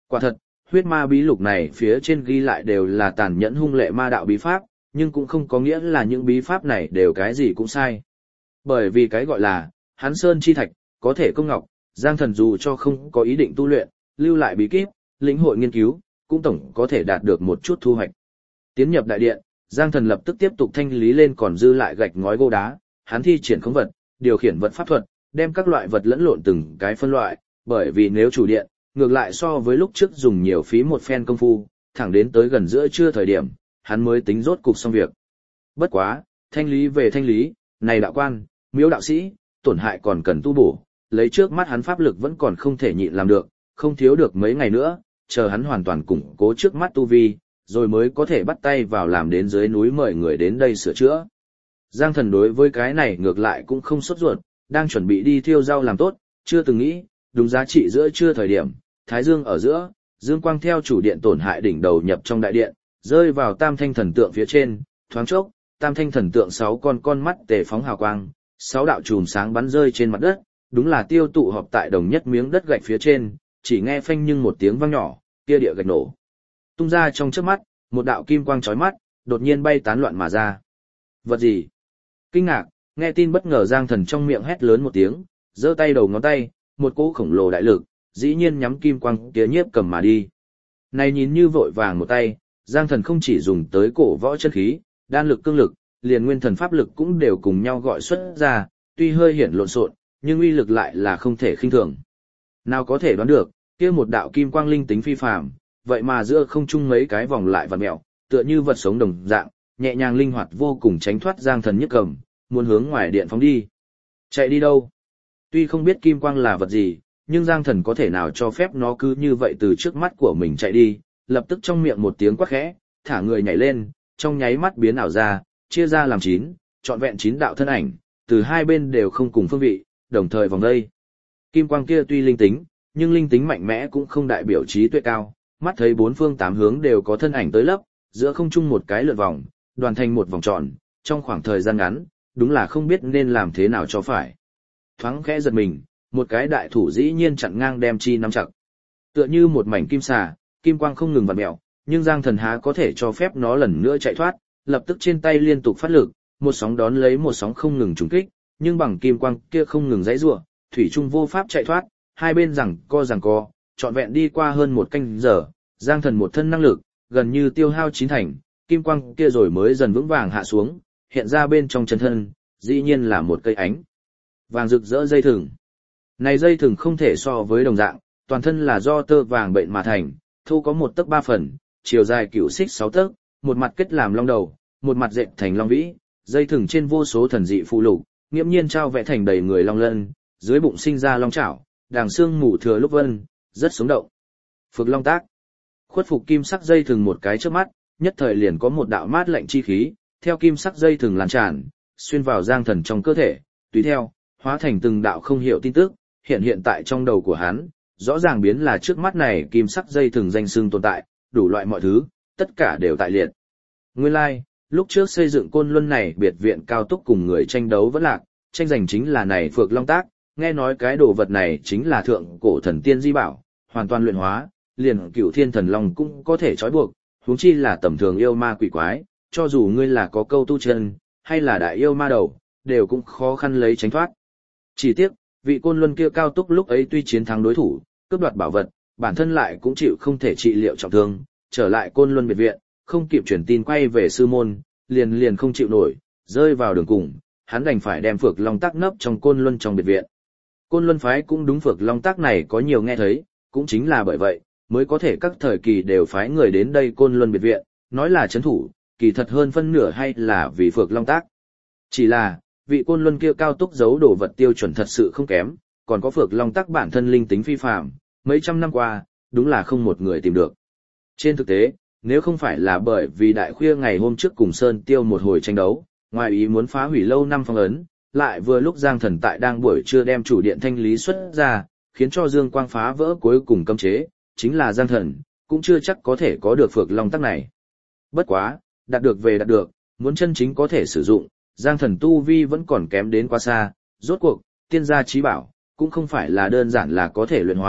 Quả thật, huyết ma bí lục này phía trên ghi lại đều là tàn nhẫn hung lệ ma đạo bí pháp, nhưng cũng không có nghĩa là những bí pháp này đều cái gì cũng sai. Bởi vì cái gọi là, hắn sơn chi thạch, có thể công ngọc, Giang Thần dù cho không có ý định tu luyện, lưu lại bí kíp, lĩnh hội nghiên cứu, cũng tổng có thể đạt được một chút thu hoạch. Tiến nhập đại điện, Giang Thần lập tức tiếp tục thanh lý lên còn dư lại gạch ngói gỗ đá, hắn thi triển khống vật, điều khiển vật pháp thuật, đem các loại vật lẫn lộn từng cái phân loại, bởi vì nếu chủ điện, ngược lại so với lúc trước dùng nhiều phí một phen công phu, thẳng đến tới gần giữa trưa thời điểm, hắn mới tính rốt cục xong việc. Bất quá, thanh lý về thanh lý, này đạo quan, miếu đạo sĩ, tổn hại còn cần tu bổ, lấy trước mắt hắn pháp lực vẫn còn không thể nhịn làm được, không thiếu được mấy ngày nữa, chờ hắn hoàn toàn củng cố trước mắt tu vi, rồi mới có thể bắt tay vào làm đến dưới núi mời người đến đây sửa chữa. Giang Thần đối với cái này ngược lại cũng không sốt ruột, đang chuẩn bị đi thiêu rau làm tốt, chưa từng nghĩ, đúng giá trị giữa trưa thời điểm, thái dương ở giữa, dương quang theo chủ điện tổn hại đỉnh đầu nhập trong đại điện, rơi vào tam thanh thần tượng phía trên, thoáng chốc, tam thanh thần tượng 6 con mắt tề phóng hào quang, 6 đạo chùm sáng bắn rơi trên mặt đất, đúng là tiêu tụ họp tại đồng nhất miếng đất gạch phía trên, chỉ nghe phanh nhưng một tiếng vang nhỏ, kia địa gạch nổ. Tung ra trong chớp mắt, một đạo kim quang chói mắt, đột nhiên bay tán loạn mà ra. Vật gì? Kinh ngạc, nghe tin bất ngờ Giang Thần trong miệng hét lớn một tiếng, giơ tay đầu ngón tay, một cỗ khổng lồ đại lực, dĩ nhiên nhắm kim quang kia nhiếp cầm mà đi. Này nhìn như vội vàng một tay, Giang Thần không chỉ dùng tới cổ võ chân khí, đan lực cương lực, liền nguyên thần pháp lực cũng đều cùng nhau gọi xuất ra, tuy hơi hiển lộn xộn, nhưng uy lực lại là không thể khinh thường. Nào có thể đoán được, kia một đạo kim quang linh tính phi phàm, vậy mà giữa không trung mấy cái vòng lại vặn mèo, tựa như vật sống đồng dạng, nhẹ nhàng linh hoạt vô cùng tránh thoát Giang Thần nhức cầm, muốn hướng ngoài điện phóng đi. Chạy đi đâu? Tuy không biết kim quang là vật gì, nhưng Giang Thần có thể nào cho phép nó cứ như vậy từ trước mắt của mình chạy đi, lập tức trong miệng một tiếng quát khẽ, thả người nhảy lên, trong nháy mắt biến ảo ra, chia ra làm 9, trọn vẹn 9 đạo thân ảnh, từ hai bên đều không cùng phương vị, đồng thời vòng đây. Kim quang kia tuy linh tính, nhưng linh tính mạnh mẽ cũng không đại biểu trí tuệ cao, mắt thấy bốn phương tám hướng đều có thân ảnh tới lấp, giữa không trung một cái lượn vòng, đoàn thành một vòng tròn, trong khoảng thời gian ngắn, đúng là không biết nên làm thế nào cho phải. Thoáng khẽ giật mình, một cái đại thủ dĩ nhiên chặn ngang đem chi nắm chặt. Tựa như một mảnh kim xà, kim quang không ngừng vặn mèo, nhưng Giang Thần há có thể cho phép nó lần nữa chạy thoát, lập tức trên tay liên tục phát lực, một sóng đón lấy một sóng không ngừng trùng kích, nhưng bằng kim quang kia không ngừng giãy giụa, thủy trung vô pháp chạy thoát, hai bên giằng co, trọn vẹn đi qua hơn một canh giờ, Giang Thần một thân năng lực, gần như tiêu hao chín thành, kim quang kia rồi mới dần vững vàng hạ xuống, hiện ra bên trong chân thân, dĩ nhiên là một cây ánh vàng rực rỡ dây thừng. Này dây thừng không thể so với đồng dạng, toàn thân là do tơ vàng bệnh mà thành, thu có 1 tấc 3 phần, chiều dài cửu xích 6 tấc, một mặt kết làm long đầu, một mặt dệt thành long vĩ, dây thừng trên vô số thần dị phụ lục, nghiễm nhiên trao vẽ thành đầy người long lân, dưới bụng sinh ra long chảo, đàng xương mù thừa lúc vân, rất sống động. Phược long tác, khuất phục kim sắc dây thừng một cái trước mắt, nhất thời liền có một đạo mát lạnh chi khí, theo kim sắc dây thừng lan tràn, xuyên vào Giang Thần trong cơ thể, tùy theo, hóa thành từng đạo không hiểu tin tức, hiện tại trong đầu của hắn, rõ ràng biến là trước mắt này kim sắc dây thừng danh xưng tồn tại, đủ loại mọi thứ, tất cả đều tại liệt. Nguyên lai, lúc trước xây dựng Côn Luân này biệt viện cao túc cùng người tranh đấu vẫn lạc, tranh giành chính là này Phược Long Tác, nghe nói cái đồ vật này chính là thượng cổ thần tiên di bảo, hoàn toàn luyện hóa, liền Cửu Thiên Thần Long cũng có thể trói buộc, huống chi là tầm thường yêu ma quỷ quái, cho dù ngươi là có câu tu chân, hay là đại yêu ma đầu, đều cũng khó khăn lấy tránh thoát. Chỉ tiếc, vị Côn Luân kia cao túc lúc ấy tuy chiến thắng đối thủ, cướp đoạt bảo vật, bản thân lại cũng chịu không thể trị liệu trọng thương, trở lại Côn Luân biệt viện, không kịp truyền tin quay về sư môn, liền không chịu nổi, rơi vào đường cùng, hắn đành phải đem Phược Long Tác nấp trong Côn Luân trong biệt viện. Côn Luân phái cũng đúng Phược Long Tác này có nhiều nghe thấy, cũng chính là bởi vậy, mới có thể các thời kỳ đều phái người đến đây Côn Luân biệt viện, nói là trấn thủ, kỳ thật hơn phân nửa hay là vì Phược Long Tác. Chỉ là, vị Côn Luân kia cao túc giấu đồ vật tiêu chuẩn thật sự không kém, còn có Phược Long Tác bản thân linh tính phi phàm, mấy trăm năm qua, đúng là không một người tìm được. Trên thực tế, nếu không phải là bởi vì đại khuya ngày hôm trước cùng Sơn Tiêu một hồi tranh đấu, ngoài ý muốn phá hủy lâu năm phong ấn, lại vừa lúc Giang Thần tại đang buổi trưa đem chủ điện thanh lý xuất ra, khiến cho Dương Quang phá vỡ cuối cùng cấm chế, chính là Giang Thần, cũng chưa chắc có thể có được Phược Long Tác này. Bất quá, đạt được về đạt được, muốn chân chính có thể sử dụng, Giang Thần tu vi vẫn còn kém đến quá xa, rốt cuộc, tiên gia chí bảo, cũng không phải là đơn giản là có thể luyện hóa,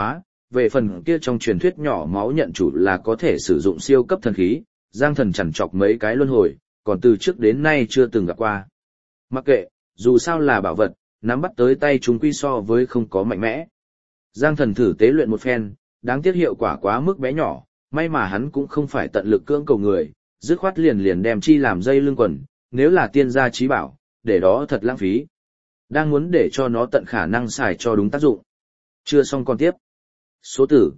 về phần kia trong truyền thuyết nhỏ máu nhận chủ là có thể sử dụng siêu cấp thần khí, Giang Thần chằn chọc mấy cái luân hồi, còn từ trước đến nay chưa từng gặp qua. Mặc kệ, dù sao là bảo vật, nắm bắt tới tay chúng quy so với không có mạnh mẽ. Giang Thần thử tế luyện một phen, đáng tiếc hiệu quả quá mức bé nhỏ, may mà hắn cũng không phải tận lực cưỡng cầu người, dứt khoát liền đem chi làm dây lưng quần, nếu là tiên gia trí bảo, để đó thật lãng phí. Đang muốn để cho nó tận khả năng xài cho đúng tác dụng. Chưa xong còn tiếp. Số tử,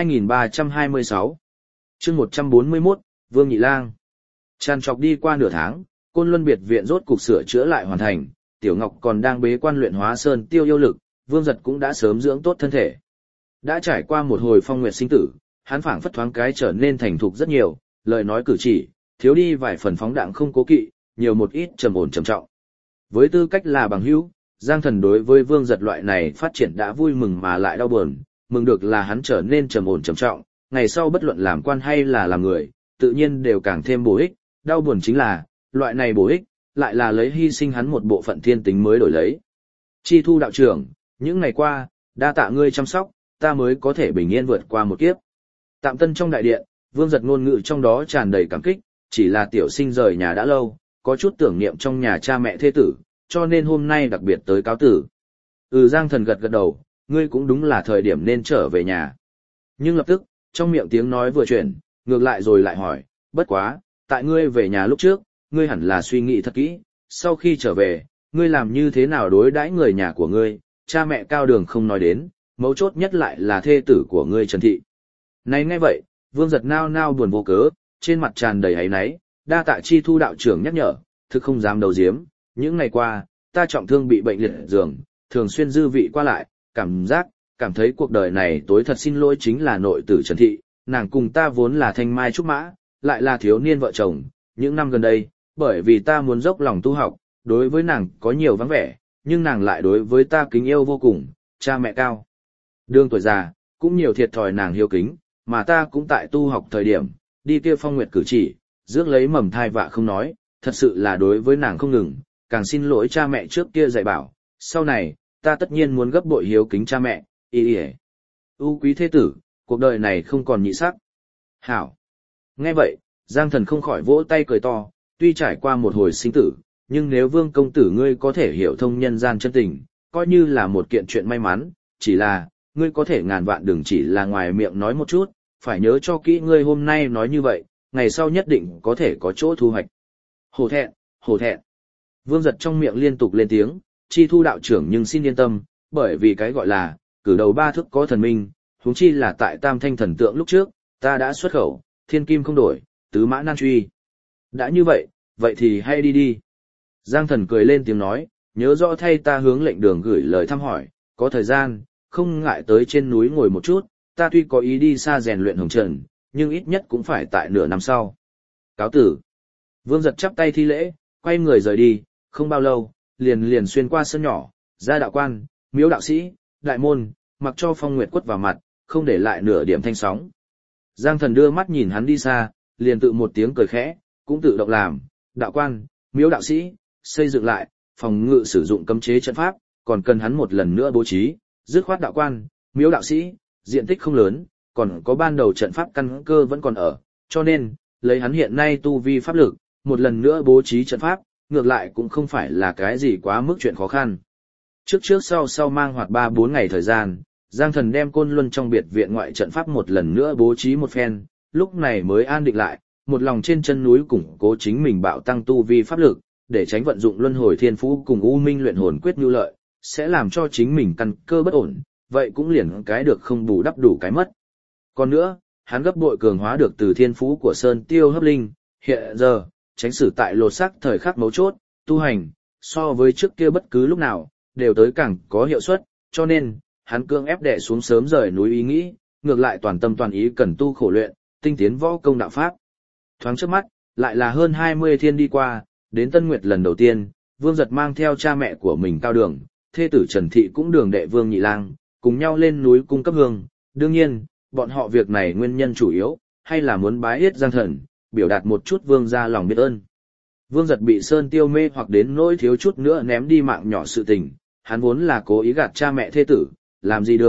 2326. Chương 141, Vương Nhị Lang. Tràn trọc đi qua nửa tháng, Côn Luân biệt viện rốt cục sửa chữa lại hoàn thành, Tiểu Ngọc còn đang bế quan luyện hóa sơn tiêu yêu lực, Vương Giật cũng đã sớm dưỡng tốt thân thể. Đã trải qua một hồi phong nguyệt sinh tử, hắn phảng phất thoáng cái trở nên thành thục rất nhiều, lời nói cử chỉ, thiếu đi vài phần phóng đãng không cố kỵ, nhiều một ít trầm ổn trầm trọng. Với tư cách là bằng hữu, Giang Thần đối với Vương Giật loại này phát triển đã vui mừng mà lại đau buồn, mừng được là hắn trở nên trầm ổn trầm trọng, ngày sau bất luận làm quan hay là làm người, tự nhiên đều càng thêm bổ ích, đau buồn chính là, loại này bổ ích, lại là lấy hy sinh hắn một bộ phận thiên tính mới đổi lấy. Chi Thu đạo trưởng, những ngày qua, đa tạ ngươi chăm sóc, ta mới có thể bình yên vượt qua một kiếp. Tạm Tân trong đại điện, Vương Giật ngôn ngữ trong đó tràn đầy cảm kích, chỉ là tiểu sinh rời nhà đã lâu, có chút tưởng niệm trong nhà cha mẹ thê tử, cho nên hôm nay đặc biệt tới cáo tử. Giang Thần gật gật đầu, ngươi cũng đúng là thời điểm nên trở về nhà. Nhưng lập tức, trong miệng tiếng nói vừa chuyển, ngược lại rồi lại hỏi, bất quá, tại ngươi về nhà lúc trước, ngươi hẳn là suy nghĩ thật kỹ, sau khi trở về, ngươi làm như thế nào đối đãi người nhà của ngươi, cha mẹ Cao Đường không nói đến, mấu chốt nhất lại là thê tử của ngươi Trần Thị. Này nghe vậy, Vương Giật nao nao buồn vô cớ, trên mặt tràn đầy áy náy, đa tạ Chi Thu đạo trưởng nhắc nhở, thực không dám đầu diếm, những ngày qua, ta trọng thương bị bệnh liệt giường, thường xuyên dư vị qua lại, cảm thấy cuộc đời này tối thật xin lỗi chính là nội tử Trần Thị, nàng cùng ta vốn là thanh mai trúc mã, lại là thiếu niên vợ chồng, những năm gần đây, bởi vì ta muốn dốc lòng tu học, đối với nàng có nhiều vắng vẻ, nhưng nàng lại đối với ta kính yêu vô cùng, cha mẹ Cao Đường tuổi già, cũng nhiều thiệt thòi nàng hiếu kính, mà ta cũng tại tu học thời điểm, đi kia phong nguyệt cử chỉ, rước lấy mầm thai vạ không nói, thật sự là đối với nàng không ngừng, càng xin lỗi cha mẹ trước kia dạy bảo, sau này, ta tất nhiên muốn gấp bội hiếu kính cha mẹ, ưu quý thế tử, cuộc đời này không còn nhị sắc. Hảo. Nghe vậy, Giang Thần không khỏi vỗ tay cười to, tuy trải qua một hồi sinh tử, nhưng nếu Vương công tử ngươi có thể hiểu thông nhân gian chân tình, coi như là một kiện chuyện may mắn, chỉ là, ngươi có thể ngàn vạn đừng chỉ là ngoài miệng nói một chút, phải nhớ cho kỹ ngươi hôm nay nói như vậy, ngày sau nhất định có thể có chỗ thu hoạch. Hổ thẹn, hổ thẹn. Vương Giật trong miệng liên tục lên tiếng, Chi Thu đạo trưởng nhưng xin yên tâm, bởi vì cái gọi là, cử đầu ba thức có thần minh, huống chi là tại Tam Thanh thần tượng lúc trước, ta đã xuất khẩu, thiên kim không đổi, tứ mã nan truy. Đã như vậy, vậy thì hay đi đi. Giang Thần cười lên tiếng nói, nhớ rõ thay ta hướng lệnh đường gửi lời thăm hỏi, có thời gian, không ngại tới trên núi ngồi một chút, ta tuy có ý đi xa rèn luyện hồng trần, nhưng ít nhất cũng phải tại nửa năm sau. Cáo tử. Vương Giật chắp tay thi lễ, quay người rời đi, không bao lâu, liền xuyên qua sân nhỏ, ra đạo quan, miếu đạo sĩ, đại môn, mặc cho phong nguyệt quất vào mặt, không để lại nửa điểm thanh sóng. Giang Thần đưa mắt nhìn hắn đi xa, liền tự một tiếng cười khẽ, cũng tự động làm, đạo quan, miếu đạo sĩ, xây dựng lại, phòng ngự sử dụng cấm chế trận pháp, còn cần hắn một lần nữa bố trí, dứt khoát đạo quan, miếu đạo sĩ, diện tích không lớn, còn có ban đầu trận pháp căn cơ vẫn còn ở, cho nên, lấy hắn hiện nay tu vi pháp lực, một lần nữa bố trí trận pháp, ngược lại cũng không phải là cái gì quá mức chuyện khó khăn. Trước sau mang hoạt 3-4 ngày thời gian, Giang Thần đem Côn Luân trong biệt viện ngoại trận pháp một lần nữa bố trí một phen, lúc này mới an định lại, một lòng trên chân núi củng cố chính mình bạo tăng tu vi pháp lực, để tránh vận dụng luân hồi thiên phú cùng U Minh luyện hồn quyết nhu lợi, sẽ làm cho chính mình căn cơ bất ổn, vậy cũng liền cái được không bù đắp đủ cái mất. Còn nữa, hắn gấp bội cường hóa được từ thiên phú của Sơn Tiêu Hấp Linh, hiện giờ, tránh xử tại lột xác thời khắc mấu chốt, tu hành, so với trước kia bất cứ lúc nào, đều tới càng có hiệu suất, cho nên, hắn cương ép đè xuống sớm rời núi ý nghĩ, ngược lại toàn tâm toàn ý cần tu khổ luyện, tinh tiến võ công đạo pháp. Thoáng trước mắt, lại là hơn 20 thiên đi qua, đến Tân Nguyệt lần đầu tiên, Vương Giật mang theo cha mẹ của mình Cao Đường, thê tử Trần Thị cũng đường đệ Vương Nhị Lang, cùng nhau lên núi cung cấp hương. Đương nhiên, bọn họ việc này nguyên nhân chủ yếu, hay là muốn bái yết Giang Thần, biểu đạt một chút Vương gia lòng biết ơn. Vương Giật bị Sơn Tiêu mê hoặc đến nỗi thiếu chút nữa ném đi mạng nhỏ sự tình, hắn vốn là cố ý gạt cha mẹ thê tử, làm gì được,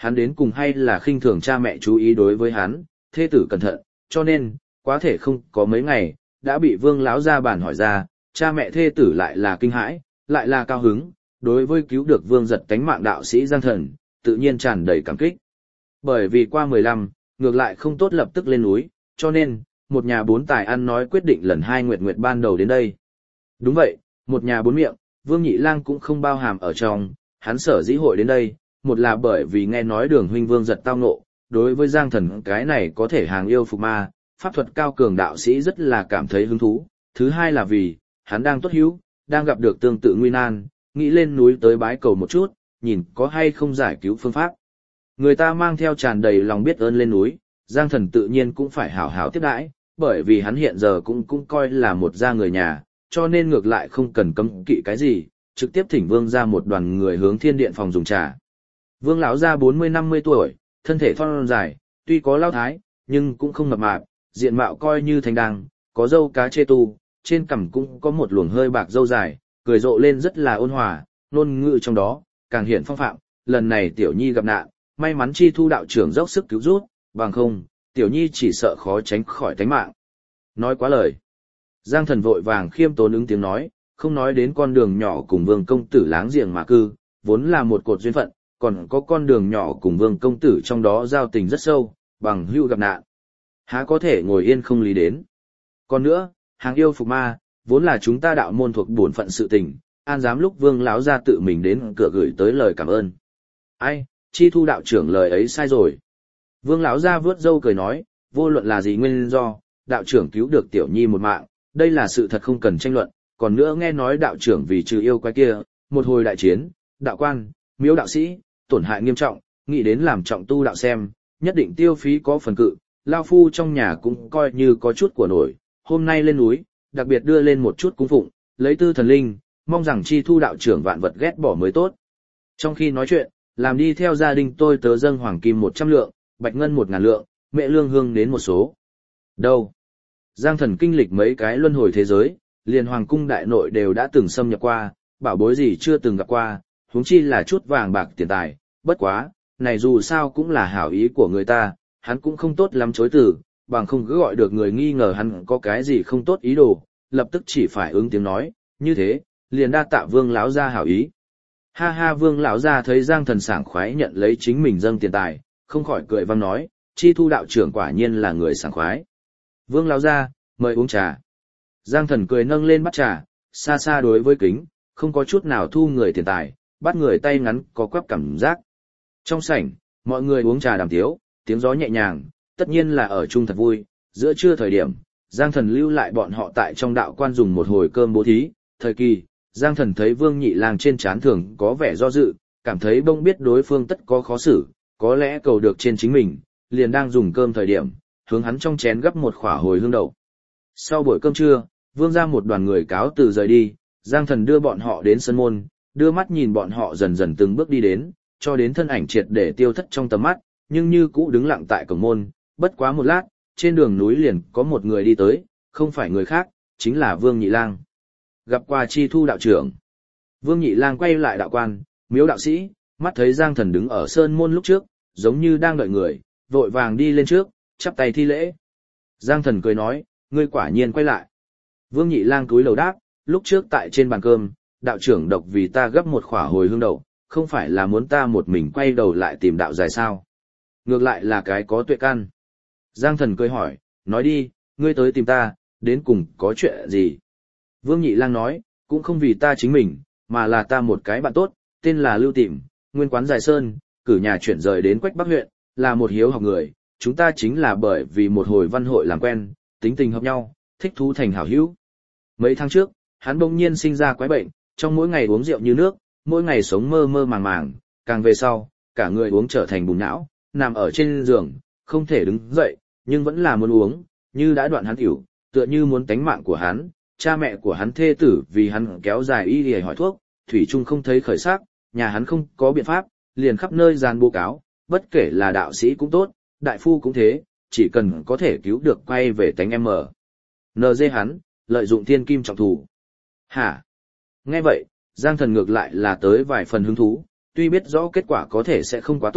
hắn đến cùng hay là khinh thường cha mẹ chú ý đối với hắn, thê tử cẩn thận, cho nên, quá thể không có mấy ngày, đã bị Vương lão gia bản hỏi ra, cha mẹ thê tử lại là kinh hãi, lại là cao hứng, đối với cứu được Vương Giật tánh mạng đạo sĩ Giang Thần, tự nhiên tràn đầy cảm kích. Bởi vì qua 15, ngược lại không tốt lập tức lên núi, cho nên, một nhà bốn tài ăn nói quyết định lần hai nguyệt nguyệt ban đầu đến đây. Đúng vậy, một nhà bốn miệng, Vương Nhị Lang cũng không bao hàm ở trong, hắn sở dĩ hội đến đây, một là bởi vì nghe nói Đường huynh Vương Giật tao ngộ, đối với Giang Thần cái này có thể hàng yêu phục ma, pháp thuật cao cường đạo sĩ rất là cảm thấy hứng thú, thứ hai là vì, hắn đang tốt hữu, đang gặp được tương tự nguy nan, nghĩ lên núi tới bái cầu một chút, nhìn có hay không giải cứu phương pháp. Người ta mang theo tràn đầy lòng biết ơn lên núi, Giang Thần tự nhiên cũng phải hảo hảo tiếp đãi, bởi vì hắn hiện giờ cũng coi là một gia người nhà, cho nên ngược lại không cần cấm kỵ cái gì, trực tiếp thỉnh Vương ra một đoàn người hướng thiên điện phòng dùng trà. Vương lão gia 40-50 tuổi, thân thể thon dài, tuy có lao thái, nhưng cũng không mập mạp, diện mạo coi như thành đăng, có râu cá chê tu, trên cằm cũng có một luồng hơi bạc râu dài, cười rộ lên rất là ôn hòa, ngôn ngữ trong đó, càng hiện phong phạm, lần này tiểu nhi gặp nạn, may mắn Chi Thu đạo trưởng dốc sức cứu rút, bằng không, tiểu nhi chỉ sợ khó tránh khỏi tánh mạng. Nói quá lời. Giang Thần vội vàng khiêm tốn ứng tiếng nói, không nói đến con đường nhỏ cùng Vương công tử láng giềng mà cư, vốn là một cột duyên phận, còn có con đường nhỏ cùng Vương công tử trong đó giao tình rất sâu, bằng hữu gặp nạn. Há có thể ngồi yên không lý đến. Còn nữa, hàng yêu phục ma, vốn là chúng ta đạo môn thuộc bổn phận sự tình, an dám lúc Vương lão gia tự mình đến cửa gửi tới lời cảm ơn. Ai, Chi Thu đạo trưởng lời ấy sai rồi. Vương lão gia vướt râu cười nói, vô luận là gì nguyên do, đạo trưởng cứu được tiểu nhi một mạng, đây là sự thật không cần tranh luận, còn nữa nghe nói đạo trưởng vì trừ yêu quái kia, một hồi đại chiến, đạo quan, miếu đạo sĩ, tổn hại nghiêm trọng, nghĩ đến làm trọng tu đạo xem, nhất định tiêu phí có phần cự, lao phu trong nhà cũng coi như có chút của nổi, hôm nay lên núi, đặc biệt đưa lên một chút cúng phụng, lấy tư thần linh, mong rằng Chi Thu đạo trưởng vạn vật ghét bỏ mới tốt. Trong khi nói chuyện, làm đi theo gia đình tôi tớ dâng hoàng kim 100 lượng, bạch ngân 1000 lượng, mẹ lương hương đến một số. Đâu? Giang Thần kinh lịch mấy cái luân hồi thế giới, liền hoàng cung đại nội đều đã từng xâm nhập qua, bảo bối gì chưa từng gặp qua, huống chi là chút vàng bạc tiền tài, bất quá, này dù sao cũng là hảo ý của người ta, hắn cũng không tốt lắm chối từ, bằng không cứ gọi được người nghi ngờ hắn có cái gì không tốt ý đồ, lập tức chỉ phải ứng tiếng nói, như thế, liền đa tạ Vương lão gia hảo ý. Ha ha, Vương lão gia thấy Giang Thần sảng khoái nhận lấy chính mình dâng tiền tài, không khỏi cười vang nói, Chi Thu đạo trưởng quả nhiên là người sảng khoái. Vương lão gia, mời uống trà. Giang Thần cười nâng lên bát trà, xa xa đối với kính, không có chút nào thu người tiền tài, bắt người tay ngắn có quắp cảm giác. Trong sảnh, mọi người uống trà đàm tiếu, tiếng gió nhẹ nhàng, tất nhiên là ở chung thật vui. Giữa trưa thời điểm, Giang Thần lưu lại bọn họ tại trong đạo quan dùng một hồi cơm bố thí. Thời kỳ, Giang Thần thấy Vương Nhị Lang trên trán thường có vẻ do dự, cảm thấy bông biết đối phương tất có khó xử, có lẽ cầu được trên chính mình, liền đang dùng cơm thời điểm, hướng hắn trong chén gấp một khỏa hồi hương đậu. Sau buổi cơm trưa, Vương ra một đoàn người cáo từ rời đi, Giang Thần đưa bọn họ đến sân môn, đưa mắt nhìn bọn họ dần dần từng bước đi đến, cho đến thân ảnh triệt để tiêu thất trong tầm mắt, nhưng như cũ đứng lặng tại cổng môn, bất quá một lát, trên đường núi liền có một người đi tới, không phải người khác, chính là Vương Nhị Lang. Gặp qua Chi Thu đạo trưởng. Vương Nhị Lang quay lại đạo quan, miếu đạo sĩ, mắt thấy Giang Thần đứng ở sơn môn lúc trước, giống như đang đợi người, vội vàng đi lên trước, chắp tay thi lễ. Giang Thần cười nói, ngươi quả nhiên quay lại. Vương Nhị Lang cúi đầu đáp, lúc trước tại trên bàn cơm, đạo trưởng độc vì ta gấp một khỏa hồi hương đậu, không phải là muốn ta một mình quay đầu lại tìm đạo dài sao? Ngược lại là cái có tuệ căn. Giang Thần cười hỏi, nói đi, ngươi tới tìm ta, đến cùng có chuyện gì? Vương Nhị Lang nói, cũng không vì ta chính mình, mà là ta một cái bạn tốt, tên là Lưu Tịm, nguyên quán Dài Sơn, cử nhà chuyển rời đến Quách Bắc huyện, là một hiếu học người, chúng ta chính là bởi vì một hồi văn hội làm quen, tính tình hợp nhau, thích thú thành hảo hữu. Mấy tháng trước, hắn bỗng nhiên sinh ra quái bệnh, trong mỗi ngày uống rượu như nước, mỗi ngày sống mơ mơ màng màng, càng về sau, cả người uống trở thành bùn não, nằm ở trên giường, không thể đứng dậy, nhưng vẫn là muốn uống, như đã đoạn hắn tiểu, tựa như muốn tánh mạng của hắn, cha mẹ của hắn thê tử vì hắn kéo dài y để hỏi thuốc, thủy chung không thấy khởi sắc, nhà hắn không có biện pháp, liền khắp nơi gian bố cáo, bất kể là đạo sĩ cũng tốt, đại phu cũng thế, chỉ cần có thể cứu được quay về tánh em mở. NG hắn, lợi dụng thiên kim trọng thủ. Hả? Nghe vậy, Giang Thần ngược lại là tới vài phần hứng thú, tuy biết rõ kết quả có thể sẽ không quá tốt,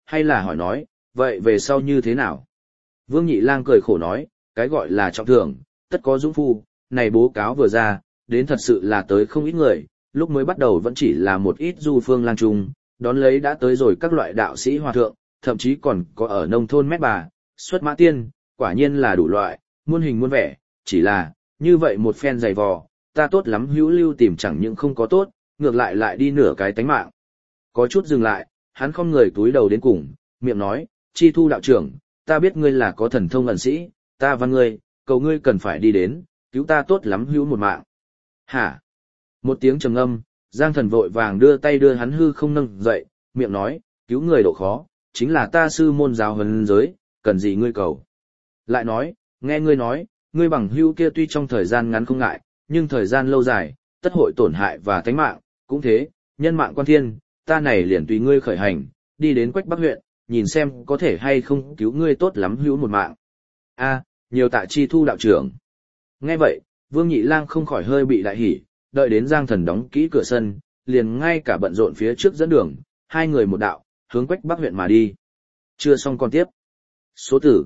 hay là hỏi nói, vậy về sau như thế nào? Vương Nhị Lang cười khổ nói, cái gọi là trọng thưởng, tất có dũng phu, này bố cáo vừa ra, đến thật sự là tới không ít người, lúc mới bắt đầu vẫn chỉ là một ít du phương lang trung, đón lấy đã tới rồi các loại đạo sĩ hòa thượng, thậm chí còn có ở nông thôn mét bà, xuất mã tiên, quả nhiên là đủ loại, muôn hình muôn vẻ, chỉ là, như vậy một phen dày vò, ta tốt lắm hữu lưu tìm chẳng những không có tốt, ngược lại lại đi nửa cái tánh mạng. Có chút dừng lại, hắn không người túi đầu đến cùng, miệng nói, Chi Thu đạo trưởng, ta biết ngươi là có thần thông ẩn sĩ, ta văn ngươi, cầu ngươi cần phải đi đến, cứu ta tốt lắm hữu một mạng. Hả? Một tiếng trầm ngâm, Giang Thần vội vàng đưa tay đưa hắn hư không nâng dậy, miệng nói, cứu người độ khó, chính là ta sư môn giáo huấn giới, cần gì ngươi cầu. Lại nói, nghe ngươi nói, ngươi bằng hữu kia tuy trong thời gian ngắn không ngại, nhưng thời gian lâu dài, tất hội tổn hại và tánh mạng, cũng thế, nhân mạng quan thiên, ta này liền tùy ngươi khởi hành, đi đến Quách Bắc huyện, nhìn xem có thể hay không cứu ngươi tốt lắm hữu một mạng. A, nhiều tạ Chi Thu đạo trưởng. Nghe vậy, Vương Nhị Lang không khỏi hơi bị đại hỉ, đợi đến Giang Thần đóng kỹ cửa sân, liền ngay cả bận rộn phía trước dẫn đường, hai người một đạo, hướng Quách Bắc huyện mà đi. Chưa xong còn tiếp. Số tử,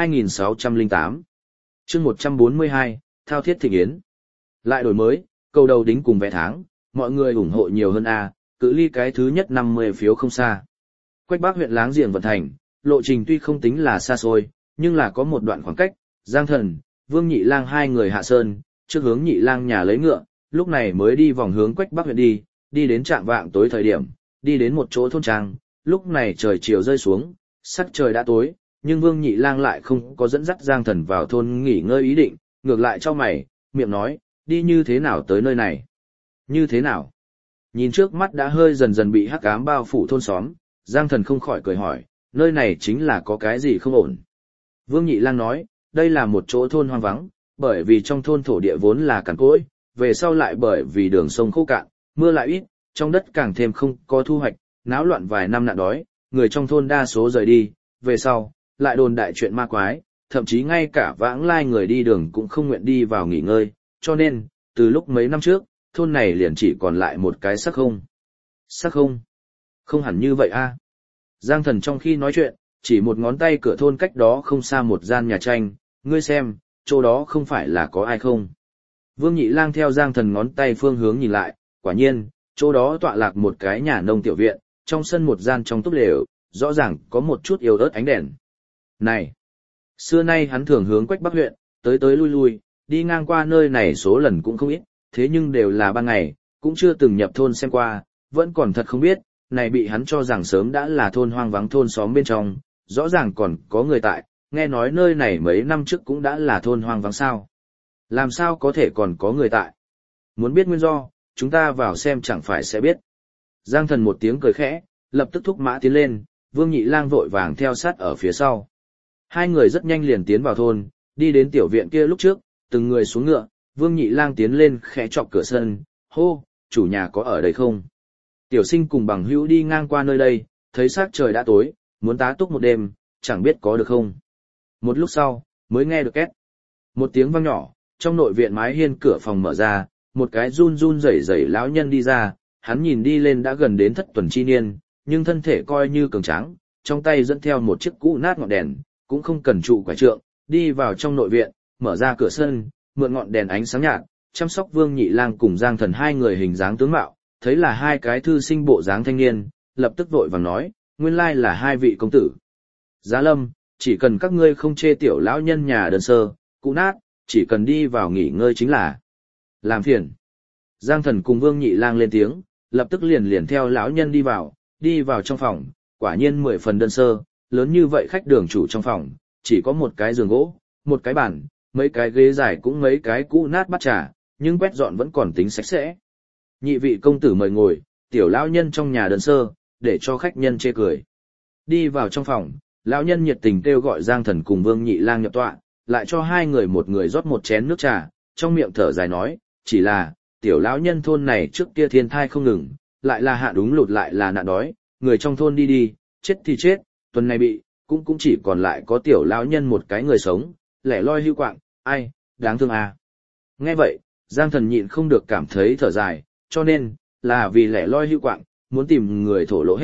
2608. Chương 142, Thao thiết thịnh yến. Lại đổi mới, câu đầu đính cùng vé tháng, mọi người ủng hộ nhiều hơn A, cự ly cái thứ nhất 50 phiếu không xa. Quách Bắc huyện láng giềng vận thành, lộ trình tuy không tính là xa xôi, nhưng là có một đoạn khoảng cách, Giang Thần, Vương Nhị Lang hai người hạ sơn, trước hướng Nhị Lang nhà lấy ngựa, lúc này mới đi vòng hướng Quách Bắc huyện đi đến trạng vạng tối thời điểm, đi đến một chỗ thôn trang, lúc này trời chiều rơi xuống, sắc trời đã tối, nhưng Vương Nhị Lang lại không có dẫn dắt Giang Thần vào thôn nghỉ ngơi ý định, ngược lại cho mày, miệng nói, đi như thế nào tới nơi này? Như thế nào? Nhìn trước mắt đã hơi dần dần bị hắc ám bao phủ thôn xóm, Giang Thần không khỏi cười hỏi, nơi này chính là có cái gì không ổn? Vương Nhị Lang nói, đây là một chỗ thôn hoang vắng, bởi vì trong thôn thổ địa vốn là cằn cỗi, về sau lại bởi vì đường sông khô cạn, mưa lại ít, trong đất càng thêm không có thu hoạch, náo loạn vài năm nạn đói, người trong thôn đa số rời đi, về sau, lại đồn đại chuyện ma quái, thậm chí ngay cả vãng lai người đi đường cũng không nguyện đi vào nghỉ ngơi, cho nên, từ lúc mấy năm trước, thôn này liền chỉ còn lại một cái xác không. Xác không? Không hẳn như vậy a. Giang Thần trong khi nói chuyện, chỉ một ngón tay cửa thôn cách đó không xa một gian nhà tranh, ngươi xem, chỗ đó không phải là có ai không? Vương Nhị Lang theo Giang Thần ngón tay phương hướng nhìn lại, quả nhiên, chỗ đó tọa lạc một cái nhà nông tiểu viện, trong sân một gian trong túp lều, rõ ràng có một chút yếu ớt ánh đèn. Này! Xưa nay hắn thường hướng Quách Bắc huyện, tới tới lui lui, đi ngang qua nơi này số lần cũng không ít, thế nhưng đều là ban ngày, cũng chưa từng nhập thôn xem qua, vẫn còn thật không biết, này bị hắn cho rằng sớm đã là thôn hoang vắng thôn xóm bên trong, rõ ràng còn có người tại, nghe nói nơi này mấy năm trước cũng đã là thôn hoang vắng sao. Làm sao có thể còn có người tại? Muốn biết nguyên do, chúng ta vào xem chẳng phải sẽ biết. Giang Thần một tiếng cười khẽ, lập tức thúc mã tiến lên, Vương Nhị Lang vội vàng theo sát ở phía sau. Hai người rất nhanh liền tiến vào thôn, đi đến tiểu viện kia lúc trước, từng người xuống ngựa, Vương Nhị Lang tiến lên khẽ chọc cửa sân, hô, chủ nhà có ở đây không? Tiểu Sinh cùng bằng hữu đi ngang qua nơi đây, thấy sắc trời đã tối, muốn tá túc một đêm, chẳng biết có được không? Một lúc sau, mới nghe được két. Một tiếng vang nhỏ, trong nội viện mái hiên cửa phòng mở ra, một cái run run rẩy rẩy lão nhân đi ra, hắn nhìn đi lên đã gần đến thất tuần chi niên, nhưng thân thể coi như cường tráng, trong tay dẫn theo một chiếc cũ nát ngọn đèn, cũng không cần trụ quả trượng, đi vào trong nội viện, mở ra cửa sân, mượn ngọn đèn ánh sáng nhạt, chăm sóc Vương Nhị Lang cùng Giang Thần hai người hình dáng tướng mạo, thấy là hai cái thư sinh bộ dáng thanh niên, lập tức vội vàng nói, nguyên lai là hai vị công tử. Giá Lâm, chỉ cần các ngươi không chê tiểu lão nhân nhà đơn sơ, cũ nát, chỉ cần đi vào nghỉ ngơi chính là làm phiền. Giang Thần cùng Vương Nhị Lang lên tiếng, lập tức liền theo lão nhân đi vào trong phòng, quả nhiên 10 phần đơn sơ, lớn như vậy khách đường chủ trong phòng, chỉ có một cái giường gỗ, một cái bàn, mấy cái ghế dài cũng mấy cái cũ nát bát trà, nhưng quét dọn vẫn còn tính sạch sẽ. Nhị vị công tử mời ngồi, tiểu lão nhân trong nhà đơn sơ, để cho khách nhân chê cười. Đi vào trong phòng, lão nhân nhiệt tình kêu gọi Giang Thần cùng Vương Nhị Lang nhập tọa, lại cho hai người một người rót một chén nước trà, trong miệng thở dài nói, chỉ là, tiểu lão nhân thôn này trước kia thiên thai không ngừng, lại là hạ đúng lụt lại là nạn đói, người trong thôn đi, chết thì chết, tuần này bị, cũng chỉ còn lại có tiểu lão nhân một cái người sống, lẻ loi hưu quạng, ai, đáng thương à. Nghe vậy, Giang Thần nhịn không được cảm thấy thở dài, cho nên, là vì lẻ loi hưu quạng, muốn tìm người thổ lộ hết,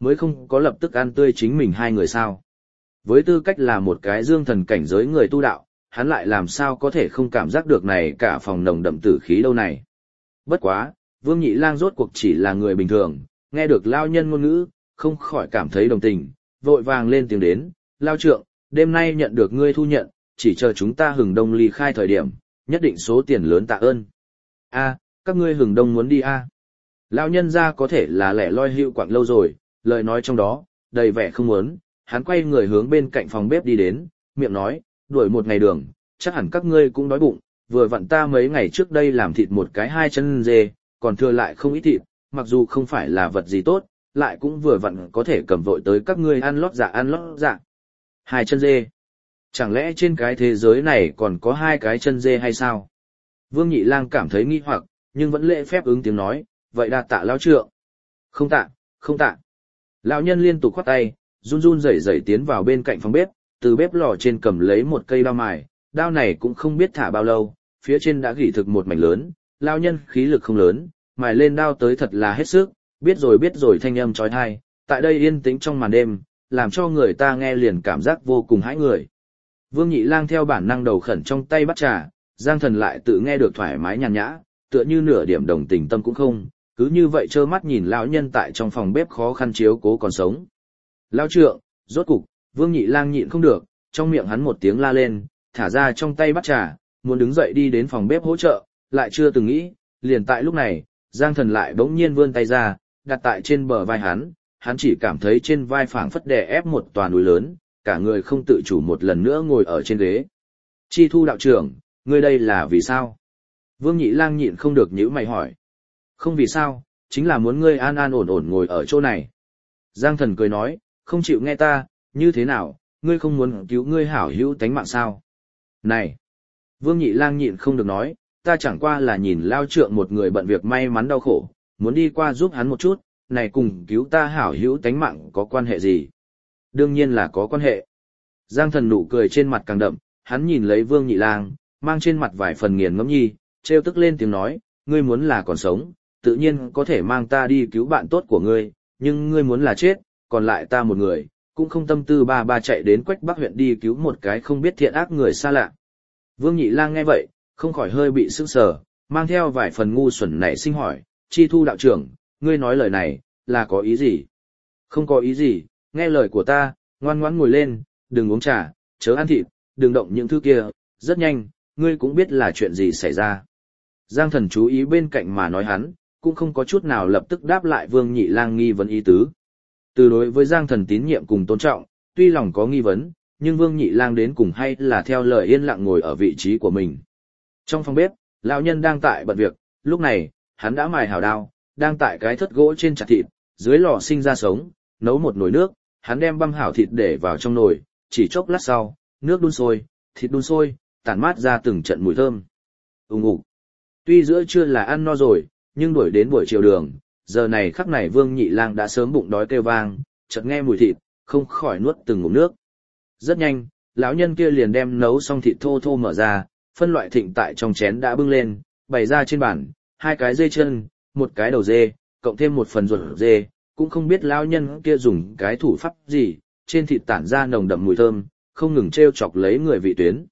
mới không có lập tức ăn tươi chính mình hai người sao. Với tư cách là một cái dương thần cảnh giới người tu đạo, hắn lại làm sao có thể không cảm giác được này cả phòng nồng đậm tử khí đâu này. Bất quá, Vương Nhị Lang rốt cuộc chỉ là người bình thường, nghe được lao nhân ngôn ngữ, không khỏi cảm thấy đồng tình, vội vàng lên tiếng đến, lao trượng, đêm nay nhận được ngươi thu nhận, chỉ chờ chúng ta hừng đông ly khai thời điểm, nhất định số tiền lớn tạ ơn. A, các ngươi hừng đông muốn đi a? Lão nhân gia có thể là lẻ loi hữu quạng lâu rồi, lời nói trong đó, đầy vẻ không muốn, hắn quay người hướng bên cạnh phòng bếp đi đến, miệng nói, đuổi một ngày đường, chắc hẳn các ngươi cũng đói bụng, vừa vặn ta mấy ngày trước đây làm thịt một cái 2 chân dê, còn thừa lại không ít thịt, mặc dù không phải là vật gì tốt, lại cũng vừa vặn có thể cầm vội tới các ngươi ăn lót dạ. 2 chân dê. Chẳng lẽ trên cái thế giới này còn có 2 cái chân dê hay sao? Vương Nhị Lang cảm thấy nghi hoặc, nhưng vẫn lễ phép ứng tiếng nói, vậy đa tạ lão trượng. Không tạ, không tạ. Lão nhân liên tục khoát tay, run run rẩy rẩy tiến vào bên cạnh phòng bếp, từ bếp lò trên cầm lấy một cây đao mài, đao này cũng không biết thả bao lâu, phía trên đã gỉ thực một mảnh lớn, lão nhân khí lực không lớn, mài lên đao tới thật là hết sức, biết rồi thanh âm chói tai, tại đây yên tĩnh trong màn đêm, làm cho người ta nghe liền cảm giác vô cùng hãi người. Vương Nhị Lang theo bản năng đầu khẩn trong tay bắt trà, Giang Thần lại tự nghe được thoải mái nhàn nhã, tựa như nửa điểm đồng tình tâm cũng không, cứ như vậy trơ mắt nhìn lão nhân tại trong phòng bếp khó khăn chiếu cố còn sống. Lão trượng, rốt cục, Vương Nhị Lang nhịn không được, trong miệng hắn một tiếng la lên, thả ra trong tay bắt trà, muốn đứng dậy đi đến phòng bếp hỗ trợ, lại chưa từng nghĩ, liền tại lúc này, Giang Thần lại bỗng nhiên vươn tay ra, đặt tại trên bờ vai hắn chỉ cảm thấy trên vai phảng phất đè ép một tòa núi lớn, cả người không tự chủ một lần nữa ngồi ở trên ghế. Chi Thu đạo trưởng, ngươi đây là vì sao? Vương Nhị Lang nhịn không được nhíu mày hỏi. Không vì sao, chính là muốn ngươi an an ổn ổn ngồi ở chỗ này. Giang Thần cười nói, không chịu nghe ta, như thế nào, ngươi không muốn cứu ngươi hảo hữu tánh mạng sao? Này! Vương Nhị Lang nhịn không được nói, ta chẳng qua là nhìn lao trượng một người bận việc may mắn đau khổ, muốn đi qua giúp hắn một chút, này cùng cứu ta hảo hữu tánh mạng có quan hệ gì? Đương nhiên là có quan hệ. Giang Thần nụ cười trên mặt càng đậm, hắn nhìn lấy Vương Nhị Lang, mang trên mặt vài phần nghiền ngẫm nhi, trêu tức lên tiếng nói, ngươi muốn là còn sống, tự nhiên có thể mang ta đi cứu bạn tốt của ngươi, nhưng ngươi muốn là chết, còn lại ta một người, cũng không tâm tư ba chạy đến Quách Bắc huyện đi cứu một cái không biết thiện ác người xa lạ. Vương Nhị Lang nghe vậy, không khỏi hơi bị sững sờ, mang theo vài phần ngu xuẩn nảy sinh hỏi, Chi Thu đạo trưởng, ngươi nói lời này, là có ý gì? Không có ý gì, nghe lời của ta, ngoan ngoãn ngồi lên, đừng uống trà, chớ ăn thịt, đừng động những thứ kia, rất nhanh, ngươi cũng biết là chuyện gì xảy ra. Giang Thần chú ý bên cạnh mà nói hắn, cũng không có chút nào lập tức đáp lại Vương Nhị Lang nghi vấn ý tứ. Từ đối với Giang Thần tín nhiệm cùng tôn trọng, tuy lòng có nghi vấn, nhưng Vương Nhị Lang đến cùng hay là theo lời yên lặng ngồi ở vị trí của mình. Trong phòng bếp, lão nhân đang tại bận việc, lúc này, hắn đã mài hảo đao, đang tại cái thất gỗ trên chặt thịt, dưới lò sinh ra sống, nấu một nồi nước, hắn đem băm hảo thịt để vào trong nồi, chỉ chốc lát sau, nước đun sôi, thịt đun sôi, tản mát ra từng trận mùi thơm. Ùng ục. Tuy giữa trưa là ăn no rồi, nhưng đuổi đến buổi chiều đường, giờ này khắc này Vương Nhị Lang đã sớm bụng đói kêu vang, chợt nghe mùi thịt, không khỏi nuốt từng ngụm nước. Rất nhanh, lão nhân kia liền đem nấu xong thịt thô thô mở ra, phân loại thịnh tại trong chén đã bưng lên, bày ra trên bàn, 2 cái dê chân, một cái đầu dê, cộng thêm một phần ruột dê, cũng không biết lão nhân kia dùng cái thủ pháp gì, trên thịt tản ra nồng đậm mùi thơm, không ngừng trêu chọc lấy người vị tuyến.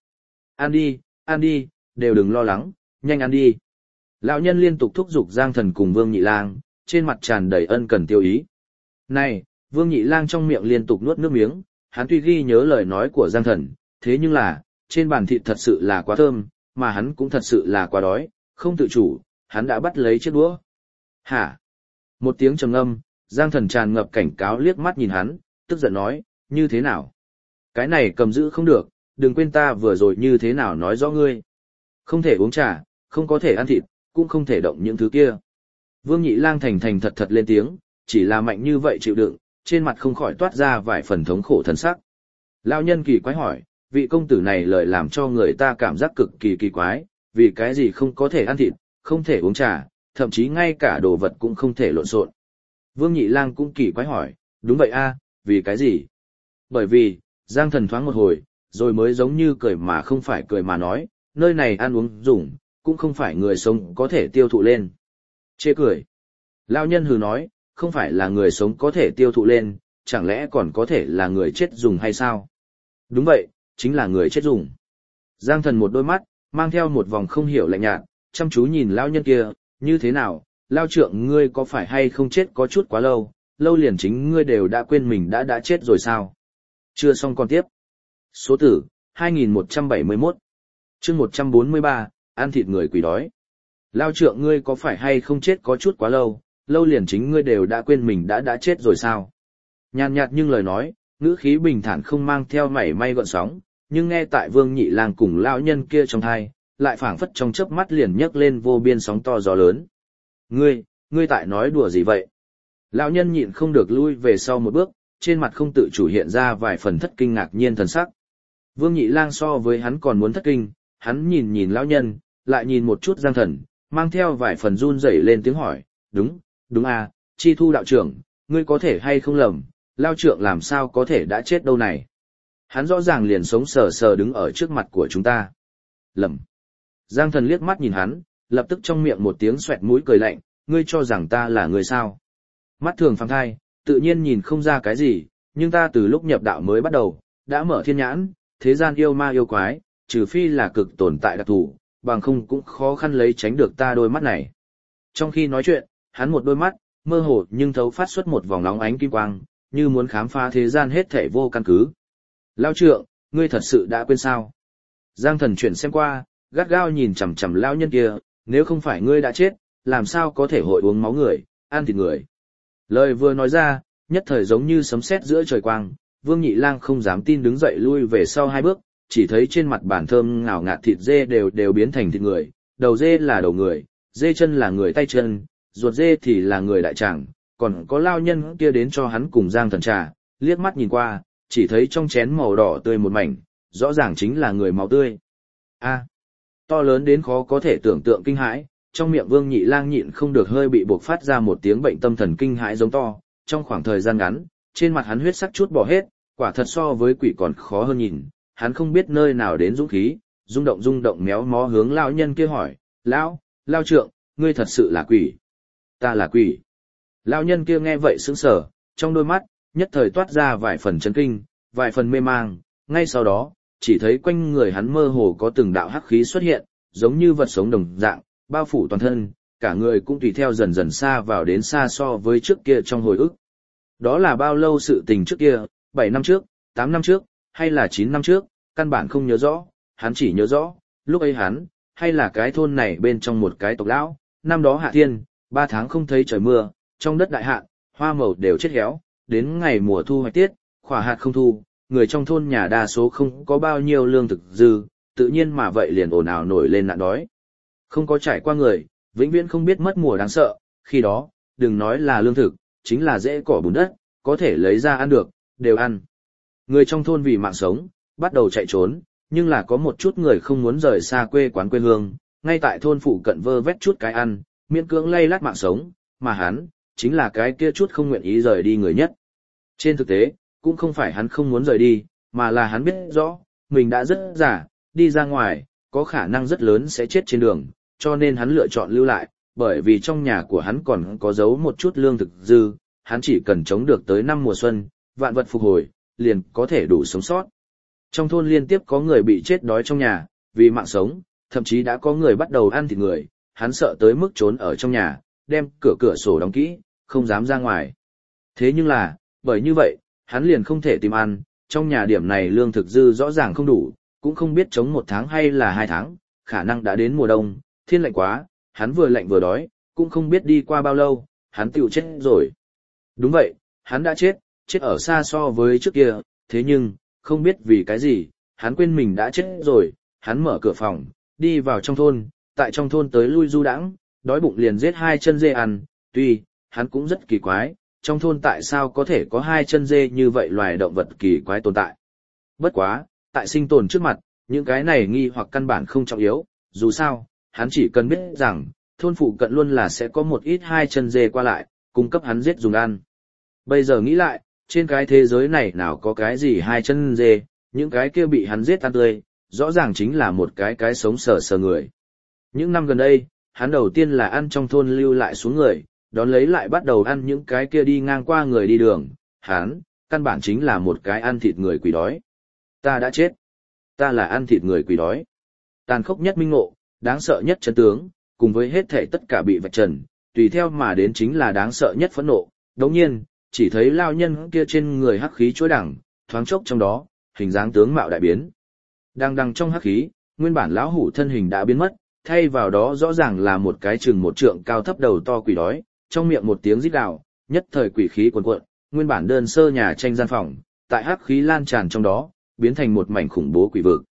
Ăn đi, đều đừng lo lắng, nhanh ăn đi. Lão nhân liên tục thúc giục Giang Thần cùng Vương Nhị Lang, trên mặt tràn đầy ân cần tiêu ý. Này, Vương Nhị Lang trong miệng liên tục nuốt nước miếng, hắn tuy ghi nhớ lời nói của Giang Thần, thế nhưng là, trên bàn thịt thật sự là quá thơm, mà hắn cũng thật sự là quá đói, không tự chủ, hắn đã bắt lấy chiếc đũa. Hả? Một tiếng trầm ngâm, Giang Thần tràn ngập cảnh cáo liếc mắt nhìn hắn, tức giận nói, như thế nào? Cái này cầm giữ không được, đừng quên ta vừa rồi như thế nào nói rõ ngươi. Không thể uống trà, không có thể ăn thịt, cũng không thể động những thứ kia. Vương Nhị Lang thành thành thật thật lên tiếng, chỉ là mạnh như vậy chịu đựng, trên mặt không khỏi toát ra vài phần thống khổ thần sắc. Lão nhân kỳ quái hỏi, vị công tử này lời làm cho người ta cảm giác cực kỳ kỳ quái, vì cái gì không có thể ăn thịt, không thể uống trà, thậm chí ngay cả đồ vật cũng không thể lộn xộn. Vương Nhị Lang cũng kỳ quái hỏi, đúng vậy a, vì cái gì? Bởi vì, Giang Thần thoáng một hồi, rồi mới giống như cười mà không phải cười mà nói, nơi này ăn uống dùng, cũng không phải người sống có thể tiêu thụ lên. Chê cười. Lão nhân hừ nói, không phải là người sống có thể tiêu thụ lên, chẳng lẽ còn có thể là người chết dùng hay sao? Đúng vậy, chính là người chết dùng. Giang Thần một đôi mắt, mang theo một vòng không hiểu lạnh nhạt, chăm chú nhìn lão nhân kia, như thế nào, lao trượng ngươi có phải hay không chết có chút quá lâu, lâu liền chính ngươi đều đã quên mình đã chết rồi sao? Chưa xong còn tiếp. Số tử, 2171. Chương 143, ăn thịt người quỷ đói. Lao trượng ngươi có phải hay không chết có chút quá lâu, lâu liền chính ngươi đều đã quên mình đã chết rồi sao? Nhàn nhạt nhưng lời nói, ngữ khí bình thản không mang theo mảy may gợn sóng, nhưng nghe tại Vương Nhị Lang cùng lão nhân kia trong tai, lại phảng phất trong chớp mắt liền nhấc lên vô biên sóng to gió lớn. Ngươi tại nói đùa gì vậy? Lão nhân nhịn không được lui về sau một bước, trên mặt không tự chủ hiện ra vài phần thất kinh ngạc nhiên thần sắc. Vương Nhị Lang so với hắn còn muốn thất kinh, hắn nhìn lão nhân, lại nhìn một chút Giang Thần, mang theo vài phần run rẩy lên tiếng hỏi, đúng à, Chi Thu đạo trưởng, ngươi có thể hay không lầm, lao trượng làm sao có thể đã chết đâu này. Hắn rõ ràng liền sống sờ sờ đứng ở trước mặt của chúng ta. Lầm. Giang Thần liếc mắt nhìn hắn, lập tức trong miệng một tiếng xoẹt mũi cười lạnh, ngươi cho rằng ta là người sao? Mắt thường phàm thai, tự nhiên nhìn không ra cái gì, nhưng ta từ lúc nhập đạo mới bắt đầu, đã mở thiên nhãn, thế gian yêu ma yêu quái, trừ phi là cực tồn tại đặc thù, bằng không cũng khó khăn lấy tránh được ta đôi mắt này. Trong khi nói chuyện, hắn một đôi mắt, mơ hồ nhưng thấu phát xuất một vòng nóng ánh kim quang, như muốn khám phá thế gian hết thảy vô căn cứ. Lao trượng, ngươi thật sự đã quên sao? Giang Thần chuyển xem qua, gắt gao nhìn chằm chằm lão nhân kia, nếu không phải ngươi đã chết, làm sao có thể hội uống máu người, ăn thịt người. Lời vừa nói ra, nhất thời giống như sấm sét giữa trời quang, Vương Nhị Lang không dám tin đứng dậy lui về sau hai bước, chỉ thấy trên mặt bàn thơm ngào ngạt thịt dê đều biến thành thịt người, đầu dê là đầu người, dê chân là người tay chân, ruột dê thì là người đại tràng, còn có lao nhân kia đến cho hắn cùng Giang Thần trà, liếc mắt nhìn qua, chỉ thấy trong chén màu đỏ tươi một mảnh, rõ ràng chính là người máu tươi. A, to lớn đến khó có thể tưởng tượng kinh hãi, trong miệng Vương Nhị Lang nhịn không được hơi bị buộc phát ra một tiếng bệnh tâm thần kinh hãi giống to, trong khoảng thời gian ngắn, trên mặt hắn huyết sắc chút bỏ hết, quả thật so với quỷ còn khó hơn nhìn, hắn không biết nơi nào đến dũng khí, rung động méo mó hướng lão nhân kia hỏi, lao trượng, ngươi thật sự là quỷ? Ta là quỷ. Lão nhân kia nghe vậy sững sờ, trong đôi mắt, nhất thời toát ra vài phần chấn kinh, vài phần mê mang, ngay sau đó, chỉ thấy quanh người hắn mơ hồ có từng đạo hắc khí xuất hiện, giống như vật sống đồng dạng, bao phủ toàn thân, cả người cũng tùy theo dần dần xa vào đến xa so với trước kia trong hồi ức. Đó là bao lâu sự tình trước kia, 7 năm trước, 8 năm trước, hay là 9 năm trước, căn bản không nhớ rõ, hắn chỉ nhớ rõ, lúc ấy hắn, hay là cái thôn này bên trong một cái tộc lão, năm đó hạ thiên, 3 tháng không thấy trời mưa, trong đất đại hạn, hoa màu đều chết héo, đến ngày mùa thu hoạch tiết, khỏa hạt không thu, người trong thôn nhà đa số không có bao nhiêu lương thực dư, tự nhiên mà vậy liền ồn ào nổi lên nạn đói. Không có trải qua người, vĩnh viễn không biết mất mùa đáng sợ, khi đó, đừng nói là lương thực, chính là rễ cỏ bùn đất, có thể lấy ra ăn được, đều ăn. Người trong thôn vì mạng sống, bắt đầu chạy trốn, nhưng là có một chút người không muốn rời xa quê quán quê hương, ngay tại thôn phụ cận vơ vét chút cái ăn, miễn cưỡng lay lát mạng sống, mà hắn, chính là cái kia chút không nguyện ý rời đi người nhất. Trên thực tế, cũng không phải hắn không muốn rời đi, mà là hắn biết rõ, mình đã rất già, đi ra ngoài, có khả năng rất lớn sẽ chết trên đường, cho nên hắn lựa chọn lưu lại, bởi vì trong nhà của hắn còn có giấu một chút lương thực dư, hắn chỉ cần chống được tới năm mùa xuân, vạn vật phục hồi, liền có thể đủ sống sót. Trong thôn liên tiếp có người bị chết đói trong nhà, vì mạng sống, thậm chí đã có người bắt đầu ăn thịt người, hắn sợ tới mức trốn ở trong nhà, đem cửa sổ đóng kỹ, không dám ra ngoài. Thế nhưng là, bởi như vậy, hắn liền không thể tìm ăn, trong nhà điểm này lương thực dư rõ ràng không đủ, cũng không biết chống 1 tháng hay là 2 tháng, khả năng đã đến mùa đông, thiên lạnh quá, hắn vừa lạnh vừa đói, cũng không biết đi qua bao lâu, hắn tiểu chết rồi. Đúng vậy, hắn đã chết ở xa so với trước kia, thế nhưng, không biết vì cái gì, hắn quên mình đã chết rồi, hắn mở cửa phòng, đi vào trong thôn, tại trong thôn tới lui du đãng, đói bụng liền giết 2 chân dê ăn, tuy, hắn cũng rất kỳ quái, trong thôn tại sao có thể có 2 chân dê như vậy loài động vật kỳ quái tồn tại. Bất quá, tại sinh tồn trước mặt, những cái này nghi hoặc căn bản không trọng yếu, dù sao, hắn chỉ cần biết rằng, thôn phụ cận luôn là sẽ có một ít 2 chân dê qua lại, cung cấp hắn giết dùng ăn. Bây giờ nghĩ lại, trên cái thế giới này nào có cái gì 2 chân dê, những cái kia bị hắn giết ăn tươi, rõ ràng chính là một cái sống sờ sờ người. Những năm gần đây, hắn đầu tiên là ăn trong thôn lưu lại xuống người, đón lấy lại bắt đầu ăn những cái kia đi ngang qua người đi đường, hắn, căn bản chính là một cái ăn thịt người quỷ đói. Ta đã chết. Ta là ăn thịt người quỷ đói. Tàn khốc nhất minh ngộ, đáng sợ nhất chân tướng, cùng với hết thảy tất cả bị vạch trần, tùy theo mà đến chính là đáng sợ nhất phẫn nộ. Đồng nhiên, chỉ thấy lao nhân kia trên người hắc khí chối đằng, thoáng chốc trong đó, hình dáng tướng mạo đại biến. Đang trong hắc khí, nguyên bản lão hủ thân hình đã biến mất, thay vào đó rõ ràng là một cái chừng một trượng cao thấp đầu to quỷ đói, trong miệng một tiếng rít gào, nhất thời quỷ khí cuồn cuộn, nguyên bản đơn sơ nhà tranh gian phòng, tại hắc khí lan tràn trong đó, biến thành một mảnh khủng bố quỷ vực.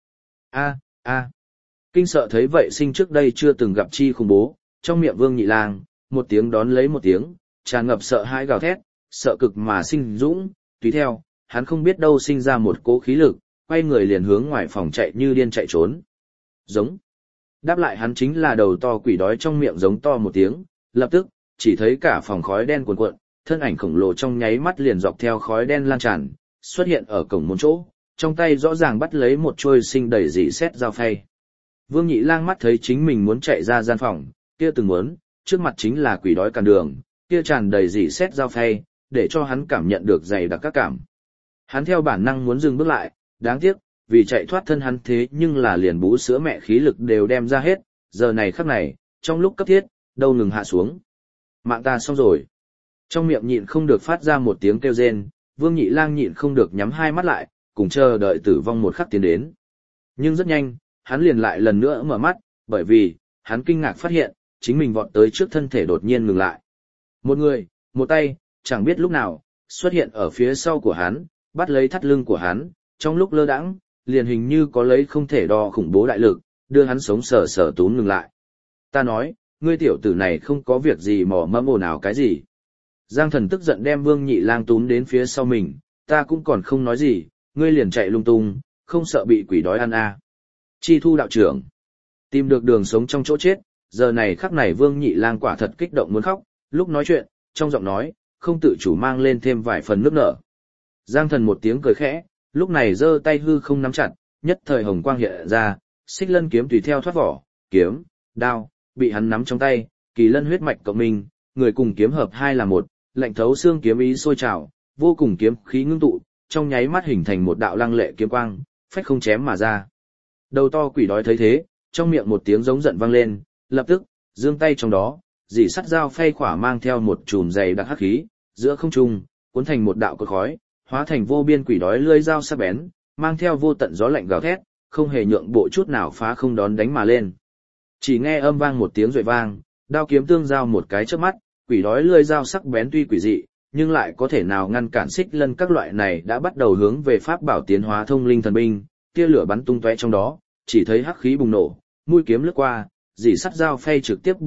A. Kinh sợ thấy vậy sinh trước đây chưa từng gặp chi khủng bố, trong miệng Vương Nhị Lang, một tiếng đón lấy một tiếng, tràn ngập sợ hãi gào thét, sợ cực mà sinh dũng, tùy theo, hắn không biết đâu sinh ra một cỗ khí lực, quay người liền hướng ngoài phòng chạy như điên chạy trốn. Giống. Đáp lại hắn chính là đầu to quỷ đói trong miệng giống to một tiếng, lập tức, chỉ thấy cả phòng khói đen cuồn cuộn, thân ảnh khổng lồ trong nháy mắt liền dọc theo khói đen lan tràn, xuất hiện ở cổng môn chỗ, trong tay rõ ràng bắt lấy một trôi sinh đầy dỉ sét dao phay. Vương Nhị Lang mắt thấy chính mình muốn chạy ra gian phòng, kia từng muốn, trước mặt chính là quỷ đói cản đường, kia tràn đầy dỉ sét dao phay, để cho hắn cảm nhận được dày đặc các cảm. Hắn theo bản năng muốn dừng bước lại, đáng tiếc, vì chạy thoát thân hắn thế nhưng là liền bú sữa mẹ khí lực đều đem ra hết, giờ này khắc này, trong lúc cấp thiết, đâu ngừng hạ xuống. Mạng ta xong rồi. Trong miệng nhịn không được phát ra một tiếng kêu rên, Vương Nhị Lang nhịn không được nhắm hai mắt lại, cùng chờ đợi tử vong một khắc tiến đến. Nhưng rất nhanh, hắn liền lại lần nữa mở mắt, bởi vì, hắn kinh ngạc phát hiện, chính mình vọt tới trước thân thể đột nhiên ngừng lại. Một người, một tay, chẳng biết lúc nào, xuất hiện ở phía sau của hắn, bắt lấy thắt lưng của hắn, trong lúc lơ đãng, liền hình như có lấy không thể đo khủng bố đại lực, đưa hắn sống sờ sờ túm ngừng lại. Ta nói, ngươi tiểu tử này không có việc gì mò mẫm ồn ào cái gì. Giang Thần tức giận đem Vương Nhị Lang túm đến phía sau mình, ta cũng còn không nói gì, ngươi liền chạy lung tung, không sợ bị quỷ đói ăn à. Chi Thu đạo trưởng, tìm được đường sống trong chỗ chết, giờ này khắc này Vương Nhị Lang quả thật kích động muốn khóc, lúc nói chuyện, trong giọng nói, không tự chủ mang lên thêm vài phần nước nở. Giang Thần một tiếng cười khẽ, lúc này giơ tay hư không nắm chặt, nhất thời hồng quang hiện ra, Xích Lân kiếm tùy theo thoát vỏ, kiếm, đao, bị hắn nắm trong tay, kỳ lân huyết mạch cộng minh, người cùng kiếm hợp hai là một, lạnh thấu xương kiếm ý sôi trào, vô cùng kiếm khí ngưng tụ, trong nháy mắt hình thành một đạo lăng lệ kiếm quang, phách không chém mà ra. Đầu to quỷ đói thấy thế, trong miệng một tiếng giống giận vang lên, lập tức, giương tay trong đó, dỉ sắt dao phay khỏa mang theo một chùm dày đặc hắc khí, giữa không trung, cuốn thành một đạo cột khói, hóa thành vô biên quỷ đói lưỡi dao sắc bén, mang theo vô tận gió lạnh gào thét, không hề nhượng bộ chút nào phá không đón đánh mà lên. Chỉ nghe âm vang một tiếng rội vang, đao kiếm tương giao một cái chớp mắt, quỷ đói lưỡi dao sắc bén tuy quỷ dị, nhưng lại có thể nào ngăn cản Xích Lân các loại này đã bắt đầu hướng về pháp bảo tiến hóa thông linh thần binh, tia lửa bắn tung tóe trong đó, chỉ thấy hắc khí bùng nổ, mũi kiếm lướt qua, dỉ sắt dao phay trực tiếp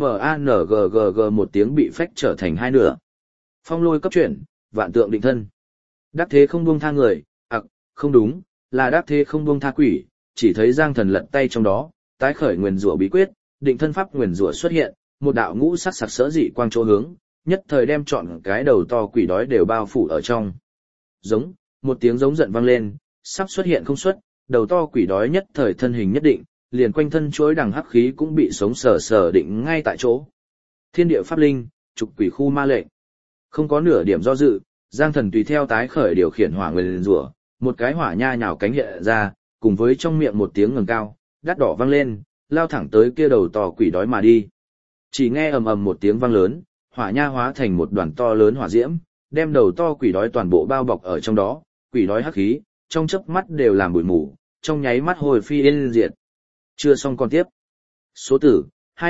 BANGGG một tiếng bị phách trở thành hai nửa. Phong lôi cấp chuyển, vạn tượng định thân. Đắc thế không buông tha người, không đúng, là đắc thế không buông tha quỷ, chỉ thấy Giang Thần lật tay trong đó, tái khởi nguyền rủa bí quyết, định thân pháp nguyền rủa xuất hiện, một đạo ngũ sắc sặc sỡ dị quang chỗ hướng, nhất thời đem trọn cái đầu to quỷ đói đều bao phủ ở trong. Giống, một tiếng giống giận vang lên, sắp xuất hiện không xuất, đầu to quỷ đói nhất thời thân hình nhất định, liền quanh thân chuỗi đằng hắc khí cũng bị sống sờ sờ định ngay tại chỗ. Thiên địa pháp linh, trục quỷ khu ma lệnh. Không có nửa điểm do dự, Giang Thần tùy theo tái khởi điều khiển hỏa nguyền rủa, một cái hỏa nha nhào cánh hiện ra, cùng với trong miệng một tiếng ngẩng cao, đắt đỏ vang lên, lao thẳng tới kia đầu to quỷ đói mà đi. Chỉ nghe ầm ầm một tiếng vang lớn, hỏa nha hóa thành một đoàn to lớn hỏa diễm, đem đầu to quỷ đói toàn bộ bao bọc ở trong đó, quỷ đói hắc khí, trong chớp mắt đều làm bụi mù, trong nháy mắt hồi phi yên diệt. Chưa xong còn tiếp. Số tử,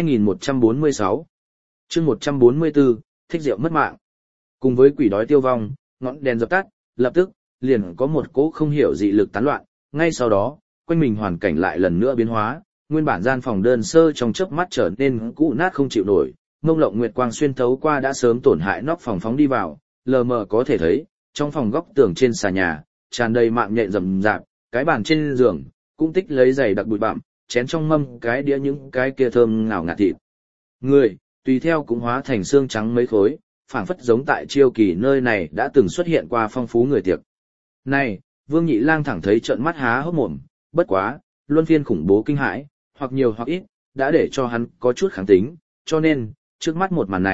2146. Chương 144, thích rượu mất mạng. Cùng với quỷ đói tiêu vong, ngọn đèn dập tắt, lập tức, liền có một cỗ không hiểu dị lực tán loạn, ngay sau đó, quanh mình hoàn cảnh lại lần nữa biến hóa, nguyên bản gian phòng đơn sơ trong chớp mắt trở nên cũ nát không chịu nổi, mông lộng nguyệt quang xuyên thấu qua đã sớm tổn hại nóc phòng phóng đi vào, lờ mờ có thể thấy, trong phòng góc tường trên xà nhà, tràn đầy mạng nhện rậm rạp, cái bàn trên giường cũng tích lấy giày đặc bụi bặm, chén trong mâm cái đĩa những cái kia thơm ngào ngạt thịt. Người, tùy theo cũng hóa thành xương trắng mấy khối, phảng phất giống tại Chiêu Kỳ nơi này đã từng xuất hiện qua phong phú người tiệc. Này, Vương Nhị Lang thẳng thấy trợn mắt há hốc mồm, bất quá, luân phiên khủng bố kinh hãi, hoặc nhiều hoặc ít, đã để cho hắn có chút kháng tính, cho nên, trước mắt một màn này,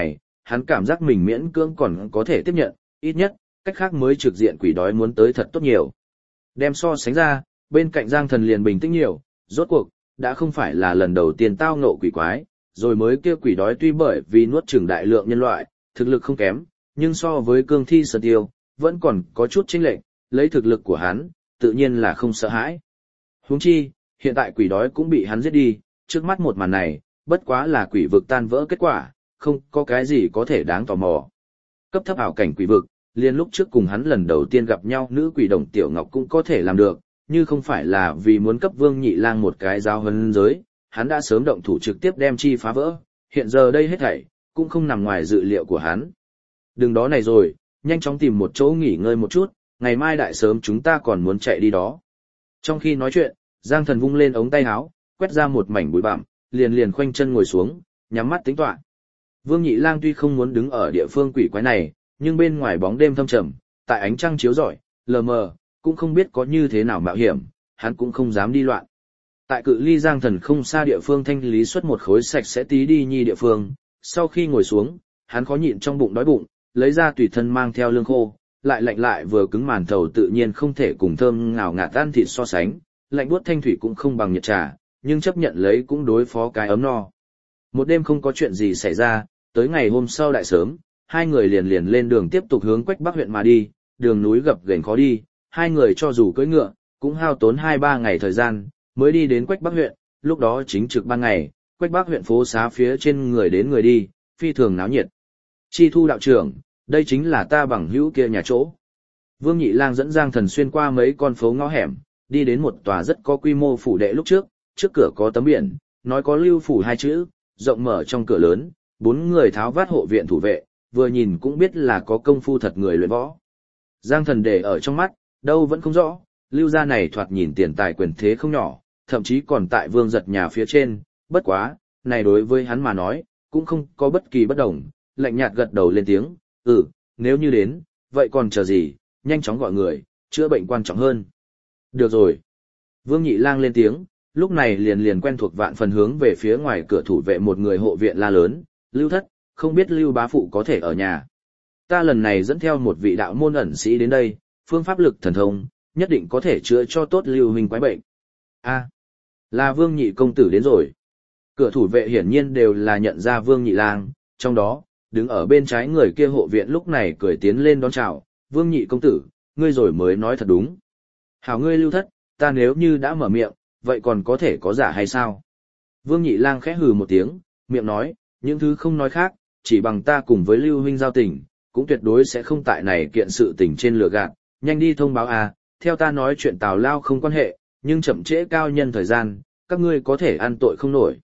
hắn cảm giác mình miễn cưỡng còn có thể tiếp nhận, ít nhất, cách khác mới trực diện quỷ đói muốn tới thật tốt nhiều. Đem so sánh ra, bên cạnh Giang Thần liền bình tĩnh nhiều, rốt cuộc, đã không phải là lần đầu tiên tao ngộ quỷ quái, rồi mới kia quỷ đói tuy bởi vì nuốt chửng đại lượng nhân loại, thực lực không kém, nhưng so với cương thi Sơn Tiêu, vẫn còn có chút chênh lệch, lấy thực lực của hắn, tự nhiên là không sợ hãi. Huống chi, hiện tại quỷ đói cũng bị hắn giết đi, trước mắt một màn này, bất quá là quỷ vực tan vỡ kết quả, không có cái gì có thể đáng tò mò. Cấp thấp ảo cảnh quỷ vực, liền lúc trước cùng hắn lần đầu tiên gặp nhau nữ quỷ Đồng Tiểu Ngọc cũng có thể làm được, như không phải là vì muốn cấp Vương Nhị Lang một cái giáo huấn giới, hắn đã sớm động thủ trực tiếp đem chi phá vỡ, hiện giờ đây hết thảy cũng không nằm ngoài dự liệu của hắn. Đừng đó này rồi, nhanh chóng tìm một chỗ nghỉ ngơi một chút, ngày mai đại sớm chúng ta còn muốn chạy đi đó. Trong khi nói chuyện, Giang Thần vung lên ống tay áo, quét ra một mảnh bụi bặm, liền khoanh chân ngồi xuống, nhắm mắt tính toán. Vương Nhị Lang tuy không muốn đứng ở địa phương quỷ quái này, nhưng bên ngoài bóng đêm thâm trầm, tại ánh trăng chiếu rọi, lờ mờ, cũng không biết có như thế nào mạo hiểm, hắn cũng không dám đi loạn. Tại cự ly Giang Thần không xa địa phương thanh lý xuất một khối sạch sẽ tí đi nhi địa phương, sau khi ngồi xuống, hắn khó nhịn trong bụng đói bụng, lấy ra tùy thân mang theo lương khô, lại lạnh lại vừa cứng màn thầu tự nhiên không thể cùng thơm ngào ngạt ăn thịt so sánh, lạnh buốt thanh thủy cũng không bằng nhiệt trà, nhưng chấp nhận lấy cũng đối phó cái ấm no. Một đêm không có chuyện gì xảy ra, tới ngày hôm sau đại sớm, hai người liền lên đường tiếp tục hướng Quách Bắc huyện mà đi, đường núi gập ghềnh khó đi, hai người cho dù cưỡi ngựa, cũng hao tốn 2-3 ngày thời gian, mới đi đến Quách Bắc huyện, lúc đó chính trực ban ngày, Quách Bắc huyện phố xá phía trên người đến người đi, phi thường náo nhiệt. Chi Thu đạo trưởng, đây chính là ta bằng hữu kia nhà chỗ. Vương Nhị Lang dẫn Giang Thần xuyên qua mấy con phố ngõ hẻm, đi đến một tòa rất có quy mô phủ đệ lúc trước cửa có tấm biển, nói có Lưu phủ hai chữ, rộng mở trong cửa lớn, 4 người tháo vát hộ viện thủ vệ, vừa nhìn cũng biết là có công phu thật người luyện võ. Giang Thần để ở trong mắt, đâu vẫn không rõ, Lưu gia này thoạt nhìn tiền tài quyền thế không nhỏ, thậm chí còn tại Vương Giật nhà phía trên, bất quá, này đối với hắn mà nói, cũng không có bất kỳ bất đồng, lạnh nhạt gật đầu lên tiếng, nếu như đến, vậy còn chờ gì, nhanh chóng gọi người, chữa bệnh quan trọng hơn. Được rồi. Vương Nhị Lang lên tiếng, lúc này liền quen thuộc vạn phần hướng về phía ngoài cửa thủ vệ một người hộ viện la lớn, Lưu thất, không biết Lưu bá phụ có thể ở nhà. Ta lần này dẫn theo một vị đạo môn ẩn sĩ đến đây, phương pháp lực thần thông, nhất định có thể chữa cho tốt Lưu huynh quái bệnh. Là Vương Nhị công tử đến rồi. Cửa thủ vệ hiển nhiên đều là nhận ra Vương Nhị Lang, trong đó, đứng ở bên trái người kia hộ viện lúc này cười tiến lên đón chào, Vương Nhị công tử, ngươi rồi mới nói thật đúng. Hảo ngươi Lưu thất, ta nếu như đã mở miệng, vậy còn có thể có giả hay sao? Vương Nhị Lang khẽ hừ một tiếng, miệng nói, những thứ không nói khác, chỉ bằng ta cùng với Lưu huynh giao tình, cũng tuyệt đối sẽ không tại này kiện sự tình trên lừa gạt, nhanh đi thông báo theo ta nói chuyện tào lao không quan hệ, nhưng chậm trễ cao nhân thời gian, các ngươi có thể ăn tội không nổi.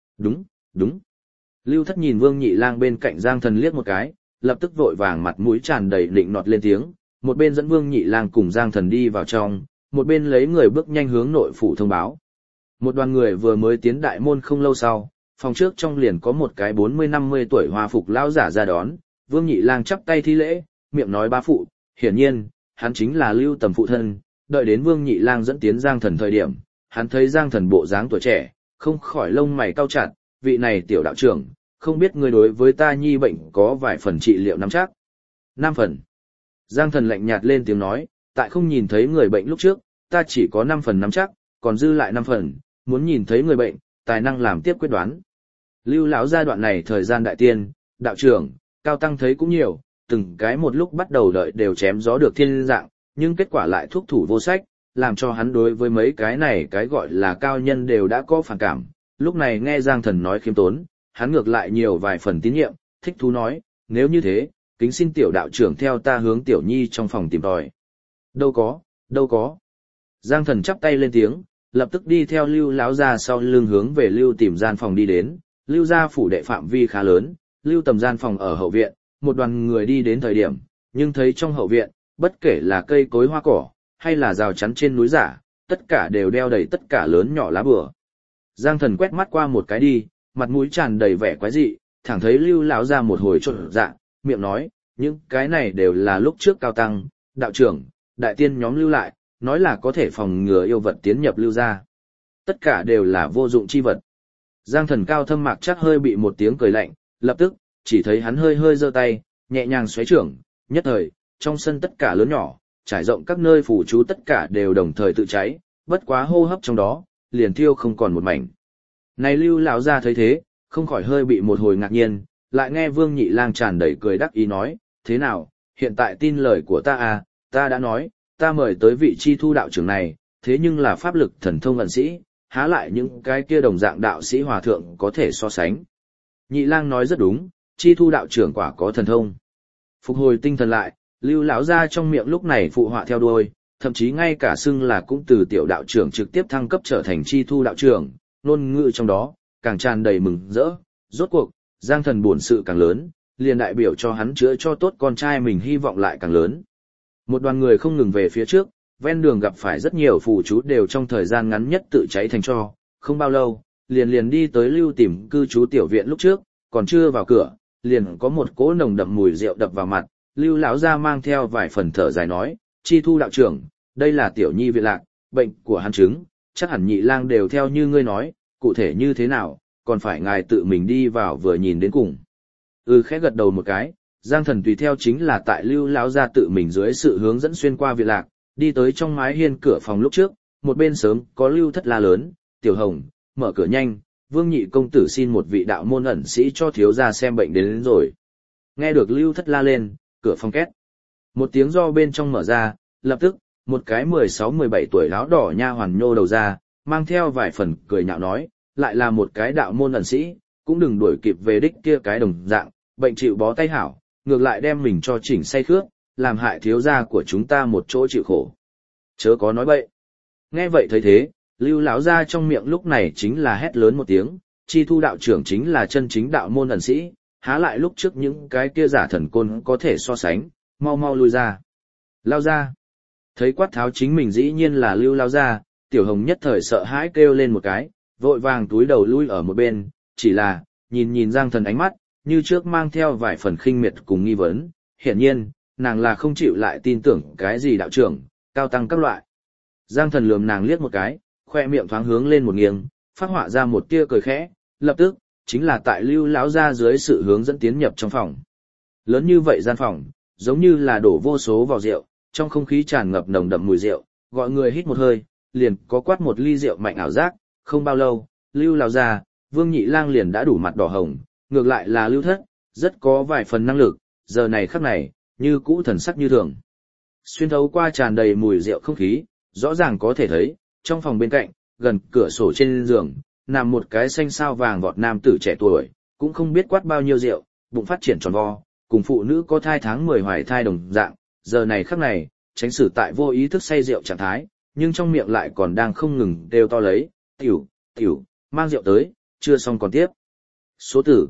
Đúng. Lưu thất nhìn Vương Nhị Lang bên cạnh Giang Thần liếc một cái, lập tức vội vàng mặt mũi tràn đầy định nọt lên tiếng, một bên dẫn Vương Nhị Lang cùng Giang Thần đi vào trong, một bên lấy người bước nhanh hướng nội phủ thông báo. Một đoàn người vừa mới tiến đại môn không lâu sau, phòng trước trong liền có một cái 40-50 tuổi hoa phục lão giả ra đón, Vương Nhị Lang chắp tay thi lễ, miệng nói bá phụ, hiển nhiên, hắn chính là Lưu Tầm phụ thân, đợi đến Vương Nhị Lang dẫn tiến Giang Thần thời điểm, hắn thấy Giang Thần bộ dáng tuổi trẻ, không khỏi lông mày cau chặt, vị này tiểu đạo trưởng, không biết ngươi đối với ta nhi bệnh có vài phần trị liệu nắm chắc. 5 phần. Giang Thần lạnh nhạt lên tiếng nói, tại không nhìn thấy người bệnh lúc trước, ta chỉ có 5 phần nắm chắc, còn dư lại 5 phần, muốn nhìn thấy người bệnh, tài năng làm tiếp quyết đoán. Lưu lão giai đoạn này thời gian đại tiên, đạo trưởng, cao tăng thấy cũng nhiều, từng cái một lúc bắt đầu đợi đều chém gió được thiên dạng, nhưng kết quả lại thúc thủ vô sách, làm cho hắn đối với mấy cái này cái gọi là cao nhân đều đã có phản cảm. Lúc này nghe Giang Thần nói khiêm tốn, hắn ngược lại nhiều vài phần tín nhiệm, thích thú nói, nếu như thế, kính xin tiểu đạo trưởng theo ta hướng tiểu nhi trong phòng tìm tòi. Đâu có. Giang Thần chắp tay lên tiếng, lập tức đi theo Lưu lão gia sau lưng hướng về Lưu tìm gian phòng đi đến. Lưu gia phủ đệ phạm vi khá lớn, Lưu Tầm gian phòng ở hậu viện, một đoàn người đi đến thời điểm, nhưng thấy trong hậu viện, bất kể là cây cối hoa cỏ, hay là rào chắn trên núi giả, tất cả đều đeo đầy tất cả lớn nhỏ lá bùa. Giang Thần quét mắt qua một cái đi, mặt mũi tràn đầy vẻ quái dị, thẳng thấy Lưu lão gia một hồi chột dạ, miệng nói, những cái này đều là lúc trước cao tăng, đạo trưởng, đại tiên nhóm lưu lại, nói là có thể phòng ngừa yêu vật tiến nhập Lưu gia. Tất cả đều là vô dụng chi vật. Giang Thần cao thâm mạc chắc hơi bị một tiếng cười lạnh, lập tức, chỉ thấy hắn hơi hơi giơ tay, nhẹ nhàng xoáy trưởng, nhất thời, trong sân tất cả lớn nhỏ, trải rộng các nơi phủ chú tất cả đều đồng thời tự cháy, bất quá hô hấp trong đó, liền thiêu không còn một mảnh. Này Lưu lão gia thấy thế, không khỏi hơi bị một hồi ngạc nhiên, lại nghe Vương Nhị Lang tràn đầy cười đắc ý nói, thế nào, hiện tại tin lời của ta à, ta đã nói, ta mời tới vị chi thu đạo trưởng này, thế nhưng là pháp lực thần thông ẩn sĩ, há lại những cái kia đồng dạng đạo sĩ hòa thượng có thể so sánh. Nhị Lang nói rất đúng, chi thu đạo trưởng quả có thần thông. Phục hồi tinh thần lại, Lưu lão gia trong miệng lúc này phụ họa theo đuôi, thậm chí ngay cả xưng là cũng từ tiểu đạo trưởng trực tiếp thăng cấp trở thành chi thu đạo trưởng, ngôn ngữ trong đó càng tràn đầy mừng rỡ. Rốt cuộc, Giang Thần buồn sự càng lớn, liền đại biểu cho hắn chữa cho tốt con trai mình hy vọng lại càng lớn. Một đoàn người không ngừng về phía trước, ven đường gặp phải rất nhiều phù chú đều trong thời gian ngắn nhất tự cháy thành tro, không bao lâu, liền đi tới Lưu tìm cư trú tiểu viện lúc trước, còn chưa vào cửa, liền có một cỗ nồng đậm mùi rượu đập vào mặt. Lưu lão gia mang theo vài phần thở dài nói, chi thu đạo trưởng, đây là tiểu nhi viện lạc, bệnh của hắn chứng, chắc hẳn Nhị Lang đều theo như ngươi nói, cụ thể như thế nào, còn phải ngài tự mình đi vào vừa nhìn đến cùng. Khẽ gật đầu một cái, Giang Thần tùy theo chính là tại Lưu lão gia tự mình dưới sự hướng dẫn xuyên qua viện lạc, đi tới trong mái hiên cửa phòng lúc trước, một bên sớm có Lưu Thất la lớn, "Tiểu Hồng, mở cửa nhanh, Vương Nhị công tử xin một vị đạo môn ẩn sĩ cho thiếu gia xem bệnh đến rồi." Nghe được Lưu Thất la lên, cửa phòng két. Một tiếng do bên trong mở ra, lập tức, một cái 16-17 tuổi áo đỏ nha hoàn nhô đầu ra, mang theo vài phần cười nhạo nói, lại là một cái đạo môn ẩn sĩ, cũng đừng đuổi kịp về đích kia cái đồng dạng, bệnh chịu bó tay hảo, ngược lại đem mình cho chỉnh say khước, làm hại thiếu gia của chúng ta một chỗ chịu khổ. Chớ có nói bậy. Nghe vậy thấy thế, Lưu lão gia trong miệng lúc này chính là hét lớn một tiếng, chi thu đạo trưởng chính là chân chính đạo môn ẩn sĩ, há lại lúc trước những cái kia giả thần côn có thể so sánh, mau mau lui ra. Lao ra. Thấy quát tháo chính mình dĩ nhiên là Lưu lao ra, Tiểu Hồng nhất thời sợ hãi kêu lên một cái, vội vàng túi đầu lui ở một bên, chỉ là, nhìn Giang Thần ánh mắt, như trước mang theo vài phần khinh miệt cùng nghi vấn, hiển nhiên, nàng là không chịu lại tin tưởng cái gì đạo trưởng, cao tăng các loại. Giang Thần lườm nàng liếc một cái, khoe miệng thoáng hướng lên một nghiêng, phát họa ra một tia cười khẽ, lập tức, chính là tại Lưu lão ra dưới sự hướng dẫn tiến nhập trong phòng. Lớn như vậy gian phòng, giống như là đổ vô số vào rượu, trong không khí tràn ngập nồng đậm mùi rượu, gọi người hít một hơi, liền có quát một ly rượu mạnh ảo giác, không bao lâu, Lưu lão ra, Vương Nhị Lang liền đã đủ mặt đỏ hồng, ngược lại là Lưu Thất, rất có vài phần năng lực, giờ này khắc này, như cũ thần sắc như thường. Xuyên thấu qua tràn đầy mùi rượu không khí, rõ ràng có thể thấy, trong phòng bên cạnh, gần cửa sổ trên giường, nằm một cái xanh sao vàng vọt nam tử trẻ tuổi, cũng không biết quát bao nhiêu rượu, bụng phát triển tròn vo, cùng phụ nữ có thai tháng 10 hoài thai đồng dạng, giờ này khắc này, tránh xử tại vô ý thức say rượu trạng thái, nhưng trong miệng lại còn đang không ngừng đều to lấy, tiểu, mang rượu tới, chưa xong còn tiếp. Số tử,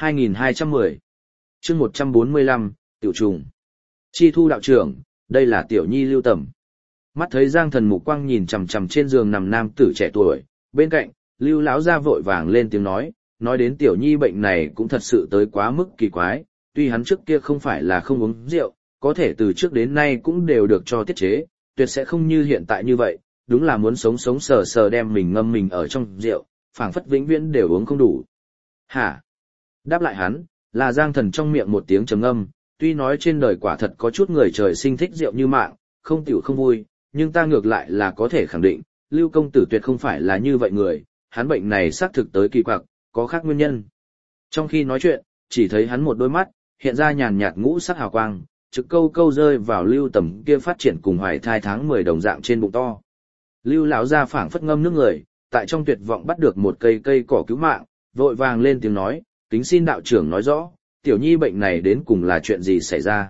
2210. Chương 145, tiểu trùng. Chi thu đạo trưởng, đây là tiểu nhi Lưu Tầm. Mắt thấy Giang Thần mục quang nhìn chằm chằm trên giường nằm nam tử trẻ tuổi, bên cạnh, Lưu lão gia vội vàng lên tiếng nói đến tiểu nhi bệnh này cũng thật sự tới quá mức kỳ quái, tuy hắn trước kia không phải là không uống rượu, có thể từ trước đến nay cũng đều được cho tiết chế, tuyệt sẽ không như hiện tại như vậy, đúng là muốn sống sờ sờ đem mình ngâm mình ở trong rượu, phảng phất vĩnh viễn đều uống không đủ. Hả? Đáp lại hắn, là Giang Thần trong miệng một tiếng trầm ngâm, tuy nói trên đời quả thật có chút người trời sinh thích rượu như mạng, không tiểu không vui, nhưng ta ngược lại là có thể khẳng định, Lưu công tử tuyệt không phải là như vậy người, hắn bệnh này xác thực tới kỳ quặc, có khác nguyên nhân. Trong khi nói chuyện, chỉ thấy hắn một đôi mắt, hiện ra nhàn nhạt ngũ sắc hào quang, trực câu rơi vào Lưu Tầm kia phát triển cùng hoài thai tháng 10 đồng dạng trên bụng to. Lưu lão gia phảng phất ngâm nước người, tại trong tuyệt vọng bắt được một cây cỏ cứu mạng, vội vàng lên tiếng nói, kính xin đạo trưởng nói rõ, tiểu nhi bệnh này đến cùng là chuyện gì xảy ra.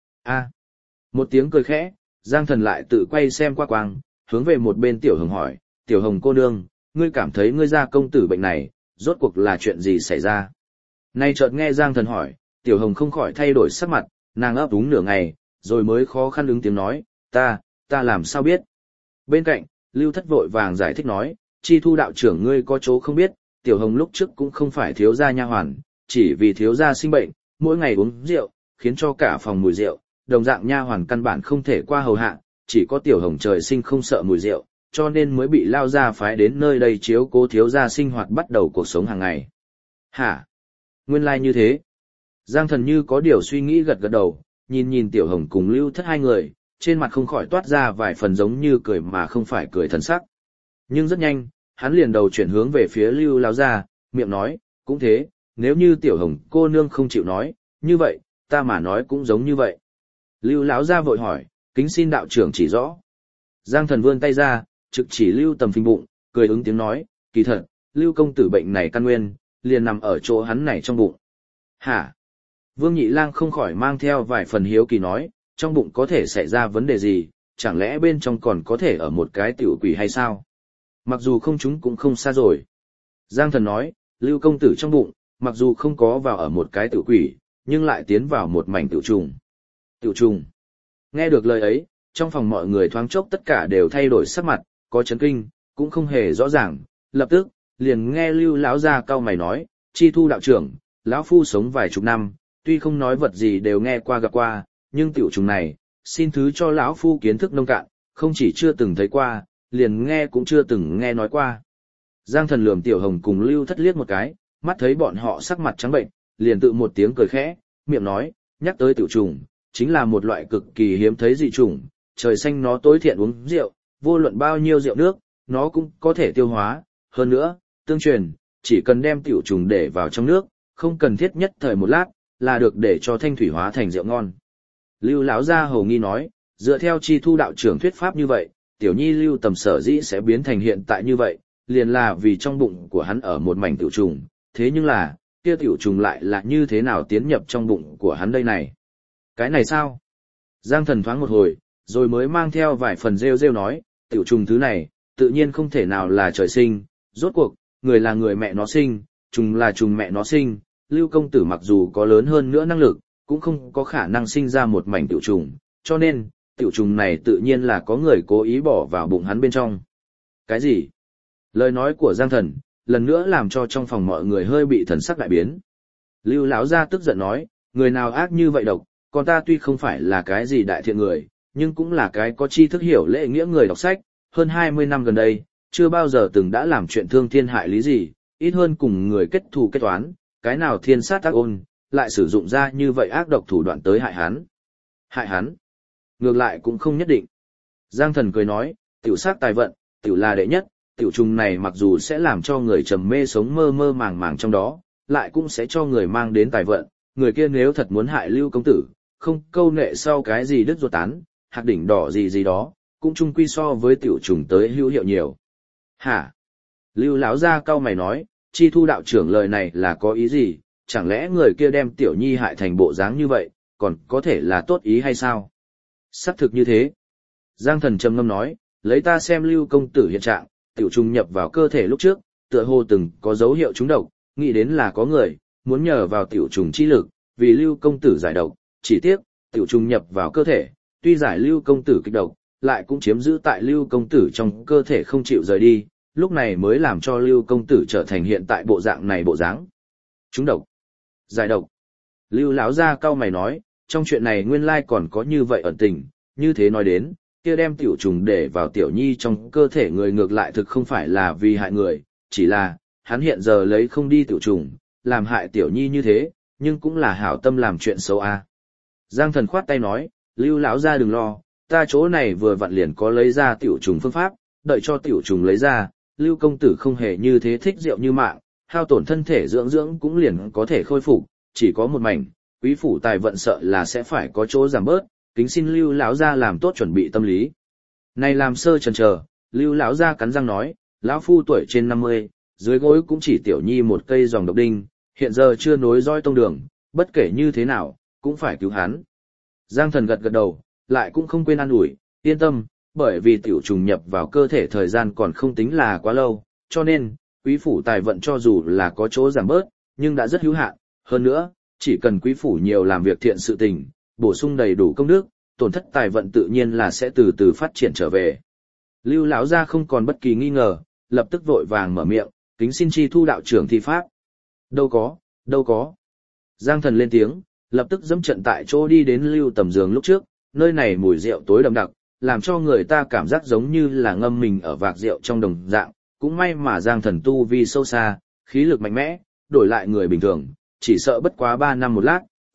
Một tiếng cười khẽ, Giang Thần lại tự quay xem qua quang, hướng về một bên Tiểu Hồng hỏi, Tiểu Hồng cô nương, ngươi cảm thấy ngươi gia công tử bệnh này, rốt cuộc là chuyện gì xảy ra? Nay chợt nghe Giang Thần hỏi, Tiểu Hồng không khỏi thay đổi sắc mặt, nàng ấp úng nửa ngày, rồi mới khó khăn ứng tiếng nói, ta làm sao biết? Bên cạnh, Lưu Thất vội vàng giải thích nói, chi thu đạo trưởng ngươi có chỗ không biết, Tiểu Hồng lúc trước cũng không phải thiếu gia nha hoàn, chỉ vì thiếu gia sinh bệnh, mỗi ngày uống rượu, khiến cho cả phòng mùi rượu, đồng dạng nha hoàn căn bản không thể qua hầu hạ, chỉ có Tiểu Hồng trời sinh không sợ mùi rượu, cho nên mới bị lao gia phái đến nơi đây chiếu cố thiếu gia sinh hoạt bắt đầu cuộc sống hàng ngày. Hả? Nguyên lai như thế. Giang Thần như có điều suy nghĩ gật gật đầu, nhìn nhìn Tiểu Hồng cùng Lưu Thất hai người, trên mặt không khỏi toát ra vài phần giống như cười mà không phải cười thần sắc. Nhưng rất nhanh, hắn liền đầu chuyển hướng về phía Lưu lão gia, miệng nói, cũng thế, nếu như Tiểu Hồng cô nương không chịu nói, như vậy, ta mà nói cũng giống như vậy. Lưu lão gia vội hỏi, kính xin đạo trưởng chỉ rõ. Giang Thần vươn tay ra, trực chỉ Lưu Tầm phình bụng, cười ứng tiếng nói, kỳ thật, Lưu công tử bệnh này căn nguyên, liền nằm ở chỗ hắn này trong bụng. Hả? Vương Nhị Lang không khỏi mang theo vài phần hiếu kỳ nói, trong bụng có thể xảy ra vấn đề gì, chẳng lẽ bên trong còn có thể ở một cái tiểu quỷ hay sao? Mặc dù không chúng cũng không xa rồi. Giang Thần nói, Lưu công tử trong bụng, mặc dù không có vào ở một cái tiểu quỷ, nhưng lại tiến vào một mảnh tiểu trùng. Tiểu trùng. Nghe được lời ấy, trong phòng mọi người thoáng chốc tất cả đều thay đổi sắc mặt, có chấn kinh, cũng không hề rõ ràng, lập tức, liền nghe Lưu lão gia cau mày nói, Chi Thu đạo trưởng, lão phu sống vài chục năm, tuy không nói vật gì đều nghe qua gặp qua, nhưng tiểu trùng này, xin thứ cho lão phu kiến thức nông cạn, không chỉ chưa từng thấy qua, liền nghe cũng chưa từng nghe nói qua. Giang Thần lườm Tiểu Hồng cùng Lưu Thất liếc một cái, mắt thấy bọn họ sắc mặt trắng bệnh, liền tự một tiếng cười khẽ, miệng nói, nhắc tới tiểu trùng, chính là một loại cực kỳ hiếm thấy dị trùng, trời xanh nó tối thiện uống rượu, vô luận bao nhiêu rượu nước, nó cũng có thể tiêu hóa, hơn nữa, tương truyền, chỉ cần đem tiểu trùng để vào trong nước, không cần thiết nhất thời một lát, là được để cho thanh thủy hóa thành rượu ngon. Lưu lão gia hầu nghi nói, dựa theo Chi Thu đạo trưởng thuyết pháp như vậy, tiểu nhi Lưu Tầm sở dĩ sẽ biến thành hiện tại như vậy, liền là vì trong bụng của hắn ở một mảnh tiểu trùng, thế nhưng là, kia tiểu trùng lại là như thế nào tiến nhập trong bụng của hắn đây này? Cái này sao? Giang Thần thoáng một hồi, rồi mới mang theo vài phần rêu rêu nói, tiểu trùng thứ này, tự nhiên không thể nào là trời sinh, rốt cuộc, người là người mẹ nó sinh, trùng là trùng mẹ nó sinh, Lưu công tử mặc dù có lớn hơn nữa năng lực, cũng không có khả năng sinh ra một mảnh tiểu trùng, cho nên, tiểu trùng này tự nhiên là có người cố ý bỏ vào bụng hắn bên trong. Cái gì? Lời nói của Giang Thần, lần nữa làm cho trong phòng mọi người hơi bị thần sắc đại biến. Lưu lão gia tức giận nói, người nào ác như vậy độc, còn ta tuy không phải là cái gì đại thiện người, nhưng cũng là cái có tri thức hiểu lễ nghĩa người đọc sách, hơn 20 năm gần đây, chưa bao giờ từng đã làm chuyện thương thiên hại lý gì, ít hơn cùng người kết thù kết toán, cái nào thiên sát ác ôn, lại sử dụng ra như vậy ác độc thủ đoạn tới hại hắn. Hại hắn? Ngược lại cũng không nhất định. Giang Thần cười nói, tiểu sát tài vận, tiểu là đệ nhất, tiểu trùng này mặc dù sẽ làm cho người trầm mê sống mơ mơ màng màng trong đó, lại cũng sẽ cho người mang đến tài vận, người kia nếu thật muốn hại Lưu công tử, không câu nệ sau cái gì đứt ruột tán, hạt đỉnh đỏ gì gì đó, cũng chung quy so với tiểu trùng tới hữu hiệu nhiều. Hả? Lưu lão gia cau mày nói, Chi Thu đạo trưởng lời này là có ý gì, chẳng lẽ người kia đem tiểu nhi hại thành bộ dáng như vậy, còn có thể là tốt ý hay sao? Xác thực như thế. Giang Thần trầm ngâm nói, lấy ta xem Lưu công tử hiện trạng, tiểu trùng nhập vào cơ thể lúc trước, tựa hồ từng có dấu hiệu trúng độc, nghĩ đến là có người muốn nhờ vào tiểu trùng chi lực, vì Lưu công tử giải độc, chỉ tiếc, tiểu trùng nhập vào cơ thể, tuy giải Lưu công tử kịch độc, lại cũng chiếm giữ tại Lưu công tử trong cơ thể không chịu rời đi, lúc này mới làm cho Lưu công tử trở thành hiện tại bộ dạng này bộ dáng. Trúng độc, giải độc. Lưu lão gia cau mày nói, trong chuyện này nguyên lai còn có như vậy ẩn tình, như thế nói đến, kia đem tiểu trùng để vào tiểu nhi trong cơ thể người ngược lại thực không phải là vì hại người, chỉ là, hắn hiện giờ lấy không đi tiểu trùng, làm hại tiểu nhi như thế, nhưng cũng là hảo tâm làm chuyện xấu a. Giang Thần khoát tay nói, Lưu lão gia đừng lo, ta chỗ này vừa vặn liền có lấy ra tiểu trùng phương pháp, đợi cho tiểu trùng lấy ra, Lưu công tử không hề như thế thích rượu như mạng, hao tổn thân thể dưỡng dưỡng cũng liền có thể khôi phục, chỉ có một mảnh, quý phủ tài vận sợ là sẽ phải có chỗ giảm bớt, kính xin Lưu lão gia làm tốt chuẩn bị tâm lý. Này làm sơ chần chờ, Lưu lão gia cắn răng nói, lão phu tuổi trên 50, dưới gối cũng chỉ tiểu nhi một cây dòng độc đinh, hiện giờ chưa nối roi tông đường, bất kể như thế nào, cũng phải cứu hắn. Giang Thần gật gật đầu, lại cũng không quên an ủi, yên tâm, bởi vì tiểu trùng nhập vào cơ thể thời gian còn không tính là quá lâu, cho nên, quý phủ tài vận cho dù là có chỗ giảm bớt, nhưng đã rất hữu hạn, hơn nữa, chỉ cần quý phủ nhiều làm việc thiện sự tình, bổ sung đầy đủ công đức, tổn thất tài vận tự nhiên là sẽ từ từ phát triển trở về. Lưu lão gia không còn bất kỳ nghi ngờ, lập tức vội vàng mở miệng, kính xin Chi Thu đạo trưởng thi pháp. Đâu có. Giang Thần lên tiếng, lập tức dẫm trận tại chỗ đi đến Lưu Tầm giường lúc trước, nơi này mùi rượu tối đậm đặc, làm cho người ta cảm giác giống như là ngâm mình ở vạc rượu trong đồng dạng, cũng may mà Giang Thần tu vi sâu xa, khí lực mạnh mẽ, đổi lại người bình thường, chỉ sợ bất quá 3 năm một lát,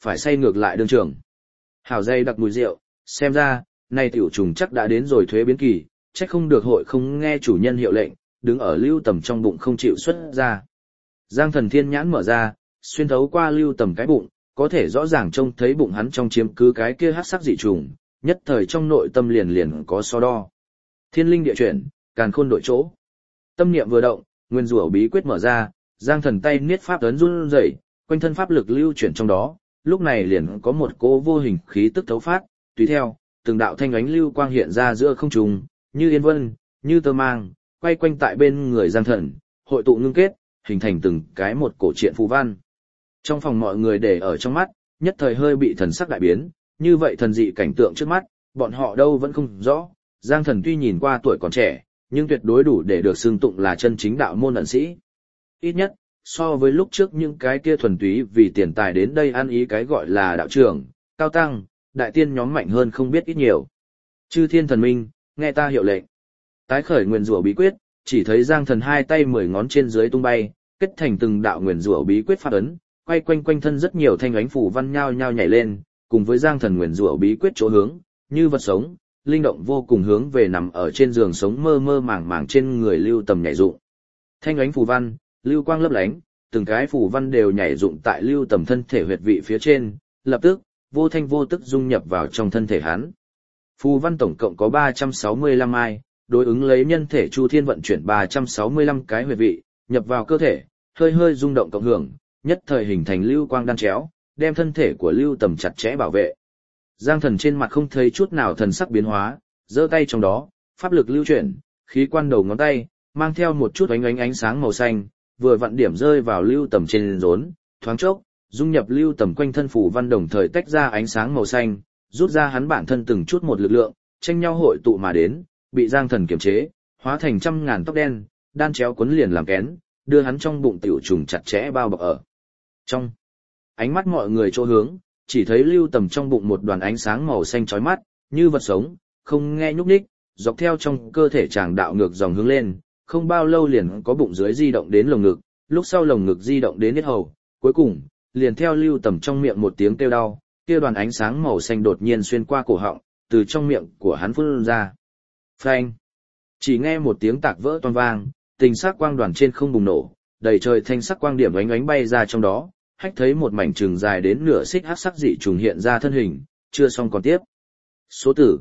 phải say ngược lại đương trường. Hảo dây đặc mùi rượu, xem ra, nay tiểu trùng chắc đã đến rồi thuế biến kỳ, chắc không được hội không nghe chủ nhân hiệu lệnh, đứng ở Lưu Tầm trong bụng không chịu xuất ra. Giang Thần thiên nhãn mở ra, xuyên thấu qua Lưu Tầm cái bụng, có thể rõ ràng trông thấy bụng hắn trong chiếm cứ cái kia hắc sắc dị trùng, nhất thời trong nội tâm liền liền có so đo. Thiên linh địa chuyển, càn khôn đổi chỗ. Tâm niệm vừa động, nguyên rủa bí quyết mở ra, Giang Thần tay niết pháp ấn run rẩy, quanh thân pháp lực lưu chuyển trong đó, lúc này liền có một cỗ vô hình khí tức thấu phát, tùy theo, từng đạo thanh ánh lưu quang hiện ra giữa không trung, như yên vân, như tơ mang, quay quanh tại bên người Giang Thần, hội tụ ngưng kết, hình thành từng cái một cổ truyện phù văn. Trong phòng mọi người để ở trong mắt, nhất thời hơi bị thần sắc đại biến, như vậy thần dị cảnh tượng trước mắt, bọn họ đâu vẫn không rõ. Giang Thần tuy nhìn qua tuổi còn trẻ, nhưng tuyệt đối đủ để được xưng tụng là chân chính đạo môn ẩn sĩ. Ít nhất, so với lúc trước những cái kia thuần túy vì tiền tài đến đây ăn ý cái gọi là đạo trưởng, cao tăng, đại tiên nhóm mạnh hơn không biết ít nhiều. Chư thiên thần minh, nghe ta hiệu lệnh. Tái khởi nguyền rủa bí quyết, chỉ thấy Giang Thần hai tay 10 ngón trên dưới tung bay, kết thành từng đạo nguyền rủa bí quyết phát ấn, quay quanh quanh thân rất nhiều thanh ánh phù văn nhao nhao nhảy lên, cùng với Giang Thần nguyền rủa bí quyết chỗ hướng, như vật sống, linh động vô cùng hướng về nằm ở trên giường sống mơ mơ màng màng trên người Lưu Tầm nhảy dụng. Thanh ánh phù văn, lưu quang lấp lánh, từng cái phù văn đều nhảy dụng tại Lưu Tầm thân thể huyệt vị phía trên, lập tức, vô thanh vô tức dung nhập vào trong thân thể hắn. Phù văn tổng cộng có 365 ai, đối ứng lấy nhân thể Chu Thiên vận chuyển 365 cái huyệt vị, nhập vào cơ thể, hơi hơi rung động cộng hưởng, nhất thời hình thành lưu quang đan chéo, đem thân thể của Lưu Tầm chặt chẽ bảo vệ. Giang Thần trên mặt không thấy chút nào thần sắc biến hóa, giơ tay trong đó, pháp lực lưu chuyển, khí quan đầu ngón tay, mang theo một chút ánh sáng màu xanh, vừa vặn điểm rơi vào Lưu Tầm trên rốn, thoáng chốc, dung nhập Lưu Tầm quanh thân phù văn đồng thời tách ra ánh sáng màu xanh, rút ra hắn bản thân từng chút một lực lượng, tranh nhau hội tụ mà đến, bị Giang Thần kiềm chế, hóa thành trăm ngàn tóc đen, đan chéo quấn liền làm kén, đưa hắn trong bụng tiểu trùng chặt chẽ bao bọc ở. Trong ánh mắt mọi người chỗ hướng, chỉ thấy Lưu Tầm trong bụng một đoàn ánh sáng màu xanh chói mắt, như vật sống, không nghe nhúc nhích, dọc theo trong cơ thể chàng đạo ngược dòng hướng lên, không bao lâu liền có bụng dưới di động đến lồng ngực, lúc sau lồng ngực di động đến yết hầu, cuối cùng, liền theo Lưu Tầm trong miệng một tiếng kêu đau, kia đoàn ánh sáng màu xanh đột nhiên xuyên qua cổ họng, từ trong miệng của hắn phun ra. Phanh! Chỉ nghe một tiếng tạc vỡ toang vang, tình sắc quang đoàn trên không bùng nổ, đầy trời thanh sắc quang điểm ánh ánh bay ra trong đó, hách thấy một mảnh trường dài đến nửa xích hắc sắc dị trùng hiện ra thân hình, chưa xong còn tiếp. Số tử,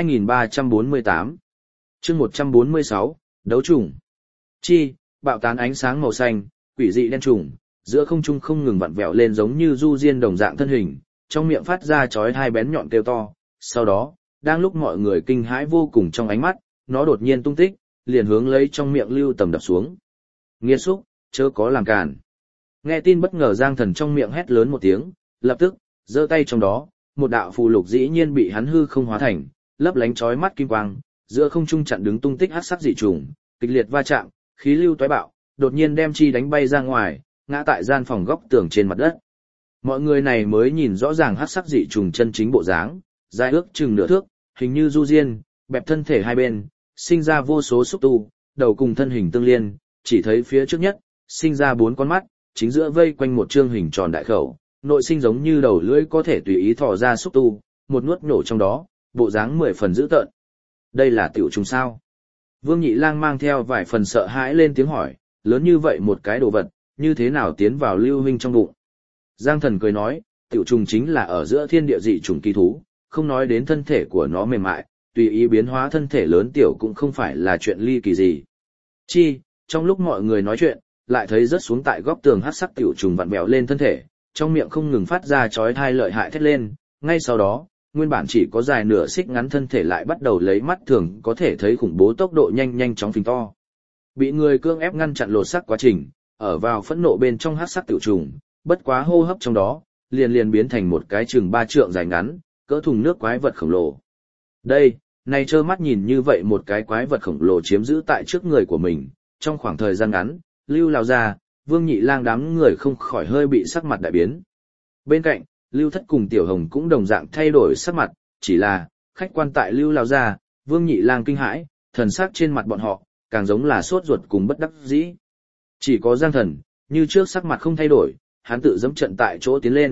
2348. Chương 146, đấu trùng. Chi, bạo tán ánh sáng màu xanh, quỷ dị đen trùng, giữa không trung không ngừng vặn vẹo lên giống như du diên đồng dạng thân hình, trong miệng phát ra chói hai bén nhọn kêu to, sau đó, đang lúc mọi người kinh hãi vô cùng trong ánh mắt, nó đột nhiên tung tích, liền hướng lấy trong miệng Lưu Tầm đập xuống. Nghiệt xúc, chớ có làm cản. Nghe tin bất ngờ Giang Thần trong miệng hét lớn một tiếng, lập tức, giơ tay trong đó, một đạo phù lục dĩ nhiên bị hắn hư không hóa thành, lấp lánh chói mắt kim quang, giữa không trung chặn đứng tung tích hắc sắc dị trùng, kịch liệt va chạm, khí lưu toái bạo, đột nhiên đem chi đánh bay ra ngoài, ngã tại gian phòng góc tường trên mặt đất. Mọi người này mới nhìn rõ ràng hắc sắc dị trùng chân chính bộ dáng, dài ước chừng nửa thước, hình như du diên, bẹp thân thể hai bên, sinh ra vô số xúc tu, đầu cùng thân hình tương liên, chỉ thấy phía trước nhất, sinh ra 4 con mắt, chính giữa vây quanh một trương hình tròn đại khẩu, nội sinh giống như đầu lưỡi có thể tùy ý thò ra xúc tu, một nuốt nổ trong đó, bộ dáng 10 phần dữ tợn. Đây là tiểu trùng sao? Vương Nhị Lang mang theo vài phần sợ hãi lên tiếng hỏi, lớn như vậy một cái đồ vật, như thế nào tiến vào Lưu huynh trong bụng? Giang Thần cười nói, tiểu trùng chính là ở giữa thiên địa dị trùng kỳ thú, không nói đến thân thể của nó mềm mại, tùy ý biến hóa thân thể lớn tiểu cũng không phải là chuyện ly kỳ gì. Chi, trong lúc mọi người nói chuyện, lại thấy rớt xuống tại góc tường hắc sắc tiểu trùng vặn vẹo lên thân thể, trong miệng không ngừng phát ra chói tai lợi hại thét lên, ngay sau đó, nguyên bản chỉ có dài nửa xích ngắn thân thể lại bắt đầu lấy mắt thường có thể thấy khủng bố tốc độ nhanh chóng phình to. Bị người cưỡng ép ngăn chặn lột xác quá trình, ở vào phẫn nộ bên trong hắc sắc tiểu trùng, bất quá hô hấp trong đó, liền biến thành một cái chừng 3 trượng dài ngắn, cỡ thùng nước quái vật khổng lồ. Đây, này trơ mắt nhìn như vậy một cái quái vật khổng lồ chiếm giữ tại trước người của mình, trong khoảng thời gian ngắn, Lưu Lão gia, Vương Nhị Lang đám người không khỏi hơi bị sắc mặt đại biến. Bên cạnh, Lưu Thất cùng Tiểu Hồng cũng đồng dạng thay đổi sắc mặt, chỉ là, khách quan tại Lưu Lão gia, Vương Nhị Lang kinh hãi, thần sắc trên mặt bọn họ, càng giống là sốt ruột cùng bất đắc dĩ. Chỉ có Giang Thần, như trước sắc mặt không thay đổi, hắn tự dẫm trận tại chỗ tiến lên,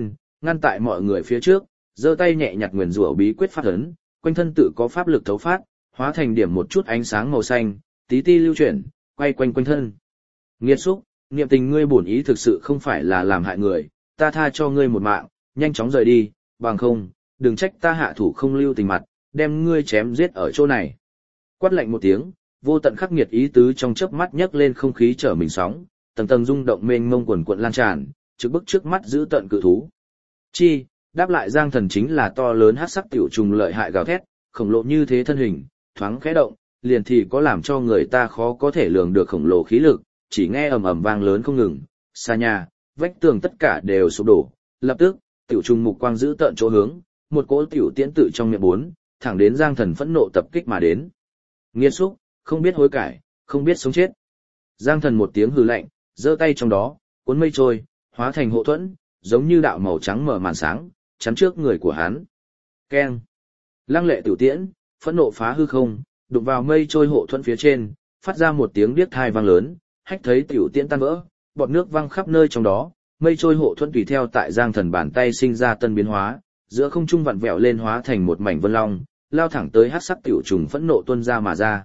ngăn tại mọi người phía trước, giơ tay nhẹ nhặt nguyền rủa bí quyết phát ấn, quanh thân tự có pháp lực thấu phát, hóa thành điểm một chút ánh sáng màu xanh, tí ti lưu chuyển, quay quanh quanh thân. Nghiệt xúc, niệm tình ngươi bổn ý thực sự không phải là làm hại người, ta tha cho ngươi một mạng, nhanh chóng rời đi, bằng không, đừng trách ta hạ thủ không lưu tình mặt, đem ngươi chém giết ở chỗ này. Quát lạnh một tiếng, vô tận khắc nghiệt ý tứ trong chớp mắt nhấc lên không khí trở mình sóng, tầng tầng rung động mênh mông quần cuộn lan tràn, trước bức trước mắt giữ tận cự thú. Chi, đáp lại Giang Thần chính là to lớn hắc sắc tiểu trùng lợi hại gào thét, khổng lồ như thế thân hình, thoáng khẽ động, liền thì có làm cho người ta khó có thể lường được khổng lồ khí lực, chỉ nghe ầm ầm vang lớn không ngừng, xa nhà, vách tường tất cả đều sụp đổ, lập tức, tiểu trùng mục quang giữ tận chỗ hướng, một cỗ tiểu tiễn tự trong miệng bốn, thẳng đến Giang Thần phẫn nộ tập kích mà đến. Nghiệt xúc, không biết hối cải, không biết sống chết. Giang Thần một tiếng hừ lạnh, giơ tay trong đó, cuốn mây trôi, hóa thành hộ thuẫn, giống như đạo màu trắng mở màn sáng, chắn trước người của hắn. Keng. Lăng lệ tiểu tiễn, phẫn nộ phá hư không, đụng vào mây trôi hộ thuẫn phía trên, phát ra một tiếng điếc thai vang lớn, hách thấy tiểu tiễn tan vỡ, bọt nước văng khắp nơi trong đó, mây trôi hộ thuẫn tùy theo tại Giang Thần bàn tay sinh ra tân biến hóa, giữa không trung vặn vẹo lên hóa thành một mảnh vân long, lao thẳng tới hắc sắc tiểu trùng phẫn nộ tuôn ra mà ra.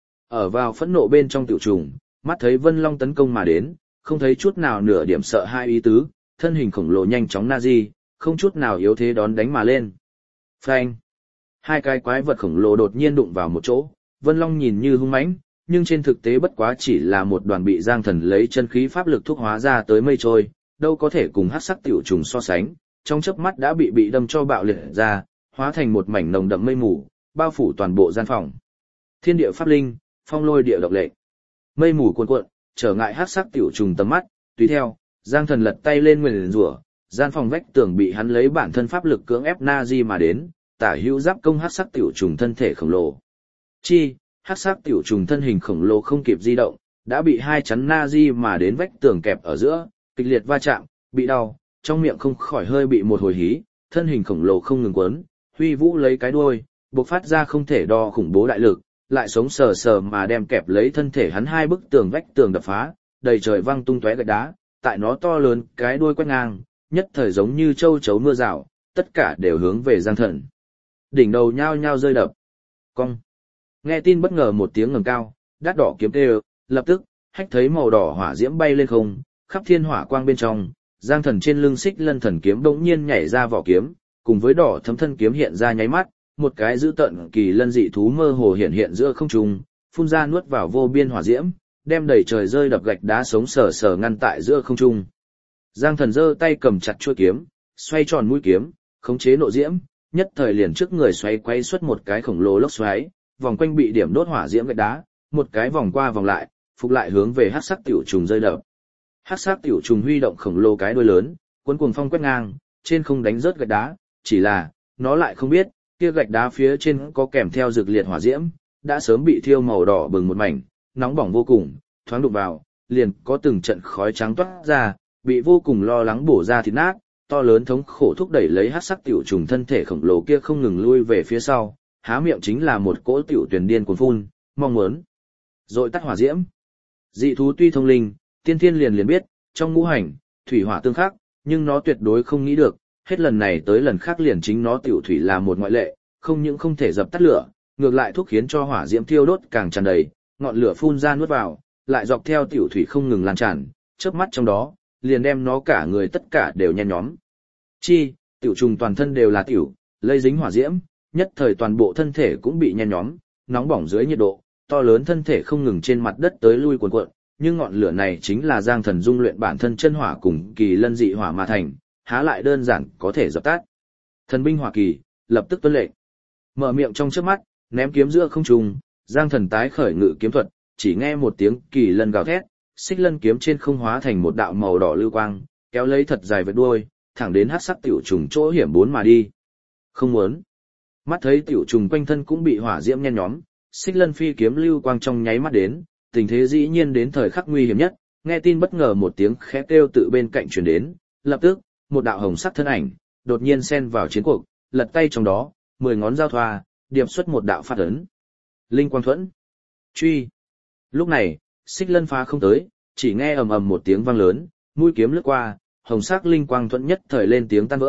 Ở vào phẫn nộ bên trong tiểu trùng, mắt thấy vân long tấn công mà đến, không thấy chút nào nửa điểm sợ hai ý tứ, thân hình khổng lồ nhanh chóng na di, không chút nào yếu thế đón đánh mà lên. Phanh! Hai cái quái vật khổng lồ đột nhiên đụng vào một chỗ, vân long nhìn như hung mãnh, nhưng trên thực tế bất quá chỉ là một đoàn bị Giang Thần lấy chân khí pháp lực thúc hóa ra tới mây trôi, đâu có thể cùng hắc sắc tiểu trùng so sánh, trong chớp mắt đã bị đâm cho bạo liệt ra, hóa thành một mảnh nồng đậm mây mù, bao phủ toàn bộ gian phòng. Thiên địa pháp linh, phong lôi địa độc lệ. Mây mù cuồn cuộn, trở ngại hắc sắc tiểu trùng tầm mắt, tùy theo, Giang Thần lật tay lên nguyền rủa, gian phòng vách tường bị hắn lấy bản thân pháp lực cưỡng ép na di mà đến, tả hữu giáp công hắc sắc tiểu trùng thân thể khổng lồ. Chi, hắc sắc tiểu trùng thân hình khổng lồ không kịp di động, đã bị hai chắn na di mà đến vách tường kẹp ở giữa, kịch liệt va chạm, bị đau, trong miệng không khỏi hơi bị một hồi hí, thân hình khổng lồ không ngừng quấn, huy vũ lấy cái đuôi, bộc phát ra không thể đo khủng bố đại lực, lại sống sờ sờ mà đem kẹp lấy thân thể hắn hai bức tường vách tường đập phá, đầy trời văng tung tóe gạch đá, tại nó to lớn, cái đuôi quét ngang, nhất thời giống như châu chấu mưa rào, tất cả đều hướng về Giang Thần. Đỉnh đầu nhao nhao rơi đập. Cong. Nghe tin bất ngờ một tiếng ngầm cao, đát đỏ kiếm kêu, lập tức, hách thấy màu đỏ hỏa diễm bay lên không, khắp thiên hỏa quang bên trong, Giang Thần trên lưng Xích Lân thần kiếm bỗng nhiên nhảy ra vỏ kiếm, cùng với đỏ thấm thân kiếm hiện ra nháy mắt, một cái dữ tợn kỳ lân dị thú mơ hồ hiện hiện giữa không trung, phun ra nuốt vào vô biên hỏa diễm, đem đầy trời rơi đập gạch đá sống sờ sờ ngăn tại giữa không trung. Giang Thần giơ tay cầm chặt chuôi kiếm, xoay tròn mũi kiếm, khống chế nộ diễm, nhất thời liền trước người xoay quay xuất một cái khổng lồ lốc xoáy, vòng quanh bị điểm đốt hỏa diễm gạch đá, một cái vòng qua vòng lại, phục lại hướng về hắc sắc tiểu trùng rơi đập. Hắc sắc tiểu trùng huy động khổng lồ cái đuôi lớn, cuốn cuồng phong quét ngang, trên không đánh rớt gạch đá, chỉ là nó lại không biết, kia gạch đá phía trên có kèm theo rực liệt hỏa diễm, đã sớm bị thiêu màu đỏ bừng một mảnh, nóng bỏng vô cùng, thoáng đụng vào, liền có từng trận khói trắng toát ra, bị vô cùng lo lắng bổ ra thịt nát, to lớn thống khổ thúc đẩy lấy hắc sắc tiểu trùng thân thể khổng lồ kia không ngừng lui về phía sau, há miệng chính là một cỗ tiểu tuyển điên cuồng phun, mong muốn dội tắt hỏa diễm. Dị thú tuy thông linh, tiên thiên liền biết, trong ngũ hành, thủy hỏa tương khắc, nhưng nó tuyệt đối không nghĩ được, hết lần này tới lần khác liền chính nó tiểu thủy là một ngoại lệ, không những không thể dập tắt lửa, ngược lại thúc khiến cho hỏa diễm thiêu đốt càng tràn đầy, ngọn lửa phun ra nuốt vào, lại dọc theo tiểu thủy không ngừng lan tràn, chớp mắt trong đó, liền đem nó cả người tất cả đều nhen nhóm. Chi, tiểu trùng toàn thân đều là tiểu, lây dính hỏa diễm, nhất thời toàn bộ thân thể cũng bị nhen nhóm, nóng bỏng dưới nhiệt độ, to lớn thân thể không ngừng trên mặt đất tới lui cuộn cuộn, nhưng ngọn lửa này chính là Giang Thần dung luyện bản thân chân hỏa cùng kỳ lân dị hỏa mà thành, há lại đơn giản có thể dập tắt. Thần binh hỏa kỳ, lập tức tuân lệnh. Mở miệng trong chớp mắt, ném kiếm giữa không trung, Giang Thần tái khởi ngự kiếm thuật, chỉ nghe một tiếng kỳ lân gào thét, xích lân kiếm trên không hóa thành một đạo màu đỏ lưu quang, kéo lấy thật dài vệt đuôi, thẳng đến hắc sắc tiểu trùng chỗ hiểm bốn mà đi. Không muốn. Mắt thấy tiểu trùng quanh thân cũng bị hỏa diễm nhen nhóm, xích lân phi kiếm lưu quang trong nháy mắt đến, tình thế dĩ nhiên đến thời khắc nguy hiểm nhất, nghe tin bất ngờ một tiếng khẽ kêu tự bên cạnh truyền đến, lập tức, một đạo hồng sắc thân ảnh, đột nhiên xen vào chiến cuộc, lật tay trong đó, 10 ngón giao thoa, điệp xuất một đạo phát ấn. Linh quang thuẫn. Truy. Lúc này, xích lân phá không tới, chỉ nghe ầm ầm một tiếng vang lớn, mũi kiếm lướt qua, hồng sắc linh quang thuẫn nhất thời lên tiếng tan vỡ,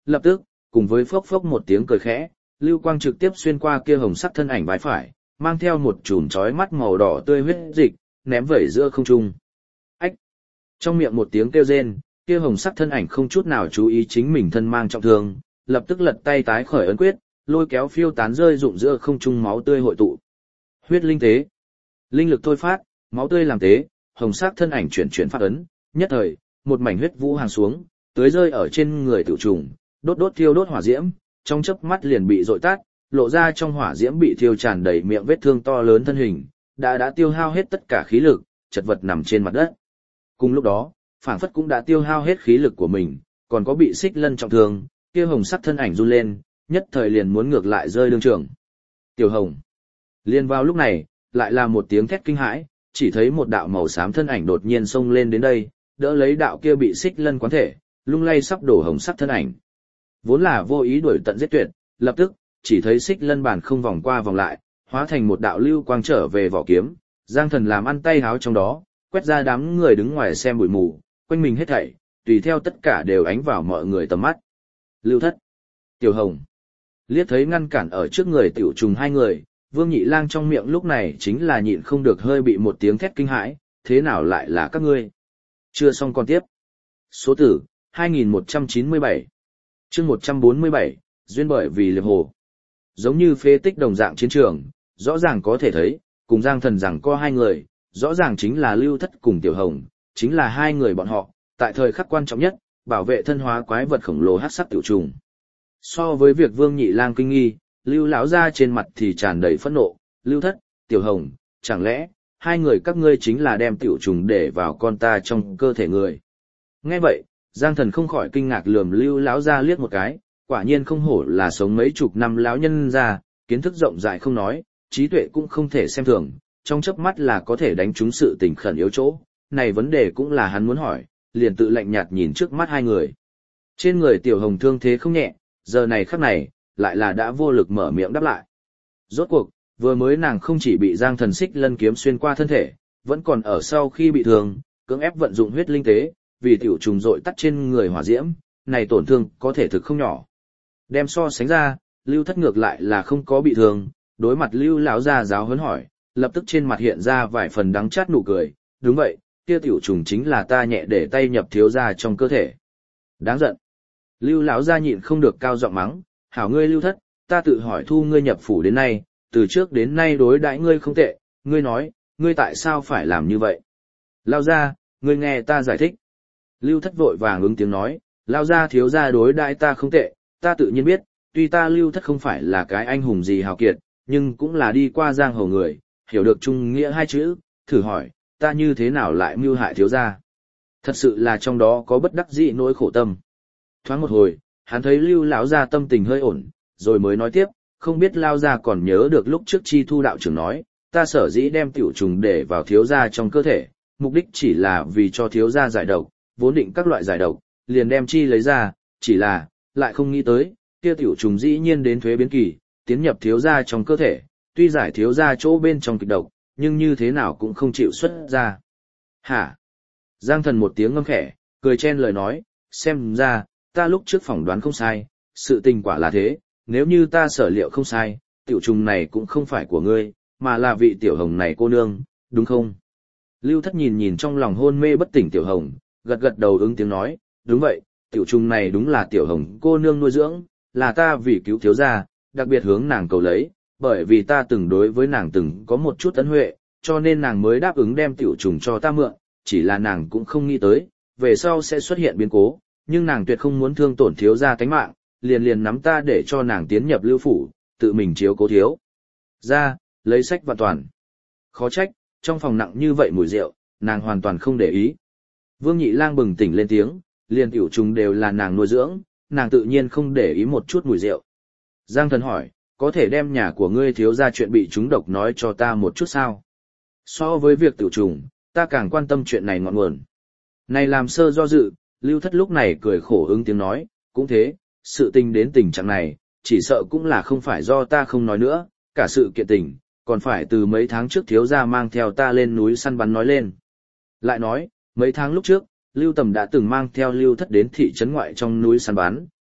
Lập tức, cùng với phốc phốc một tiếng cười khẽ, lưu quang trực tiếp xuyên qua kia hồng sắc thân ảnh vai phải, mang theo một chùm chói mắt màu đỏ tươi huyết dịch, ném vẩy giữa không trung. Ách! Trong miệng một tiếng kêu rên, kia hồng sắc thân ảnh không chút nào chú ý chính mình thân mang trọng thương, lập tức lật tay tái khởi ấn quyết, lôi kéo phiêu tán rơi rụng giữa không trung máu tươi hội tụ. Huyết linh tế. Linh lực thôi phát, máu tươi làm tế, hồng sắc thân ảnh chuyển chuyển phát ấn, nhất thời, một mảnh huyết vũ hàng xuống, tưới rơi ở trên người tiểu trùng, đốt đốt thiêu đốt hỏa diễm, trong chớp mắt liền bị dội tắt, lộ ra trong hỏa diễm bị thiêu tràn đầy miệng vết thương to lớn thân hình, đã tiêu hao hết tất cả khí lực, chật vật nằm trên mặt đất. Cùng lúc đó, phảng phất cũng đã tiêu hao hết khí lực của mình, còn có bị xích lân trọng thương, kia hồng sắc thân ảnh run lên, nhất thời liền muốn ngược lại rơi đương trường. Tiểu Hồng. Liên vào lúc này, lại là một tiếng thét kinh hãi, chỉ thấy một đạo màu xám thân ảnh đột nhiên xông lên đến đây, đỡ lấy đạo kia bị xích lân quán thể, lung lay sắp đổ hồng sắc thân ảnh. Vốn là vô ý đuổi tận giết tuyệt, lập tức, chỉ thấy xích lân bản không vòng qua vòng lại, hóa thành một đạo lưu quang trở về vỏ kiếm, Giang Thần làm ăn tay háo trong đó, quét ra đám người đứng ngoài xem bụi mù, quanh mình hết thảy, tùy theo tất cả đều ánh vào mọi người tầm mắt. Lưu Thất, Tiểu Hồng, liếc thấy ngăn cản ở trước người tiểu trùng hai người, Vương Nhị Lang trong miệng lúc này chính là nhịn không được hơi bị một tiếng thét kinh hãi, thế nào lại là các ngươi? Chưa xong còn tiếp. Số tử, 2197. Chương 147, duyên bởi vì liệp hồ. Giống như phế tích đồng dạng chiến trường, rõ ràng có thể thấy, cùng Giang Thần rằng có hai người, rõ ràng chính là Lưu Thất cùng Tiểu Hồng, chính là hai người bọn họ, tại thời khắc quan trọng nhất, bảo vệ thân hóa quái vật khổng lồ hắc sắc tiểu trùng. So với việc Vương Nhị Lang kinh nghi, Lưu lão gia trên mặt thì tràn đầy phẫn nộ, Lưu Thất, Tiểu Hồng, chẳng lẽ hai người các ngươi chính là đem tiểu trùng để vào con ta trong cơ thể người? Nghe vậy, Giang Thần không khỏi kinh ngạc lườm Lưu lão gia liếc một cái, quả nhiên không hổ là sống mấy chục năm lão nhân gia, kiến thức rộng rãi không nói, trí tuệ cũng không thể xem thường, trong chớp mắt là có thể đánh trúng sự tình khẩn yếu chỗ, này vấn đề cũng là hắn muốn hỏi, liền tự lạnh nhạt nhìn trước mắt hai người. Trên người Tiểu Hồng thương thế không nhẹ, giờ này khắc này, lại là đã vô lực mở miệng đáp lại. Rốt cuộc, vừa mới nàng không chỉ bị Giang Thần xích lân kiếm xuyên qua thân thể, vẫn còn ở sau khi bị thương, cưỡng ép vận dụng huyết linh tế, vì tiểu trùng dội tắt trên người hỏa diễm, này tổn thương có thể thực không nhỏ. Đem so sánh ra, Lưu Thất ngược lại là không có bị thương, đối mặt Lưu lão gia giáo huấn hỏi, lập tức trên mặt hiện ra vài phần đắng chát nụ cười, đúng vậy, kia tiểu trùng chính là ta nhẹ để tay nhập thiếu gia trong cơ thể. Đáng giận. Lưu lão gia nhịn không được cao giọng mắng, hảo ngươi Lưu Thất, ta tự hỏi thu ngươi nhập phủ đến nay, từ trước đến nay đối đãi ngươi không tệ, ngươi nói, ngươi tại sao phải làm như vậy? Lao gia, ngươi nghe ta giải thích. Lưu Thất vội vàng ứng tiếng nói, Lao gia thiếu gia đối đãi ta không tệ, ta tự nhiên biết, tuy ta Lưu Thất không phải là cái anh hùng gì hào kiệt, nhưng cũng là đi qua giang hồ người, hiểu được trung nghĩa hai chữ, thử hỏi, ta như thế nào lại mưu hại thiếu gia? Thật sự là trong đó có bất đắc dĩ nỗi khổ tâm. Thoáng một hồi, hắn thấy Lưu lão gia tâm tình hơi ổn, rồi mới nói tiếp, không biết Lao gia còn nhớ được lúc trước Chi Thu đạo trưởng nói, ta sở dĩ đem tiểu trùng để vào thiếu gia trong cơ thể, mục đích chỉ là vì cho thiếu gia giải độc, vốn định các loại giải độc, liền đem chi lấy ra, chỉ là, lại không nghĩ tới, kia tiểu trùng dĩ nhiên đến thuế biến kỳ, tiến nhập thiếu gia trong cơ thể, tuy giải thiếu gia chỗ bên trong kịch độc, nhưng như thế nào cũng không chịu xuất ra. Hả? Giang Thần một tiếng ngâm khẽ, cười chen lời nói, xem ra, ta lúc trước phỏng đoán không sai, sự tình quả là thế, nếu như ta sở liệu không sai, tiểu trùng này cũng không phải của ngươi, mà là vị Tiểu Hồng này cô nương, đúng không? Lưu Thất nhìn nhìn trong lòng hôn mê bất tỉnh Tiểu Hồng, gật gật đầu ứng tiếng nói, đúng vậy, tiểu trùng này đúng là Tiểu Hồng cô nương nuôi dưỡng, là ta vì cứu thiếu gia, đặc biệt hướng nàng cầu lấy, bởi vì ta từng đối với nàng từng có một chút ân huệ, cho nên nàng mới đáp ứng đem tiểu trùng cho ta mượn, chỉ là nàng cũng không nghĩ tới, về sau sẽ xuất hiện biến cố, nhưng nàng tuyệt không muốn thương tổn thiếu gia tánh mạng, liền nắm ta để cho nàng tiến nhập Lưu phủ, tự mình chiếu cố thiếu gia, lấy sách và toàn. Khó trách, trong phòng nặng như vậy mùi rượu, nàng hoàn toàn không để ý. Vương Nhị Lang bừng tỉnh lên tiếng, liền tiểu trùng đều là nàng nuôi dưỡng, nàng tự nhiên không để ý một chút mùi rượu. Giang Thần hỏi, có thể đem nhà của ngươi thiếu gia chuyện bị trúng độc nói cho ta một chút sao? So với việc tiểu trùng, ta càng quan tâm chuyện này ngọn nguồn. Này làm sơ do dự, Lưu Thất lúc này cười khổ ứng tiếng nói, cũng thế, sự tình đến tình trạng này, chỉ sợ cũng là không phải do ta không nói nữa, cả sự kiện tình, còn phải từ mấy tháng trước thiếu gia mang theo ta lên núi săn bắn nói lên. Lại nói, mấy tháng lúc trước, Lưu Tầm đã từng mang theo Lưu Thất đến thị trấn ngoại trong núi săn bắn,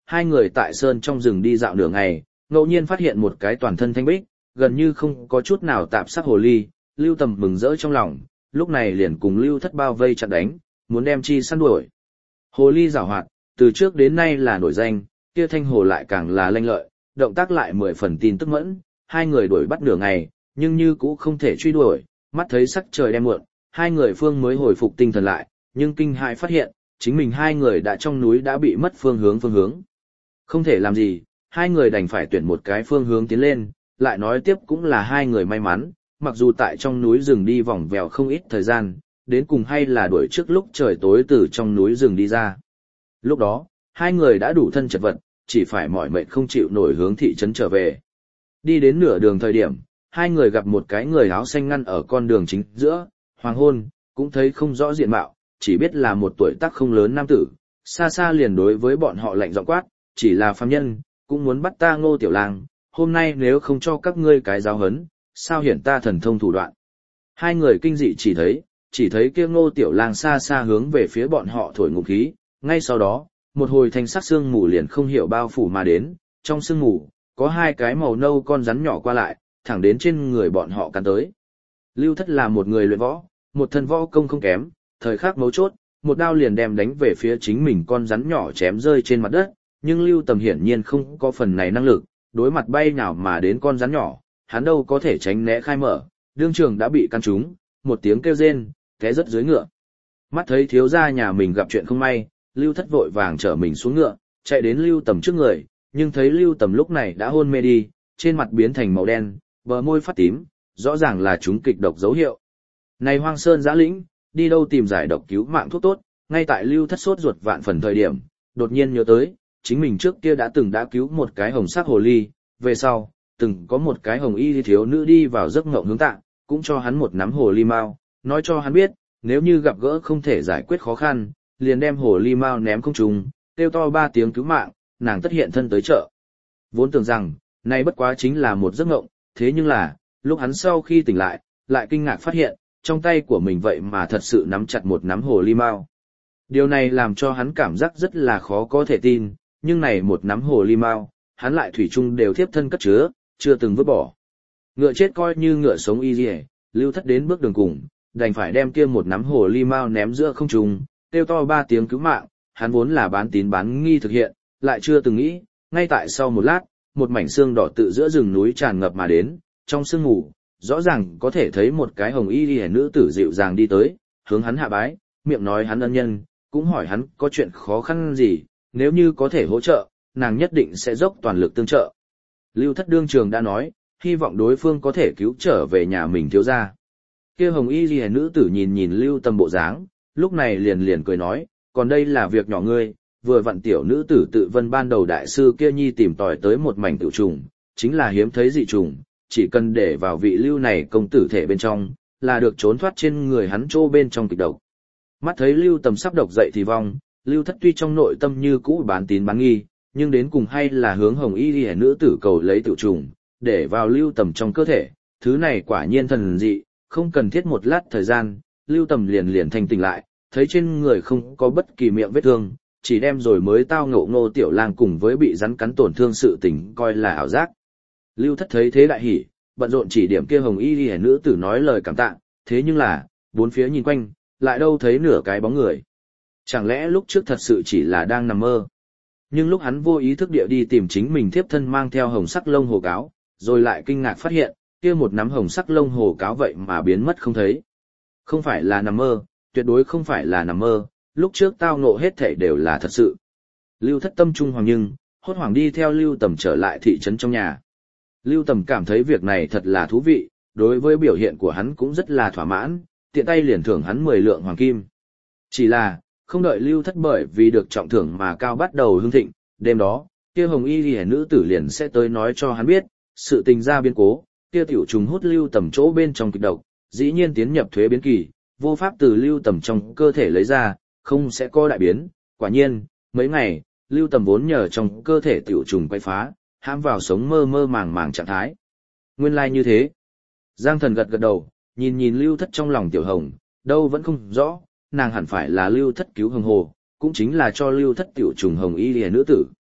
hai người tại sơn trong rừng đi dạo nửa ngày, ngẫu nhiên phát hiện một cái toàn thân thanh bích, gần như không có chút nào tạp sắc hồ ly, Lưu Tầm mừng rỡ trong lòng, lúc này liền cùng Lưu Thất bao vây chặn đánh, muốn đem chi săn đuổi. Hồ ly giảo hoạt, từ trước đến nay là nổi danh, kia thanh hồ lại càng là lanh lợi, động tác lại 10 phần tin tức mẫn, hai người đuổi bắt nửa ngày, nhưng như cũ không thể truy đuổi, mắt thấy sắc trời đem muộn, hai người phương mới hồi phục tinh thần lại, nhưng kinh hãi phát hiện, chính mình hai người đã trong núi đã bị mất phương hướng. Không thể làm gì, hai người đành phải tuyển một cái phương hướng tiến lên, lại nói tiếp cũng là hai người may mắn, mặc dù tại trong núi rừng đi vòng vèo không ít thời gian, đến cùng hay là đuổi trước lúc trời tối từ trong núi rừng đi ra. Lúc đó, hai người đã đủ thân chật vật, chỉ phải mỏi mệt không chịu nổi hướng thị trấn trở về. Đi đến nửa đường thời điểm, hai người gặp một cái người áo xanh ngăn ở con đường chính giữa, hoàng hôn, cũng thấy không rõ diện mạo, chỉ biết là một tuổi tác không lớn nam tử, xa xa liền đối với bọn họ lạnh giọng quát, chỉ là phàm nhân, cũng muốn bắt ta Ngô Tiểu Lang, hôm nay nếu không cho các ngươi cái giáo hấn, sao hiển ta thần thông thủ đoạn. Hai người kinh dị chỉ thấy kia Ngô Tiểu Lang xa xa hướng về phía bọn họ thổi ngụm khí, ngay sau đó, một hồi thanh sắc sương mù liền không hiểu bao phủ mà đến, trong sương mù, có hai cái màu nâu con rắn nhỏ qua lại, thẳng đến trên người bọn họ cắn tới. Lưu Thất là một người luyện võ, một thân võ công không kém, thời khắc mấu chốt, một đao liền đem đánh về phía chính mình con rắn nhỏ chém rơi trên mặt đất, nhưng Lưu Tầm hiển nhiên không có phần này năng lực, đối mặt bay nào mà đến con rắn nhỏ, hắn đâu có thể tránh né khai mở, đương trường đã bị căn trúng, một tiếng kêu rên, té rất dưới ngựa. Mắt thấy thiếu gia nhà mình gặp chuyện không may, Lưu Thất vội vàng trở mình xuống ngựa, chạy đến Lưu Tầm trước người, nhưng thấy Lưu Tầm lúc này đã hôn mê đi, trên mặt biến thành màu đen, bờ môi phát tím, rõ ràng là chúng kịch độc dấu hiệu. Này Hoang Sơn Giã Lĩnh, đi đâu tìm giải độc cứu mạng thuốc tốt, ngay tại Lưu Thất sốt ruột vạn phần thời điểm, đột nhiên nhớ tới, chính mình trước kia đã cứu một cái hồng sắc hồ ly, về sau, từng có một cái hồng y thiếu nữ đi vào giấc ngộng hướng tạ, cũng cho hắn một nắm hồ ly mao, nói cho hắn biết, nếu như gặp gỡ không thể giải quyết khó khăn, liền đem hồ ly mao ném không trung, kêu to 3 tiếng cứu mạng, nàng tất hiện thân tới chợ. Vốn tưởng rằng, nay bất quá chính là một giấc ngộng, thế nhưng là, lúc hắn sau khi tỉnh lại kinh ngạc phát hiện, trong tay của mình vậy mà thật sự nắm chặt một nắm hồ ly mao. Điều này làm cho hắn cảm giác rất là khó có thể tin, nhưng này một nắm hồ ly mao, hắn lại thủy chung đều tiếp thân cất chứa, chưa từng vứt bỏ. Ngựa chết coi như ngựa sống y liề, Lưu Thất đến bước đường cùng, đành phải đem kia một nắm hồ ly mao ném giữa không trung, kêu to 3 tiếng cứu mạng, hắn vốn là bán tín bán nghi thực hiện, lại chưa từng nghĩ, ngay tại sau một lát, một mảnh xương đỏ tự giữa rừng núi tràn ngập mà đến, trong sương mù, rõ ràng có thể thấy một cái hồng y liễu nữ tử dịu dàng đi tới, hướng hắn hạ bái, miệng nói hắn ân nhân, cũng hỏi hắn có chuyện khó khăn gì, nếu như có thể hỗ trợ, nàng nhất định sẽ dốc toàn lực tương trợ. Lưu Thất đương trường đã nói, hy vọng đối phương có thể cứu trở về nhà mình thiếu gia. Kia hồng y liễu nữ tử nhìn Lưu Tầm bộ dáng, lúc này liền cười nói, còn đây là việc nhỏ ngươi, vừa vặn tiểu nữ tử tự vân ban đầu đại sư kia nhi tìm tòi tới một mảnh tiểu trùng, chính là hiếm thấy dị trùng, chỉ cần để vào vị Lưu này công tử thể bên trong, là được trốn thoát trên người hắn chỗ bên trong kịch độc. Mắt thấy Lưu Tầm sắp độc dậy thì vong, Lưu Thất tuy trong nội tâm như cũ bán tín bán nghi, nhưng đến cùng hay là hướng hồng y liễu nữ tử cầu lấy tiểu trùng, để vào Lưu Tầm trong cơ thể, thứ này quả nhiên thần dị, không cần thiết một lát thời gian, Lưu Tầm liền thanh tỉnh lại, thấy trên người không có bất kỳ miệng vết thương, chỉ đem rồi mới tao ngộ Ngô Tiểu Lang cùng với bị rắn cắn tổn thương sự tình coi là ảo giác. Lưu Thất thấy thế đại hỉ, bận rộn chỉ điểm kia hồng y liễu nữ tử nói lời cảm tạ, thế nhưng là, bốn phía nhìn quanh, lại đâu thấy nửa cái bóng người. Chẳng lẽ lúc trước thật sự chỉ là đang nằm mơ? Nhưng lúc hắn vô ý thức địa đi tìm chính mình thiếp thân mang theo hồng sắc lông hồ cáo, rồi lại kinh ngạc phát hiện, kia một nắm hồng sắc lông hồ cáo vậy mà biến mất không thấy. Không phải là nằm mơ, tuyệt đối không phải là nằm mơ, lúc trước tao ngộ hết thảy đều là thật sự. Lưu Thất tâm trung hoàng nhưng, hốt hoảng đi theo Lưu Tầm trở lại thị trấn trong nhà. Lưu Tầm cảm thấy việc này thật là thú vị, đối với biểu hiện của hắn cũng rất là thỏa mãn, tiện tay liền thưởng hắn 10 lượng hoàng kim. Chỉ là, không đợi Lưu Thất bởi vì được trọng thưởng mà cao bắt đầu hưng thịnh, đêm đó, kia hồng y liễu nữ tử liền sẽ tới nói cho hắn biết, sự tình ra biến cố, kia tiểu trùng hút Lưu Tầm chỗ bên trong kịch độc, dĩ nhiên tiến nhập thuế biến kỳ, vô pháp từ Lưu Tầm trong cơ thể lấy ra, không sẽ có đại biến. Quả nhiên, mấy ngày, Lưu Tầm vốn nhờ trong cơ thể tiểu trùng quay phá, hãm vào sống mơ mơ màng màng trạng thái. Nguyên lai như thế. Giang Thần gật đầu, nhìn Lưu Thất trong lòng tiểu hồng, đâu vẫn không rõ, nàng hẳn phải là Lưu Thất cứu hồng hồ, cũng chính là cho Lưu Thất tiểu trùng hồng y liễu nữ tử.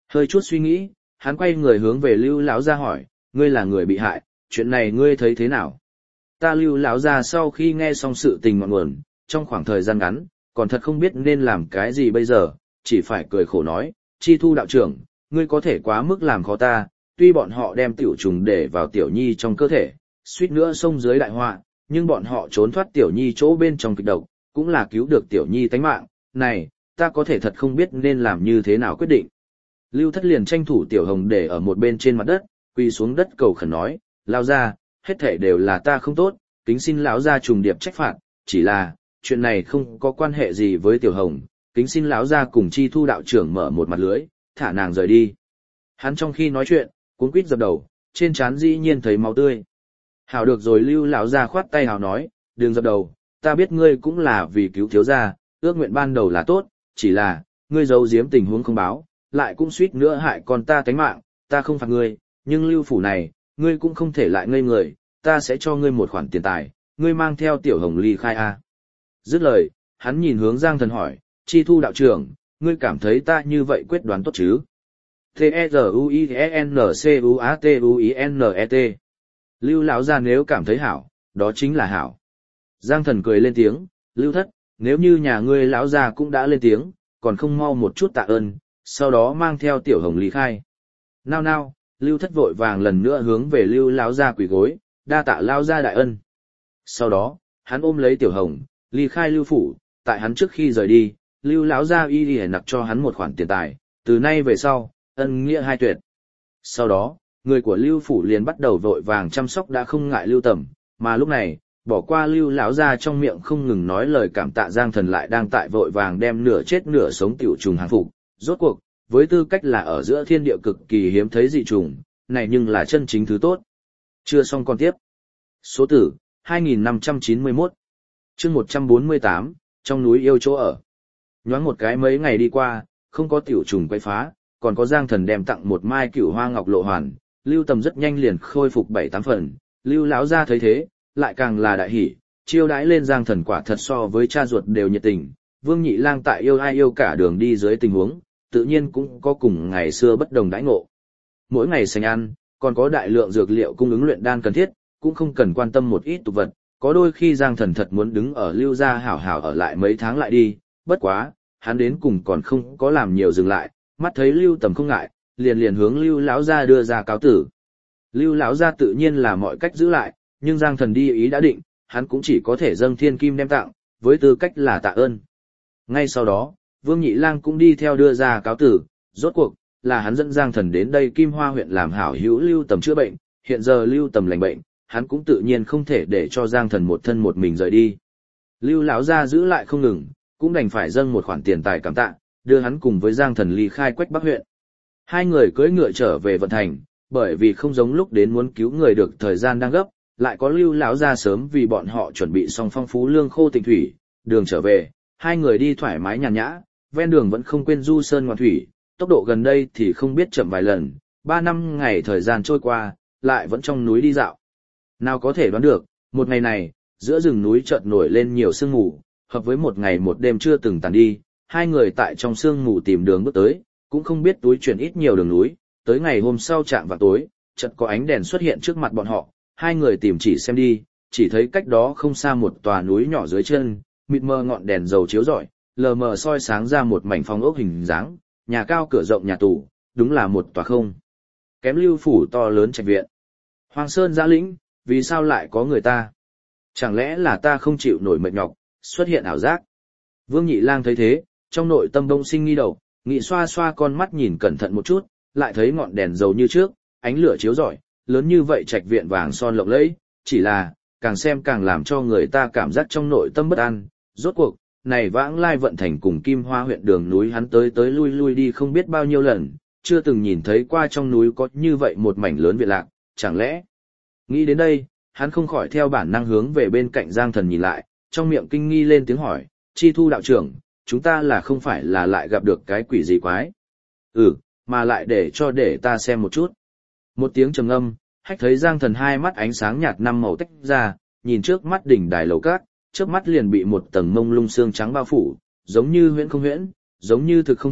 Hơi chút suy nghĩ, hắn quay người hướng về Lưu lão gia hỏi, ngươi là người bị hại, chuyện này ngươi thấy thế nào? Ta Lưu lão gia sau khi nghe xong sự tình ngọn nguồn, trong khoảng thời gian ngắn, còn thật không biết nên làm cái gì bây giờ, chỉ phải cười khổ nói, Chi Thu đạo trưởng, ngươi có thể quá mức làm khó ta, tuy bọn họ đem tiểu trùng để vào tiểu nhi trong cơ thể, suýt nữa xông dưới đại họa, nhưng bọn họ trốn thoát tiểu nhi chỗ bên trong kịch độc, cũng là cứu được tiểu nhi tánh mạng, này, ta có thể thật không biết nên làm như thế nào quyết định. Lưu Thất liền tranh thủ tiểu hồng để ở một bên trên mặt đất, quỳ xuống đất cầu khẩn nói, lao ra, hết thảy đều là ta không tốt, kính xin lão gia trùng điệp trách phạt, chỉ là, chuyện này không có quan hệ gì với tiểu hồng, kính xin lão gia cùng Chi Thu đạo trưởng mở một mặt lưới, thả nàng rời đi. Hắn trong khi nói chuyện, cuống quýt dập đầu, trên trán dĩ nhiên thấy máu tươi. Hảo được rồi, Lưu lão gia khoát tay hào nói, đừng dập đầu, ta biết ngươi cũng là vì cứu thiếu gia, ước nguyện ban đầu là tốt, chỉ là, ngươi giấu giếm tình huống không báo, lại cũng suýt nữa hại con ta tánh mạng, ta không phạt ngươi, nhưng Lưu phủ này, ngươi cũng không thể lại ngây người, ta sẽ cho ngươi một khoản tiền tài, ngươi mang theo tiểu hồng ly khai a. Dứt lời, hắn nhìn hướng Giang Thần hỏi, Chi Thu đạo trưởng, ngươi cảm thấy ta như vậy quyết đoán tốt chứ? T-E-Z-U-I-E-N-C-U-A-T-U-I-N-E-T. Lưu lão gia nếu cảm thấy hảo, đó chính là hảo. Giang Thần cười lên tiếng, Lưu Thất, nếu như nhà ngươi lão gia cũng đã lên tiếng, còn không mau một chút tạ ơn, sau đó mang theo tiểu hồng ly khai. Nào nào, Lưu Thất vội vàng lần nữa hướng về Lưu lão gia quỳ gối, đa tạ lão gia đại ân. Sau đó, hắn ôm lấy tiểu hồng, ly khai Lưu phủ, tại hắn trước khi rời đi, Lưu lão gia y nặc cho hắn một khoản tiền tài, từ nay về sau, ân nghĩa hai tuyệt. Sau đó, người của Lưu phủ liền bắt đầu vội vàng chăm sóc đã không ngại Lưu Tầm, mà lúc này, bỏ qua Lưu lão gia trong miệng không ngừng nói lời cảm tạ Giang Thần lại đang tại vội vàng đem nửa chết nửa sống tiểu trùng hàng phục. Rốt cuộc, với tư cách là ở giữa thiên địa cực kỳ hiếm thấy dị trùng, này nhưng là chân chính thứ tốt. Chưa xong còn tiếp. Số tử, 2591. Chương 148, trong núi yêu chỗ ở. Nhoáng một cái mấy ngày đi qua, không có tiểu trùng quấy phá, còn có Giang Thần đem tặng một mai cửu hoa ngọc lộ hoàn, Lưu Tầm rất nhanh liền khôi phục 7-8 phần, Lưu lão gia thấy thế, lại càng là đại hỉ, chiêu đãi lên Giang Thần quả thật so với cha ruột đều nhiệt tình. Vương Nhị Lang tại yêu ai yêu cả đường đi dưới tình huống, tự nhiên cũng có cùng ngày xưa bất đồng đãi ngộ. Mỗi ngày sành ăn, còn có đại lượng dược liệu cung ứng luyện đan cần thiết, cũng không cần quan tâm một ít tục vật, có đôi khi Giang Thần thật muốn đứng ở Lưu gia hảo hảo ở lại mấy tháng lại đi, bất quá, hắn đến cùng còn không có làm nhiều dừng lại, mắt thấy Lưu Tầm không ngại, liền hướng Lưu lão gia đưa ra cáo tử. Lưu lão gia tự nhiên là mọi cách giữ lại, nhưng Giang Thần đi ý đã định, hắn cũng chỉ có thể dâng thiên kim đem tặng, với tư cách là tạ ơn. Ngay sau đó, Vương Nhị Lang cũng đi theo đưa ra cáo tử, rốt cuộc là hắn dẫn Giang Thần đến đây Kim Hoa huyện làm hảo hữu Lưu Tầm chữa bệnh, hiện giờ Lưu Tầm lành bệnh, hắn cũng tự nhiên không thể để cho Giang Thần một thân một mình rời đi. Lưu lão gia giữ lại không ngừng, cũng đành phải dâng một khoản tiền tài cảm tạ, đưa hắn cùng với Giang Thần ly khai Quách Bắc huyện. Hai người cưỡi ngựa trở về vận thành, bởi vì không giống lúc đến muốn cứu người được thời gian đang gấp, lại có Lưu lão gia sớm vì bọn họ chuẩn bị xong phong phú lương khô tịnh thủy, đường trở về, hai người đi thoải mái nhàn nhã, ven đường vẫn không quên du sơn ngoạn thủy, tốc độ gần đây thì không biết chậm vài lần, 3 năm ngày thời gian trôi qua, lại vẫn trong núi đi dạo. Nào có thể đoán được, một ngày này, giữa rừng núi chợt nổi lên nhiều sương mù, hợp với một ngày một đêm chưa từng tàn đi, hai người tại trong sương mù tìm đường bước tới, cũng không biết túi chuyển ít nhiều đường núi, tới ngày hôm sau chạm vào tối, chợt có ánh đèn xuất hiện trước mặt bọn họ, hai người tìm chỉ xem đi, chỉ thấy cách đó không xa một tòa núi nhỏ dưới chân, mịt mờ ngọn đèn dầu chiếu rọi, lờ mờ soi sáng ra một mảnh phong ốc hình dáng, nhà cao cửa rộng nhà tù, đúng là một tòa không kém Lưu phủ to lớn trạch viện. Hoàng Sơn giã lĩnh, vì sao lại có người ta? Chẳng lẽ là ta không chịu nổi mệt nhọc, xuất hiện ảo giác? Vương Nhị Lang thấy thế, trong nội tâm đông sinh nghi đầu, nghị xoa xoa con mắt nhìn cẩn thận một chút, lại thấy ngọn đèn dầu như trước, ánh lửa chiếu rọi, lớn như vậy trạch viện vàng son lộng lẫy, chỉ là, càng xem càng làm cho người ta cảm giác trong nội tâm bất an, rốt cuộc, này vãng lai vận thành cùng Kim Hoa huyện đường núi hắn tới tới lui lui đi không biết bao nhiêu lần, chưa từng nhìn thấy qua trong núi có như vậy một mảnh lớn viện lạc, chẳng lẽ? Nghĩ đến đây, hắn không khỏi theo bản năng hướng về bên cạnh Giang Thần nhìn lại, trong miệng kinh nghi lên tiếng hỏi, Chi Thu đạo trưởng, chúng ta là không phải là lại gặp được cái quỷ gì quái? Mà lại để ta xem một chút. Một tiếng trầm ngâm, hách thấy Giang Thần hai mắt ánh sáng nhạt năm màu tách ra, nhìn trước mắt đỉnh đài lầu cát, trước mắt liền bị một tầng mông lung xương trắng bao phủ, giống như huyễn không huyễn, giống như thực không thực,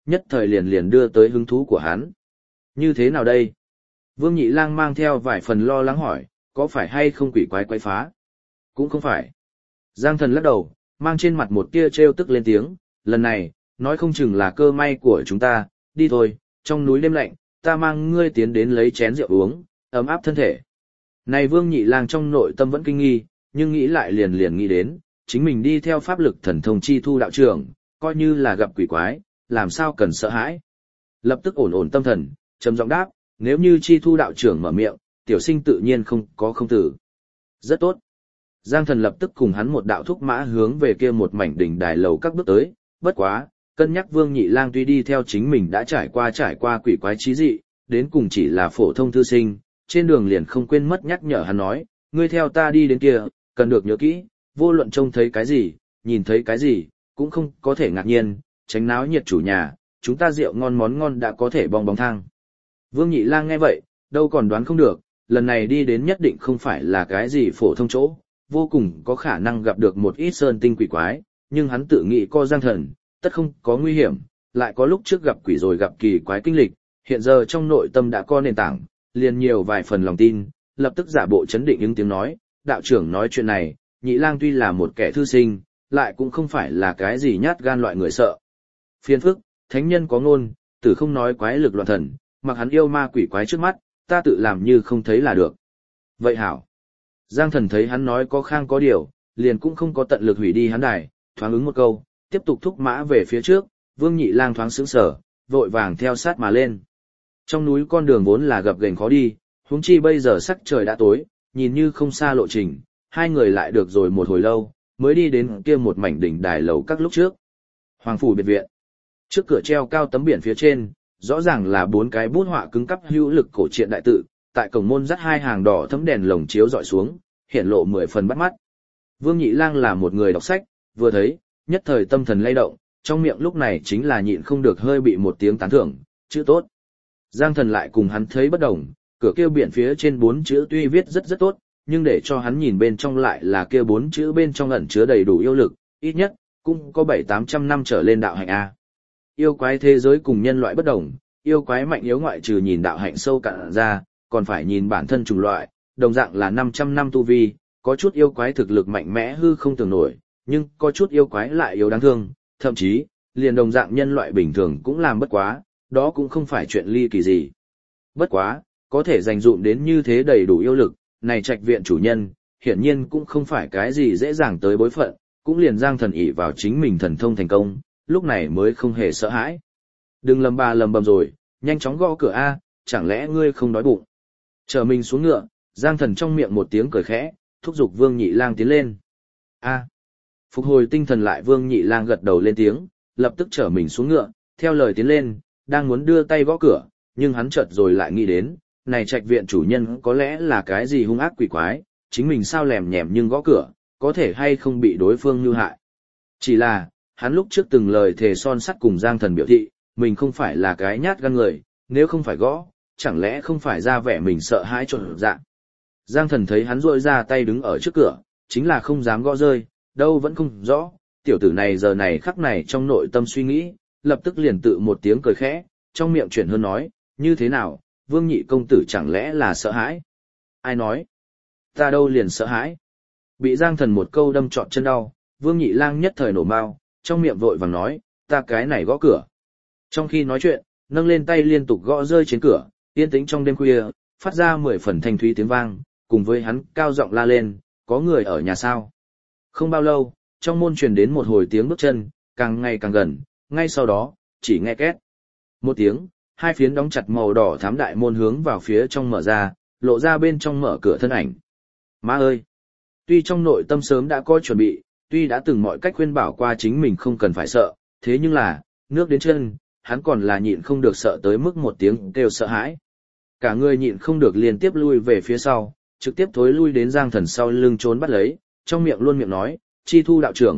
nhất thời liền đưa tới hứng thú của hắn. Như thế nào đây? Vương Nhị Lang mang theo vài phần lo lắng hỏi, có phải hay không quỷ quái quái phá? Cũng không phải. Giang Thần lắc đầu, mang trên mặt một tia trêu tức lên tiếng, lần này, nói không chừng là cơ may của chúng ta, đi thôi, trong núi đêm lạnh, ta mang ngươi tiến đến lấy chén rượu uống, ấm áp thân thể. Này Vương Nhị Lang trong nội tâm vẫn kinh nghi, nhưng nghĩ lại liền nghĩ đến, chính mình đi theo pháp lực thần thông chi thu đạo trưởng, coi như là gặp quỷ quái, làm sao cần sợ hãi. Lập tức ổn tâm thần, trầm giọng đáp, nếu như chi thu đạo trưởng mở miệng, tiểu sinh tự nhiên không có không tử. Rất tốt. Giang Thần lập tức cùng hắn một đạo thúc mã hướng về kia một mảnh đỉnh đài lầu các bước tới, bất quá, cân nhắc Vương Nhị Lang tuy đi theo chính mình đã trải qua quỷ quái chí dị, đến cùng chỉ là phổ thông thư sinh, trên đường liền không quên mất nhắc nhở hắn nói, ngươi theo ta đi đến kia, cần được nhớ kỹ, vô luận trông thấy cái gì, nhìn thấy cái gì, cũng không có thể ngạc nhiên, tránh náo nhiệt chủ nhà, chúng ta rượu ngon món ngon đã có thể bong bóng thang. Vương Nhị Lang nghe vậy, đâu còn đoán không được, lần này đi đến nhất định không phải là cái gì phổ thông chỗ, vô cùng có khả năng gặp được một ít sơn tinh quỷ quái, nhưng hắn tự nghĩ co Giang Thần, tất không có nguy hiểm, lại có lúc trước gặp quỷ rồi gặp kỳ quái kinh lịch, hiện giờ trong nội tâm đã có nền tảng, liền nhiều vài phần lòng tin, lập tức giả bộ chấn định những tiếng nói, đạo trưởng nói chuyện này, Nhị Lang tuy là một kẻ thư sinh, lại cũng không phải là cái gì nhát gan loại người sợ. Phiền phức, thánh nhân có ngôn, tử không nói quái lực loạn thần, mặc hắn yêu ma quỷ quái trước mắt, ta tự làm như không thấy là được. Vậy hảo. Giang Thần thấy hắn nói có khang có điều, liền cũng không có tận lực hủy đi hắn đài, thoáng ứng một câu, tiếp tục thúc mã về phía trước, Vương Nhị Lang thoáng sững sờ, vội vàng theo sát mà lên. Trong núi con đường vốn là gập ghềnh khó đi, huống chi bây giờ sắc trời đã tối, nhìn như không xa lộ trình, hai người lại được rồi một hồi lâu, mới đi đến kia một mảnh đỉnh đài lầu các lúc trước. Hoàng phủ biệt viện. Trước cửa treo cao tấm biển phía trên, rõ ràng là 4 cái bút họa cứng cắp hữu lực cổ truyện đại tự, tại cổng môn dắt 2 hàng đỏ thấm đèn lồng chiếu dọi xuống, hiện lộ 10 phần bắt mắt. Vương Nhị Lang là một người đọc sách, vừa thấy, nhất thời tâm thần lay động, trong miệng lúc này chính là nhịn không được hơi bị một tiếng tán thưởng, chữ tốt. Giang Thần lại cùng hắn thấy bất đồng, cửa kia biển phía trên 4 chữ tuy viết rất tốt, nhưng để cho hắn nhìn bên trong lại là kia 4 chữ bên trong ẩn chứa đầy đủ yêu lực, ít nhất cũng có 700-800 năm trở lên đạo hạnh a. Yêu quái thế giới cùng nhân loại bất đồng, yêu quái mạnh yếu ngoại trừ nhìn đạo hạnh sâu cạn ra, còn phải nhìn bản thân chủng loại, đồng dạng là 500 năm tu vi, có chút yêu quái thực lực mạnh mẽ hư không tưởng nổi, nhưng có chút yêu quái lại yếu đáng thương, thậm chí, liền đồng dạng nhân loại bình thường cũng làm bất quá, đó cũng không phải chuyện ly kỳ gì. Bất quá, có thể dành dụm đến như thế đầy đủ yêu lực, này trạch viện chủ nhân, hiển nhiên cũng không phải cái gì dễ dàng tới bối phận, cũng liền Giang Thần ỷ vào chính mình thần thông thành công, lúc này mới không hề sợ hãi. Đừng lầm bầm rồi, nhanh chóng gõ cửa a, chẳng lẽ ngươi không đói bụng? Chờ mình xuống ngựa, Giang Thần trong miệng một tiếng cười khẽ, thúc giục Vương Nhị Lang tiến lên. A. Phục hồi tinh thần lại Vương Nhị Lang gật đầu lên tiếng, lập tức trở mình xuống ngựa, theo lời tiến lên, đang muốn đưa tay gõ cửa, nhưng hắn chợt rồi lại nghĩ đến, này trạch viện chủ nhân có lẽ là cái gì hung ác quỷ quái, chính mình sao lèm nhèm nhưng gõ cửa, có thể hay không bị đối phương như hại. Chỉ là, hắn lúc trước từng lời thề son sắt cùng Giang Thần biểu thị, mình không phải là cái nhát gan người, nếu không phải gõ, chẳng lẽ không phải ra vẻ mình sợ hãi trộn dạng. Giang Thần thấy hắn rôi ra tay đứng ở trước cửa, chính là không dám gõ rơi, đâu vẫn không rõ, tiểu tử này giờ này khắc này trong nội tâm suy nghĩ, lập tức liền tự một tiếng cười khẽ, trong miệng chuyển hơn nói, như thế nào, Vương Nhị công tử chẳng lẽ là sợ hãi? Ai nói? Ta đâu liền sợ hãi? Bị Giang Thần một câu đâm trọn chân đau, Vương Nhị Lang nhất thời nổ mau, trong miệng vội vàng nói, ta cái này gõ cửa. Trong khi nói chuyện, nâng lên tay liên tục gõ rơi trên cửa, yên tĩnh trong đêm khuya, phát ra 10 phần thanh thúy tiếng vang, cùng với hắn cao giọng la lên, có người ở nhà sao? Không bao lâu, trong môn truyền đến một hồi tiếng bước chân, càng ngày càng gần, ngay sau đó, chỉ nghe két. Một tiếng, 2 phiến đóng chặt màu đỏ thắm đại môn hướng vào phía trong mở ra, lộ ra bên trong mở cửa thân ảnh. Má ơi! Tuy trong nội tâm sớm đã có chuẩn bị, tuy đã từng mọi cách khuyên bảo qua chính mình không cần phải sợ, thế nhưng là, nước đến chân, hắn còn là nhịn không được sợ tới mức một tiếng kêu sợ hãi. Cả người nhịn không được liên tiếp lui về phía sau, trực tiếp thối lui đến Giang Thần sau lưng trốn bắt lấy, trong miệng luôn miệng nói, chi thu đạo trưởng,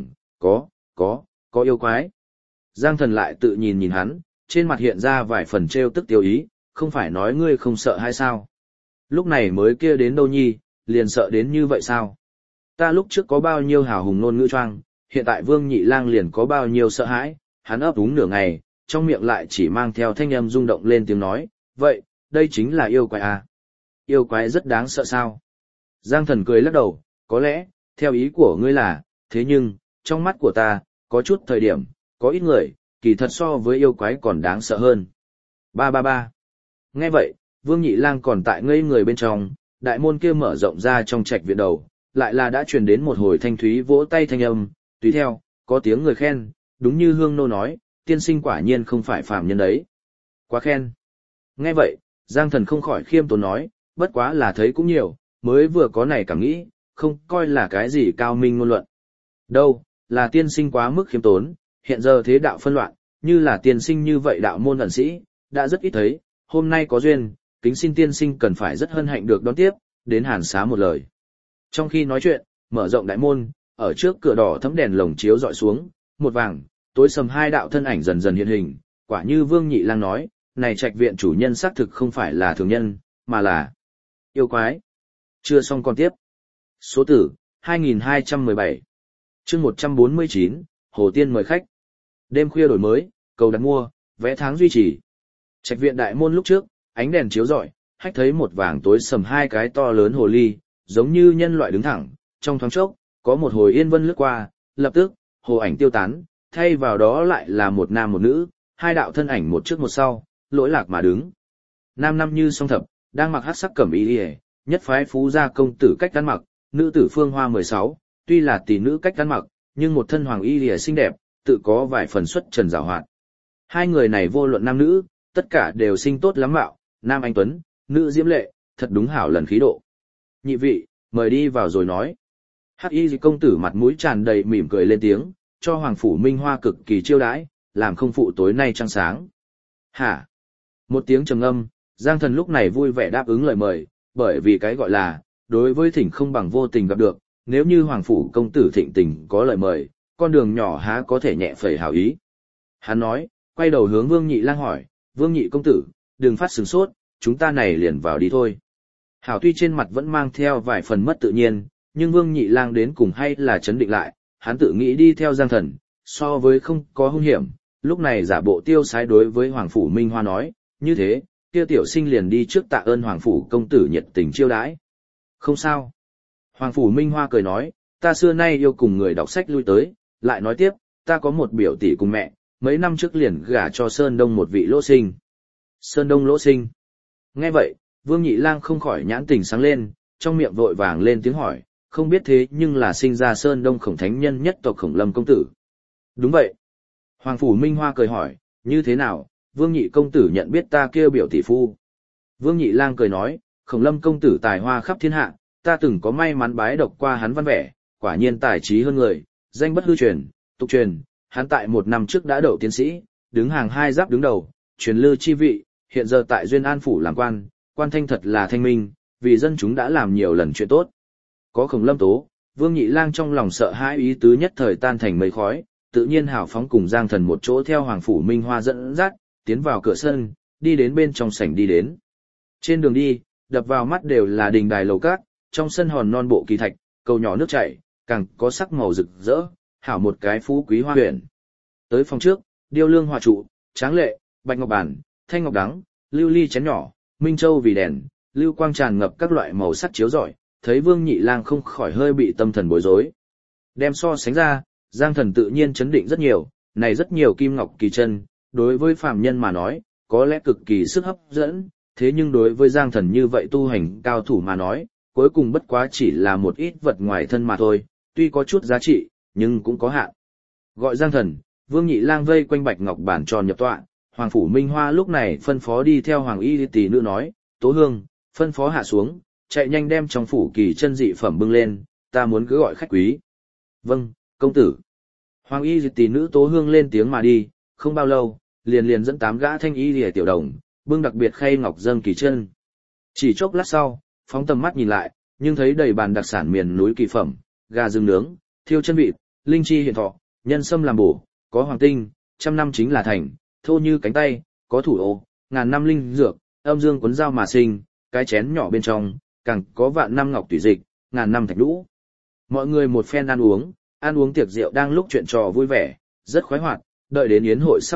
có yêu quái. Giang Thần lại tự nhìn hắn, trên mặt hiện ra vài phần trêu tức tiêu ý, không phải nói ngươi không sợ hay sao? Lúc này mới kia đến đâu nhi, liền sợ đến như vậy sao? Ta lúc trước có bao nhiêu hào hùng ngôn ngữ choang, hiện tại Vương Nhị Lang liền có bao nhiêu sợ hãi, hắn ấp úng nửa ngày, trong miệng lại chỉ mang theo thanh âm rung động lên tiếng nói, vậy, đây chính là yêu quái à? Yêu quái rất đáng sợ sao? Giang Thần cười lắc đầu, có lẽ, theo ý của ngươi là, thế nhưng, trong mắt của ta, có chút thời điểm, có ít người, kỳ thật so với yêu quái còn đáng sợ hơn. Ba ba ba. Nghe vậy, Vương Nhị Lang còn tại ngây người bên trong, đại môn kia mở rộng ra trong trạch viện đầu, lại là đã truyền đến một hồi thanh thúy vỗ tay thanh âm, tùy theo, có tiếng người khen, đúng như Hương Nô nói, tiên sinh quả nhiên không phải phàm nhân đấy. Quá khen. Nghe vậy, Giang Thần không khỏi khiêm tốn nói, bất quá là thấy cũng nhiều, mới vừa có này cảm nghĩ, không coi là cái gì cao minh ngôn luận. Đâu, là tiên sinh quá mức khiêm tốn, hiện giờ thế đạo phân loạn, như là tiên sinh như vậy đạo môn ẩn sĩ, đã rất ít thấy, hôm nay có duyên, kính xin tiên sinh cần phải rất hân hạnh được đón tiếp, đến hàn xá một lời. Trong khi nói chuyện, mở rộng đại môn, ở trước cửa đỏ thấm đèn lồng chiếu dọi xuống, một vàng, tối sầm hai đạo thân ảnh dần dần hiện hình, quả như Vương Nhị Lang nói, này trạch viện chủ nhân xác thực không phải là thường nhân, mà là yêu quái. Chưa xong còn tiếp. Số tử, 2217. Chương 149, Hồ Tiên mời khách. Đêm khuya đổi mới, cầu đặt mua, vé tháng duy trì. Trạch viện đại môn lúc trước, ánh đèn chiếu rọi, hách thấy một vàng tối sầm hai cái to lớn hồ ly, giống như nhân loại đứng thẳng, trong thoáng chốc, có một hồi yên vân lướt qua, lập tức, hồ ảnh tiêu tán, thay vào đó lại là một nam một nữ, hai đạo thân ảnh một trước một sau, lỗi lạc mà đứng. Nam năm như song thập, đang mặc hắc sắc cẩm y liễu, nhất phái phú gia công tử cách ăn mặc, nữ tử Phương Hoa 16, tuy là tỷ nữ cách ăn mặc, nhưng một thân hoàng y liễu xinh đẹp, tự có vài phần xuất trần giàu hoạt. Hai người này vô luận nam nữ, tất cả đều sinh tốt lắm mạo, nam anh tuấn, nữ diễm lệ, thật đúng hảo lần khí độ. Nhị vị, mời đi vào rồi nói. Hắc y công tử mặt mũi tràn đầy mỉm cười lên tiếng, cho hoàng phủ Minh Hoa cực kỳ chiêu đãi, làm không phụ tối nay trăng sáng. Hả? Một tiếng trầm ngâm, Giang Thần lúc này vui vẻ đáp ứng lời mời, bởi vì cái gọi là, đối với thỉnh không bằng vô tình gặp được, nếu như hoàng phủ công tử thịnh tình có lời mời, con đường nhỏ há có thể nhẹ phẩy hảo ý. Hắn nói, quay đầu hướng Vương Nhị Lang hỏi, Vương Nhị công tử, đừng phát sửng sốt, chúng ta này liền vào đi thôi. Hảo tuy trên mặt vẫn mang theo vài phần mất tự nhiên, nhưng Vương Nhị Lang đến cùng hay là chấn định lại, hắn tự nghĩ đi theo Giang Thần, so với không có hung hiểm, lúc này giả bộ tiêu sái đối với Hoàng Phủ Minh Hoa nói, như thế, kia tiểu sinh liền đi trước tạ ơn Hoàng Phủ công tử nhiệt tình chiêu đãi. Không sao. Hoàng Phủ Minh Hoa cười nói, ta xưa nay yêu cùng người đọc sách lui tới, lại nói tiếp, ta có một biểu tỷ cùng mẹ, mấy năm trước liền gả cho Sơn Đông một vị lỗ sinh. Sơn Đông lỗ sinh. Nghe vậy, Vương Nhị Lang không khỏi nhãn tình sáng lên, trong miệng vội vàng lên tiếng hỏi, không biết thế nhưng là sinh ra Sơn Đông Khổng Thánh Nhân nhất tộc Khổng Lâm công tử. Đúng vậy. Hoàng Phủ Minh Hoa cười hỏi, như thế nào, Vương Nhị công tử nhận biết ta kia biểu tỷ phu. Vương Nhị Lang cười nói, Khổng Lâm công tử tài hoa khắp thiên hạ, ta từng có may mắn bái đọc qua hắn văn vẻ, quả nhiên tài trí hơn người, danh bất hư truyền, tục truyền, hắn tại một năm trước đã đậu tiến sĩ, đứng hàng hai giáp đứng đầu, truyền lư chi vị, hiện giờ tại Duyên An phủ làm quan, quan thanh thật là thanh minh, vì dân chúng đã làm nhiều lần chuyện tốt. Có Khổng Lâm tố, Vương Nhị Lang trong lòng sợ hãi ý tứ nhất thời tan thành mây khói, tự nhiên hào phóng cùng Giang Thần một chỗ theo Hoàng Phủ Minh Hoa dẫn dắt, tiến vào cửa sân, đi đến bên trong sảnh đi đến. Trên đường đi, đập vào mắt đều là đình đài lầu cát, trong sân hòn non bộ kỳ thạch, cầu nhỏ nước chảy, càng có sắc màu rực rỡ, hảo một cái phú quý hoa huyền. Tới phòng trước, điêu lương hòa trụ, tráng lệ, bạch ngọc bản, thanh ngọc đắng, lưu ly chén nhỏ, minh châu vì đèn, lưu quang tràn ngập các loại màu sắc chiếu rọi, thấy Vương Nhị Lang không khỏi hơi bị tâm thần bối rối. Đem so sánh ra, Giang Thần tự nhiên chấn định rất nhiều, này rất nhiều kim ngọc kỳ chân, đối với phàm nhân mà nói, có lẽ cực kỳ sức hấp dẫn, thế nhưng đối với Giang Thần như vậy tu hành cao thủ mà nói, cuối cùng bất quá chỉ là một ít vật ngoài thân mà thôi, tuy có chút giá trị, nhưng cũng có hạn. Gọi Giang Thần, Vương Nhị Lang vây quanh bạch ngọc bản tròn nhập tọa, Hoàng Phủ Minh Hoa lúc này phân phó đi theo Hoàng Y tỷ nữ nói, Tố Hương, phân phó hạ xuống, chạy nhanh đem trong phủ kỳ chân dị phẩm bưng lên, ta muốn cứ gọi khách quý. Vâng, công tử. Hoàng Y tỷ nữ Tố Hương lên tiếng mà đi, không bao lâu, liền dẫn 8 gã thanh y liễu tiểu đồng, bưng đặc biệt khay ngọc dâng kỳ chân. Chỉ chốc lát sau, phóng tầm mắt nhìn lại, nhưng thấy đầy bàn đặc sản miền núi kỳ phẩm, gà rừng nướng, thiêu chân vịt, linh chi hiện thọ, nhân sâm làm bổ, có hoàng tinh, trăm năm chính là thành, thô như cánh tay, có thủ ô, ngàn năm linh dược, âm dương cuốn dao mà sinh, cái chén nhỏ bên trong, càng có vạn năm ngọc tùy dịch, ngàn năm thạch lũ. Mọi người một phen ăn uống tiệc rượu đang lúc chuyện trò vui vẻ, rất khoái hoạt, đợi đến yến hội sắp hết,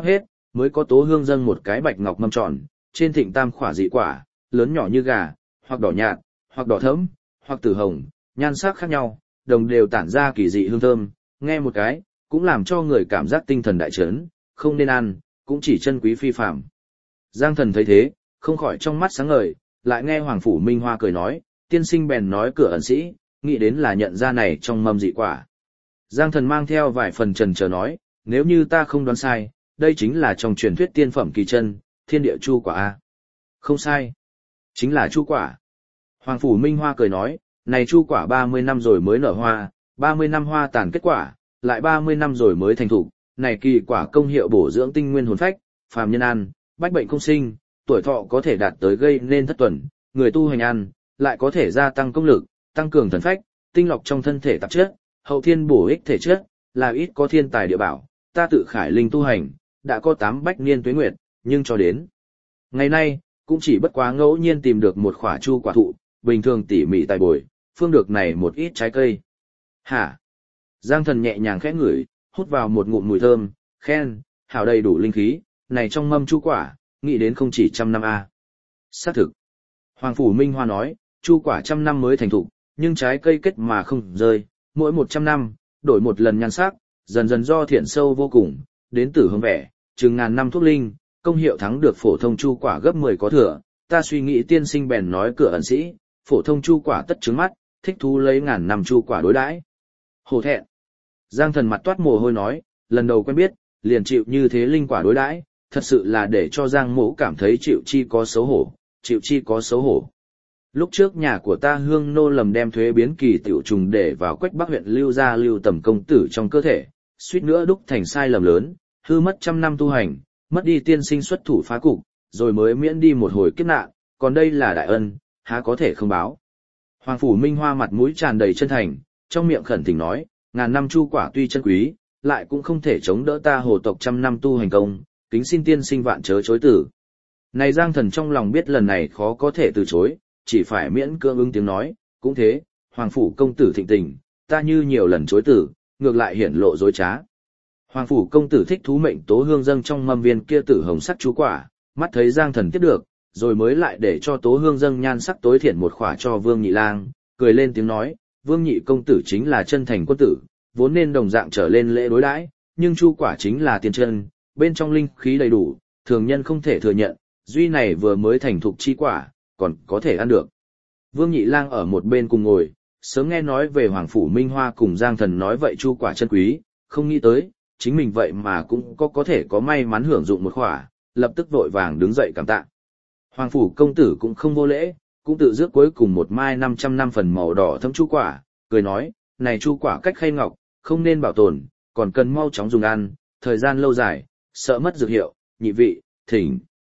mới có Tố Hương dâng một cái bạch ngọc mâm tròn, trên thịnh tam khỏa dị quả, lớn nhỏ như gà, hoặc đỏ nhạt, hoặc đỏ thẫm, hoặc tử hồng, nhan sắc khác nhau, đồng đều tản ra kỳ dị hương thơm, nghe một cái, cũng làm cho người cảm giác tinh thần đại chấn, không nên ăn, cũng chỉ chân quý phi phàm. Giang Thần thấy thế, không khỏi trong mắt sáng ngời, lại nghe Hoàng Phủ Minh Hoa cười nói, tiên sinh bèn nói cửa ẩn sĩ, nghĩ đến là nhận ra này trong mâm dị quả. Giang Thần mang theo vài phần trần chờ nói, nếu như ta không đoán sai, đây chính là trong truyền thuyết tiên phẩm kỳ chân, thiên địa chu quả A. Không sai. Chính là chu quả. Hoàng Phủ Minh Hoa cười nói, này chu quả 30 năm rồi mới nở hoa, 30 năm hoa tàn kết quả, lại 30 năm rồi mới thành thục, này kỳ quả công hiệu bổ dưỡng tinh nguyên hồn phách, phàm nhân ăn, bách bệnh không sinh, tuổi thọ có thể đạt tới gây nên thất tuần, người tu hành ăn, lại có thể gia tăng công lực, tăng cường thần phách, tinh lọc trong thân thể tạp chất, hậu thiên bổ ích thể chất, là ít có thiên tài địa bảo, ta tự khải linh tu hành, đã có 8 bách niên tuế nguyệt, nhưng cho đến ngày nay, cũng chỉ bất quá ngẫu nhiên tìm được một khỏa chu quả thụ, bình thường tỉ mỉ tài bồi, phương được này một ít trái cây. Hả? Giang Thần nhẹ nhàng khẽ ngửi, hút vào một ngụm mùi thơm, khen, hảo đầy đủ linh khí, này trong mâm chu quả, nghĩ đến không chỉ 100 năm a. Xác thực. Hoàng Phủ Minh Hoa nói, chu quả 100 năm mới thành thục, nhưng trái cây kết mà không rơi, mỗi 100 năm, đổi một lần nhan sắc, dần dần do thiện sâu vô cùng, đến tử hương vẻ, chừng ngàn năm thuốc linh, công hiệu thắng được phổ thông chu quả gấp 10 có thừa, ta suy nghĩ tiên sinh bèn nói cửa ẩn sĩ, phổ thông chu quả tất trứng mắt, thích thú lấy ngàn năm chu quả đối đãi. Hổ thẹn. Giang Thần mặt toát mồ hôi nói, lần đầu quen biết, liền chịu như thế linh quả đối đãi, thật sự là để cho Giang Mỗ cảm thấy chịu chi có xấu hổ, chịu chi có xấu hổ. Lúc trước nhà của ta Hương nô lầm đem thuế biến kỳ tiểu trùng để vào Quách Bắc huyện lưu ra lưu tầm công tử trong cơ thể, suýt nữa đúc thành sai lầm lớn, hư mất 100 năm tu hành, mất đi tiên sinh xuất thủ phá cục, rồi mới miễn đi một hồi kiếp nạn, còn đây là đại ân, há có thể không báo. Hoàng Phủ Minh Hoa mặt mũi tràn đầy chân thành, trong miệng khẩn thỉnh nói, ngàn năm chu quả tuy chân quý, lại cũng không thể chống đỡ ta hồ tộc 100 năm tu hành công, kính xin tiên sinh vạn chớ chối từ. Này Giang Thần trong lòng biết lần này khó có thể từ chối, chỉ phải miễn cưỡng ứng tiếng nói, cũng thế, Hoàng Phủ công tử thịnh tình, ta như nhiều lần chối từ, ngược lại hiển lộ dối trá. Hoàng Phủ công tử thích thú mệnh Tố Hương dâng trong mâm viên kia tử hồng sắc chú quả, mắt thấy Giang Thần tiếp được, rồi mới lại để cho Tố Hương dâng nhan sắc tối thiện một khỏa cho Vương Nhị Lang, cười lên tiếng nói, Vương Nhị công tử chính là chân thành quân tử, vốn nên đồng dạng trở lên lễ đối đãi, nhưng chu quả chính là tiên chân, bên trong linh khí đầy đủ, thường nhân không thể thừa nhận, duy này vừa mới thành thục chi quả, còn có thể ăn được. Vương Nhị Lang ở một bên cùng ngồi, sớm nghe nói về Hoàng Phủ Minh Hoa cùng Giang Thần nói vậy chu quả chân quý, không nghĩ tới, chính mình vậy mà cũng có thể có may mắn hưởng dụng một khỏa, lập tức vội vàng đứng dậy cảm tạ. Hoàng Phủ công tử cũng không vô lễ, cũng tự rước cuối cùng một mai 500 năm phần màu đỏ thâm chu quả, cười nói, này chu quả cách khay ngọc, không nên bảo tồn, còn cần mau chóng dùng ăn, thời gian lâu dài, sợ mất dược hiệu, nhị vị, thỉnh.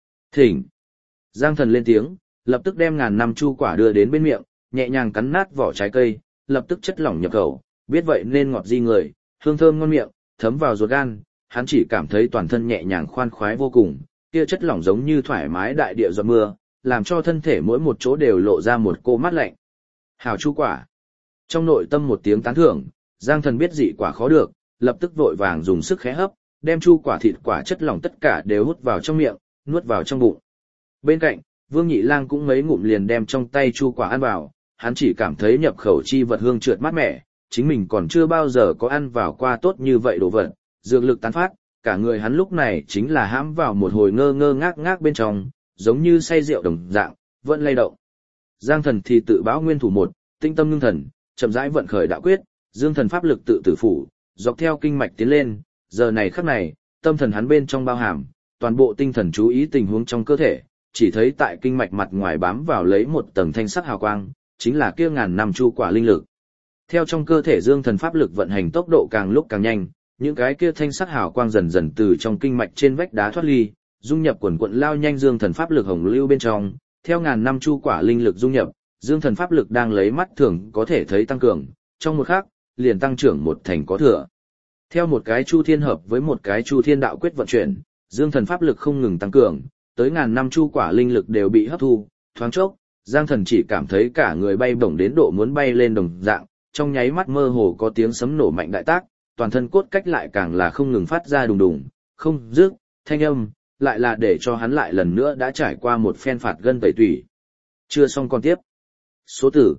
Giang Thần lên tiếng, lập tức đem ngàn năm chu quả đưa đến bên miệng, nhẹ nhàng cắn nát vỏ trái cây, lập tức chất lỏng nhập khẩu, biết vậy nên ngọt di người, hương thơm ngon miệng, thấm vào ruột gan, hắn chỉ cảm thấy toàn thân nhẹ nhàng khoan khoái vô cùng, kia chất lỏng giống như thoải mái đại địa giọt mưa, làm cho thân thể mỗi một chỗ đều lộ ra một cô mát lạnh. Hảo chu quả. Trong nội tâm một tiếng tán thưởng, Giang Thần biết dị quả khó được, lập tức vội vàng dùng sức khẽ hấp, đem chu quả thịt quả chất lỏng tất cả đều hút vào trong miệng, nuốt vào trong bụng. Bên cạnh, Vương Nhị Lang cũng mấy ngụm liền đem trong tay chu quả ăn vào, hắn chỉ cảm thấy nhập khẩu chi vật hương trượt mát mẻ, chính mình còn chưa bao giờ có ăn vào qua tốt như vậy đồ vật, dược lực tán phát, cả người hắn lúc này chính là hãm vào một hồi ngơ ngơ ngác ngác bên trong, giống như say rượu đồng dạng, vẫn lay động. Giang Thần thì tự báo nguyên thủ một, tinh tâm ngưng thần, chậm rãi vận khởi đạo quyết, dương thần pháp lực tự tử phủ, dọc theo kinh mạch tiến lên, giờ này khắc này, tâm thần hắn bên trong bao hàm, toàn bộ tinh thần chú ý tình huống trong cơ thể, chỉ thấy tại kinh mạch mặt ngoài bám vào lấy một tầng thanh sắc hào quang, chính là kia ngàn năm chu quả linh lực. Theo trong cơ thể dương thần pháp lực vận hành tốc độ càng lúc càng nhanh, những cái kia thanh sắc hào quang dần dần từ trong kinh mạch trên vách đá thoát ly, dung nhập quần quận lao nhanh dương thần pháp lực hồng lưu bên trong, theo ngàn năm chu quả linh lực dung nhập, dương thần pháp lực đang lấy mắt thường có thể thấy tăng cường, trong một khắc, liền tăng trưởng một thành có thừa. Theo một cái chu thiên hợp với một cái chu thiên đạo quyết vận chuyển, dương thần pháp lực không ngừng tăng cường, tới ngàn năm chu quả linh lực đều bị hấp thu, thoáng chốc, Giang Thần chỉ cảm thấy cả người bay bổng đến độ muốn bay lên đồng dạng, trong nháy mắt mơ hồ có tiếng sấm nổ mạnh đại tác, toàn thân cốt cách lại càng là không ngừng phát ra đùng đùng, không dứt, thanh âm, lại là để cho hắn lại lần nữa đã trải qua một phen phạt gân tẩy tủy. Chưa xong còn tiếp. Số tử,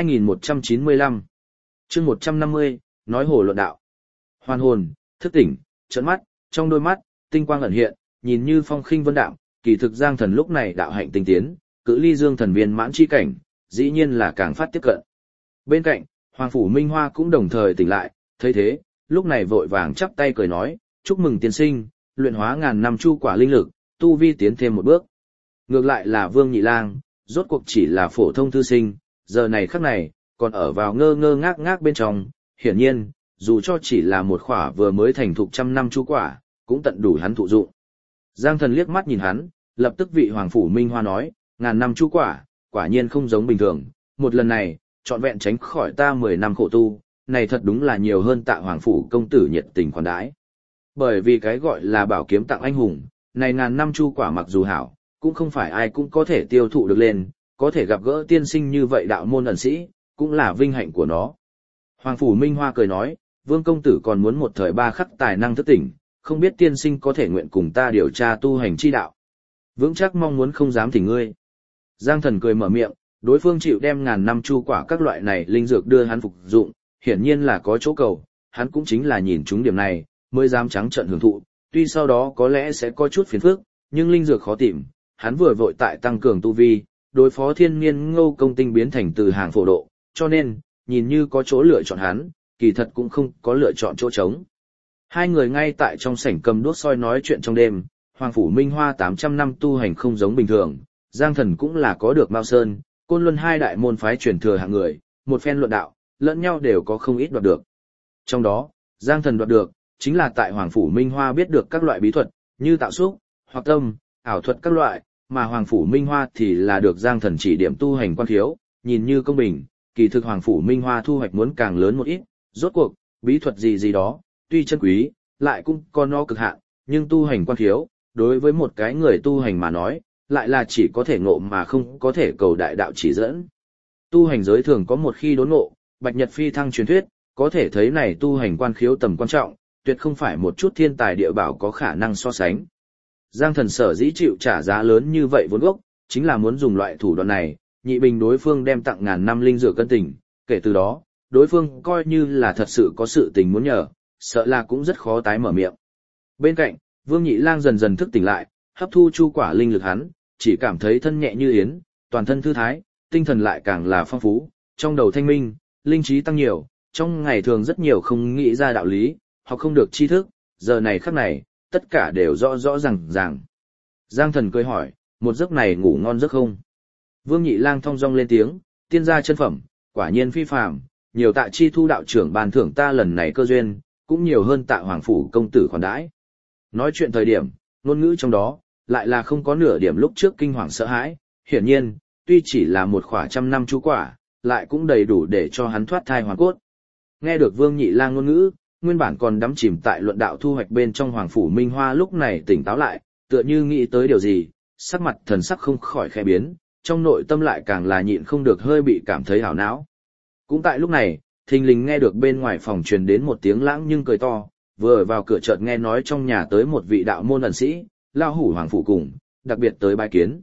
2195. Chương 150, nói hồ luận đạo. Hoàn hồn, thức tỉnh, trợn mắt, trong đôi mắt, tinh quang ẩn hiện, nhìn như phong khinh vân đạm, kỳ thực Giang Thần lúc này đạo hạnh tinh tiến, cự ly Dương Thần viên mãn chi cảnh, dĩ nhiên là càng phát tiếp cận. Bên cạnh, Hoàng Phủ Minh Hoa cũng đồng thời tỉnh lại, thấy thế, lúc này vội vàng chắp tay cười nói, chúc mừng tiên sinh, luyện hóa ngàn năm chu quả linh lực, tu vi tiến thêm một bước. Ngược lại là Vương Nhị Lang, rốt cuộc chỉ là phổ thông thư sinh, giờ này khắc này, còn ở vào ngơ ngơ ngác ngác bên trong, hiển nhiên, dù cho chỉ là một khỏa vừa mới thành thục 100 năm chu quả, cũng tận đủ hắn thụ dụng. Giang Thần liếc mắt nhìn hắn, lập tức vị Hoàng Phủ Minh Hoa nói, ngàn năm chu quả, quả nhiên không giống bình thường, một lần này, trọn vẹn tránh khỏi ta 10 năm khổ tu, này thật đúng là nhiều hơn tạ Hoàng Phủ công tử nhiệt tình khoản đãi. Bởi vì cái gọi là bảo kiếm tặng anh hùng, này ngàn năm chu quả mặc dù hảo, cũng không phải ai cũng có thể tiêu thụ được lên, có thể gặp gỡ tiên sinh như vậy đạo môn ẩn sĩ, cũng là vinh hạnh của nó. Hoàng Phủ Minh Hoa cười nói, Vương công tử còn muốn một thời ba khắc tài năng thức tỉnh, không biết tiên sinh có thể nguyện cùng ta điều tra tu hành chi đạo. Vững chắc mong muốn không dám thỉnh ngươi. Giang Thần cười mở miệng, đối phương chịu đem ngàn năm chu quả các loại này linh dược đưa hắn phục dụng, hiển nhiên là có chỗ cầu, hắn cũng chính là nhìn chúng điểm này, mới dám trắng trợn hưởng thụ, tuy sau đó có lẽ sẽ có chút phiền phức, nhưng linh dược khó tìm, hắn vừa vội tại tăng cường tu vi, đối phó thiên niên ngô công tinh biến thành từ hàng phổ độ, cho nên, nhìn như có chỗ lựa chọn hắn, kỳ thật cũng không có lựa chọn chỗ trống. Hai người ngay tại trong sảnh cầm đuốc soi nói chuyện trong đêm, Hoàng Phủ Minh Hoa 800 năm tu hành không giống bình thường, Giang Thần cũng là có được Mao Sơn, Côn Luân hai đại môn phái truyền thừa hạng người, một phen luận đạo, lẫn nhau đều có không ít đoạt được. Trong đó, Giang Thần đoạt được, chính là tại Hoàng Phủ Minh Hoa biết được các loại bí thuật, như tạo xúc, hoặc tâm, ảo thuật các loại, mà Hoàng Phủ Minh Hoa thì là được Giang Thần chỉ điểm tu hành quan khiếu, nhìn như công bình, kỳ thực Hoàng Phủ Minh Hoa thu hoạch muốn càng lớn một ít, rốt cuộc, bí thuật gì gì đó, tuy chân quý, lại cũng có nó cực hạn, nhưng tu hành quan khiếu, đối với một cái người tu hành mà nói, lại là chỉ có thể ngộ mà không có thể cầu đại đạo chỉ dẫn. Tu hành giới thường có một khi đốn ngộ, Bạch Nhật Phi thăng truyền thuyết, có thể thấy này tu hành quan khiếu tầm quan trọng, tuyệt không phải một chút thiên tài địa bảo có khả năng so sánh. Giang Thần sở dĩ chịu trả giá lớn như vậy vốn gốc, chính là muốn dùng loại thủ đoạn này, nhị bình đối phương đem tặng ngàn năm linh dược cân tình, kể từ đó, đối phương coi như là thật sự có sự tình muốn nhờ, sợ là cũng rất khó tái mở miệng. Bên cạnh, Vương Nhị Lang dần dần thức tỉnh lại, hấp thu chu quả linh lực hắn, chỉ cảm thấy thân nhẹ như yến, toàn thân thư thái, tinh thần lại càng là phong phú, trong đầu thanh minh, linh trí tăng nhiều, trong ngày thường rất nhiều không nghĩ ra đạo lý, hoặc không được tri thức, giờ này khắc này, tất cả đều rõ rõ ràng. Giang Thần cười hỏi, một giấc này ngủ ngon giấc không? Vương Nhị Lang thong dong lên tiếng, tiên gia chân phẩm, quả nhiên phi phàm, nhiều tạ chi thu đạo trưởng ban thưởng ta lần này cơ duyên, cũng nhiều hơn tạ Hoàng Phủ công tử khoản đãi. Nói chuyện thời điểm, ngôn ngữ trong đó, lại là không có nửa điểm lúc trước kinh hoàng sợ hãi, hiển nhiên, tuy chỉ là một khỏa 100 năm chu quả, lại cũng đầy đủ để cho hắn thoát thai hoàn cốt. Nghe được Vương Nhị Lang ngôn ngữ, nguyên bản còn đắm chìm tại luận đạo thu hoạch bên trong Hoàng Phủ Minh Hoa lúc này tỉnh táo lại, tựa như nghĩ tới điều gì, sắc mặt thần sắc không khỏi khẽ biến, trong nội tâm lại càng là nhịn không được hơi bị cảm thấy hảo não. Cũng tại lúc này, thình lình nghe được bên ngoài phòng truyền đến một tiếng lãng nhưng cười to, vừa vào cửa chợt nghe nói trong nhà tới một vị đạo môn ẩn sĩ, lao hủ Hoàng Phủ cùng, đặc biệt tới bái kiến.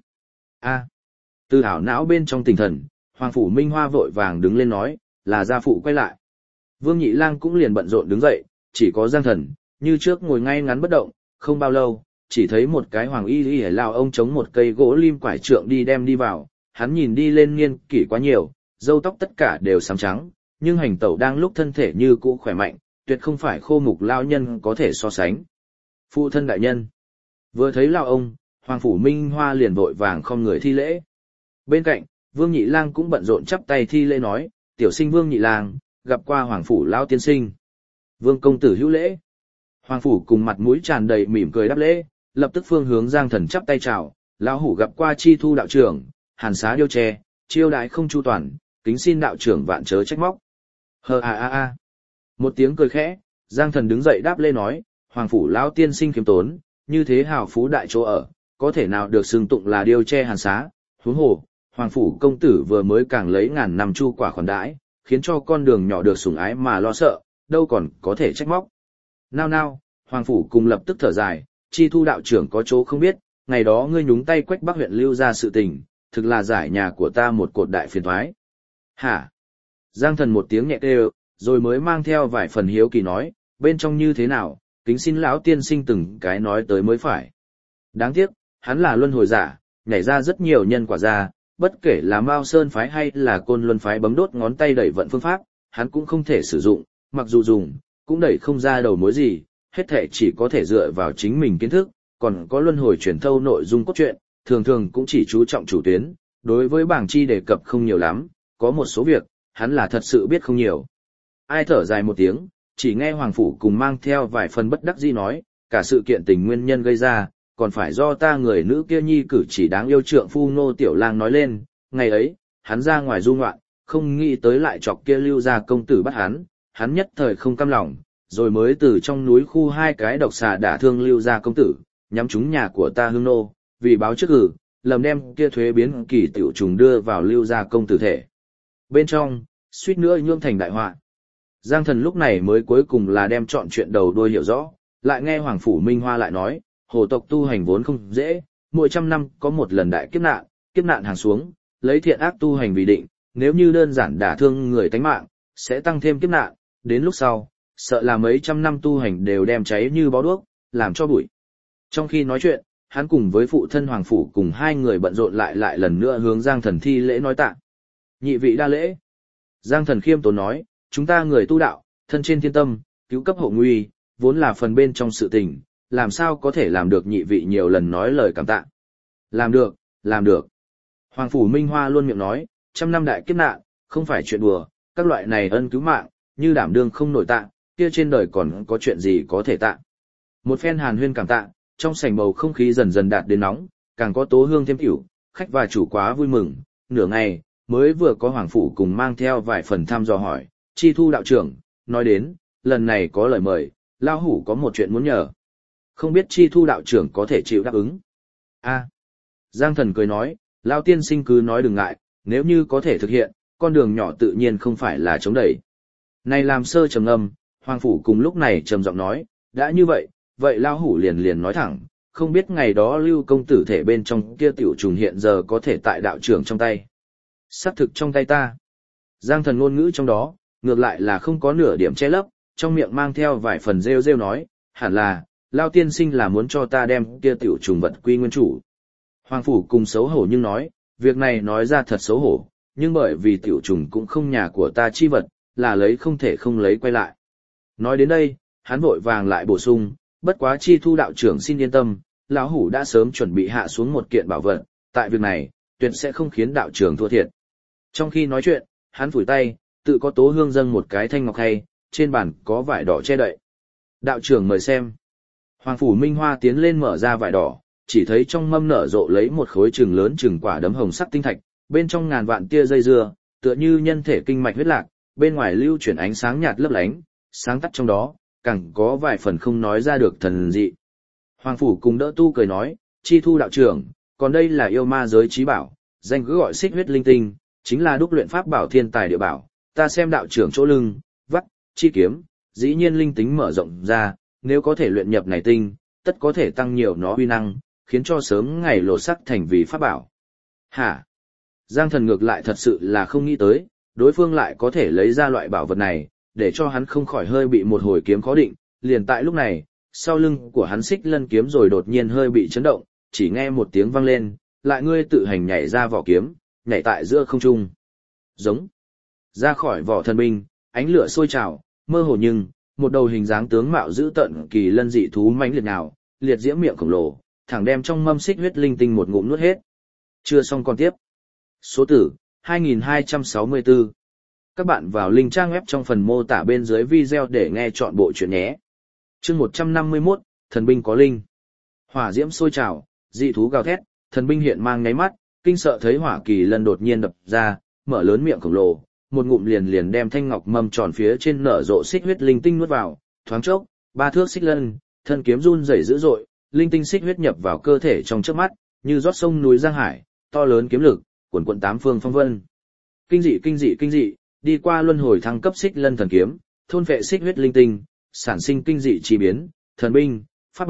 Từ hảo não bên trong tinh thần, Hoàng Phủ Minh Hoa vội vàng đứng lên nói, là gia phụ quay lại. Vương Nhị Lang cũng liền bận rộn đứng dậy, chỉ có Giang Thần, như trước ngồi ngay ngắn bất động, không bao lâu, chỉ thấy một cái hoàng y lao ông chống một cây gỗ lim quải trượng đi đem đi vào, hắn nhìn đi lên niên kỷ quá nhiều, râu tóc tất cả đều xám trắng, nhưng hành tẩu đang lúc thân thể như cũ khỏe mạnh, tuyệt không phải khô mục lao nhân có thể so sánh. Phụ thân đại nhân. Vừa thấy lao ông, Hoàng Phủ Minh Hoa liền vội vàng không người thi lễ. Bên cạnh, Vương Nhị Lang cũng bận rộn chắp tay thi lễ nói, tiểu sinh Vương Nhị Lang, gặp qua Hoàng Phủ lao tiên sinh. Vương công tử hữu lễ. Hoàng Phủ cùng mặt mũi tràn đầy mỉm cười đáp lễ, lập tức phương hướng Giang Thần chắp tay chào, lão hủ gặp qua chi thu đạo trưởng, hàn xá điêu tre, chiêu đãi không chu toàn, kính xin đạo trưởng vạn chớ trách móc. Một tiếng cười khẽ, Giang Thần đứng dậy đáp lễ nói, Hoàng Phủ lão tiên sinh khiêm tốn, như thế hào phú đại chỗ ở, có thể nào được xưng tụng là điêu tre hàn xá, huống hồ, Hoàng Phủ công tử vừa mới càng lấy ngàn năm chu quả khoản đãi, khiến cho con đường nhỏ được sủng ái mà lo sợ, đâu còn có thể trách móc. Nao, Hoàng Phủ cùng lập tức thở dài, Chi Thu đạo trưởng có chỗ không biết, ngày đó ngươi nhúng tay Quách Bắc huyện lưu ra sự tình, thực là giải nhà của ta một cột đại phiền toái. Hả? Giang Thần một tiếng nhẹ kêu, rồi mới mang theo vài phần hiếu kỳ nói, bên trong như thế nào, kính xin lão tiên sinh từng cái nói tới mới phải. Đáng tiếc, hắn là luân hồi giả, nhảy ra rất nhiều nhân quả ra, bất kể là Mao Sơn phái hay là Côn Luân phái bấm đốt ngón tay đẩy vận phương pháp, hắn cũng không thể sử dụng, mặc dù dùng, cũng đẩy không ra đầu mối gì, hết thể chỉ có thể dựa vào chính mình kiến thức, còn có luân hồi truyền thâu nội dung cốt truyện, thường thường cũng chỉ chú trọng chủ tuyến, đối với bảng chi đề cập không nhiều lắm, có một số việc, hắn là thật sự biết không nhiều. Ai thở dài một tiếng, chỉ nghe Hoàng Phủ cùng mang theo vài phần bất đắc dĩ nói, cả sự kiện tình nguyên nhân gây ra, còn phải do ta người nữ kia nhi cử chỉ đáng yêu trượng phu Nô Tiểu Lang nói lên, ngày ấy, hắn ra ngoài du ngoạn, không nghĩ tới lại chọc kia lưu gia công tử bắt hắn nhất thời không cam lòng, rồi mới từ trong núi khu hai cái độc xà đả thương lưu gia công tử, nhắm trúng nhà của ta hương nô, vì báo trước cử, lầm đem kia thuế biến kỳ tiểu trùng đưa vào lưu gia công tử thể. Bên trong, suýt nữa nhương thành đại họa. Giang Thần lúc này mới cuối cùng là đem chọn chuyện đầu đuôi hiểu rõ, lại nghe Hoàng Phủ Minh Hoa lại nói, hồ tộc tu hành vốn không dễ, mỗi trăm năm có một lần đại kiếp nạn hàng xuống, lấy thiện ác tu hành vì định, nếu như đơn giản đả thương người tánh mạng, sẽ tăng thêm kiếp nạn, đến lúc sau, sợ là mấy trăm năm tu hành đều đem cháy như bó đuốc, làm cho bụi. Trong khi nói chuyện, hắn cùng với phụ thân Hoàng Phủ cùng hai người bận rộn lại lần nữa hướng Giang Thần thi lễ nói tạ. Nhị vị đa lễ. Giang Thần khiêm tốn nói, chúng ta người tu đạo, thân trên thiên tâm, cứu cấp hộ nguy, vốn là phần bên trong sự tình, làm sao có thể làm được nhị vị nhiều lần nói lời cảm tạ. Làm được, làm được. Hoàng Phủ Minh Hoa luôn miệng nói, trăm năm đại kiếp nạn, không phải chuyện đùa, các loại này ân cứu mạng, như đảm đương không nổi tạ, kia trên đời còn có chuyện gì có thể tạ. Một phen hàn huyên cảm tạ, trong sảnh bầu không khí dần dần đạt đến nóng, càng có tố hương thêm tiểu, khách và chủ quá vui mừng, nửa ngày, mới vừa có Hoàng Phủ cùng mang theo vài phần thăm dò hỏi, Chi Thu đạo trưởng, nói đến, lần này có lời mời, Lao Hủ có một chuyện muốn nhờ. Không biết Chi Thu đạo trưởng có thể chịu đáp ứng. Giang Thần cười nói, Lao tiên sinh cứ nói đừng ngại, nếu như có thể thực hiện, con đường nhỏ tự nhiên không phải là chống đẩy. Này làm sơ trầm ngâm, Hoàng Phủ cùng lúc này trầm giọng nói, đã như vậy, vậy Lao Hủ liền nói thẳng, không biết ngày đó Lưu công tử thể bên trong kia tiểu trùng hiện giờ có thể tại đạo trưởng trong tay. Xác thực trong tay ta. Giang Thần ngôn ngữ trong đó, ngược lại là không có nửa điểm che lấp, trong miệng mang theo vài phần rêu rêu nói, hẳn là, Lao tiên sinh là muốn cho ta đem kia tiểu trùng vật quy nguyên chủ. Hoàng Phủ cùng xấu hổ nhưng nói, việc này nói ra thật xấu hổ, nhưng bởi vì tiểu trùng cũng không nhà của ta chi vật, là lấy không thể không lấy quay lại. Nói đến đây, hắn vội vàng lại bổ sung, bất quá Chi Thu đạo trưởng xin yên tâm, lão hủ đã sớm chuẩn bị hạ xuống một kiện bảo vật, tại việc này, tuyệt sẽ không khiến đạo trưởng thua thiệt. Trong khi nói chuyện, hắn phủi tay, tự có tố hương dâng một cái thanh ngọc hay, trên bàn có vải đỏ che đậy. Đạo trưởng mời xem. Hoàng Phủ Minh Hoa tiến lên mở ra vải đỏ, chỉ thấy trong mâm nở rộ lấy một khối chừng lớn chừng quả đấm hồng sắc tinh thạch, bên trong ngàn vạn tia dây dưa, tựa như nhân thể kinh mạch huyết lạc, bên ngoài lưu chuyển ánh sáng nhạt lấp lánh, sáng tắt trong đó, càng có vài phần không nói ra được thần dị. Hoàng Phủ cùng đỡ tu cười nói, Chi Thu đạo trưởng, còn đây là yêu ma giới trí bảo, danh cứ gọi xích huyết linh tinh, chính là đúc luyện pháp bảo thiên tài địa bảo, ta xem đạo trưởng chỗ lưng, vắt, chi kiếm, dĩ nhiên linh tính mở rộng ra, nếu có thể luyện nhập này tinh, tất có thể tăng nhiều nó uy năng, khiến cho sớm ngày lột sắc thành vì pháp bảo. Hả? Giang Thần ngược lại thật sự là không nghĩ tới, đối phương lại có thể lấy ra loại bảo vật này, để cho hắn không khỏi hơi bị một hồi kiếm khó định, liền tại lúc này, sau lưng của hắn xích lân kiếm rồi đột nhiên hơi bị chấn động, chỉ nghe một tiếng vang lên, lại ngươi tự hành nhảy ra vỏ kiếm, nhảy tại giữa không trung. Giống. Ra khỏi vỏ thần binh, ánh lửa sôi trào, mơ hồ nhưng, một đầu hình dáng tướng mạo dữ tợn kỳ lân dị thú mãnh liệt nào, liệt diễm miệng khổng lồ, thẳng đem trong mâm xích huyết linh tinh một ngụm nuốt hết. Chưa xong còn tiếp. Số tử, 2264. Các bạn vào link trang web trong phần mô tả bên dưới video để nghe trọn bộ chuyện nhé. Chương 151, thần binh có linh. Hỏa diễm sôi trào, dị thú gào thét, thần binh hiện mang nháy mắt, kinh sợ thấy hỏa kỳ lân đột nhiên đập ra, mở lớn miệng khổng lồ, một ngụm liền đem thanh ngọc mâm tròn phía trên nở rộ xích huyết linh tinh nuốt vào, thoáng chốc, 3 thước xích lân, thân kiếm run rẩy dữ dội, linh tinh xích huyết nhập vào cơ thể trong chớp mắt, như rót sông núi giang hải, to lớn kiếm lực, cuồn cuộn tám phương phong vân. Kinh dị, đi qua luân hồi thăng cấp xích lân thần kiếm, thôn phệ xích huyết linh tinh, sản sinh kinh dị chi biến, thần binh, pháp bảo,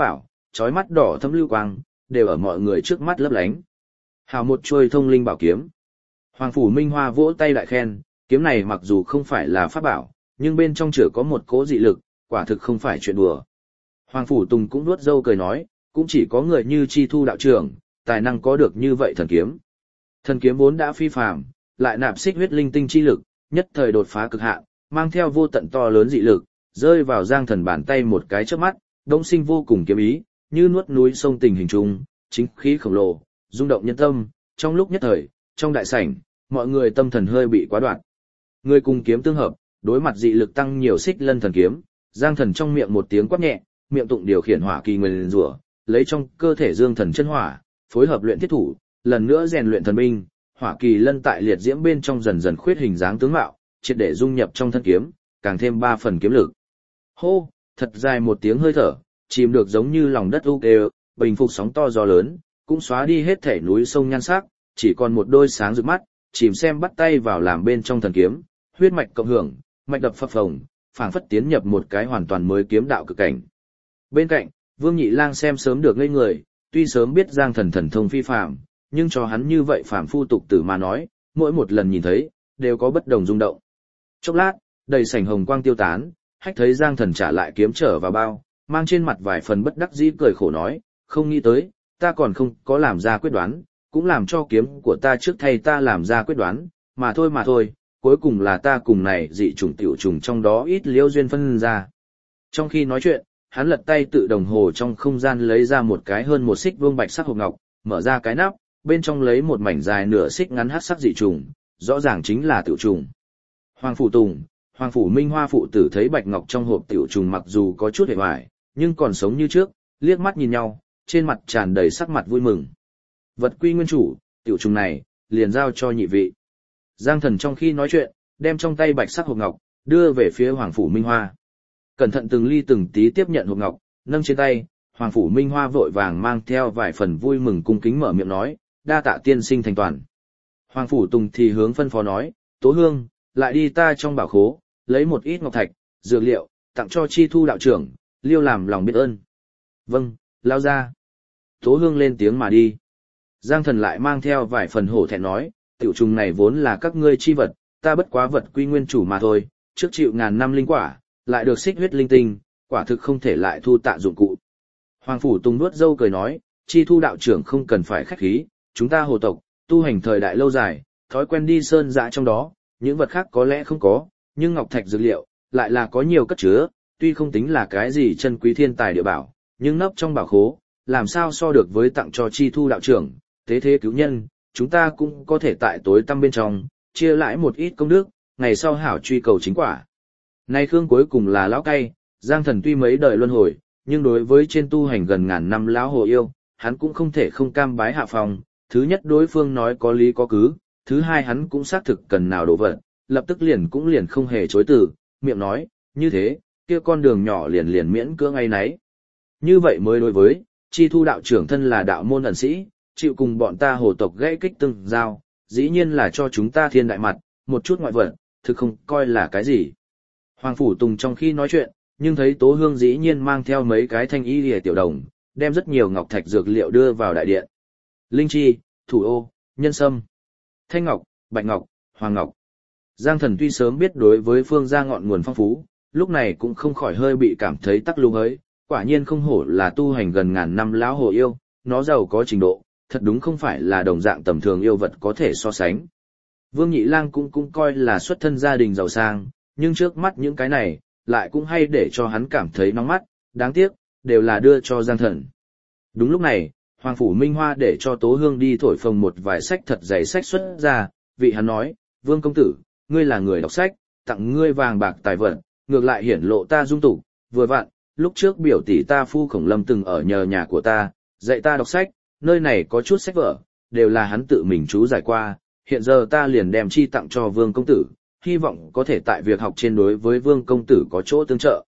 chói mắt đỏ thâm lưu quang, đều ở mọi người trước mắt lấp lánh. Hào một chuôi thông linh bảo kiếm. Hoàng phủ Minh Hoa vỗ tay đại khen, kiếm này mặc dù không phải là pháp bảo, nhưng bên trong chứa có một cỗ dị lực, quả thực không phải chuyện đùa. Hoàng phủ Tùng cũng vuốt râu cười nói, cũng chỉ có người như Chi Thu đạo trưởng, tài năng có được như vậy thần kiếm. Thần kiếm vốn đã phi phàm, lại nạp xích huyết linh tinh chi lực, nhất thời đột phá cực hạn, mang theo vô tận to lớn dị lực, rơi vào Giang Thần bàn tay một cái chớp mắt, đông sinh vô cùng kiếm ý, như nuốt núi sông tình hình trùng, chính khí khổng lồ, rung động nhân tâm. Trong lúc nhất thời, trong đại sảnh, mọi người tâm thần hơi bị quá đoạn. Người cùng kiếm tương hợp, đối mặt dị lực tăng nhiều xích lân thần kiếm, Giang Thần trong miệng một tiếng quát nhẹ, miệng tụng điều khiển hỏa kỳ nguyên rủa, lấy trong cơ thể dương thần chân hỏa, phối hợp luyện thiết thủ, lần nữa rèn luyện thần binh, hỏa kỳ lân tại liệt diễm bên trong dần dần khuyết hình dáng tướng mạo, triệt để dung nhập trong thân kiếm, càng thêm 3 phần kiếm lực. Hô, thật dài một tiếng hơi thở, chìm được giống như lòng đất u kêu, bình phục sóng to gió lớn, cũng xóa đi hết thể núi sông nhan sắc, chỉ còn một đôi sáng rực mắt, chìm xem bắt tay vào làm bên trong thần kiếm, huyết mạch cộng hưởng, mạch đập phập phồng, phảng phất tiến nhập một cái hoàn toàn mới kiếm đạo cực cảnh. Bên cạnh, Vương Nhị Lang xem sớm được ngây người, tuy sớm biết Giang Thần thần thông phi phàm, nhưng cho hắn như vậy phàm phu tục tử mà nói, mỗi một lần nhìn thấy, đều có bất đồng rung động. Chốc lát, đầy sảnh hồng quang tiêu tán, hách thấy Giang Thần trả lại kiếm trở vào bao, mang trên mặt vài phần bất đắc dĩ cười khổ nói, không nghĩ tới, ta còn không có làm ra quyết đoán, cũng làm cho kiếm của ta trước thay ta làm ra quyết đoán, mà thôi, cuối cùng là ta cùng này dị trùng tiểu trùng trong đó ít liễu duyên phân ra. Trong khi nói chuyện, hắn lật tay tự đồng hồ trong không gian lấy ra một cái hơn một xích vương bạch sắc hộp ngọc, mở ra cái nắp, bên trong lấy một mảnh dài nửa xích ngắn hắc sắc dị trùng, rõ ràng chính là tiểu trùng. Hoàng phủ Tùng, Hoàng phủ Minh Hoa phụ tử thấy bạch ngọc trong hộp tiểu trùng mặc dù có chút hề hoài, nhưng còn sống như trước, liếc mắt nhìn nhau, trên mặt tràn đầy sắc mặt vui mừng. Vật quy nguyên chủ, tiểu trùng này, liền giao cho nhị vị. Giang Thần trong khi nói chuyện, đem trong tay bạch sắc hộp ngọc, đưa về phía Hoàng phủ Minh Hoa. Cẩn thận từng ly từng tí tiếp nhận hộp ngọc, nâng trên tay, Hoàng phủ Minh Hoa vội vàng mang theo vài phần vui mừng cung kính mở miệng nói, đa tạ tiên sinh thành toàn. Hoàng phủ Tùng thì hướng phân phó nói, Tố Hương, lại đi ta trong bảo khố, lấy một ít ngọc thạch, dược liệu, tặng cho Chi Thu đạo trưởng, liêu làm lòng biết ơn. Vâng, lao ra. Tố Hương lên tiếng mà đi. Giang Thần lại mang theo vài phần hổ thẹn nói, tiểu trùng này vốn là các ngươi chi vật, ta bất quá vật quy nguyên chủ mà thôi, trước chịu ngàn năm linh quả, lại được xích huyết linh tinh, quả thực không thể lại thu tạ dụng cụ. Hoàng phủ Tùng nuốt dâu cười nói, Chi Thu đạo trưởng không cần phải khách khí, chúng ta hồ tộc, tu hành thời đại lâu dài, thói quen đi sơn dã trong đó, những vật khác có lẽ không có, nhưng ngọc thạch dược liệu, lại là có nhiều cất chứa, tuy không tính là cái gì chân quý thiên tài địa bảo, nhưng nấp trong bảo khố, làm sao so được với tặng cho Chi Thu đạo trưởng, tế thế cứu nhân, chúng ta cũng có thể tại tối tăm bên trong, chia lại một ít công đức, ngày sau hảo truy cầu chính quả. Nay Khương cuối cùng là lão cay, Giang Thần tuy mấy đời luân hồi, nhưng đối với trên tu hành gần ngàn năm lão hồ yêu, hắn cũng không thể không cam bái hạ phòng. Thứ nhất đối phương nói có lý có cứ, thứ hai hắn cũng xác thực cần nào đổ vật, lập tức liền không hề chối từ, miệng nói, như thế, kia con đường nhỏ liền miễn cưỡng ngay nấy. Như vậy mới đối với, Chi Thu đạo trưởng thân là đạo môn ẩn sĩ, chịu cùng bọn ta hồ tộc gãy kích từng giao, dĩ nhiên là cho chúng ta thiên đại mặt, một chút ngoại vật, thực không coi là cái gì. Hoàng phủ Tùng trong khi nói chuyện, nhưng thấy Tố Hương dĩ nhiên mang theo mấy cái thanh y lìa tiểu đồng, đem rất nhiều ngọc thạch dược liệu đưa vào đại điện. Linh chi, thủ ô, nhân sâm, thanh ngọc, bạch ngọc, hoàng ngọc. Giang Thần tuy sớm biết đối với phương gia ngọn nguồn phong phú, lúc này cũng không khỏi hơi bị cảm thấy tắc lung ấy, quả nhiên không hổ là tu hành gần ngàn năm lão hồ yêu, nó giàu có trình độ, thật đúng không phải là đồng dạng tầm thường yêu vật có thể so sánh. Vương Nhị Lang cũng coi là xuất thân gia đình giàu sang, nhưng trước mắt những cái này, lại cũng hay để cho hắn cảm thấy nóng mắt, đáng tiếc, đều là đưa cho Giang Thần. Đúng lúc này, Hoàng phủ Minh Hoa để cho Tố Hương đi thổi phồng một vài sách thật dày sách xuất ra, vị hắn nói, Vương công tử, ngươi là người đọc sách, tặng ngươi vàng bạc tài vật, ngược lại hiển lộ ta dung tục, vừa vặn, lúc trước biểu tỷ ta Phu Khổng Lâm từng ở nhờ nhà của ta, dạy ta đọc sách, nơi này có chút sách vở, đều là hắn tự mình chú giải qua, hiện giờ ta liền đem chi tặng cho Vương công tử, hy vọng có thể tại việc học trên đối với Vương công tử có chỗ tương trợ.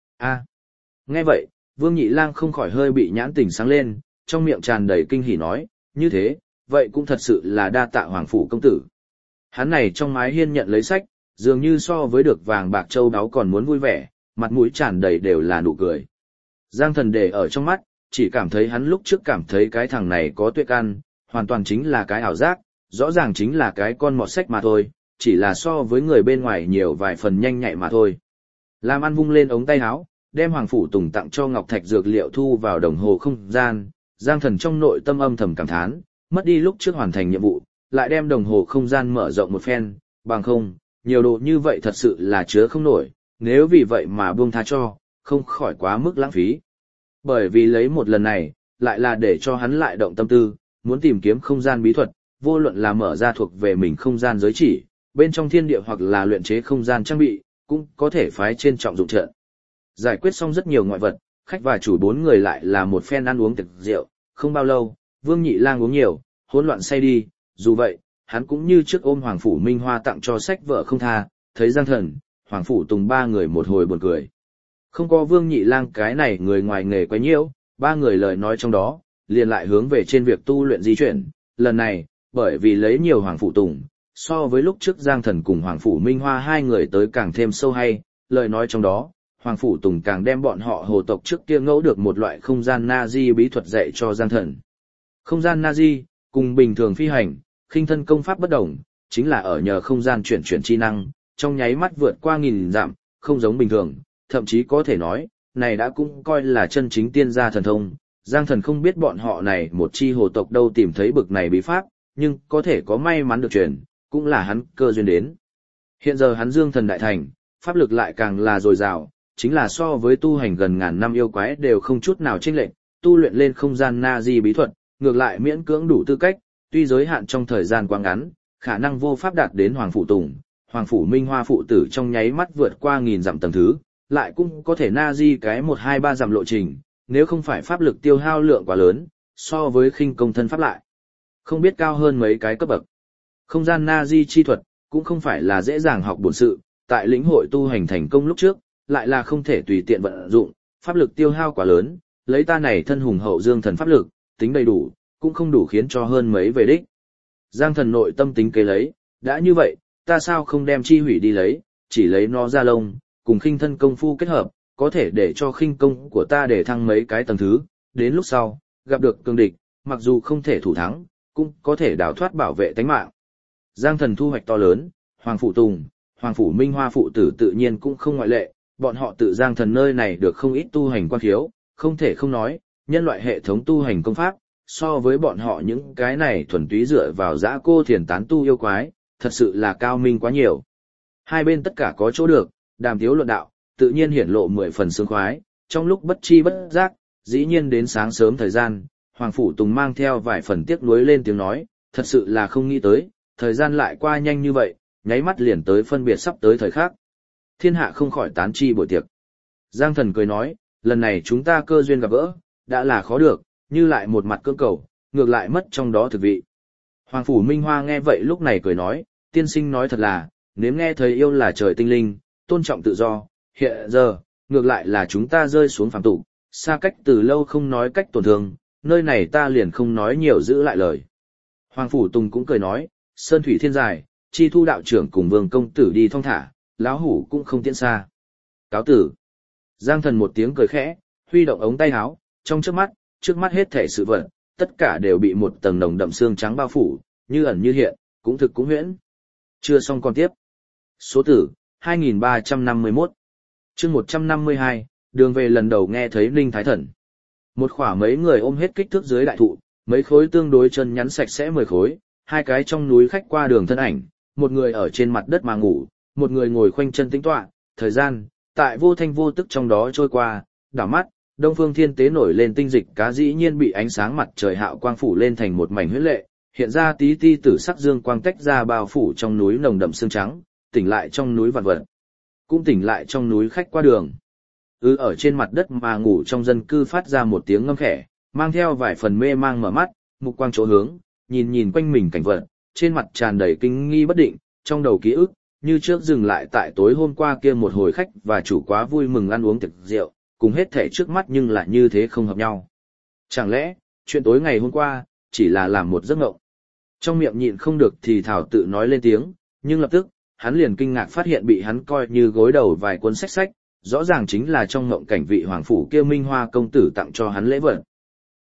Nghe vậy, Vương Nhị Lang không khỏi hơi bị nhãn tình sáng lên, trong miệng tràn đầy kinh hỉ nói, như thế, vậy cũng thật sự là đa tạ Hoàng phủ công tử. Hắn này trong mái hiên nhận lấy sách, dường như so với được vàng bạc châu báu còn muốn vui vẻ, mặt mũi tràn đầy đều là nụ cười. Giang Thần để ở trong mắt, chỉ cảm thấy hắn lúc trước cảm thấy cái thằng này có tuệ căn, hoàn toàn chính là cái ảo giác, rõ ràng chính là cái con mọt sách mà thôi, chỉ là so với người bên ngoài nhiều vài phần nhanh nhạy mà thôi. Làm ăn vung lên ống tay áo, đem Hoàng Phủ Tùng tặng cho Ngọc Thạch dược liệu thu vào đồng hồ không gian, Giang Thần trong nội tâm âm thầm cảm thán, mất đi lúc trước hoàn thành nhiệm vụ, lại đem đồng hồ không gian mở rộng một phen, bằng không, nhiều đồ như vậy thật sự là chứa không nổi, nếu vì vậy mà buông tha cho, không khỏi quá mức lãng phí. Bởi vì lấy một lần này, lại là để cho hắn lại động tâm tư, muốn tìm kiếm không gian bí thuật, vô luận là mở ra thuộc về mình không gian giới chỉ, bên trong thiên địa hoặc là luyện chế không gian trang bị, cũng có thể phái trên trọng dụng trận. Giải quyết xong rất nhiều ngoại vật, khách và chủ 4 người lại là một phen ăn uống tiệc rượu, không bao lâu, Vương Nhị Lang uống nhiều, hỗn loạn say đi, dù vậy, hắn cũng như trước ôm Hoàng Phủ Minh Hoa tặng cho sách vợ không tha, thấy Giang Thần, Hoàng Phủ Tùng 3 người một hồi buồn cười. Không có Vương Nhị Lang cái này người ngoài nghề quấy nhiễu, 3 người lời nói trong đó, liền lại hướng về trên việc tu luyện di chuyển, lần này, bởi vì lấy nhiều Hoàng Phủ Tùng, so với lúc trước Giang Thần cùng Hoàng Phủ Minh Hoa 2 người tới càng thêm sâu hay, lời nói trong đó, Hoàng Phủ Tùng càng đem bọn họ hồ tộc trước kia ngẫu được một loại không gian na-di bí thuật dạy cho Giang Thần. Không gian na-di, cùng bình thường phi hành, khinh thân công pháp bất đồng, chính là ở nhờ không gian chuyển chi năng, trong nháy mắt vượt qua nghìn dặm, không giống bình thường, thậm chí có thể nói, này đã cũng coi là chân chính tiên gia thần thông. Giang Thần không biết bọn họ này một chi hồ tộc đâu tìm thấy bực này bí pháp, nhưng có thể có may mắn được truyền, cũng là hắn cơ duyên đến. Hiện giờ hắn Dương Thần đại thành, pháp lực lại càng là dồi dào, chính là so với tu hành gần ngàn năm yêu quái đều không chút nào chênh lệch, tu luyện lên không gian na di bí thuật, ngược lại miễn cưỡng đủ tư cách, tuy giới hạn trong thời gian quá ngắn, khả năng vô pháp đạt đến Hoàng Phủ Tùng, Hoàng Phủ Minh Hoa phụ tử trong nháy mắt vượt qua nghìn dặm tầng thứ, lại cũng có thể na di cái 1-2-3 dặm lộ trình, nếu không phải pháp lực tiêu hao lượng quá lớn, so với khinh công thân pháp lại, không biết cao hơn mấy cái cấp bậc. Không gian na di chi thuật, cũng không phải là dễ dàng học bổn sự, tại lĩnh hội tu hành thành công lúc trước, lại là không thể tùy tiện vận dụng, pháp lực tiêu hao quá lớn, lấy ta này thân hùng hậu Dương Thần pháp lực, tính đầy đủ, cũng không đủ khiến cho hơn mấy về đích. Giang Thần nội tâm tính kế lấy, đã như vậy, ta sao không đem chi hủy đi lấy, chỉ lấy nó ra lông, cùng khinh thân công phu kết hợp, có thể để cho khinh công của ta để thăng mấy cái tầng thứ, đến lúc sau, gặp được cường địch, mặc dù không thể thủ thắng, cũng có thể đào thoát bảo vệ tánh mạng. Giang Thần thu hoạch to lớn, Hoàng Phủ Tùng, Hoàng Phủ Minh Hoa phụ tử tự nhiên cũng không ngoại lệ, bọn họ tự Giang Thần nơi này được không ít tu hành quan khiếu, không thể không nói, nhân loại hệ thống tu hành công pháp, so với bọn họ những cái này thuần túy dựa vào dã cô thiền tán tu yêu quái, thật sự là cao minh quá nhiều. Hai bên tất cả có chỗ được, đàm tiếu luận đạo, tự nhiên hiển lộ 10 phần sướng khoái, trong lúc bất chi bất giác, dĩ nhiên đến sáng sớm thời gian, Hoàng Phủ Tùng mang theo vài phần tiếc nuối lên tiếng nói, thật sự là không nghĩ tới, thời gian lại qua nhanh như vậy, nháy mắt liền tới phân biệt sắp tới thời khắc. Thiên hạ không khỏi tán chi buổi tiệc. Giang Thần cười nói, lần này chúng ta cơ duyên gặp gỡ, đã là khó được, như lại một mặt cưỡng cầu, ngược lại mất trong đó thực vị. Hoàng Phủ Minh Hoa nghe vậy lúc này cười nói, tiên sinh nói thật là, nếu nghe thấy yêu là trời tinh linh, tôn trọng tự do, hiện giờ, ngược lại là chúng ta rơi xuống phàm tục, xa cách từ lâu không nói cách tổn thương, nơi này ta liền không nói nhiều giữ lại lời. Hoàng Phủ Tùng cũng cười nói, sơn thủy thiên dài, chi thu đạo trưởng cùng Vương công tử đi thong thả, lão hủ cũng không tiễn xa. Cáo tử. Giang Thần một tiếng cười khẽ, huy động ống tay áo, trong trước mắt hết thể sự vật, tất cả đều bị một tầng nồng đậm xương trắng bao phủ, như ẩn như hiện, cũng thực cũng huyễn. Chưa xong còn tiếp. Số tử, 2351. Chương 152, đường về lần đầu nghe thấy Ninh Thái Thần. Một khỏa mấy người ôm hết kích thước dưới đại thụ, mấy khối tương đối chân nhắn sạch sẽ 10 khối, hai cái trong núi khách qua đường thân ảnh, một người ở trên mặt đất mà ngủ, một người ngồi khoanh chân tĩnh tọa, thời gian, tại vô thanh vô tức trong đó trôi qua, đảo mắt, đông phương thiên tế nổi lên tinh dịch cá dĩ nhiên bị ánh sáng mặt trời hạo quang phủ lên thành một mảnh huyết lệ, hiện ra tí ti tử sắc dương quang tách ra bao phủ trong núi nồng đậm sương trắng, tỉnh lại trong núi vạn vật, cũng tỉnh lại trong núi khách qua đường. Ở trên mặt đất mà ngủ trong dân cư phát ra một tiếng ngâm khẽ, mang theo vài phần mê mang mở mắt, mục quang chỗ hướng, nhìn quanh mình cảnh vật, trên mặt tràn đầy kinh nghi bất định, trong đầu ký ức, như trước dừng lại tại tối hôm qua kia một hồi khách và chủ quá vui mừng ăn uống tiệc rượu, cùng hết thể trước mắt nhưng lại như thế không hợp nhau. Chẳng lẽ, chuyện tối ngày hôm qua, chỉ là làm một giấc mộng? Trong miệng nhịn không được thì thảo tự nói lên tiếng, nhưng lập tức, hắn liền kinh ngạc phát hiện bị hắn coi như gối đầu vài cuốn sách, rõ ràng chính là trong mộng cảnh vị hoàng phủ kia Minh Hoa công tử tặng cho hắn lễ vật.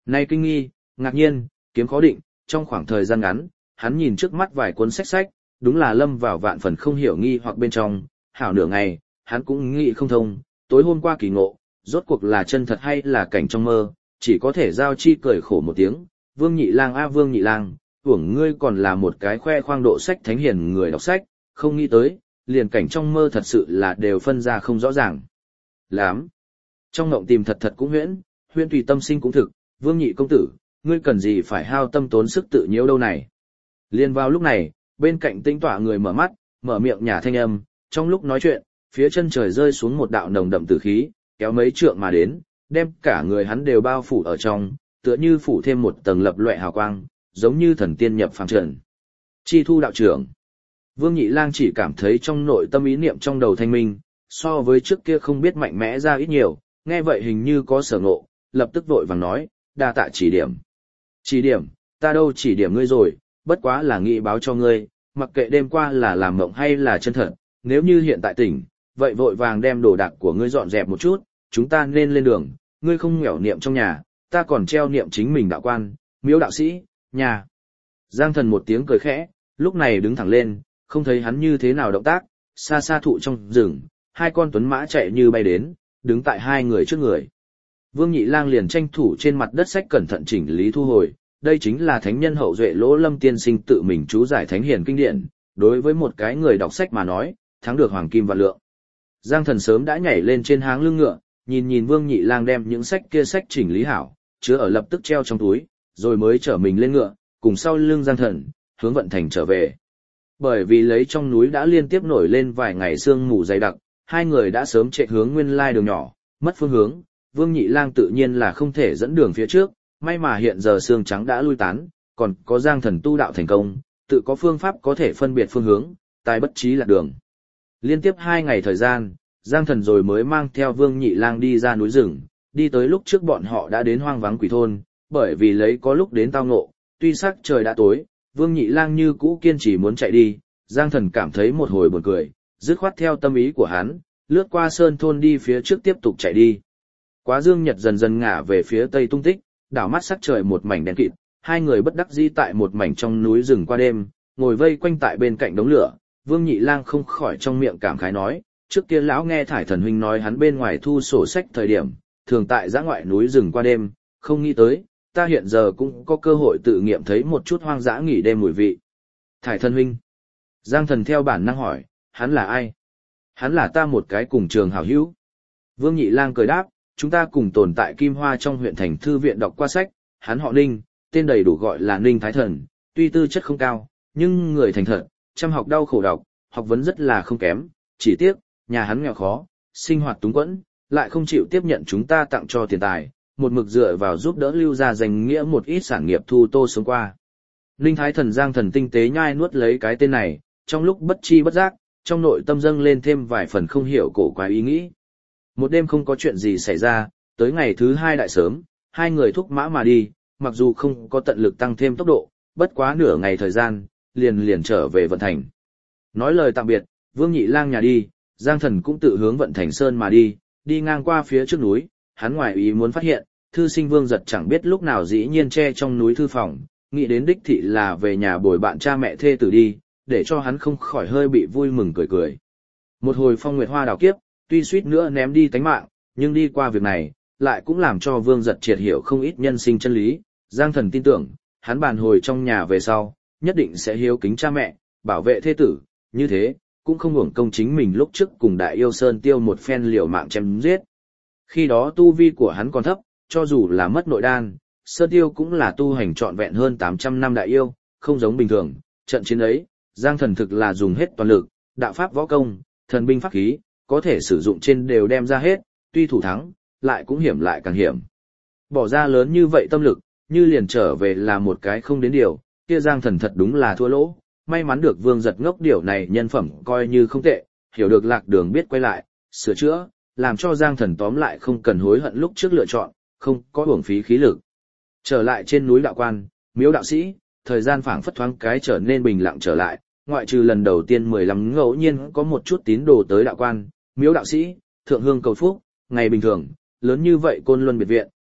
Nay kinh nghi, ngạc nhiên, kiếm khó định, trong khoảng thời gian ngắn, hắn nhìn trước mắt vài cuốn sách, đúng là lâm vào vạn phần không hiểu nghi hoặc bên trong, hảo nửa ngày, hắn cũng nghĩ không thông, tối hôm qua kỳ ngộ, rốt cuộc là chân thật hay là cảnh trong mơ, chỉ có thể giao chi cười khổ một tiếng, Vương Nhị Lang a Vương Nhị Lang, tưởng ngươi còn là một cái khoe khoang độ sách thánh hiền người đọc sách, không nghĩ tới, liền cảnh trong mơ thật sự là đều phân ra không rõ ràng. Lắm. Trong ngộng tìm thật cũng huyễn tùy tâm sinh cũng thực, Vương Nhị công tử, ngươi cần gì phải hao tâm tốn sức tự nhiễu đâu này. Liên vào lúc này, bên cạnh Tĩnh Tọa người mở mắt, mở miệng nhả thanh âm, trong lúc nói chuyện, phía chân trời rơi xuống một đạo nồng đậm tử khí, kéo mấy trượng mà đến, đem cả người hắn đều bao phủ ở trong, tựa như phủ thêm một tầng lập loè hào quang, giống như thần tiên nhập phàm trần. Chi Thu đạo trưởng. Vương Nhị Lang chỉ cảm thấy trong nội tâm ý niệm trong đầu thanh minh, so với trước kia không biết mạnh mẽ ra ít nhiều, nghe vậy hình như có sở ngộ, lập tức vội vàng nói, đa tạ chỉ điểm. Chỉ điểm, ta đâu chỉ điểm ngươi rồi, bất quá là nghĩ báo cho ngươi, mặc kệ đêm qua là làm mộng hay là chân thật, nếu như hiện tại tỉnh, vậy vội vàng đem đồ đạc của ngươi dọn dẹp một chút, chúng ta nên lên đường, ngươi không nghèo niệm trong nhà, ta còn treo niệm chính mình đạo quan, miếu đạo sĩ, nhà. Giang Thần một tiếng cười khẽ, lúc này đứng thẳng lên, không thấy hắn như thế nào động tác, xa xa thụ trong rừng, hai con tuấn mã chạy như bay đến, đứng tại hai người trước người. Vương Nhị Lang liền tranh thủ trên mặt đất sách cẩn thận chỉnh lý thu hồi, đây chính là thánh nhân hậu duệ Lỗ Lâm tiên sinh tự mình chú giải thánh hiền kinh điển, đối với một cái người đọc sách mà nói, thắng được hoàng kim và lượng. Giang Thần sớm đã nhảy lên trên háng lưng ngựa, nhìn Vương Nhị Lang đem những sách chỉnh lý hảo, chứa ở lập tức treo trong túi, rồi mới trở mình lên ngựa, cùng sau lưng Giang Thần, hướng vận thành trở về. Bởi vì lấy trong núi đã liên tiếp nổi lên vài ngày sương mù dày đặc, hai người đã sớm chạy hướng nguyên lai đường nhỏ, mất phương hướng, Vương Nhị Lang tự nhiên là không thể dẫn đường phía trước, may mà hiện giờ sương trắng đã lui tán, còn có Giang Thần tu đạo thành công, tự có phương pháp có thể phân biệt phương hướng, tài bất trí lạc đường. Liên tiếp 2 ngày thời gian, Giang Thần rồi mới mang theo Vương Nhị Lang đi ra núi rừng, đi tới lúc trước bọn họ đã đến hoang vắng quỷ thôn, bởi vì lấy có lúc đến tao ngộ, tuy sắc trời đã tối, Vương Nhị Lang như cũ kiên trì muốn chạy đi, Giang Thần cảm thấy một hồi buồn cười, dứt khoát theo tâm ý của hắn, lướt qua sơn thôn đi phía trước tiếp tục chạy đi. Quá dương nhật dần dần ngả về phía tây tung tích, đảo mắt sắc trời một mảnh đen kịt, hai người bất đắc dĩ tại một mảnh trong núi rừng qua đêm, ngồi vây quanh tại bên cạnh đống lửa, Vương Nhị Lang không khỏi trong miệng cảm khái nói, trước kia lão nghe Thải Thần huynh nói hắn bên ngoài thu sổ sách thời điểm, thường tại dã ngoại núi rừng qua đêm, không nghĩ tới, ta hiện giờ cũng có cơ hội tự nghiệm thấy một chút hoang dã nghỉ đêm mùi vị. Thải Thần huynh. Giang Thần theo bản năng hỏi, hắn là ai? Hắn là ta một cái cùng trường hảo hữu. Vương Nhị Lang cười đáp, chúng ta cùng tồn tại Kim Hoa trong huyện thành thư viện đọc qua sách, hắn họ Ninh, tên đầy đủ gọi là Ninh Thái Thần, tuy tư chất không cao, nhưng người thành thật, chăm học đau khổ đọc, học vấn rất là không kém, chỉ tiếc, nhà hắn nghèo khó, sinh hoạt túng quẫn, lại không chịu tiếp nhận chúng ta tặng cho tiền tài, một mực dựa vào giúp đỡ lưu ra danh nghĩa một ít sản nghiệp thu tô sống qua. Ninh Thái Thần Giang Thần tinh tế nhai nuốt lấy cái tên này, trong lúc bất chi bất giác, trong nội tâm dâng lên thêm vài phần không hiểu cổ quái ý nghĩ. Một đêm không có chuyện gì xảy ra, tới ngày thứ 2 đại sớm, hai người thúc mã mà đi, mặc dù không có tận lực tăng thêm tốc độ, bất quá nửa ngày thời gian, liền trở về vận thành. Nói lời tạm biệt, Vương Nhị Lang nhà đi, Giang Thần cũng tự hướng vận thành sơn mà đi ngang qua phía trước núi, hắn ngoài ý muốn phát hiện, thư sinh Vương Giật chẳng biết lúc nào dĩ nhiên che trong núi thư phòng, nghĩ đến đích thị là về nhà bồi bạn cha mẹ thê tử đi, để cho hắn không khỏi hơi bị vui mừng cười. Một hồi phong nguyệt hoa đào kiếp, tuy suýt nữa ném đi tánh mạng, nhưng đi qua việc này, lại cũng làm cho Vương Giật triệt hiểu không ít nhân sinh chân lý. Giang Thần tin tưởng, hắn bàn hồi trong nhà về sau, nhất định sẽ hiếu kính cha mẹ, bảo vệ thê tử, như thế, cũng không hưởng công chính mình lúc trước cùng Đại Yêu Sơn Tiêu một phen liều mạng chém giết. Khi đó tu vi của hắn còn thấp, cho dù là mất nội đan, Sơn Tiêu cũng là tu hành trọn vẹn hơn 800 năm Đại Yêu, không giống bình thường. Trận chiến ấy, Giang Thần thực là dùng hết toàn lực, đạo pháp võ công, thần binh pháp khí, có thể sử dụng trên đều đem ra hết, tuy thủ thắng, lại cũng hiểm lại càng hiểm. Bỏ ra lớn như vậy tâm lực, như liền trở về là một cái không đến điều, kia Giang Thần thật đúng là thua lỗ, may mắn được Vương Giật ngốc điều này nhân phẩm coi như không tệ, hiểu được lạc đường biết quay lại, sửa chữa, làm cho Giang Thần tóm lại không cần hối hận lúc trước lựa chọn, không có uổng phí khí lực. Trở lại trên núi đạo quan, miếu đạo sĩ, thời gian phảng phất thoáng cái trở nên bình lặng trở lại, ngoại trừ lần đầu tiên 15 ngẫu nhiên có một chút tín đồ tới đạo quan, miếu đạo sĩ, thượng hương cầu phúc, ngày bình thường, lớn như vậy Côn Luân biệt viện,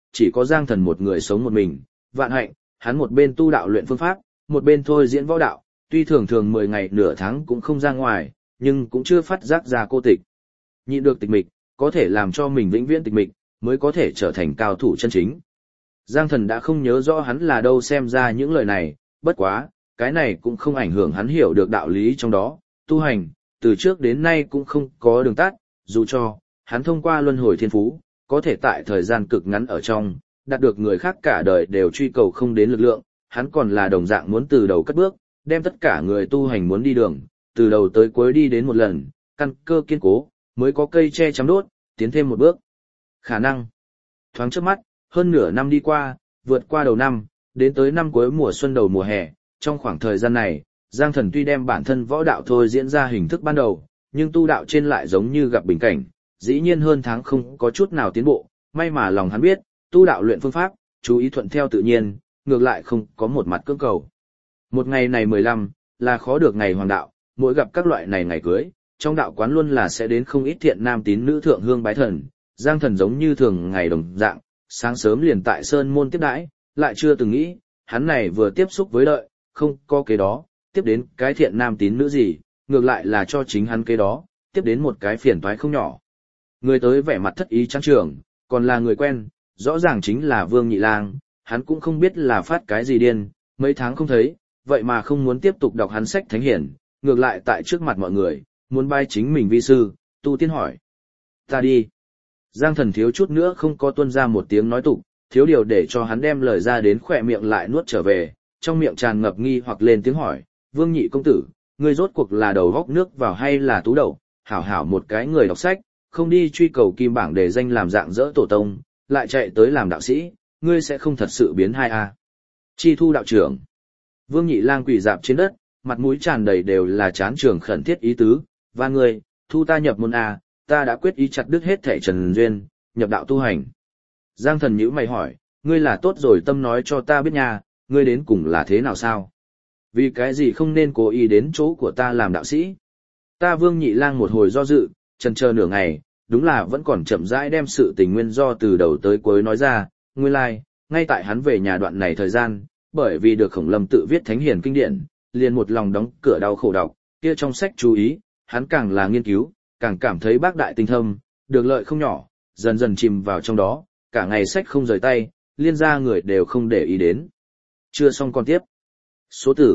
chỉ có Giang Thần một người sống một mình, vạn hạnh, hắn một bên tu đạo luyện phương pháp, một bên thôi diễn võ đạo, tuy thường thường 10 ngày nửa tháng cũng không ra ngoài, nhưng cũng chưa phát giác ra cô tịch. Nhịn được tịch mịch, có thể làm cho mình vĩnh viễn tịch mịch, mới có thể trở thành cao thủ chân chính. Giang Thần đã không nhớ rõ hắn là đâu xem ra những lời này, bất quá, cái này cũng không ảnh hưởng hắn hiểu được đạo lý trong đó, tu hành, từ trước đến nay cũng không có đường tắt, dù cho, hắn thông qua luân hồi thiên phú, có thể tại thời gian cực ngắn ở trong, đạt được người khác cả đời đều truy cầu không đến lực lượng, hắn còn là đồng dạng muốn từ đầu cất bước, đem tất cả người tu hành muốn đi đường, từ đầu tới cuối đi đến một lần, căn cơ kiên cố, mới có cây che chắn đốt, tiến thêm một bước. Khả năng. Thoáng trước mắt, hơn nửa năm đi qua, vượt qua đầu năm, đến tới năm cuối mùa xuân đầu mùa hè, trong khoảng thời gian này, Giang Thần tuy đem bản thân võ đạo thôi diễn ra hình thức ban đầu, nhưng tu đạo trên lại giống như gặp bình cảnh, dĩ nhiên hơn tháng không có chút nào tiến bộ, may mà lòng hắn biết, tu đạo luyện phương pháp, chú ý thuận theo tự nhiên, ngược lại không có một mặt cưỡng cầu. Một ngày này 15, là khó được ngày hoàng đạo, mỗi gặp các loại này ngày cưới, trong đạo quán luôn là sẽ đến không ít thiện nam tín nữ thượng hương bái thần, Giang Thần giống như thường ngày đồng dạng, sáng sớm liền tại sơn môn tiếp đãi, lại chưa từng nghĩ, hắn này vừa tiếp xúc với lợi, không có cái đó, tiếp đến cái thiện nam tín nữ gì, ngược lại là cho chính hắn cái đó, tiếp đến một cái phiền toái không nhỏ. Người tới vẻ mặt thất ý trang trường, còn là người quen, rõ ràng chính là Vương Nhị Lang, hắn cũng không biết là phát cái gì điên, mấy tháng không thấy, vậy mà không muốn tiếp tục đọc hắn sách thánh hiển, ngược lại tại trước mặt mọi người, muốn bái chính mình vi sư, tu tiên hỏi. Ta đi. Giang Thần thiếu chút nữa không có tuôn ra một tiếng nói tục, thiếu điều để cho hắn đem lời ra đến khỏe miệng lại nuốt trở về, trong miệng tràn ngập nghi hoặc lên tiếng hỏi, Vương Nhị công tử, ngươi rốt cuộc là đầu góc nước vào hay là tú đậu, hảo hảo một cái người đọc sách, không đi truy cầu kim bảng để danh làm dạng dỡ tổ tông, lại chạy tới làm đạo sĩ, ngươi sẽ không thật sự biến hai a? Chi thu đạo trưởng. Vương Nhị Lang quỳ dạp trên đất, mặt mũi tràn đầy đều là chán trường khẩn thiết ý tứ, và ngươi, thu ta nhập môn a, ta đã quyết ý chặt đứt hết thảy trần duyên, nhập đạo tu hành. Giang Thần nhíu mày hỏi, ngươi là tốt rồi tâm nói cho ta biết nha, ngươi đến cùng là thế nào sao? Vì cái gì không nên cố ý đến chỗ của ta làm đạo sĩ? Ta Vương Nhị Lang một hồi do dự, chần chờ nửa ngày, đúng là vẫn còn chậm rãi đem sự tình nguyên do từ đầu tới cuối nói ra, nguyên lai, ngay tại hắn về nhà đoạn này thời gian, bởi vì được Khổng Lâm tự viết thánh hiền kinh điển, liền một lòng đóng cửa đau khổ đọc, kia trong sách chú ý, hắn càng là nghiên cứu, càng cảm thấy bác đại tinh thâm, được lợi không nhỏ, dần dần chìm vào trong đó, cả ngày sách không rời tay, liên gia người đều không để ý đến. Chưa xong còn tiếp. Số tử,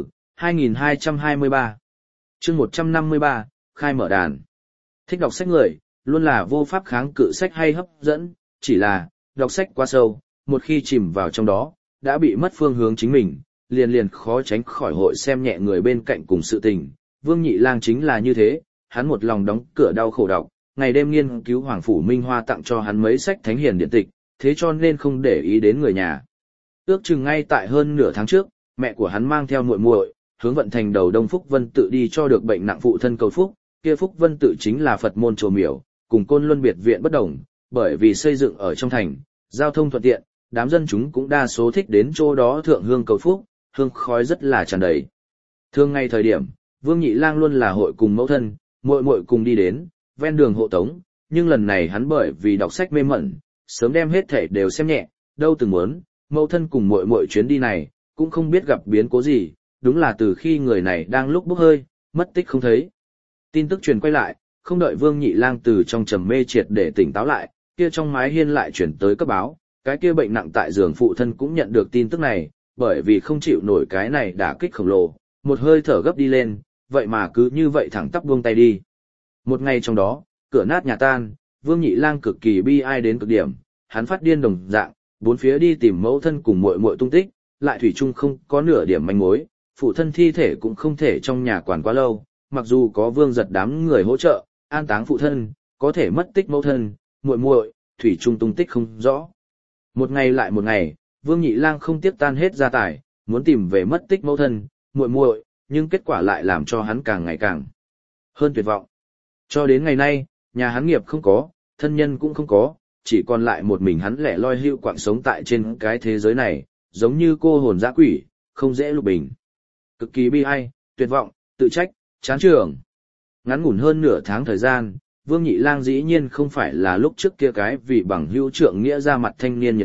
2223. Chương 153, khai mở đàn. Thích đọc sách người, luôn là vô pháp kháng cự sách hay hấp dẫn, chỉ là, đọc sách quá sâu, một khi chìm vào trong đó, đã bị mất phương hướng chính mình, liền khó tránh khỏi hội xem nhẹ người bên cạnh cùng sự tình. Vương Nhị Lang chính là như thế, hắn một lòng đóng cửa đau khổ đọc, ngày đêm nghiên cứu Hoàng Phủ Minh Hoa tặng cho hắn mấy sách thánh hiền điện tịch, thế cho nên không để ý đến người nhà. Ước chừng ngay tại hơn nửa tháng trước, mẹ của hắn mang theo muội muội, hướng vận thành đầu Đông Phúc Vân tự đi cho được bệnh nặng phụ thân cầu phúc, kia Phúc Vân tự chính là Phật môn chùa miểu, cùng Côn Luân biệt viện bất đồng, bởi vì xây dựng ở trong thành, giao thông thuận tiện, đám dân chúng cũng đa số thích đến chỗ đó thượng hương cầu phúc, hương khói rất là tràn đầy. Thường ngày thời điểm, Vương Nhị Lang luôn là hội cùng mẫu thân, muội muội cùng đi đến, ven đường hộ tống, nhưng lần này hắn bởi vì đọc sách mê mẩn, sớm đem hết thể đều xem nhẹ, đâu từng muốn, mẫu thân cùng muội muội chuyến đi này, cũng không biết gặp biến cố gì, đúng là từ khi người này đang lúc bốc hơi, mất tích không thấy. Tin tức truyền quay lại, không đợi Vương Nhị Lang từ trong trầm mê triệt để tỉnh táo lại, kia trong mái hiên lại chuyển tới cấp báo, cái kia bệnh nặng tại giường phụ thân cũng nhận được tin tức này, bởi vì không chịu nổi cái này đả kích khổng lồ, một hơi thở gấp đi lên, vậy mà cứ như vậy thẳng tắp buông tay đi. Một ngày trong đó, cửa nát nhà tan, Vương Nhị Lang cực kỳ bi ai đến cực điểm, hắn phát điên đồng dạng, bốn phía đi tìm mẫu thân cùng muội muội tung tích, lại thủy chung không có nửa điểm manh mối, phụ thân thi thể cũng không thể trong nhà quản quá lâu, mặc dù có Vương Giật đám người hỗ trợ, an táng phụ thân, có thể mất tích mẫu thân, muội muội, thủy chung tung tích không rõ. Một ngày lại một ngày, Vương Nhị Lang không tiếc tan hết gia tài, muốn tìm về mất tích mẫu thân, muội muội, nhưng kết quả lại làm cho hắn càng ngày càng hơn tuyệt vọng. Cho đến ngày nay, nhà hắn nghiệp không có, thân nhân cũng không có, chỉ còn lại một mình hắn lẻ loi hưu quạng sống tại trên cái thế giới này, giống như cô hồn dã quỷ, không dễ lục bình. Cực kỳ bi ai, tuyệt vọng, tự trách, chán trường. Ngắn ngủn hơn nửa tháng thời gian, Vương Nhị Lang dĩ nhiên không phải là lúc trước kia cái vì bằng hữu trượng nghĩa ra mặt thanh niên nhiệt huyết,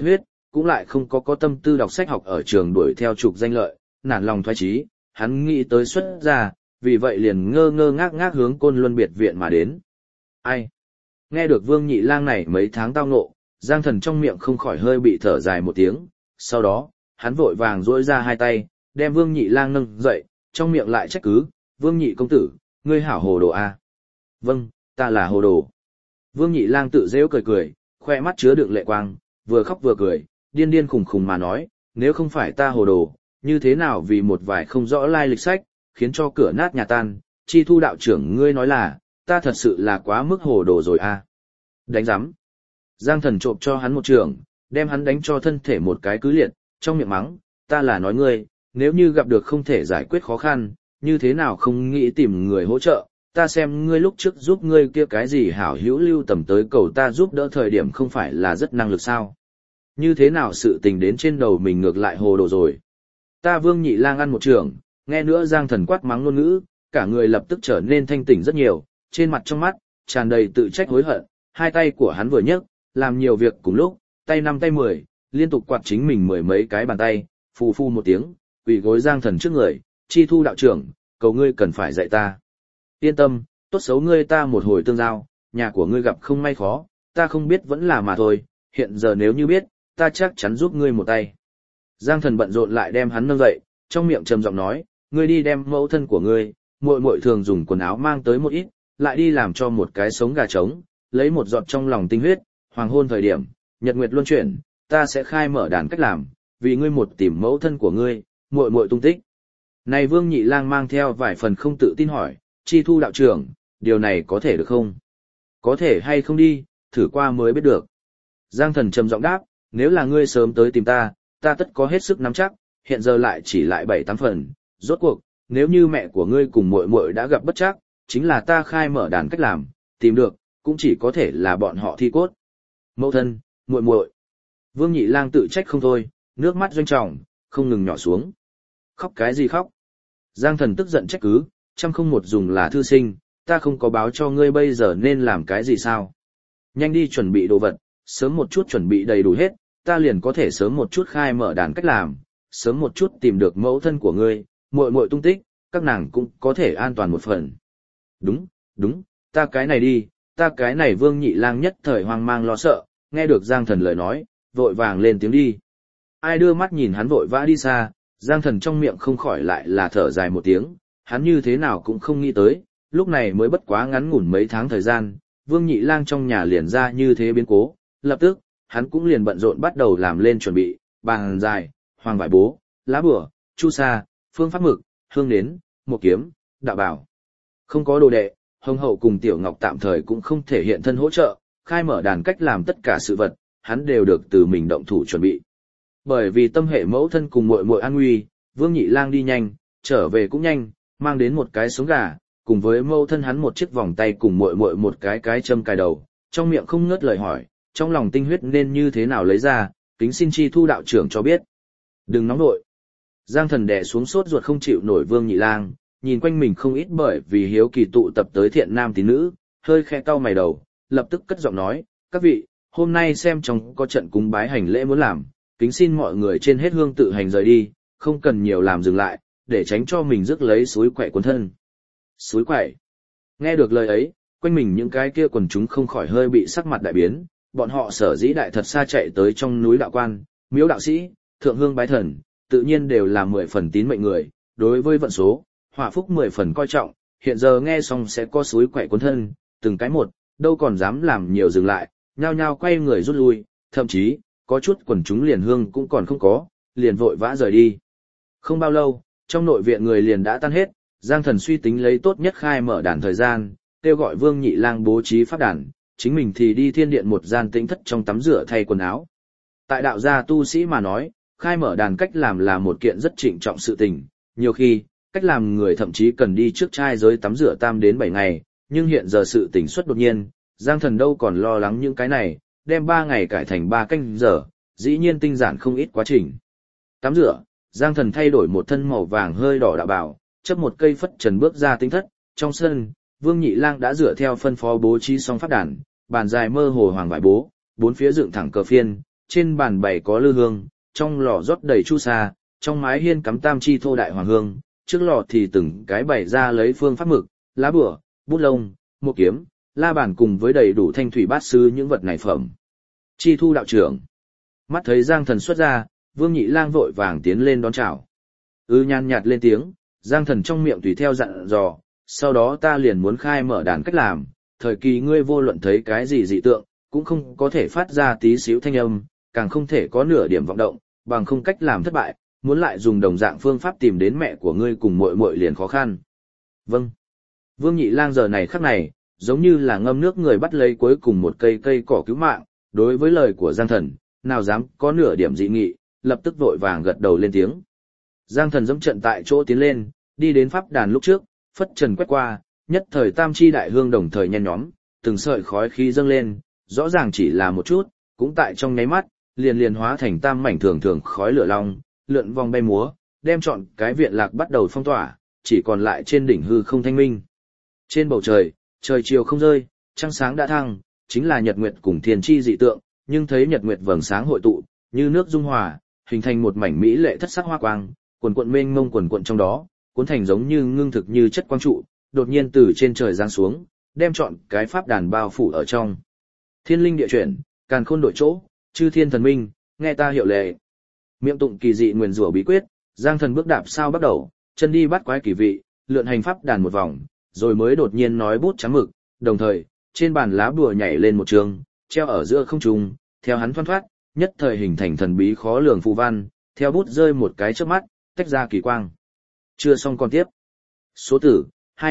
cũng lại không có tâm tư đọc sách học ở trường đuổi theo trục danh lợi, nản lòng thoái chí, hắn nghĩ tới xuất gia, vì vậy liền ngơ ngơ ngác ngác hướng Côn Luân biệt viện mà đến. Ai? Nghe được Vương Nhị Lang này mấy tháng tao ngộ, Giang Thần trong miệng không khỏi hơi bị thở dài một tiếng, sau đó, hắn vội vàng duỗi ra hai tay, đem Vương Nhị Lang nâng dậy, trong miệng lại trách cứ, Vương Nhị công tử, ngươi hảo hồ đồ a. Vâng, ta là hồ đồ. Vương Nhị Lang tự giễu cười cười, khoe mắt chứa đựng lệ quang, vừa khóc vừa cười, điên điên khùng khùng mà nói, nếu không phải ta hồ đồ, như thế nào vì một vài không rõ lai lịch sách, khiến cho cửa nát nhà tan, Chi Thu đạo trưởng ngươi nói là, ta thật sự là quá mức hồ đồ rồi a. Đánh giám. Giang Thần trộm cho hắn một trường, đem hắn đánh cho thân thể một cái cứ liệt, trong miệng mắng, ta là nói ngươi, nếu như gặp được không thể giải quyết khó khăn, như thế nào không nghĩ tìm người hỗ trợ, ta xem ngươi lúc trước giúp ngươi kia cái gì hảo hữu lưu tầm tới cầu ta giúp đỡ thời điểm không phải là rất năng lực sao. Như thế nào sự tình đến trên đầu mình ngược lại hồ đồ rồi. Ta Vương Nhị Lang ăn một trường, nghe nữa Giang Thần quát mắng ngôn ngữ, cả người lập tức trở nên thanh tỉnh rất nhiều, trên mặt trong mắt, tràn đầy tự trách hối hận, hai tay của hắn vừa nhấc, làm nhiều việc cùng lúc, tay 5 tay 10, liên tục quạt chính mình mười mấy cái bàn tay, phù phù một tiếng, quỳ gối Giang Thần trước người, Chi Thu đạo trưởng, cầu ngươi cần phải dạy ta. Yên tâm, tốt xấu ngươi ta một hồi tương giao, nhà của ngươi gặp không may khó, ta không biết vẫn là mà thôi, hiện giờ nếu như biết, ta chắc chắn giúp ngươi một tay. Giang Thần bận rộn lại đem hắn nâng dậy, trong miệng trầm giọng nói, ngươi đi đem mẫu thân của ngươi, muội muội thường dùng quần áo mang tới một ít, lại đi làm cho một cái sống gà trống, lấy một giọt trong lòng tinh huyết, hoàng hôn thời điểm, nhật nguyệt luân chuyển, ta sẽ khai mở đàn cách làm, vì ngươi một tìm mẫu thân của ngươi, muội muội tung tích. Này Vương Nhị Lang mang theo vài phần không tự tin hỏi, Chi Thu đạo trưởng, điều này có thể được không? Có thể hay không đi, thử qua mới biết được. Giang Thần trầm giọng đáp, nếu là ngươi sớm tới tìm ta, ta tất có hết sức nắm chắc, hiện giờ lại chỉ lại 7-8 phần, rốt cuộc, nếu như mẹ của ngươi cùng muội muội đã gặp bất trắc, chính là ta khai mở đàn cách làm, tìm được, cũng chỉ có thể là bọn họ thi cốt. Mẫu thân, muội muội. Vương Nhị Lang tự trách không thôi, nước mắt doanh trọng, không ngừng nhỏ xuống. Khóc cái gì khóc? Giang Thần tức giận trách cứ, trăm không một dùng là thư sinh, ta không có báo cho ngươi bây giờ nên làm cái gì sao? Nhanh đi chuẩn bị đồ vật, sớm một chút chuẩn bị đầy đủ hết, ta liền có thể sớm một chút khai mở đàn cách làm, sớm một chút tìm được mẫu thân của ngươi, muội muội tung tích, các nàng cũng có thể an toàn một phần. Đúng, đúng, ta cái này đi, ta cái này. Vương Nhị Lang nhất thời hoang mang lo sợ, nghe được Giang Thần lời nói, vội vàng lên tiếng đi. Ai đưa mắt nhìn hắn vội vã đi xa, Giang Thần trong miệng không khỏi lại là thở dài một tiếng, hắn như thế nào cũng không nghĩ tới, lúc này mới bất quá ngắn ngủn mấy tháng thời gian, Vương Nhị Lang trong nhà liền ra như thế biến cố, lập tức, hắn cũng liền bận rộn bắt đầu làm lên chuẩn bị, bàn dài, hoàng vải bố, lá bùa, chu sa, phương pháp mực, hương nến, một kiếm, đạo bảo. Không có đồ đệ, Hồng Hậu cùng Tiểu Ngọc tạm thời cũng không thể hiện thân hỗ trợ, khai mở đàn cách làm tất cả sự vật, hắn đều được từ mình động thủ chuẩn bị. Bởi vì tâm hệ mẫu thân cùng muội muội an nguy, Vương Nhị Lang đi nhanh, trở về cũng nhanh, mang đến một cái sống gà, cùng với mẫu thân hắn một chiếc vòng tay cùng muội muội một cái châm cài đầu, trong miệng không ngớt lời hỏi, trong lòng tinh huyết nên như thế nào lấy ra, kính xin Chi Thu đạo trưởng cho biết. Đừng nóng nội. Giang Thần đè xuống sốt ruột không chịu nổi Vương Nhị Lang, nhìn quanh mình không ít bởi vì hiếu kỳ tụ tập tới thiện nam tín nữ, hơi khẽ cau mày đầu, lập tức cất giọng nói, các vị, hôm nay xem trong có trận cúng bái hành lễ muốn làm, kính xin mọi người trên hết hương tự hành rời đi, không cần nhiều làm dừng lại, để tránh cho mình rước lấy suối quậy cuốn thân. Suối quậy. Nghe được lời ấy, quanh mình những cái kia quần chúng không khỏi hơi bị sắc mặt đại biến, bọn họ sở dĩ đại thật xa chạy tới trong núi đạo quan, miếu đạo sĩ, thượng hương bái thần, tự nhiên đều là 10 phần tín mệnh người, đối với vận số, họa phúc 10 phần coi trọng, hiện giờ nghe xong sẽ có suối quậy cuốn thân, từng cái một, đâu còn dám làm nhiều dừng lại, nhao nhao quay người rút lui, thậm chí, có chút quần chúng liền hương cũng còn không có, liền vội vã rời đi. Không bao lâu, trong nội viện người liền đã tan hết, Giang Thần suy tính lấy tốt nhất khai mở đàn thời gian, kêu gọi Vương Nhị Lang bố trí pháp đàn, chính mình thì đi thiên điện một gian tĩnh thất trong tắm rửa thay quần áo. Tại đạo gia tu sĩ mà nói, khai mở đàn cách làm là một kiện rất trịnh trọng sự tình, nhiều khi, cách làm người thậm chí cần đi trước trai giới tắm rửa 3 đến 7 ngày, nhưng hiện giờ sự tình xuất đột nhiên, Giang Thần đâu còn lo lắng những cái này, đem 3 ngày cải thành 3 canh giờ, dĩ nhiên tinh giản không ít quá trình. Tắm rửa, Giang Thần thay đổi một thân màu vàng hơi đỏ đạo bào, chấp một cây phất trần bước ra tinh thất, trong sân, Vương Nhị Lang đã dựa theo phân phó bố trí xong pháp đàn, bàn dài mơ hồ hoàng vải bố, bốn phía dựng thẳng cờ phiên, trên bàn bày có lư hương, trong lò rót đầy chu sa, trong mái hiên cắm tam chi thô đại hoàng hương, trước lò thì từng cái bày ra lấy phương pháp mực, lá bửa, bút lông, một kiếm, la bàn cùng với đầy đủ thanh thủy bát sứ những vật này phẩm. Chi thu đạo trưởng. Mắt thấy Giang Thần xuất ra, Vương Nhị Lang vội vàng tiến lên đón chào. Nhàn nhạt lên tiếng, Giang Thần trong miệng tùy theo dặn dò, sau đó ta liền muốn khai mở đàn cách làm, thời kỳ ngươi vô luận thấy cái gì dị tượng, cũng không có thể phát ra tí xíu thanh âm, càng không thể có nửa điểm vọng động, bằng không cách làm thất bại, muốn lại dùng đồng dạng phương pháp tìm đến mẹ của ngươi cùng muội muội liền khó khăn. Vâng. Vương Nhị Lang giờ này khắc này, giống như là ngâm nước người bắt lấy cuối cùng một cây cỏ cứu mạng, đối với lời của Giang Thần, nào dám có nửa điểm dị nghị, lập tức vội vàng gật đầu lên tiếng. Giang Thần dẫm trận tại chỗ tiến lên, đi đến pháp đàn lúc trước, phất trần quét qua, nhất thời tam chi đại hương đồng thời nhen nhóm, từng sợi khói khí dâng lên, rõ ràng chỉ là một chút, cũng tại trong nháy mắt, liền hóa thành tam mảnh thường thường khói lửa long, lượn vòng bay múa, đem trọn cái viện lạc bắt đầu phong tỏa, chỉ còn lại trên đỉnh hư không thanh minh. Trên bầu trời, trời chiều không rơi, trăng sáng đã thăng, chính là nhật nguyệt cùng thiên chi dị tượng, nhưng thấy nhật nguyệt vầng sáng hội tụ, như nước dung hòa, hình thành một mảnh mỹ lệ thất sắc hoa quang, quần quận mênh mông quần quận trong đó, cuốn thành giống như ngưng thực như chất quang trụ, đột nhiên từ trên trời giáng xuống, đem trọn cái pháp đàn bao phủ ở trong. Thiên linh địa chuyển, càn khôn đổi chỗ, chư thiên thần minh, nghe ta hiệu lệ. Miệng tụng kỳ dị nguyền rủa bí quyết, Giang Thần bước đạp sao bắt đầu, chân đi bắt quái kỳ vị, lượn hành pháp đàn một vòng, rồi mới đột nhiên nói bút trắng mực, đồng thời, trên bàn lá bùa nhảy lên một trường, treo ở giữa không trung, theo hắn thoăn thoát, nhất thời hình thành thần bí khó lường phù văn, theo bút rơi một cái chớp mắt, tách ra kỳ quang. Chưa xong còn tiếp. Số tử,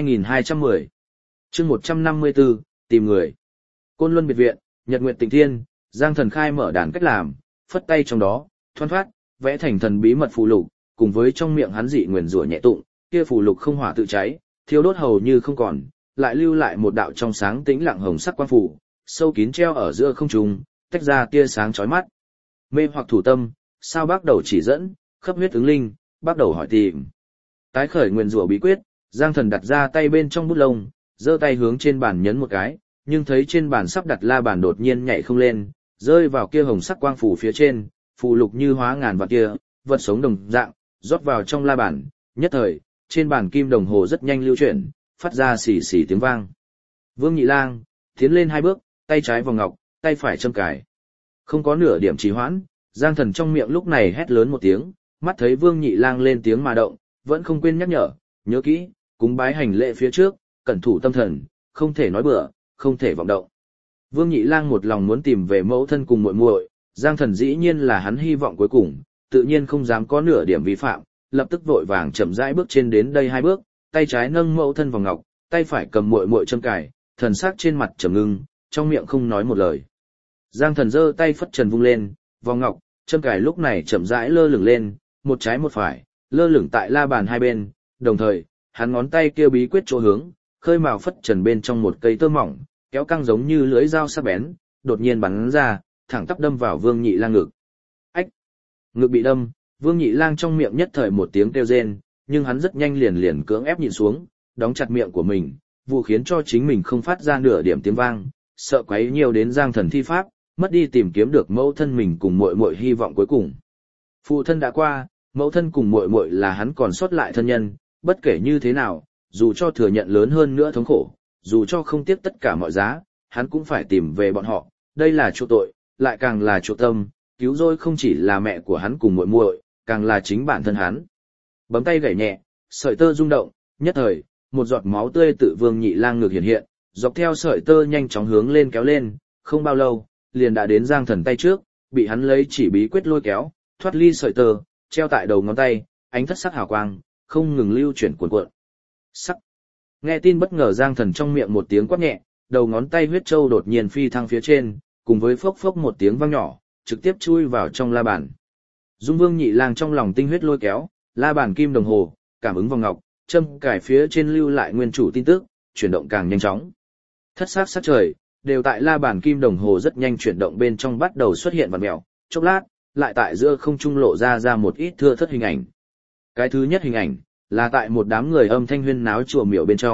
2210. Chương 154, tìm người. Côn Luân biệt viện, Nhật Nguyệt Tịnh Thiên, Giang Thần khai mở đàn cách làm, phất tay trong đó, thoăn thoát, vẽ thành thần bí mật phù lục, cùng với trong miệng hắn dị nguyền rủa nhẹ tụng, kia phù lục không hỏa tự cháy, thiêu đốt hầu như không còn, lại lưu lại một đạo trong sáng tĩnh lặng hồng sắc quang phù, sâu kín treo ở giữa không trung, tách ra tia sáng chói mắt. Mê hoặc thủ tâm, sao bắt đầu chỉ dẫn, khắp huyết ứng linh, bắt đầu hỏi tìm. Tái khởi nguyền rủa bí quyết, Giang Thần đặt ra tay bên trong bút lông, giơ tay hướng trên bàn nhấn một cái, nhưng thấy trên bàn sắp đặt la bàn đột nhiên nhảy không lên, rơi vào kia hồng sắc quang phủ phía trên, phù lục như hóa ngàn vạn kia, vật sống đồng dạng, rót vào trong la bàn, nhất thời, trên bàn kim đồng hồ rất nhanh lưu chuyển, phát ra xì xì tiếng vang. Vương Nhị Lang tiến lên hai bước, tay trái vòng ngọc, tay phải châm cài. Không có nửa điểm trì hoãn, Giang Thần trong miệng lúc này hét lớn một tiếng, mắt thấy Vương Nhị Lang lên tiếng mà động, vẫn không quên nhắc nhở, nhớ kỹ, cúng bái hành lễ phía trước, cẩn thủ tâm thần, không thể nói bừa, không thể vọng động. Vương Nhị Lang một lòng muốn tìm về mẫu thân cùng muội muội, Giang Thần dĩ nhiên là hắn hy vọng cuối cùng, tự nhiên không dám có nửa điểm vi phạm, lập tức vội vàng chậm rãi bước trên đến đây hai bước, tay trái nâng mẫu thân vòng ngọc, tay phải cầm muội muội châm cài, thần sắc trên mặt trầm ngưng, trong miệng không nói một lời. Giang Thần giơ tay phất trần vung lên, vòng ngọc, châm cài lúc này chậm rãi lơ lửng lên, một trái một phải, lơ lửng tại la bàn hai bên, đồng thời, hắn ngón tay kêu bí quyết chỗ hướng, khơi mào phất trần bên trong một cây tơ mỏng, kéo căng giống như lưỡi dao sắc bén, đột nhiên bắn ra, thẳng tắp đâm vào Vương Nhị Lang ngực. Ách! Ngực bị đâm, Vương Nhị Lang trong miệng nhất thời một tiếng kêu rên, nhưng hắn rất nhanh liền cưỡng ép nhịn xuống, đóng chặt miệng của mình, vụ khiến cho chính mình không phát ra nửa điểm tiếng vang, sợ quấy nhiều đến Giang Thần thi pháp, mất đi tìm kiếm được mẫu thân mình cùng muội muội hy vọng cuối cùng. Phụ thân đã qua, mẫu thân cùng muội muội là hắn còn sót lại thân nhân, bất kể như thế nào, dù cho thừa nhận lớn hơn nữa thống khổ, dù cho không tiếc tất cả mọi giá, hắn cũng phải tìm về bọn họ, đây là chỗ tội, lại càng là chỗ tâm, cứu rỗi không chỉ là mẹ của hắn cùng muội muội, càng là chính bản thân hắn. Bấm tay gảy nhẹ, sợi tơ rung động, nhất thời, một giọt máu tươi tự Vương Nhị Lang ngực hiện hiện, dọc theo sợi tơ nhanh chóng hướng lên kéo lên, không bao lâu, liền đã đến Giang Thần tay trước, bị hắn lấy chỉ bí quyết lôi kéo, thoát ly sợi tơ, treo tại đầu ngón tay, ánh thất sắc hào quang, không ngừng lưu chuyển cuộn cuộn. Sắc. Nghe tin bất ngờ Giang Thần trong miệng một tiếng quát nhẹ, đầu ngón tay huyết châu đột nhiên phi thăng phía trên, cùng với phốc phốc một tiếng vang nhỏ, trực tiếp chui vào trong la bàn. Dung Vương Nhị Lang trong lòng tinh huyết lôi kéo, la bàn kim đồng hồ, cảm ứng vòng ngọc, châm cài phía trên lưu lại nguyên chủ tin tức, chuyển động càng nhanh chóng. Thất sắc sắc trời, đều tại la bàn kim đồng hồ rất nhanh chuyển động bên trong bắt đầu xuất hiện vặn mèo, chốc lát, lại tại giữa không trung lộ ra một ít thưa thớt hình ảnh. Cái thứ nhất hình ảnh, là tại một đám người âm thanh huyên náo chùa miểu bên trong,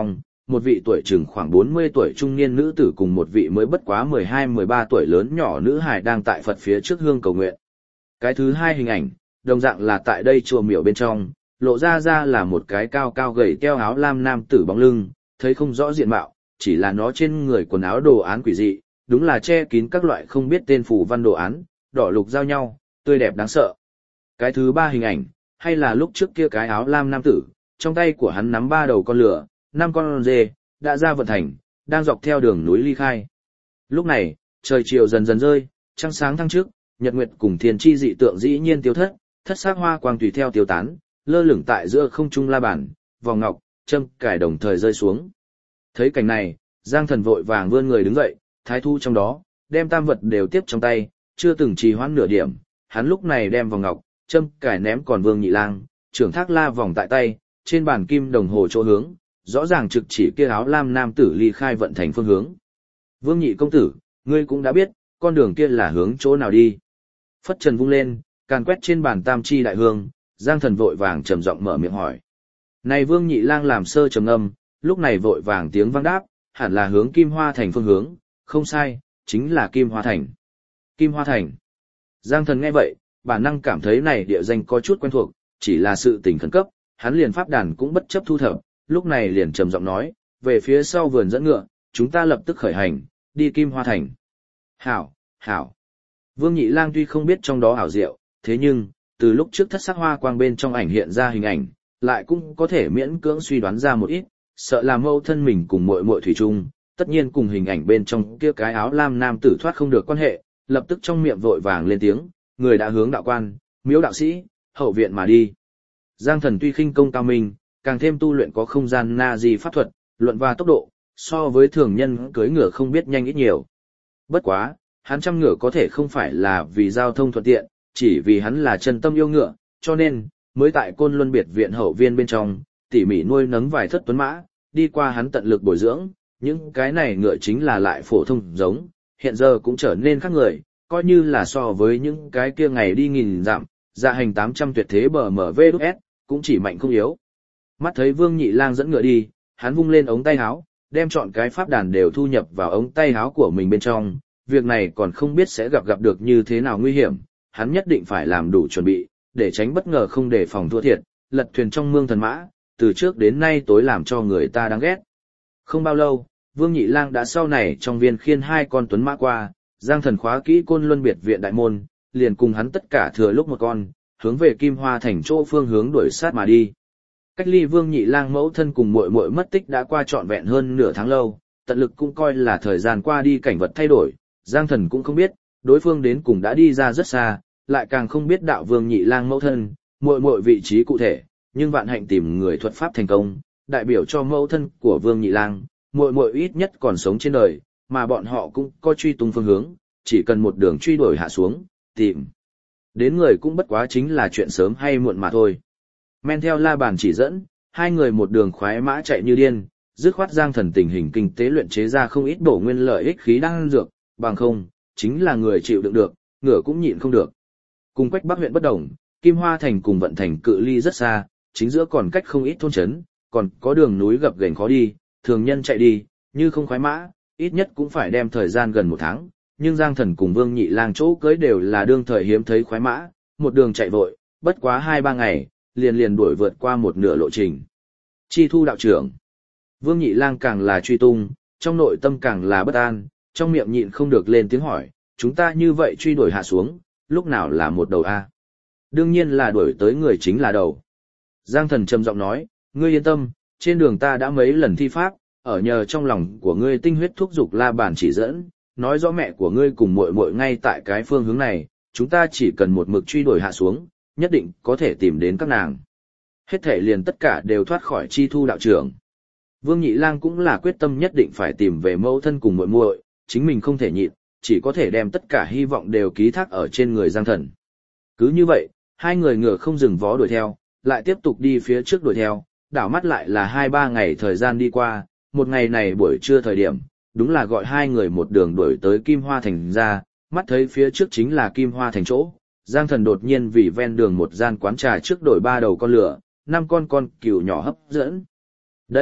một vị tuổi chừng khoảng 40 tuổi trung niên nữ tử cùng một vị mới bất quá 12-13 tuổi lớn nhỏ nữ hài đang tại Phật phía trước hương cầu nguyện. Cái thứ hai hình ảnh, đồng dạng là tại đây chùa miểu bên trong, lộ ra là một cái cao cao gầy teo áo lam nam tử bóng lưng, thấy không rõ diện mạo, chỉ là nó trên người quần áo đồ án quỷ dị, đúng là che kín các loại không biết tên phù văn đồ án, đỏ lục giao nhau, tươi đẹp đáng sợ. Cái thứ ba hình ảnh, hay là lúc trước kia cái áo lam nam tử, trong tay của hắn nắm 3 đầu con lửa, 5 con dê, đã ra vận thành, đang dọc theo đường núi ly khai. Lúc này, trời chiều dần dần rơi, trăng sáng thăng trước, nhật nguyệt cùng thiên chi dị tượng dĩ nhiên tiêu thất, thất sắc hoa quang tùy theo tiêu tán, lơ lửng tại giữa không trung la bàn, vòng ngọc, châm cải đồng thời rơi xuống. Thấy cảnh này, Giang Thần vội vàng vươn người đứng dậy, thái thu trong đó, đem tam vật đều tiếp trong tay, chưa từng trì hoãn nửa điểm, hắn lúc này đem vòng ngọc, châm cải ném còn Vương Nhị Lang, trưởng thác la vòng tại tay, trên bàn kim đồng hồ chỗ hướng, rõ ràng trực chỉ kia áo lam nam tử ly khai vận thành phương hướng. Vương Nhị công tử, ngươi cũng đã biết, con đường kia là hướng chỗ nào đi. Phất trần vung lên, càn quét trên bàn tam chi đại hương, Giang Thần vội vàng trầm giọng mở miệng hỏi. Này Vương Nhị Lang làm sơ trầm ngâm, lúc này vội vàng tiếng vang đáp, hẳn là hướng Kim Hoa Thành phương hướng, không sai, chính là Kim Hoa Thành. Kim Hoa Thành. Giang Thần nghe vậy, bản năng cảm thấy này địa danh có chút quen thuộc, chỉ là sự tình khẩn cấp, hắn liền pháp đàn cũng bất chấp thu thập, lúc này liền trầm giọng nói, về phía sau vườn dẫn ngựa, chúng ta lập tức khởi hành, đi Kim Hoa Thành. Hảo, hảo. Vương Nhị Lang tuy không biết trong đó ảo diệu, thế nhưng, từ lúc trước thất sắc hoa quang bên trong ảnh hiện ra hình ảnh, lại cũng có thể miễn cưỡng suy đoán ra một ít, sợ là mâu thân mình cùng muội muội thủy chung, tất nhiên cùng hình ảnh bên trong kia cái áo lam nam tử thoát không được quan hệ, lập tức trong miệng vội vàng lên tiếng, người đã hướng đạo quan, miếu đạo sĩ, hậu viện mà đi. Giang Thần tuy khinh công cao minh, càng thêm tu luyện có không gian na di pháp thuật, luận và tốc độ, so với thường nhân cưỡi ngựa không biết nhanh ít nhiều. Bất quá, hắn trăm ngựa có thể không phải là vì giao thông thuận tiện, chỉ vì hắn là chân tâm yêu ngựa, cho nên, mới tại Côn Luân biệt viện hậu viên bên trong, tỉ mỉ nuôi nấng vài thất tuấn mã, đi qua hắn tận lực bồi dưỡng, những cái này ngựa chính là lại phổ thông giống, hiện giờ cũng trở nên khác người, coi như là so với những cái kia ngày đi nghìn dặm, dạ hành 800 tuyệt thế bờ MVS, cũng chỉ mạnh không yếu. Mắt thấy Vương Nhị Lang dẫn ngựa đi, hắn vung lên ống tay áo, đem chọn cái pháp đàn đều thu nhập vào ống tay áo của mình bên trong, việc này còn không biết sẽ gặp được như thế nào nguy hiểm, hắn nhất định phải làm đủ chuẩn bị, để tránh bất ngờ không đề phòng thua thiệt, lật thuyền trong mương thần mã, từ trước đến nay tối làm cho người ta đáng ghét. Không bao lâu, Vương Nhị Lang đã sau này trong viên khiên 2 con tuấn mã qua, Giang Thần khóa kỹ Côn Luân biệt viện đại môn, liền cùng hắn tất cả thừa lúc một con, hướng về Kim Hoa Thành chỗ phương hướng đuổi sát mà đi. Cách ly Vương Nhị Lang mẫu thân cùng muội muội mất tích đã qua trọn vẹn hơn nửa tháng lâu, tận lực cũng coi là thời gian qua đi cảnh vật thay đổi, Giang Thần cũng không biết, đối phương đến cùng đã đi ra rất xa, lại càng không biết đạo Vương Nhị Lang mẫu thân, muội muội vị trí cụ thể, nhưng vạn hạnh tìm người thuật pháp thành công, đại biểu cho mẫu thân của Vương Nhị Lang, muội muội ít nhất còn sống trên đời, mà bọn họ cũng có truy tung phương hướng, chỉ cần một đường truy đuổi hạ xuống, tìm đến người cũng bất quá chính là chuyện sớm hay muộn mà thôi. Men theo la bàn chỉ dẫn, hai người một đường khoái mã chạy như điên, dứt khoát Giang Thần tình hình kinh tế luyện chế ra không ít bổ nguyên lợi ích khí đan dược, bằng không, chính là người chịu đựng được, ngựa cũng nhịn không được. Cùng Quách Bắc huyện bất đồng, Kim Hoa Thành cùng Vận Thành cự ly rất xa, chính giữa còn cách không ít thôn trấn, còn có đường núi gập ghềnh khó đi, thường nhân chạy đi, như không khoái mã, ít nhất cũng phải đem thời gian gần 1 tháng, nhưng Giang Thần cùng Vương Nhị Lang chỗ cưới đều là đương thời hiếm thấy khoái mã, một đường chạy vội, bất quá 2-3 ngày, liền đuổi vượt qua một nửa lộ trình. Chi Thu đạo trưởng. Vương Nhị Lang càng là truy tung, trong nội tâm càng là bất an, trong miệng nhịn không được lên tiếng hỏi, chúng ta như vậy truy đuổi hạ xuống, lúc nào là một đầu a? Đương nhiên là đuổi tới người chính là đầu. Giang Thần trầm giọng nói, ngươi yên tâm, trên đường ta đã mấy lần thi pháp, ở nhờ trong lòng của ngươi tinh huyết thúc dục la bàn chỉ dẫn, nói rõ mẹ của ngươi cùng muội muội ngay tại cái phương hướng này, chúng ta chỉ cần một mực truy đuổi hạ xuống, nhất định có thể tìm đến các nàng. Hết thể liền tất cả đều thoát khỏi Chi Thu đạo trưởng. Vương Nhị Lang cũng là quyết tâm nhất định phải tìm về mẫu thân cùng muội muội, chính mình không thể nhịn, chỉ có thể đem tất cả hy vọng đều ký thác ở trên người Giang Thần. Cứ như vậy, hai người ngựa không dừng vó đuổi theo, lại tiếp tục đi phía trước đuổi theo, đảo mắt lại là 2-3 ngày thời gian đi qua, một ngày này buổi trưa thời điểm, đúng là gọi hai người một đường đuổi tới Kim Hoa Thành ra, mắt thấy phía trước chính là Kim Hoa Thành chỗ. Giang Thần đột nhiên vì ven đường một gian quán trà trước đổi 3 đầu con lửa, 5 con cừu nhỏ hấp dẫn.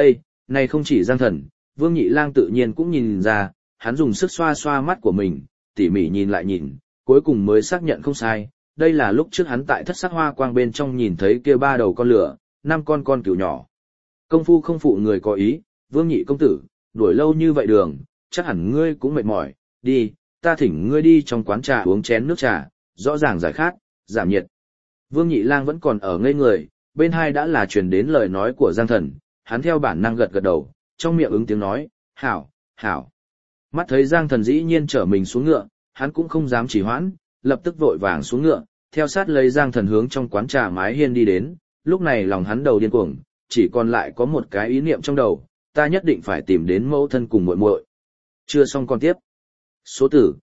Này không chỉ Giang Thần, Vương Nhị Lang tự nhiên cũng nhìn ra, hắn dùng sức xoa xoa mắt của mình, tỉ mỉ nhìn lại nhìn, cuối cùng mới xác nhận không sai, đây là lúc trước hắn tại thất sắc hoa quang bên trong nhìn thấy kia 3 đầu con lửa, 5 con cừu nhỏ. Công phu không phụ người có ý, Vương Nhị công tử, đuổi lâu như vậy đường, chắc hẳn ngươi cũng mệt mỏi, đi, ta thỉnh ngươi đi trong quán trà uống chén nước trà, rõ ràng giải khát, giảm nhiệt. Vương Nhị Lang vẫn còn ở ngây người, bên hai đã là truyền đến lời nói của Giang Thần, hắn theo bản năng gật gật đầu, trong miệng ứng tiếng nói, hảo, hảo. Mắt thấy Giang Thần dĩ nhiên trở mình xuống ngựa, hắn cũng không dám trì hoãn, lập tức vội vàng xuống ngựa, theo sát lấy Giang Thần hướng trong quán trà mái hiên đi đến, lúc này lòng hắn đầu điên cuồng, chỉ còn lại có một cái ý niệm trong đầu, ta nhất định phải tìm đến mẫu thân cùng muội muội. Chưa xong còn tiếp. Số tử,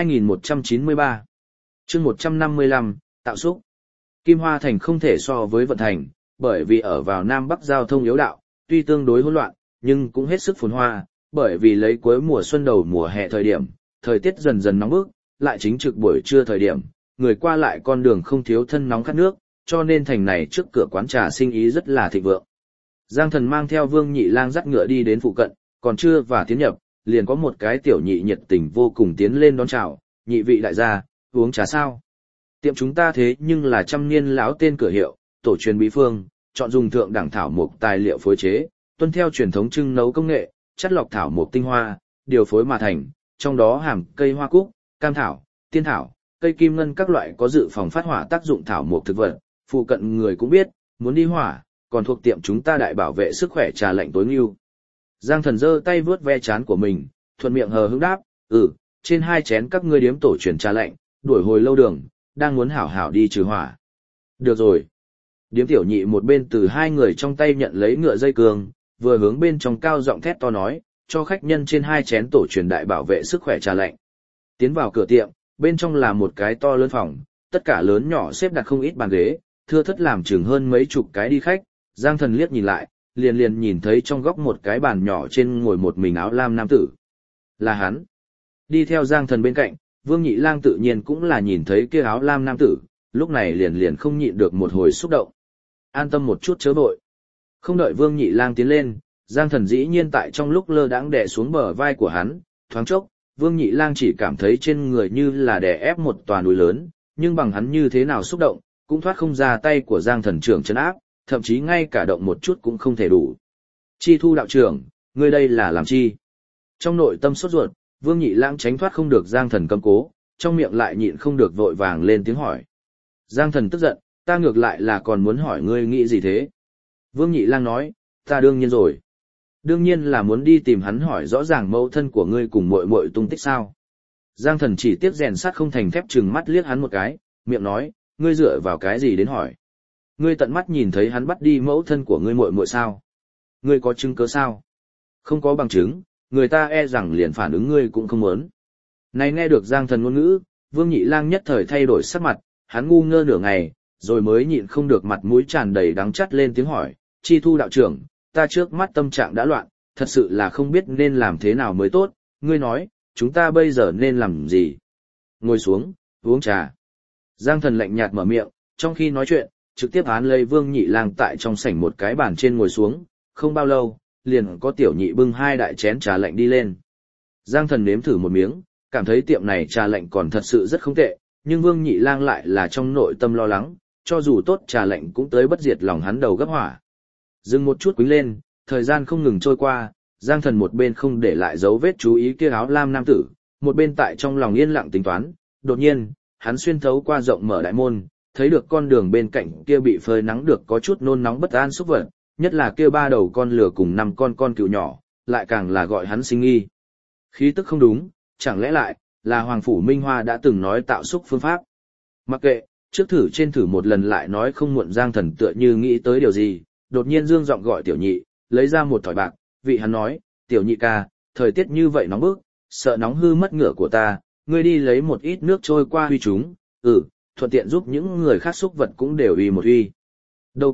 2193. Chương 155, tạo xúc. Kim Hoa Thành không thể so với Vận Thành, bởi vì ở vào Nam Bắc giao thông yếu đạo, tuy tương đối hỗn loạn, nhưng cũng hết sức phồn hoa, bởi vì lấy cuối mùa xuân đầu mùa hè thời điểm, thời tiết dần dần nóng bức, lại chính trực buổi trưa thời điểm, người qua lại con đường không thiếu thân nóng khát nước, cho nên thành này trước cửa quán trà sinh ý rất là thịnh vượng. Giang Thần mang theo Vương Nhị Lang dắt ngựa đi đến phụ cận, còn chưa và tiến nhập, liền có một cái tiểu nhị nhiệt tình vô cùng tiến lên đón chào, nhị vị đại gia, uống trà sao? Tiệm chúng ta thế nhưng là trăm niên lão tên cửa hiệu, tổ truyền bí phương, chọn dùng thượng đẳng thảo mục tài liệu phối chế, tuân theo truyền thống trưng nấu công nghệ, chất lọc thảo mục tinh hoa, điều phối mà thành, trong đó hàm cây hoa cúc, cam thảo, tiên thảo, cây kim ngân các loại có dự phòng phát hỏa tác dụng thảo mục thực vật, phụ cận người cũng biết, muốn đi hỏa, còn thuộc tiệm chúng ta đại bảo vệ sức khỏe trà lạnh tối ưu. Giang Thần giơ tay vướt ve trán của mình, thuận miệng hờ hững đáp, trên 2 chén các ngươi điếm tổ truyền trà lạnh, đuổi hồi lâu đường, đang muốn hảo hảo đi trừ hỏa. Được rồi. Điếm tiểu nhị một bên từ 2 người trong tay nhận lấy ngựa dây cương, vừa hướng bên trong cao giọng thét to nói, cho khách nhân trên 2 chén tổ truyền đại bảo vệ sức khỏe trà lạnh. Tiến vào cửa tiệm, bên trong là một cái to lớn phòng, tất cả lớn nhỏ xếp đặt không ít bàn ghế, thưa thất làm chừng hơn mấy chục cái đi khách. Giang Thần liếc nhìn lại, liền nhìn thấy trong góc một cái bàn nhỏ trên ngồi một mình áo lam nam tử. Là hắn. Đi theo Giang Thần bên cạnh, Vương Nhị Lang tự nhiên cũng là nhìn thấy kia áo lam nam tử, lúc này liền không nhịn được một hồi xúc động. An tâm một chút chớ vội. Không đợi Vương Nhị Lang tiến lên, Giang Thần dĩ nhiên tại trong lúc lơ đãng đè xuống bờ vai của hắn, thoáng chốc, Vương Nhị Lang chỉ cảm thấy trên người như là đè ép một tòa núi lớn, nhưng bằng hắn như thế nào xúc động, cũng thoát không ra tay của Giang Thần trưởng trấn áp, thậm chí ngay cả động một chút cũng không thể đủ. Chi Thu đạo trưởng, ngươi đây là làm chi? Trong nội tâm sốt ruột, Vương Nhị Lang tránh thoát không được Giang Thần cầm cố, trong miệng lại nhịn không được vội vàng lên tiếng hỏi. Giang Thần tức giận, ta ngược lại là còn muốn hỏi ngươi nghĩ gì thế? Vương Nhị Lang nói, ta đương nhiên rồi. Đương nhiên là muốn đi tìm hắn hỏi rõ ràng mẫu thân của ngươi cùng muội muội tung tích sao. Giang Thần chỉ tiếc rèn sắt không thành thép, trừng mắt liếc hắn một cái, miệng nói, ngươi dựa vào cái gì đến hỏi? Ngươi tận mắt nhìn thấy hắn bắt đi mẫu thân của ngươi muội muội sao? Ngươi có chứng cứ sao? Không có bằng chứng, người ta e rằng liền phản ứng ngươi cũng không muốn. Này nghe được Giang Thần ngôn ngữ, Vương Nhị Lang nhất thời thay đổi sắc mặt, hắn ngu ngơ nửa ngày, rồi mới nhịn không được mặt mũi tràn đầy đắng chắt lên tiếng hỏi, Chi Thu đạo trưởng, ta trước mắt tâm trạng đã loạn, thật sự là không biết nên làm thế nào mới tốt, ngươi nói, chúng ta bây giờ nên làm gì? Ngồi xuống, uống trà. Giang Thần lạnh nhạt mở miệng, trong khi nói chuyện, trực tiếp án lấy Vương Nhị Lang tại trong sảnh một cái bàn trên ngồi xuống, không bao lâu, liền có tiểu nhị bưng 2 đại chén trà lạnh đi lên. Giang Thần nếm thử một miếng, cảm thấy tiệm này trà lạnh còn thật sự rất không tệ, nhưng Vương Nhị Lang lại là trong nội tâm lo lắng, cho dù tốt trà lạnh cũng tới bất diệt lòng hắn đầu gấp hỏa. Dừng một chút quýnh lên, thời gian không ngừng trôi qua, Giang Thần một bên không để lại dấu vết chú ý kia áo lam nam tử, một bên tại trong lòng yên lặng tính toán, đột nhiên, hắn xuyên thấu qua rộng mở đại môn, thấy được con đường bên cạnh kia bị phơi nắng được có chút nôn nóng bất an xúc vật, nhất là kia 3 đầu con lừa cùng 5 con cừu nhỏ, lại càng là gọi hắn sinh nghi. Khí tức không đúng, chẳng lẽ lại là Hoàng Phủ Minh Hoa đã từng nói tạo xúc phương pháp. Mặc kệ, trước thử trên thử một lần lại nói không muộn. Giang Thần tựa như nghĩ tới điều gì, đột nhiên dương giọng gọi tiểu nhị, lấy ra một thỏi bạc, vị hắn nói, tiểu nhị ca, thời tiết như vậy nóng bức, sợ nóng hư mất ngựa của ta, ngươi đi lấy một ít nước trôi qua huy chúng, thuận tiện giúp những người khác xúc vật cũng đều uy một uy. Đâu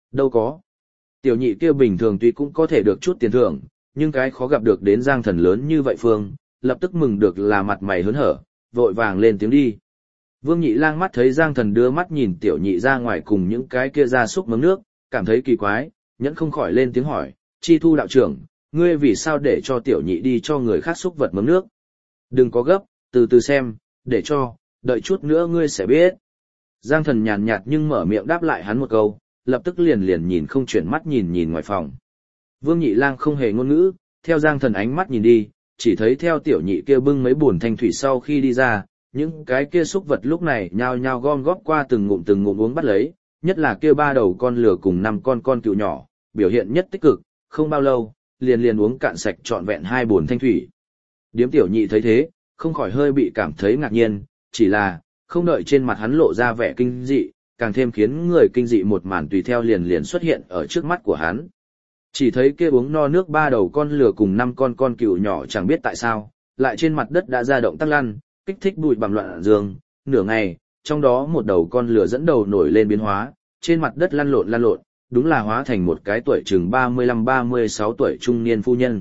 có. Tiểu nhị kia bình thường tuy cũng có thể được chút tiền thưởng, nhưng cái khó gặp được đến Giang Thần lớn như vậy phương, lập tức mừng được là mặt mày hớn hở, vội vàng lên tiếng đi. Vương Nhị Lang mắt thấy Giang Thần đưa mắt nhìn tiểu nhị ra ngoài cùng những cái kia ra xúc mớm nước, cảm thấy kỳ quái, nhẫn không khỏi lên tiếng hỏi, Chi Thu đạo trưởng, ngươi vì sao để cho tiểu nhị đi cho người khác xúc vật mớm nước? Đừng có gấp, từ từ xem, để cho, đợi chút nữa ngươi sẽ biết. Giang Thần nhàn nhạt nhưng mở miệng đáp lại hắn một câu, lập tức liền nhìn không chuyển mắt nhìn ngoài phòng. Vương Nhị Lang không hề ngôn ngữ, theo Giang Thần ánh mắt nhìn đi, chỉ thấy theo tiểu nhị kia bưng mấy bùn thanh thủy sau khi đi ra, những cái kia xúc vật lúc này nhao nhao gom góp qua từng ngụm uống bắt lấy, nhất là kia 3 đầu con lừa cùng 5 con cừu nhỏ, biểu hiện nhất tích cực, không bao lâu, liền uống cạn sạch trọn vẹn 2 bùn thanh thủy. Điếm tiểu nhị thấy thế, không khỏi hơi bị cảm thấy ngạc nhiên, chỉ là, không đợi trên mặt hắn lộ ra vẻ kinh dị, càng thêm khiến người kinh dị một màn tùy theo liền xuất hiện ở trước mắt của hắn. Chỉ thấy kia uống no nước 3 đầu con lừa cùng 5 con cừu nhỏ chẳng biết tại sao, lại trên mặt đất đã ra động tác lăn, kích thích bụi bặm loạn dương, nửa ngày, trong đó một đầu con lừa dẫn đầu nổi lên biến hóa, trên mặt đất lăn lộn, đúng là hóa thành một cái tuổi chừng 35-36 tuổi trung niên phu nhân.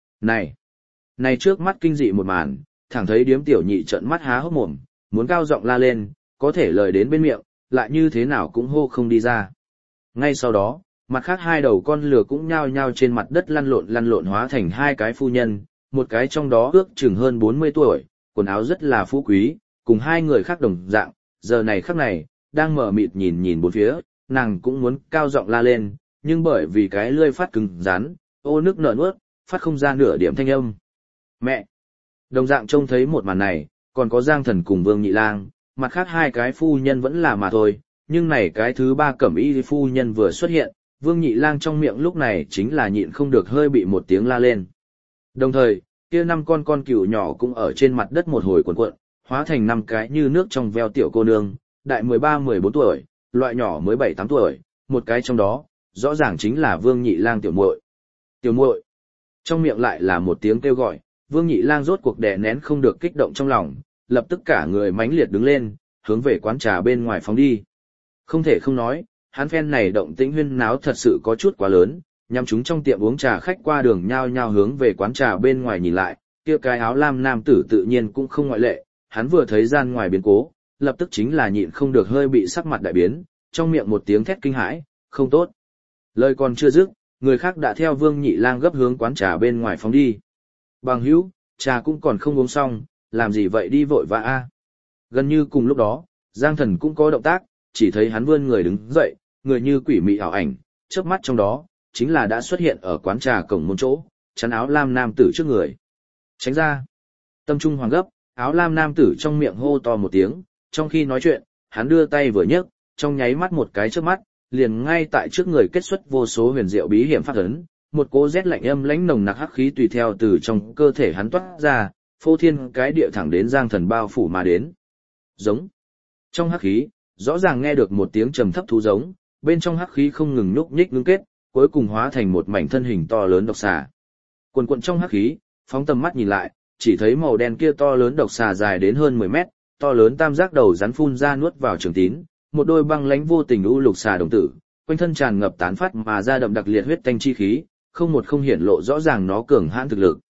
Này trước mắt kinh dị một màn, thẳng thấy điếm tiểu nhị trợn mắt há hốc mồm, muốn cao giọng la lên, có thể lời đến bên miệng, lại như thế nào cũng hô không đi ra. Ngay sau đó, mặt khác 2 đầu con lừa cũng nhao nhao trên mặt đất lăn lộn hóa thành 2 cái phu nhân, một cái trong đó ước chừng hơn 40 tuổi, quần áo rất là phú quý, cùng 2 người khác đồng dạng, giờ này khắc này, đang mở mịt nhìn bốn phía, nàng cũng muốn cao giọng la lên, nhưng bởi vì cái lưỡi phát cứng rắn, ô nước nở nuốt, phát không ra nửa điểm thanh âm. Mẹ! Đồng dạng trông thấy một màn này, còn có Giang Thần cùng Vương Nhị Lang, mặt khác 2 cái phu nhân vẫn là mà thôi, nhưng này cái thứ 3 cẩm y phu nhân vừa xuất hiện, Vương Nhị Lang trong miệng lúc này chính là nhịn không được hơi bị một tiếng la lên. Đồng thời, kia 5 con cừu nhỏ cũng ở trên mặt đất một hồi cuộn, hóa thành 5 cái như nước trong veo tiểu cô nương, đại 13-14 tuổi, loại nhỏ mới 7-8 tuổi, một cái trong đó, rõ ràng chính là Vương Nhị Lang tiểu muội. Tiểu muội. Trong miệng lại là một tiếng kêu gọi, Vương Nhị Lang rốt cuộc đè nén không được kích động trong lòng, lập tức cả người mãnh liệt đứng lên, hướng về quán trà bên ngoài phóng đi. Không thể không nói, hắn phen này động tĩnh huyên náo thật sự có chút quá lớn, nhằm chúng trong tiệm uống trà khách qua đường nhao nhao hướng về quán trà bên ngoài nhìn lại, kia cái áo lam nam tử tự nhiên cũng không ngoại lệ, hắn vừa thấy gian ngoài biến cố, lập tức chính là nhịn không được hơi bị sắc mặt đại biến, trong miệng một tiếng thét kinh hãi, không tốt. Lời còn chưa dứt, người khác đã theo Vương Nhị Lang gấp hướng quán trà bên ngoài phóng đi. Bằng hữu, trà cũng còn không uống xong, làm gì vậy đi vội vã a? Gần như cùng lúc đó, Giang Thần cũng có động tác, chỉ thấy hắn vươn người đứng dậy, người như quỷ mị ảo ảnh, chớp mắt trong đó, chính là đã xuất hiện ở quán trà cổng môn chỗ, chắn áo lam nam tử trước người. Tránh ra. Tâm trung hoàng gấp, áo lam nam tử trong miệng hô to một tiếng, trong khi nói chuyện, hắn đưa tay vừa nhấc, trong nháy mắt một cái chớp mắt, liền ngay tại trước người kết xuất vô số huyền diệu bí hiểm pháp ấn, một cỗ rét lạnh âm lãnh nồng nặc hắc khí tùy theo từ trong cơ thể hắn toát ra, phô thiên cái địa thẳng đến Giang Thần bao phủ mà đến. Giống. Trong hắc khí, rõ ràng nghe được một tiếng trầm thấp thú giống, bên trong hắc khí không ngừng nhúc nhích ngưng kết, cuối cùng hóa thành một mảnh thân hình to lớn độc xà. Quần quần trong hắc khí, phóng tầm mắt nhìn lại, chỉ thấy màu đen kia to lớn độc xà dài đến hơn 10 mét, to lớn tam giác đầu rắn phun ra nuốt vào trường tín, một đôi băng lãnh vô tình u lục xà đồng tử, quanh thân tràn ngập tán phát mà ra đậm đặc liệt huyết tanh chi khí, không một không hiển lộ rõ ràng nó cường hãn thực lực.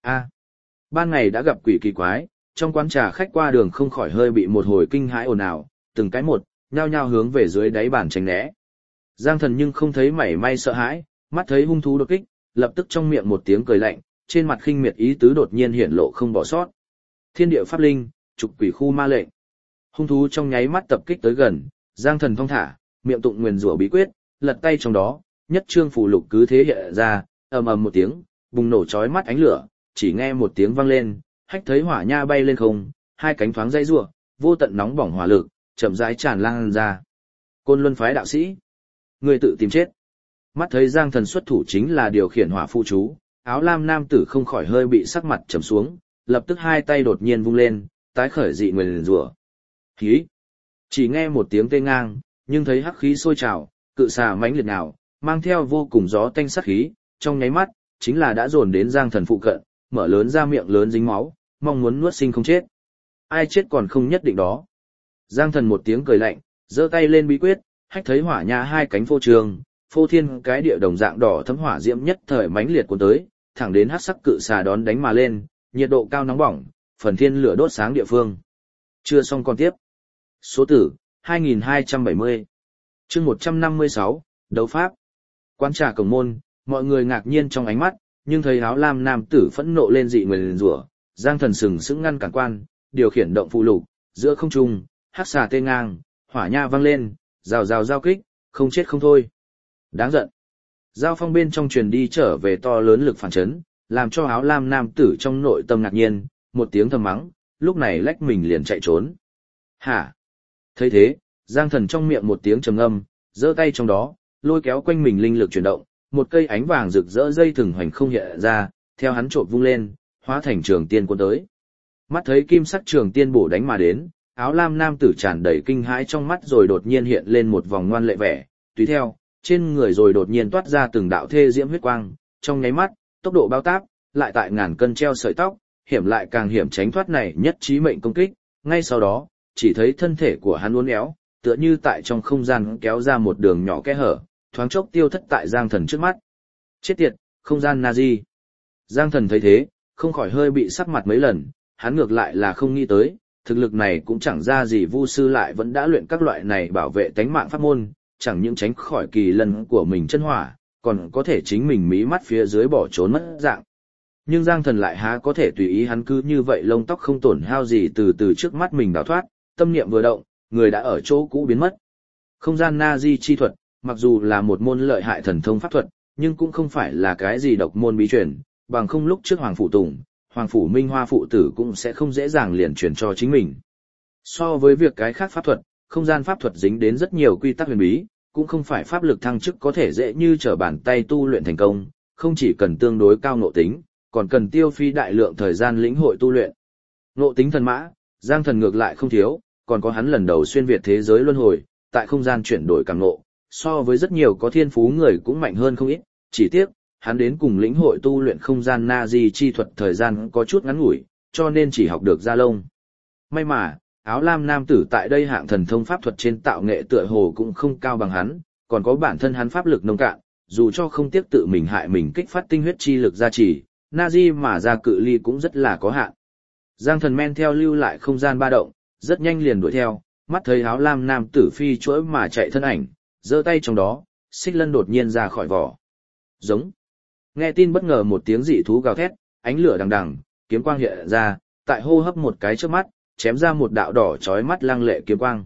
Ban ngày đã gặp quỷ kỳ quái, trong quán trà khách qua đường không khỏi hơi bị một hồi kinh hãi ồn ào, từng cái một, nhao nhao hướng về dưới đáy bàn tránh né. Giang Thần nhưng không thấy mảy may sợ hãi, mắt thấy hung thú đột kích, lập tức trong miệng một tiếng cười lạnh, trên mặt khinh miệt ý tứ đột nhiên hiển lộ không bỏ sót. Thiên địa pháp linh, trục quỷ khu ma lệnh. Hung thú trong nháy mắt tập kích tới gần, Giang Thần thong thả, miệng tụng nguyền rủa bí quyết, lật tay trong đó, nhất trương phù lục cứ thế hiện ra, ầm ầm một tiếng, bùng nổ chói mắt ánh lửa, chỉ nghe một tiếng vang lên, hách thấy hỏa nha bay lên không, 2 cánh thoáng dây rủa, vô tận nóng bỏng hỏa lực, chậm rãi tràn lan ra. Côn Luân phái đạo sĩ, người tự tìm chết. Mắt thấy Giang Thần xuất thủ chính là điều khiển hỏa phụ chú, áo lam nam tử không khỏi hơi bị sắc mặt trầm xuống, lập tức 2 tay đột nhiên vung lên, tái khởi dị nguyền rủa. Khí. Chỉ nghe một tiếng tê ngang, nhưng thấy hắc khí sôi trào, cự xà mãnh liệt nào, mang theo vô cùng gió tanh sát khí, trong nháy mắt, chính là đã dồn đến Giang Thần phụ cận, mở lớn ra miệng lớn dính máu, mong muốn nuốt sinh không chết. Ai chết còn không nhất định đó. Giang Thần một tiếng cười lạnh, giơ tay lên bí quyết, hách thấy hỏa nha 2 cánh phô trường, phô thiên cái địa đồng dạng đỏ thấm hỏa diễm nhất thời mãnh liệt cuốn tới, thẳng đến hắc sắc cự xà đón đánh mà lên, nhiệt độ cao nóng bỏng, phần thiên lửa đốt sáng địa phương. Chưa xong còn tiếp. Số tử 2270. Chương 156, đấu pháp. Quán trà cổng môn, Mọi người ngạc nhiên trong ánh mắt, nhưng thấy áo lam nam tử phẫn nộ lên dị nguyền rủa, Giang Thần sừng sững ngăn cản quan, điều khiển động phụ lục, giữa không trung, hắc xà tê ngang, hỏa nha văng lên, rào rào giao kích, không chết không thôi. Đáng giận. Giao phong bên trong truyền đi trở về to lớn lực phản chấn, làm cho áo lam nam tử trong nội tâm ngạc nhiên, một tiếng thầm mắng, lúc này lách mình liền chạy trốn. Hả? Thấy thế, Giang Thần trong miệng một tiếng trầm ngâm, giơ tay trong đó, lôi kéo quanh mình linh lực chuyển động, một cây ánh vàng rực rỡ dây thừng hoành không hiện ra, theo hắn trộn vung lên, hóa thành trường tiên cuốn tới. Mắt thấy kim sắc trường tiên bổ đánh mà đến, áo lam nam tử tràn đầy kinh hãi trong mắt rồi đột nhiên hiện lên một vòng ngoan lệ vẻ, tùy theo, trên người rồi đột nhiên toát ra từng đạo thê diễm huyết quang, trong nháy mắt, tốc độ bao táp, lại tại ngàn cân treo sợi tóc, hiểm lại càng hiểm tránh thoát này nhất chí mệnh công kích, ngay sau đó, chỉ thấy thân thể của hắn uốn éo, tựa như tại trong không gian kéo ra một đường nhỏ kẽ hở, thoáng chốc tiêu thất tại Giang Thần trước mắt. Chết tiệt, không gian Nazi. Giang Thần thấy thế, không khỏi hơi bị sắc mặt mấy lần, hắn ngược lại là không nghĩ tới, thực lực này cũng chẳng ra gì vu sư lại vẫn đã luyện các loại này bảo vệ tánh mạng pháp môn, chẳng những tránh khỏi kỳ lân của mình chân hỏa, còn có thể chính mình mí mắt phía dưới bỏ trốn mất dạng. Nhưng Giang Thần lại há có thể tùy ý hắn cứ như vậy lông tóc không tổn hao gì từ từ trước mắt mình đào thoát, tâm niệm vừa động, người đã ở chỗ cũ biến mất. Không gian Nazi chi thuật, mặc dù là một môn lợi hại thần thông pháp thuật, nhưng cũng không phải là cái gì độc môn bí truyền, bằng không lúc trước Hoàng Phủ Tùng, Hoàng Phủ Minh Hoa phụ tử cũng sẽ không dễ dàng liền truyền cho chính mình. So với việc cái khác pháp thuật, không gian pháp thuật dính đến rất nhiều quy tắc huyền bí, cũng không phải pháp lực thăng chức có thể dễ như trở bàn tay tu luyện thành công, không chỉ cần tương đối cao ngộ tính, còn cần tiêu phí đại lượng thời gian lĩnh hội tu luyện. Ngộ tính thần mã, Giang Thần ngược lại không thiếu, còn có hắn lần đầu xuyên việt thế giới luân hồi, tại không gian chuyển đổi càng ngộ, so với rất nhiều có thiên phú người cũng mạnh hơn không ít, chỉ tiếc, hắn đến cùng lĩnh hội tu luyện không gian Nazi chi thuật thời gian có chút ngắn ngủi, cho nên chỉ học được da lông. May mà, áo lam nam tử tại đây hạng thần thông pháp thuật trên tạo nghệ tựa hồ cũng không cao bằng hắn, còn có bản thân hắn pháp lực nông cạn, dù cho không tiếc tự mình hại mình kích phát tinh huyết chi lực gia trì, Nazi mà ra cự ly cũng rất là có hạn. Giang Thần men theo lưu lại không gian ba động, rất nhanh liền đuổi theo, mắt thấy áo lam nam tử phi chuỗi mà chạy thân ảnh, giơ tay trong đó, xích lân đột nhiên ra khỏi vỏ. Giống. Nghe tin bất ngờ một tiếng dị thú gào thét, ánh lửa đằng đằng, kiếm quang hiện ra, tại hô hấp một cái trước mắt, chém ra một đạo đỏ chói mắt lăng lệ kiếm quang.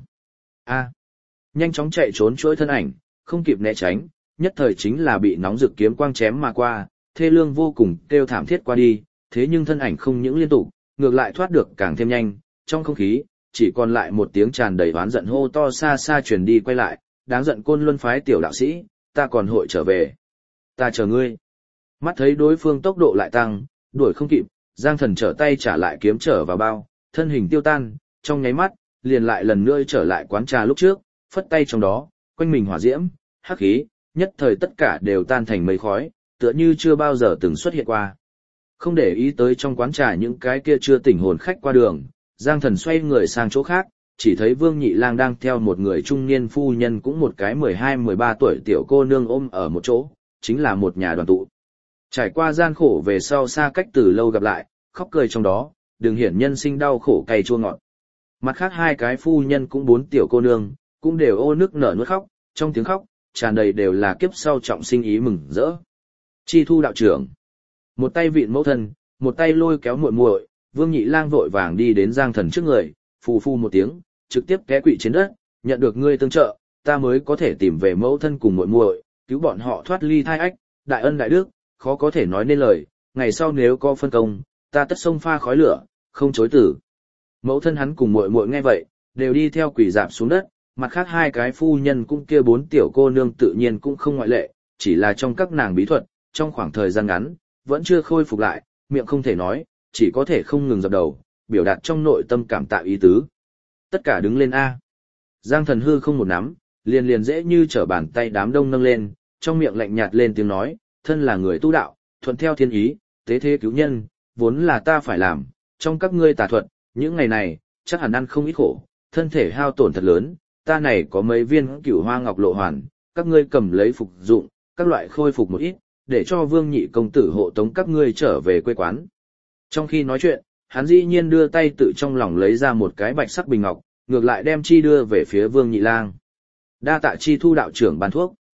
A. Nhanh chóng chạy trốn chuỗi thân ảnh, không kịp né tránh, nhất thời chính là bị nóng rực kiếm quang chém mà qua, thê lương vô cùng kêu thảm thiết qua đi, thế nhưng thân ảnh không những liên tục, ngược lại thoát được càng thêm nhanh, trong không khí chỉ còn lại một tiếng tràn đầy oán giận hô to xa xa truyền đi quay lại, đáng giận Côn Luân phái tiểu đạo sĩ, ta còn hội trở về. Ta chờ ngươi. Mắt thấy đối phương tốc độ lại tăng, đuổi không kịp, Giang Thần trở tay trả lại kiếm trở vào bao, thân hình tiêu tan, trong nháy mắt, liền lại lần nữa trở lại quán trà lúc trước, phất tay trong đó, quanh mình hỏa diễm, hắc khí, nhất thời tất cả đều tan thành mây khói, tựa như chưa bao giờ từng xuất hiện qua. Không để ý tới trong quán trà những cái kia chưa tỉnh hồn khách qua đường, Giang Thần xoay người sang chỗ khác, chỉ thấy Vương Nhị Lang đang theo một người trung niên phu nhân cũng một cái 12-13 tuổi tiểu cô nương ôm ở một chỗ, chính là một nhà đoàn tụ. Trải qua gian khổ về sau xa cách từ lâu gặp lại, khóc cười trong đó, đừng hiển nhân sinh đau khổ cay chua ngọt. Mặt khác hai cái phu nhân cũng bốn tiểu cô nương, cũng đều ô nước nở nuốt khóc, trong tiếng khóc, tràn đầy đều là kiếp sau trọng sinh ý mừng rỡ. Chi Thu đạo trưởng, một tay vịn mẫu thân, một tay lôi kéo muội muội, Vương Nhị Lang vội vàng đi đến Giang Thần trước người, phù phù một tiếng, trực tiếp té quỵ trên đất, nhận được ngươi tương trợ, ta mới có thể tìm về mẫu thân cùng muội muội, cứu bọn họ thoát ly thai ách, đại ân đại đức, khó có thể nói nên lời, ngày sau nếu có phân công, ta tất xông pha khói lửa, không chối từ. Mẫu thân hắn cùng muội muội nghe vậy, đều đi theo quỳ rạp xuống đất, mặt khác hai cái phu nhân cũng kia bốn tiểu cô nương tự nhiên cũng không ngoại lệ, chỉ là trong các nàng bí thuật, trong khoảng thời gian ngắn, vẫn chưa khôi phục lại, miệng không thể nói, chỉ có thể không ngừng dập đầu, biểu đạt trong nội tâm cảm tạ ý tứ. Tất cả đứng lên A. Giang Thần hư không một nắm, liền liền dễ như trở bàn tay đám đông nâng lên, trong miệng lạnh nhạt lên tiếng nói, thân là người tu đạo, thuận theo thiên ý, tế thế cứu nhân, vốn là ta phải làm, trong các ngươi tà thuật, những ngày này, chắc hẳn ăn không ít khổ, thân thể hao tổn thật lớn, ta này có mấy viên cửu hoa ngọc lộ hoàn, các ngươi cầm lấy phục dụng, các loại khôi phục một ít, để cho Vương Nhị công tử hộ tống các ngươi trở về quê quán. Trong khi nói chuyện, hắn dĩ nhiên đưa tay tự trong lòng lấy ra một cái bạch sắc bình ngọc, ngược lại đem chi đưa về phía Vương Nhị Lang. Đa tạ Chi Thu đạo trưởng ban thuốc.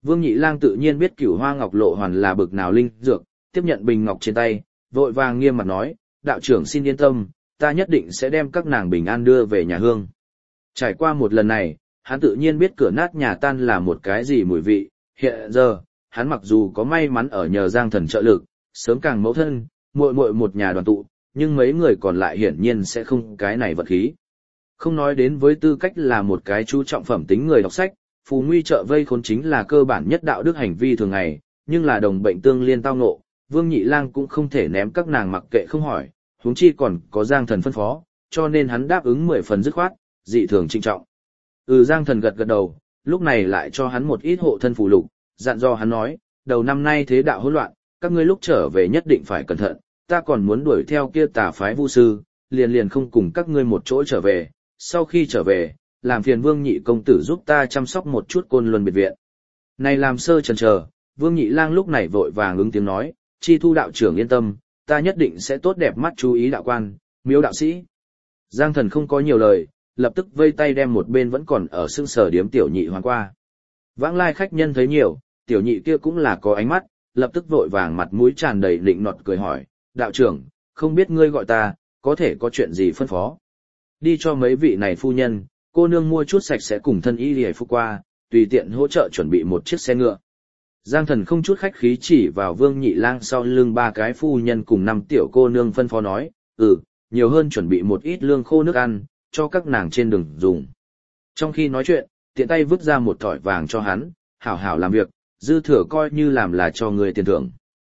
Vương Nhị Lang tự nhiên biết Cửu Hoa Ngọc Lộ Hoàn là bực nào linh dược, tiếp nhận bình ngọc trên tay, vội vàng nghiêm mặt nói, đạo trưởng xin yên tâm, ta nhất định sẽ đem các nàng bình an đưa về nhà hương. Trải qua một lần này, hắn tự nhiên biết cửa nát nhà tan là một cái gì mùi vị, hiện giờ, hắn mặc dù có may mắn ở nhờ Giang Thần trợ lực, sớm càng mẫu thân, muội muội một nhà đoàn tụ, nhưng mấy người còn lại hiển nhiên sẽ không cái này vật khí. Không nói đến với tư cách là một cái chú trọng phẩm tính người đọc sách, phù nguy trợ vây khốn chính là cơ bản nhất đạo đức hành vi thường ngày, nhưng là đồng bệnh tương liên tao ngộ, Vương Nhị Lang cũng không thể ném các nàng mặc kệ không hỏi, huống chi còn có Giang Thần phân phó, cho nên hắn đáp ứng 10 phần dứt khoát, dị thường trinh trọng. Giang Thần gật gật đầu, lúc này lại cho hắn một ít hộ thân phù lục, dặn dò hắn nói, đầu năm nay thế đạo hỗn loạn, các ngươi lúc trở về nhất định phải cẩn thận, ta còn muốn đuổi theo kia tà phái vu sư, liền không cùng các ngươi một chỗ trở về, sau khi trở về, làm phiền Vương Nhị công tử giúp ta chăm sóc một chút Côn Luân biệt viện. Này làm sơ chần chờ, Vương Nhị Lang lúc này vội vàng ứng tiếng nói, Chi Thu đạo trưởng yên tâm, ta nhất định sẽ tốt đẹp mắt chú ý đạo quan, miếu đạo sĩ. Giang Thần không có nhiều lời, lập tức vây tay đem một bên vẫn còn ở sưng sở điếm tiểu nhị hoàn qua. Vãng lai khách nhân thấy nhiều, tiểu nhị kia cũng là có ánh mắt, lập tức vội vàng mặt mũi tràn đầy lịnh nọt cười hỏi, đạo trưởng, không biết ngươi gọi ta, có thể có chuyện gì phân phó. Đi cho mấy vị này phu nhân, cô nương mua chút sạch sẽ cùng thân y lìa phu qua, tùy tiện hỗ trợ chuẩn bị một chiếc xe ngựa. Giang Thần không chút khách khí chỉ vào Vương Nhị Lang sau lưng 3 cái phu nhân cùng 5 tiểu cô nương phân phó nói, nhiều hơn chuẩn bị một ít lương khô nước ăn, cho các nàng trên đường dùng. Trong khi nói chuyện, tiện tay vứt ra một thỏi vàng cho hắn, hảo hảo làm việc, dư thừa coi như làm là cho người tiền thưởng.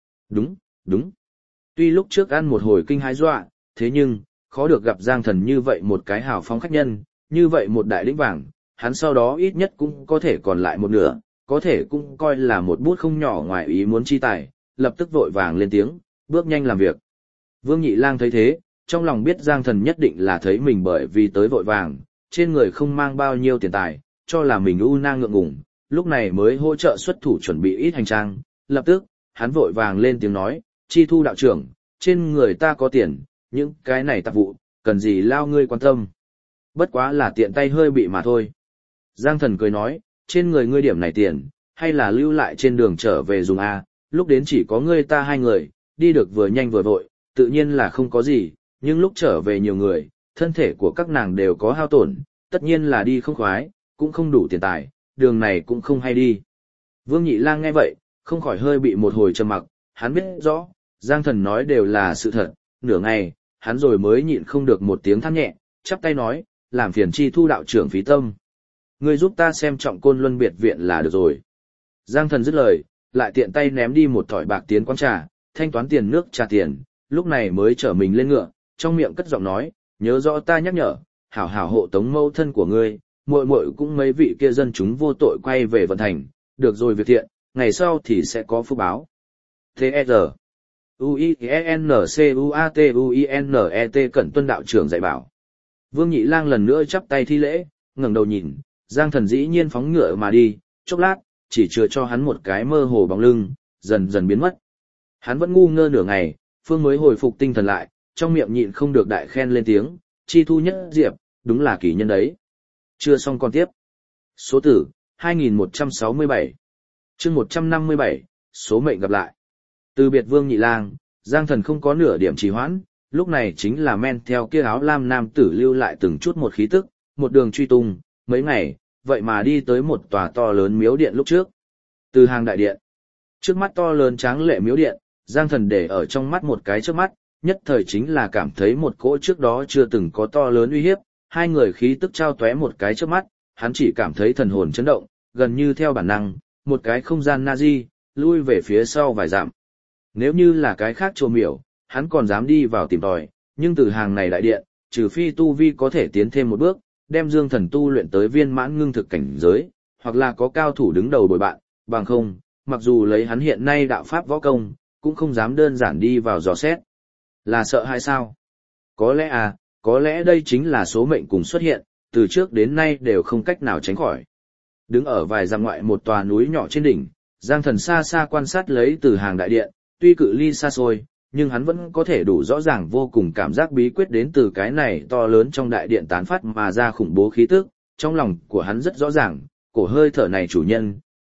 Đúng. Tuy lúc trước ăn một hồi kinh hãi dọa, thế nhưng, khó được gặp Giang Thần như vậy một cái hào phóng khách nhân, như vậy một đại lĩnh vàng, hắn sau đó ít nhất cũng có thể còn lại một nửa, có thể cũng coi là một bút không nhỏ ngoài ý muốn chi tài, lập tức vội vàng lên tiếng, bước nhanh làm việc. Vương Nhị Lang thấy thế, trong lòng biết Giang Thần nhất định là thấy mình bởi vì tới vội vàng, trên người không mang bao nhiêu tiền tài, cho là mình u nang ngượng ngùng, lúc này mới hỗ trợ xuất thủ chuẩn bị ít hành trang, lập tức, hắn vội vàng lên tiếng nói, Chi Thu đạo trưởng, trên người ta có tiền, những cái này tạp vụ, cần gì lao ngươi quan tâm. Bất quá là tiện tay hơi bị mà thôi. Giang Thần cười nói, trên người ngươi điểm này tiền, hay là lưu lại trên đường trở về dùng a, lúc đến chỉ có ngươi ta 2 người, đi được vừa nhanh vừa vội, tự nhiên là không có gì, nhưng lúc trở về nhiều người, thân thể của các nàng đều có hao tổn, tất nhiên là đi không khoái, cũng không đủ tiền tài, đường này cũng không hay đi. Vương Nhị Lang nghe vậy, không khỏi hơi bị một hồi trầm mặc, hắn biết rõ, Giang Thần nói đều là sự thật, nửa ngày, hắn rồi mới nhịn không được một tiếng than nhẹ, chắp tay nói, làm phiền Chi Thu đạo trưởng phí tâm. Ngươi giúp ta xem trọng Côn Luân biệt viện là được rồi. Giang Thần dứt lời, lại tiện tay ném đi một thỏi bạc tiến quán trà, thanh toán tiền nước trà tiền, lúc này mới trở mình lên ngựa, trong miệng cất giọng nói, nhớ rõ ta nhắc nhở, hảo hảo hộ tống mẫu thân của ngươi, muội muội cũng mấy vị kia dân chúng vô tội quay về vận thành, được rồi việc thiện, ngày sau thì sẽ có phúc báo. T.E.R. U-I-N-C-U-A-T-U-I-N-E-T Cẩn Tuân đạo trưởng dạy bảo. Vương Nhị Lang lần nữa chắp tay thi lễ, ngẩng đầu nhìn, Giang Thần dĩ nhiên phóng ngựa mà đi, chốc lát, chỉ chừa cho hắn một cái mơ hồ bóng lưng, dần dần biến mất. Hắn vẫn ngu ngơ nửa ngày, phương mới hồi phục tinh thần lại, trong miệng nhịn không được đại khen lên tiếng, Chi Thu nhất diệp, đúng là kỳ nhân đấy. Chưa xong còn tiếp. Số tử, 2167. Chương 157, số mệnh gặp lại. Từ biệt Vương Nhị Lang, Giang Thần không có nửa điểm trì hoãn, lúc này chính là men theo kia áo lam nam tử lưu lại từng chút một khí tức, một đường truy tung, mấy ngày, vậy mà đi tới một tòa to lớn miếu điện lúc trước. Từ hàng đại điện, trước mắt to lớn tráng lệ miếu điện, Giang Thần để ở trong mắt một cái trước mắt, nhất thời chính là cảm thấy một cỗ trước đó chưa từng có to lớn uy hiếp, 2 người khí tức trao tóe một cái trước mắt, hắn chỉ cảm thấy thần hồn chấn động, gần như theo bản năng, một cái không gian Nazi, lui về phía sau vài dặm. Nếu như là cái khác chùa miểu, hắn còn dám đi vào tìm tòi, nhưng từ hàng này đại điện, trừ phi tu vi có thể tiến thêm một bước, đem dương thần tu luyện tới viên mãn ngưng thực cảnh giới, hoặc là có cao thủ đứng đầu bồi bạn, bằng không, mặc dù lấy hắn hiện nay đạo pháp võ công, cũng không dám đơn giản đi vào dò xét. Là sợ hay sao? Có lẽ đây chính là số mệnh cùng xuất hiện, từ trước đến nay đều không cách nào tránh khỏi. Đứng ở vài dặm ngoại một tòa núi nhỏ trên đỉnh, Giang Thần xa xa quan sát lấy từ hàng đại điện, tuy cự ly xa xôi, nhưng hắn vẫn có thể đủ rõ ràng vô cùng cảm giác bí quyết đến từ cái này to lớn trong đại điện tán phát mà ra khủng bố khí tức, trong lòng của hắn rất rõ ràng, cổ hơi thở này chủ nhân,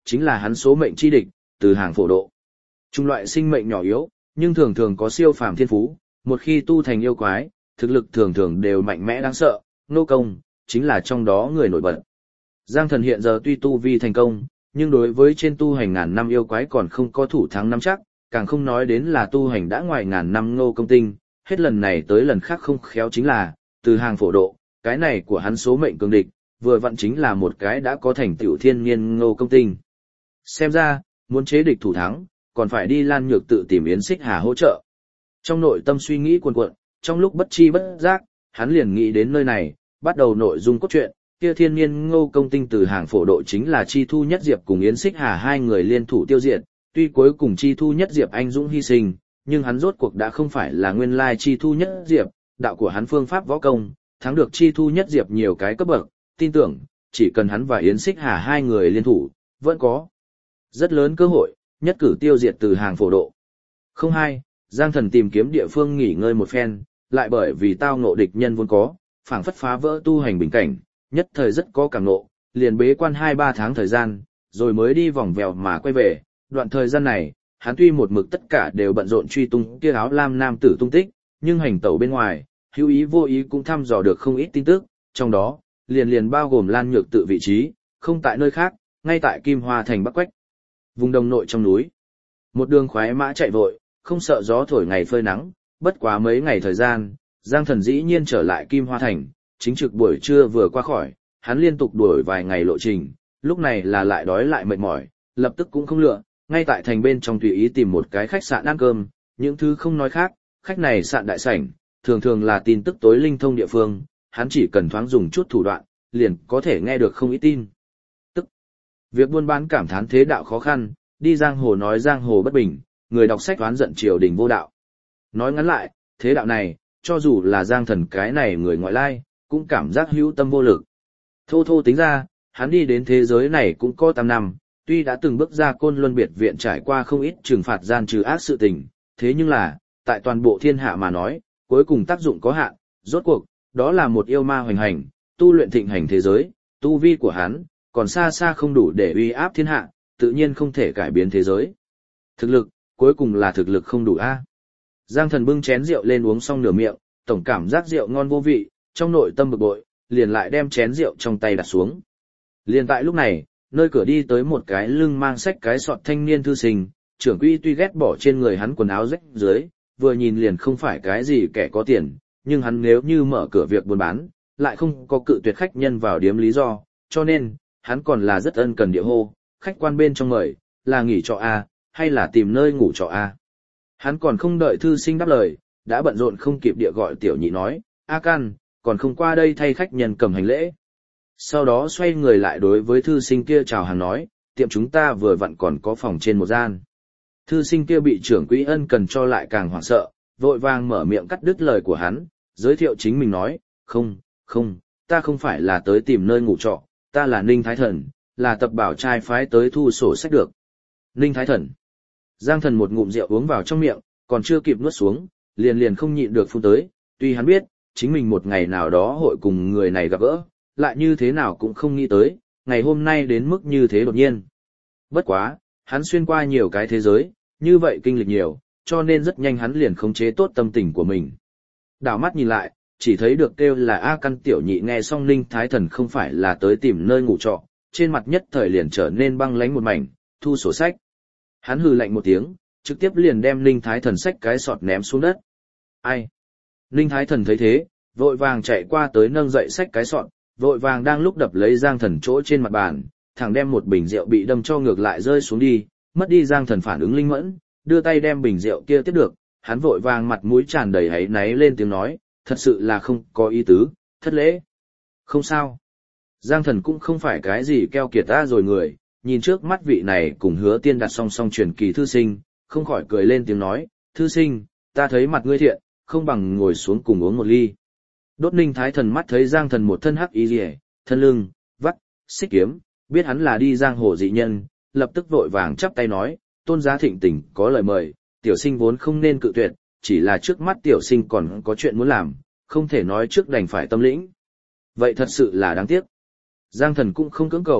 chính là hắn số mệnh chi địch, từ hàng phổ độ. Trung loại sinh mệnh nhỏ yếu, nhưng thường thường có siêu phàm thiên phú, một khi tu thành yêu quái, thực lực thường thường đều mạnh mẽ đáng sợ, Ngô Công, chính là trong đó người nổi bật. Giang Thần hiện giờ tuy tu vi thành công, nhưng đối với trên tu hành ngàn năm yêu quái còn không có thủ thắng nắm chắc, càng không nói đến là tu hành đã ngoài ngàn năm Ngô Công tinh, hết lần này tới lần khác không khéo chính là, từ hàng phổ độ, cái này của hắn số mệnh cường địch, vừa vặn chính là một cái đã có thành tựu thiên niên Ngô Công tinh. Xem ra, muốn chế địch thủ thắng, còn phải đi Lan Nhược tự tìm Yến Xích Hà hỗ trợ. Trong nội tâm suy nghĩ cuồn cuộn, trong lúc bất chi bất giác, hắn liền nghĩ đến nơi này, bắt đầu nội dung cốt truyện, kia thiên niên Ngô Công tinh từ hàng phổ độ chính là Chi Thu Nhất Diệp cùng Yến Xích Hà hai người liên thủ tiêu diệt, tuy cuối cùng Chi Thu Nhất Diệp anh dũng hy sinh, nhưng hắn rốt cuộc đã không phải là nguyên lai Chi Thu Nhất Diệp, đạo của hắn phương pháp võ công, thắng được Chi Thu Nhất Diệp nhiều cái cấp bậc, tin tưởng, chỉ cần hắn và Yến Xích Hà hai người liên thủ, vẫn có rất lớn cơ hội, nhất cử tiêu diệt từ hàng phổ độ. Không hai, Giang Thần tìm kiếm địa phương nghỉ ngơi một phen, lại bởi vì tao ngộ địch nhân vốn có, phảng phất phá vỡ tu hành bình cảnh, nhất thời rất có cảm ngộ, liền bế quan 2-3 tháng thời gian, rồi mới đi vòng vèo mà quay về. Đoạn thời gian này, hắn tuy một mực tất cả đều bận rộn truy tung kia áo lam nam tử tung tích, nhưng hành tẩu bên ngoài, hữu ý vô ý cũng thăm dò được không ít tin tức, trong đó, liền bao gồm Lan Nhược tự vị trí, không tại nơi khác, ngay tại Kim Hoa thành Bắc Quách, vùng đông nội trong núi. Một đường khoái mã chạy vội, không sợ gió thổi ngày phơi nắng, bất quá mấy ngày thời gian, Giang Thần dĩ nhiên trở lại Kim Hoa thành, chính trực buổi trưa vừa qua khỏi, hắn liên tục đuổi vài ngày lộ trình, lúc này là lại đói lại mệt mỏi, lập tức cũng không lựa, ngay tại thành bên trong tùy ý tìm một cái khách sạn ăn cơm, những thứ không nói khác, khách này sạn đại sảnh, thường thường là tin tức tối linh thông địa phương, hắn chỉ cần thoáng dùng chút thủ đoạn, liền có thể nghe được không ít tin. Tức, việc buôn bán cảm thán thế đạo khó khăn, đi giang hồ nói giang hồ bất bình, người đọc sách oán giận triều đình vô đạo. Nói ngắn lại, thế đạo này, cho dù là Giang Thần cái này người ngoại lai, cũng cảm giác hữu tâm vô lực. Thô thô tính ra, hắn đi đến thế giới này cũng có 8 năm, tuy đã từng bước ra Côn Luân biệt viện trải qua không ít trừng phạt gian trừ ác sự tình, thế nhưng là, tại toàn bộ thiên hạ mà nói, cuối cùng tác dụng có hạn, rốt cuộc, đó là một yêu ma hoành hành, tu luyện thịnh hành thế giới, tu vi của hắn, còn xa xa không đủ để uy áp thiên hạ, tự nhiên không thể cải biến thế giới. Thực lực, cuối cùng là thực lực không đủ a. Giang Thần bưng chén rượu lên uống xong nửa miệng, tổng cảm giác rượu ngon vô vị, trong nội tâm bực bội, liền lại đem chén rượu trong tay đặt xuống. Liền tại lúc này, nơi cửa đi tới một cái lưng mang sách cái sọt thanh niên thư sinh, trưởng quỹ tuy ghét bỏ trên người hắn quần áo rách dưới, vừa nhìn liền không phải cái gì kẻ có tiền, nhưng hắn nếu như mở cửa việc buôn bán, lại không có cự tuyệt khách nhân vào điếm lý do, cho nên, hắn còn là rất ân cần địa hô, khách quan bên trong mời, là nghỉ trọ A, hay là tìm nơi ngủ trọ A. Hắn còn không đợi thư sinh đáp lời, đã bận rộn không kịp địa gọi tiểu nhị nói, A Can, còn không qua đây thay khách nhân cầm hành lễ. Sau đó xoay người lại đối với thư sinh kia chào hàng nói, tiệm chúng ta vừa vặn còn có phòng trên một gian. Thư sinh kia bị trưởng quỹ ân cần cho lại càng hoảng sợ, vội vàng mở miệng cắt đứt lời của hắn, giới thiệu chính mình nói, không, ta không phải là tới tìm nơi ngủ trọ, ta là Ninh Thái Thần, là tập bảo trai phái tới thu sổ sách được. Ninh Thái Thần. Giang Thần một ngụm rượu uống vào trong miệng, còn chưa kịp nuốt xuống, liền không nhịn được phun tới, tuy hắn biết, chính mình một ngày nào đó hội cùng người này gặp gỡ, lại như thế nào cũng không nghĩ tới, ngày hôm nay đến mức như thế đột nhiên. Bất quá, hắn xuyên qua nhiều cái thế giới, như vậy kinh lịch nhiều, cho nên rất nhanh hắn liền khống chế tốt tâm tình của mình. Đảo mắt nhìn lại, chỉ thấy được kêu là A Căn tiểu nhị nghe xong Ninh Thái Thần không phải là tới tìm nơi ngủ trọ, trên mặt nhất thời liền trở nên băng lãnh một mảnh, thu sổ sách. Hắn hừ lạnh một tiếng, trực tiếp liền đem Ninh Thái Thần sách cái sọt ném xuống đất. Ai? Ninh Thái Thần thấy thế, vội vàng chạy qua tới nâng dậy sách cái sọt, vội vàng đang lúc đập lấy Giang Thần chỗ trên mặt bàn, thẳng đem một bình rượu bị đâm cho ngược lại rơi xuống đi, mất đi Giang Thần phản ứng linh mẫn, đưa tay đem bình rượu kia tiếp được, hắn vội vàng mặt mũi tràn đầy áy náy lên tiếng nói, thật sự là không có ý tứ, thất lễ. Không sao. Giang Thần cũng không phải cái gì keo kiệt ta rồi người, nhìn trước mắt vị này cùng Hứa Tiên đặt song song truyền kỳ thư sinh, không khỏi cười lên tiếng nói, thư sinh, ta thấy mặt ngươi thiện, không bằng ngồi xuống cùng uống một ly. Đốt Ninh Thái Thần mắt thấy Giang Thần một thân hắc y liễu, thân lưng, vắt, xích kiếm, biết hắn là đi giang hồ dị nhân, lập tức vội vàng chắp tay nói, tôn giá thịnh tình có lời mời, tiểu sinh vốn không nên cự tuyệt, chỉ là trước mắt tiểu sinh còn có chuyện muốn làm, không thể nói trước đành phải tâm lĩnh. Vậy thật sự là đáng tiếc. Giang Thần cũng không cưỡng cầu,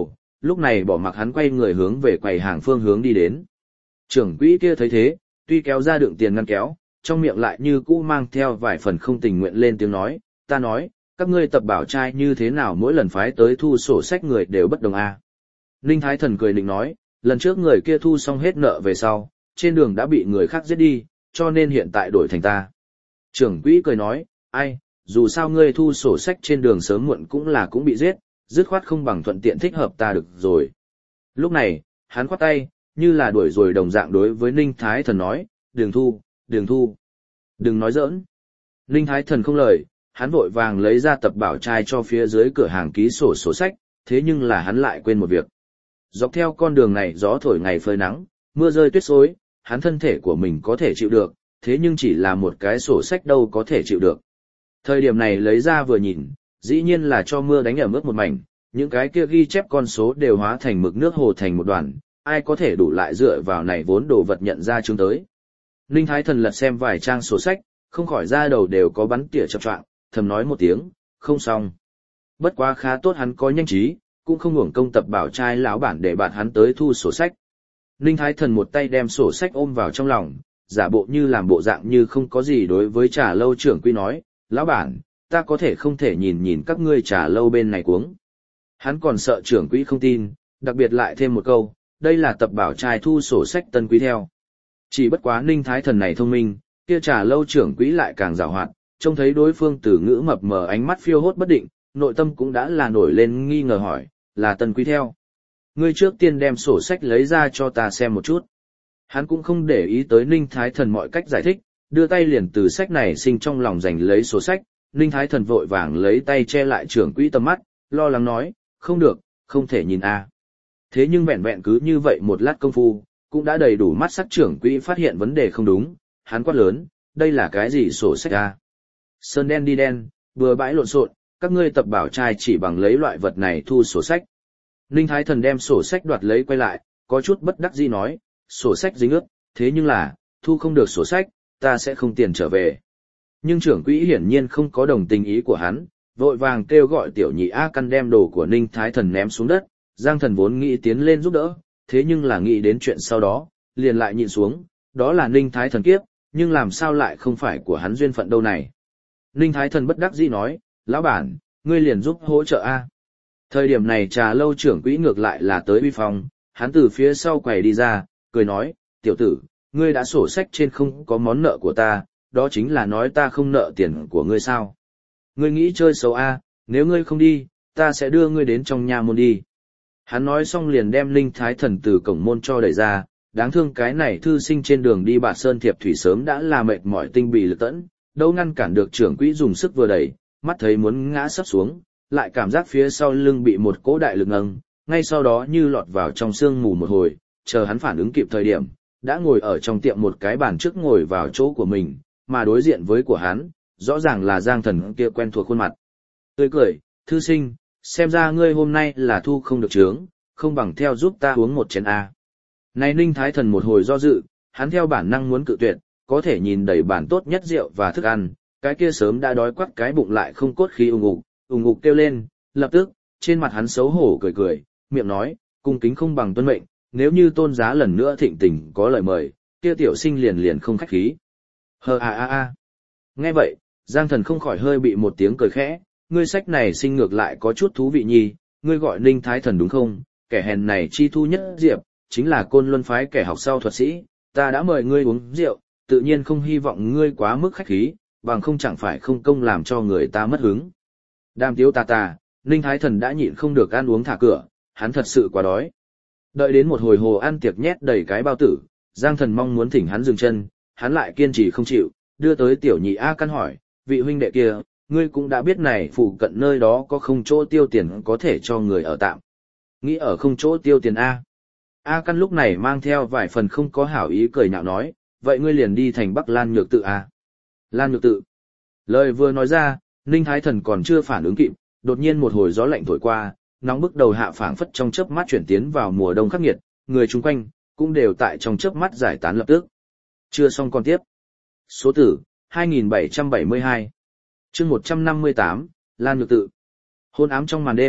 lúc này bỏ mặc hắn quay người hướng về quầy hàng phương hướng đi đến. Trưởng quỹ kia thấy thế, tuy kéo ra đựng tiền ngăn kéo, trong miệng lại như cũ mang theo vài phần không tình nguyện lên tiếng nói, ta nói, các ngươi tập bảo trai như thế nào mỗi lần phái tới thu sổ sách người đều bất đồng a. Ninh Thái Thần cười định nói, lần trước người kia thu xong hết nợ về sau, trên đường đã bị người khác giết đi, cho nên hiện tại đổi thành ta. Trưởng quỹ cười nói, ai, dù sao ngươi thu sổ sách trên đường sớm muộn cũng bị giết, dứt khoát không bằng thuận tiện thích hợp ta được rồi. Lúc này, hắn khoát tay, như là đuổi rồi đồng dạng đối với Ninh Thái Thần nói, đừng thu, đừng nói giỡn. Ninh Thái Thần không lời, hắn vội vàng lấy ra tập bảo trai cho phía dưới cửa hàng ký sổ sách, thế nhưng là hắn lại quên một việc. Dọc theo con đường này gió thổi ngày phơi nắng, mưa rơi tuyết xối, hắn thân thể của mình có thể chịu được, thế nhưng chỉ là một cái sổ sách đâu có thể chịu được. Thời điểm này lấy ra vừa nhìn, dĩ nhiên là cho mưa đánh ẩm ướt một mảnh, những cái kia ghi chép con số đều hóa thành mực nước hồ thành một đoàn, ai có thể đủ lại dựa vào này vốn đồ vật nhận ra chương tới. Ninh Thái Thần lật xem vài trang sổ sách, không khỏi ra đầu đều có bắn tỉa chập choạng, thầm nói một tiếng, không xong. Bất quá khá tốt hắn có nhanh trí, cũng không hưởng công tập bảo trai lão bản để bạn hắn tới thu sổ sách. Ninh Thái Thần một tay đem sổ sách ôm vào trong lòng, giả bộ như làm bộ dạng như không có gì đối với trà lâu trưởng quỹ nói, lão bản, ta có thể không thể nhìn các ngươi trà lâu bên này cuống. Hắn còn sợ trưởng quỹ không tin, đặc biệt lại thêm một câu, đây là tập bảo trai thu sổ sách tân quý theo. Chỉ bất quá Ninh Thái Thần này thông minh, kia trà lâu trưởng quỹ lại càng giàu hoạt, trông thấy đối phương từ ngữ mập mờ ánh mắt phiêu hốt bất định, nội tâm cũng đã là nổi lên nghi ngờ hỏi, là tân quý theo. Ngươi trước tiên đem sổ sách lấy ra cho ta xem một chút. Hắn cũng không để ý tới Ninh Thái Thần mọi cách giải thích, đưa tay liền từ sách này sinh trong lòng giành lấy sổ sách, Ninh Thái Thần vội vàng lấy tay che lại trưởng quỹ tầm mắt, lo lắng nói, không được, không thể nhìn a. Thế nhưng vẹn vẹn cứ như vậy một lát công phu, cũng đã đầy đủ mắt sắc trưởng quỹ phát hiện vấn đề không đúng, hắn quát lớn, đây là cái gì sổ sách a? Sơn đen đi đen, vừa bãi lộn xộn, các ngươi tập bảo trai chỉ bằng lấy loại vật này thu sổ sách. Ninh Thái Thần đem sổ sách đoạt lấy quay lại, có chút bất đắc dĩ nói, sổ sách dính ướt, thế nhưng là, thu không được sổ sách, ta sẽ không tiền trở về. Nhưng trưởng quỹ hiển nhiên không có đồng tình ý của hắn, vội vàng kêu gọi tiểu nhị A Căn đem đồ của Ninh Thái Thần ném xuống đất, Giang Thần vốn nghĩ tiến lên giúp đỡ, thế nhưng là nghĩ đến chuyện sau đó, liền lại nhịn xuống, đó là Ninh Thái Thần kiếp, nhưng làm sao lại không phải của hắn duyên phận đâu này. Ninh Thái Thần bất đắc dĩ nói, lão bản, ngươi liền giúp hỗ trợ A. Thời điểm này trà lâu trưởng quỹ ngược lại là tới uy phong, hắn từ phía sau quầy đi ra, cười nói, tiểu tử, ngươi đã sổ sách trên không có món nợ của ta, đó chính là nói ta không nợ tiền của ngươi sao. Ngươi nghĩ chơi xấu A, nếu ngươi không đi, ta sẽ đưa ngươi đến trong nhà môn đi. Hắn nói xong liền đem Ninh Thái Thần từ cổng môn cho đẩy ra, đáng thương cái này thư sinh trên đường đi Bạt Sơn Thiệp Thủy sớm đã là mệt mỏi tinh bì lực tẫn, đâu ngăn cản được trưởng quỹ dùng sức vừa đẩy, mắt thấy muốn ngã sấp xuống, lại cảm giác phía sau lưng bị một cỗ đại lực nâng, ngay sau đó như lọt vào trong sương mù một hồi, chờ hắn phản ứng kịp thời điểm, đã ngồi ở trong tiệm một cái bàn trước ngồi vào chỗ của mình, mà đối diện với của hắn, rõ ràng là Giang Thần kia quen thuộc khuôn mặt. Tươi cười, thư sinh, xem ra ngươi hôm nay là thu không được chướng, không bằng theo giúp ta uống một chén A. Này Ninh Thái Thần một hồi do dự, hắn theo bản năng muốn cự tuyệt, có thể nhìn đầy bản tốt nhất rượu và thức ăn, cái kia sớm đã đói quắt cái bụng lại không cốt khí ùng ục kêu lên, lập tức, trên mặt hắn xấu hổ cười, miệng nói, cung kính không bằng tuân mệnh, nếu như tôn giá lần nữa thịnh tình có lời mời, kia tiểu sinh liền không khách khí. Nghe vậy, Giang Thần không khỏi hơi bị một tiếng cười khẽ, ngươi sách này sinh ngược lại có chút thú vị nhi, ngươi gọi Ninh Thái Thần đúng không, kẻ hèn này chi thu nhất diệp, chính là Côn Luân phái kẻ học sau thuật sĩ, ta đã mời ngươi uống rượu, tự nhiên không hy vọng ngươi quá mức khách khí, bằng không chẳng phải không công làm cho người ta mất hứng. Đàm tiếu tà, Ninh Thái Thần đã nhịn không được ăn uống thả cửa, hắn thật sự quá đói. Đợi đến một hồi hồ ăn tiệc nhét đầy cái bao tử, Giang Thần mong muốn thỉnh hắn dừng chân, hắn lại kiên trì không chịu, đưa tới tiểu nhị A Căn hỏi, vị huynh đệ kia, ngươi cũng đã biết này phụ cận nơi đó có không chỗ tiêu tiền có thể cho người ở tạm. Nghĩ ở không chỗ tiêu tiền A. A Căn lúc này mang theo vài phần không có hảo ý cười nhạo nói, vậy ngươi liền đi thành Bắc Lan Nhược Tự A. Lan Nhược Tự. Lời vừa nói ra, Ninh Thái Thần còn chưa phản ứng kịp, đột nhiên một hồi gió lạnh thổi qua, nóng bức đầu hạ phảng phất trong chớp mắt chuyển tiến vào mùa đông khắc nghiệt, người chung quanh cũng đều tại trong chớp mắt giải tán lập tức. Chưa xong còn tiếp. Số tử 2772. Chương 158, Lan Nhược Tự. Hôn ám trong màn đêm,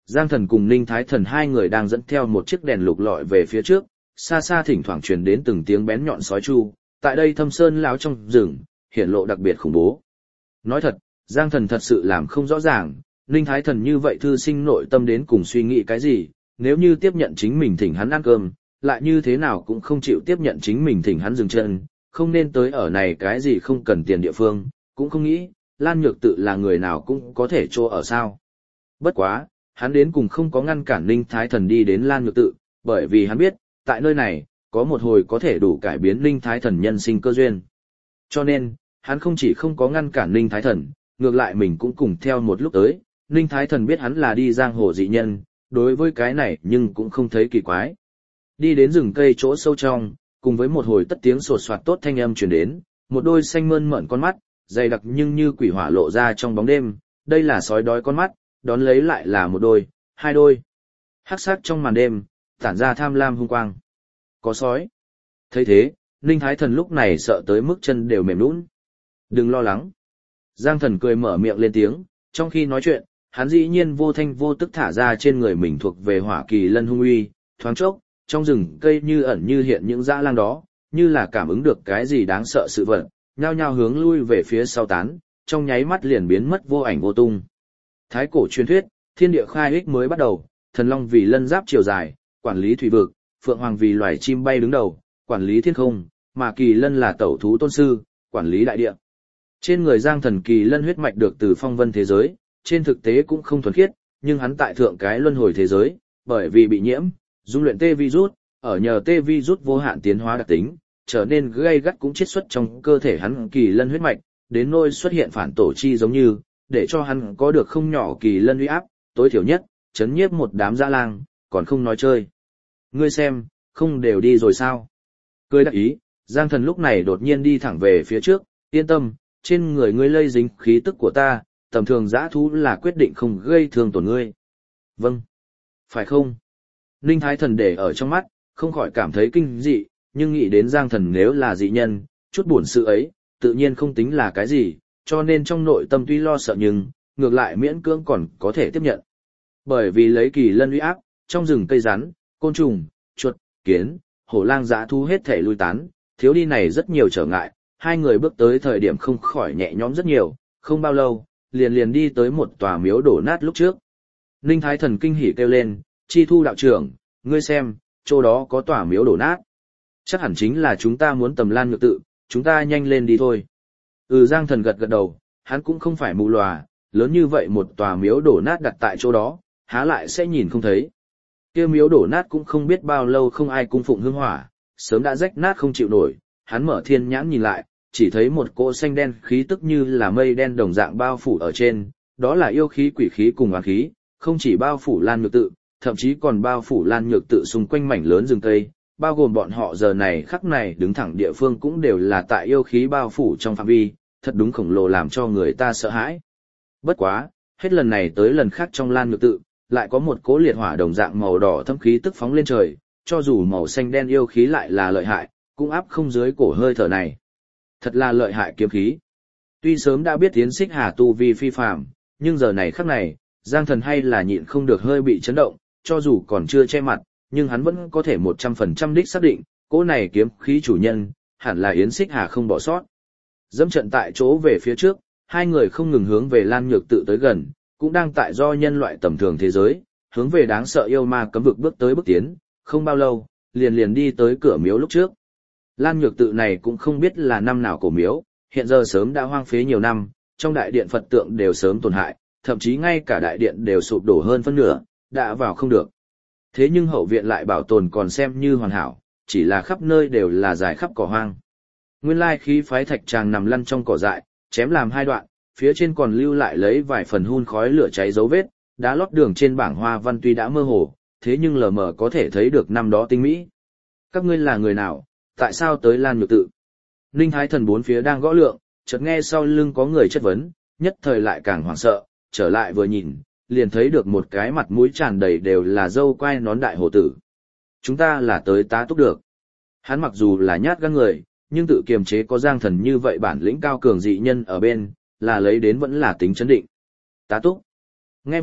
Giang Thần cùng Ninh Thái Thần hai người đang dẫn theo một chiếc đèn lục lọi về phía trước, xa xa thỉnh thoảng truyền đến từng tiếng bén nhọn sói chu, tại đây thâm sơn lão trong rừng, hiển lộ đặc biệt khủng bố. Nói thật, Giang Thần thật sự làm không rõ ràng, Ninh Thái Thần như vậy thư sinh nội tâm đến cùng suy nghĩ cái gì, nếu như tiếp nhận chính mình thỉnh hắn ăn cơm, lại như thế nào cũng không chịu tiếp nhận chính mình thỉnh hắn dừng chân, không nên tới ở này cái gì không cần tiền địa phương, cũng không nghĩ, Lan Nhược Tự là người nào cũng có thể chỗ ở sao. Bất quá, hắn đến cùng không có ngăn cản Ninh Thái Thần đi đến Lan Nhược Tự, bởi vì hắn biết, tại nơi này, có một hồi có thể đủ cải biến Ninh Thái Thần nhân sinh cơ duyên. Cho nên, hắn không chỉ không có ngăn cản Ninh Thái Thần, ngược lại mình cũng cùng theo một lúc tới, Ninh Thái Thần biết hắn là đi giang hồ dị nhân, đối với cái này nhưng cũng không thấy kỳ quái. Đi đến rừng cây chỗ sâu trong, cùng với một hồi tất tiếng sột soạt tốt thanh âm truyền đến, một đôi xanh mơn mởn con mắt, dày đặc nhưng như quỷ hỏa lộ ra trong bóng đêm, đây là sói đói con mắt, đón lấy lại là một đôi, hai đôi. Hắc sắc trong màn đêm, tản ra tham lam hung quang. Có sói. Thấy thế, Ninh Thái Thần lúc này sợ tới mức chân đều mềm nhũn. Đừng lo lắng. Giang Thần cười mở miệng lên tiếng, trong khi nói chuyện, hắn dĩ nhiên vô thanh vô tức thả ra trên người mình thuộc về Hỏa Kỳ Lân hung uy, thoáng chốc, trong rừng cây như ẩn như hiện những dã lang đó, như là cảm ứng được cái gì đáng sợ sự vật, nhao nhao hướng lui về phía sau tán, trong nháy mắt liền biến mất vô ảnh vô tung. Thái cổ truyền thuyết, thiên địa khai ích mới bắt đầu, thần long vì lân giáp chiều dài, quản lý thủy vực, phượng hoàng vì loài chim bay đứng đầu, quản lý thiên không, mà Kỳ Lân là tẩu thú tôn sư, quản lý đại địa. Trên người Giang Thần Kỳ Lân huyết mạch được từ phong vân thế giới, trên thực tế cũng không thuần khiết, nhưng hắn tại thượng cái luân hồi thế giới, bởi vì bị nhiễm, dung luyện tê virus, ở nhờ tê virus vô hạn tiến hóa đặc tính, trở nên gay gắt cũng chiết xuất trong cơ thể hắn Kỳ Lân huyết mạch, đến nỗi xuất hiện phản tổ chi giống như, để cho hắn có được không nhỏ Kỳ Lân uy áp, tối thiểu nhất, chấn nhiếp một đám dã lang, còn không nói chơi. Ngươi xem, không đều đi rồi sao? Cười đắc ý, Giang Thần lúc này đột nhiên đi thẳng về phía trước, yên tâm, trên người ngươi lây dính khí tức của ta, tầm thường dã thú là quyết định không gây thương tổn ngươi. Vâng. Phải không? Ninh Thái Thần để ở trong mắt, không khỏi cảm thấy kinh dị, nhưng nghĩ đến Giang Thần nếu là dị nhân, chút buồn sự ấy, tự nhiên không tính là cái gì, cho nên trong nội tâm tuy lo sợ nhưng, ngược lại miễn cưỡng còn có thể tiếp nhận. Bởi vì lấy Kỳ Lân uy áp, trong rừng cây rắn, côn trùng, chuột, kiến, hổ lang dã thú hết thể lui tán, thiếu đi này rất nhiều trở ngại, hai người bước tới thời điểm không khỏi nhẹ nhõm rất nhiều, không bao lâu, liền đi tới một tòa miếu đổ nát lúc trước. Ninh Thái Thần kinh hỉ kêu lên, Chi Thu đạo trưởng, ngươi xem, chỗ đó có tòa miếu đổ nát. Chắc hẳn chính là chúng ta muốn tầm Lan Nhược Tự, chúng ta nhanh lên đi thôi. Giang Thần gật gật đầu, hắn cũng không phải mù lòa, lớn như vậy một tòa miếu đổ nát đặt tại chỗ đó, há lại sẽ nhìn không thấy. Kia miếu đổ nát cũng không biết bao lâu không ai cung phụng hương hỏa, sớm đã rách nát không chịu nổi, hắn mở thiên nhãn nhìn lại, chỉ thấy một cỗ xanh đen khí tức như là mây đen đồng dạng bao phủ ở trên, đó là yêu khí quỷ khí cùng oán khí, không chỉ bao phủ Lan Nhược Tự, thậm chí còn bao phủ Lan Nhược Tự xung quanh mảnh lớn rừng cây, bao gồm bọn họ giờ này khắc này đứng thẳng địa phương cũng đều là tại yêu khí bao phủ trong phạm vi, thật đúng khổng lồ làm cho người ta sợ hãi. Bất quá, hết lần này tới lần khác trong Lan Nhược Tự, lại có một cỗ liệt hỏa đồng dạng màu đỏ thâm khí tức phóng lên trời, cho dù màu xanh đen yêu khí lại là lợi hại, cũng áp không dưới cổ hơi thở này. Thật là lợi hại kiếm khí. Tuy sớm đã biết Yến Xích Hà tu vi phi phàm, nhưng giờ này khắc này, Giang Thần hay là nhịn không được hơi bị chấn động, cho dù còn chưa che mặt, nhưng hắn vẫn có thể 100% đích xác định, cỗ này kiếm khí chủ nhân, hẳn là Yến Xích Hà không bỏ sót. Dẫm trận tại chỗ về phía trước, hai người không ngừng hướng về Lan Nhược Tự tới gần, cũng đang tại do nhân loại tầm thường thế giới, hướng về đáng sợ yêu ma cấm vực bước tới bước tiến, không bao lâu, liền đi tới cửa miếu lúc trước. Lan Nhược Tự này cũng không biết là năm nào cổ miếu, hiện giờ sớm đã hoang phế nhiều năm, trong đại điện Phật tượng đều sớm tổn hại, thậm chí ngay cả đại điện đều sụp đổ hơn phân nửa, đã vào không được. Thế nhưng hậu viện lại bảo tồn còn xem như hoàn hảo, chỉ là khắp nơi đều là dài khắp cỏ hoang. Nguyên lai khí phái thạch tràng nằm lăn trong cỏ dại, chém làm hai đoạn, phía trên còn lưu lại lấy vài phần hun khói lửa cháy dấu vết, đá lót đường trên bảng hoa văn tuy đã mơ hồ, thế nhưng lờ mờ có thể thấy được năm đó tinh mỹ. Các ngươi là người nào, tại sao tới Lan Nhược Tự? Ninh Thái Thần bốn phía đang gõ lượng, chợt nghe sau lưng có người chất vấn, nhất thời lại càng hoảng sợ, trở lại vừa nhìn, liền thấy được một cái mặt mũi tràn đầy đều là râu quai nón đại hổ tử. Chúng ta là tới tá túc được. Hắn mặc dù là nhát gan người, nhưng tự kiềm chế có Giang Thần như vậy bản lĩnh cao cường dị nhân ở bên, là lấy đến vẫn là tính chấn định. Tá túc. Nghe vậy,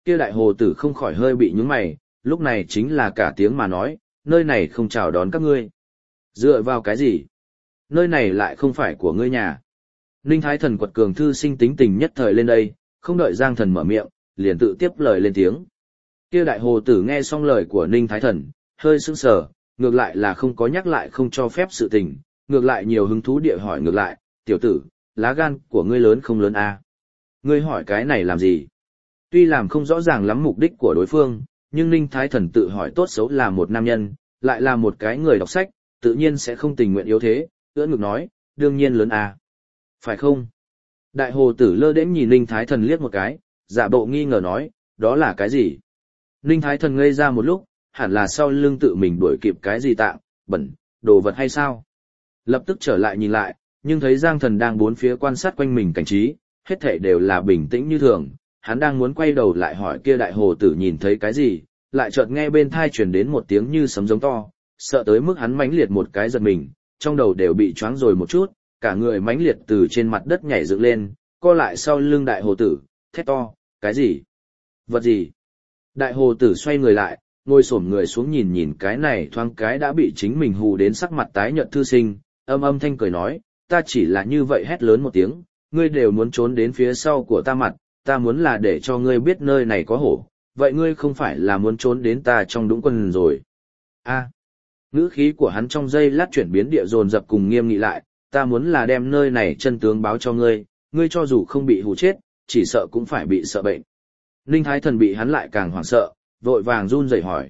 Kia đại hồ tử không khỏi hơi bị nhướng mày, lúc này chính là cả tiếng mà nói, nơi này không chào đón các ngươi. Dựa vào cái gì? Nơi này lại không phải của ngươi nhà. Ninh Thái Thần quật cường thư sinh tính tình nhất thời lên đây, không đợi Giang Thần mở miệng, liền tự tiếp lời lên tiếng. Kia đại hồ tử nghe xong lời của Ninh Thái Thần, hơi sững sờ, ngược lại là không có nhắc lại không cho phép sự tình, ngược lại nhiều hứng thú địa hỏi ngược lại, tiểu tử, lá gan của ngươi lớn không lớn à? Ngươi hỏi cái này làm gì? Tuy làm không rõ ràng lắm mục đích của đối phương, nhưng Ninh Thái Thần tự hỏi tốt xấu là một nam nhân, lại là một cái người đọc sách, tự nhiên sẽ không tình nguyện yếu thế, ưỡn ngực nói, đương nhiên lớn à. Phải không? Đại hồ tử lơ đễnh nhìn Ninh Thái Thần liếc một cái, giả bộ nghi ngờ nói, đó là cái gì? Ninh Thái Thần ngây ra một lúc, hẳn là sau lưng tự mình đuổi kịp cái gì tạng, bẩn, đồ vật hay sao? Lập tức trở lại nhìn lại, nhưng thấy Giang Thần đang bốn phía quan sát quanh mình cảnh trí, hết thảy đều là bình tĩnh như thường, hắn đang muốn quay đầu lại hỏi kia đại hồ tử nhìn thấy cái gì, lại chợt nghe bên tai truyền đến một tiếng như sấm giống to, sợ tới mức hắn mãnh liệt một cái giật mình, trong đầu đều bị choáng rồi một chút, cả người mãnh liệt từ trên mặt đất nhảy dựng lên, co lại sau lưng đại hồ tử, thét to, cái gì? Vật gì? Đại hồ tử xoay người lại, ngồi xổm người xuống nhìn nhìn cái này thoáng cái đã bị chính mình hù đến sắc mặt tái nhợt thư sinh, âm thanh cười nói, ta chỉ là như vậy hét lớn một tiếng, ngươi đều muốn trốn đến phía sau của ta mặt, ta muốn là để cho ngươi biết nơi này có hổ, vậy ngươi không phải là muốn trốn đến ta trong đũng quần rồi. A. Ngữ khí của hắn trong giây lát chuyển biến địa dồn dập cùng nghiêm nghị lại, ta muốn là đem nơi này chân tướng báo cho ngươi, ngươi cho dù không bị hù chết, chỉ sợ cũng phải bị sợ bệnh. Ninh Thái Thần bị hắn lại càng hoảng sợ, vội vàng run rẩy hỏi,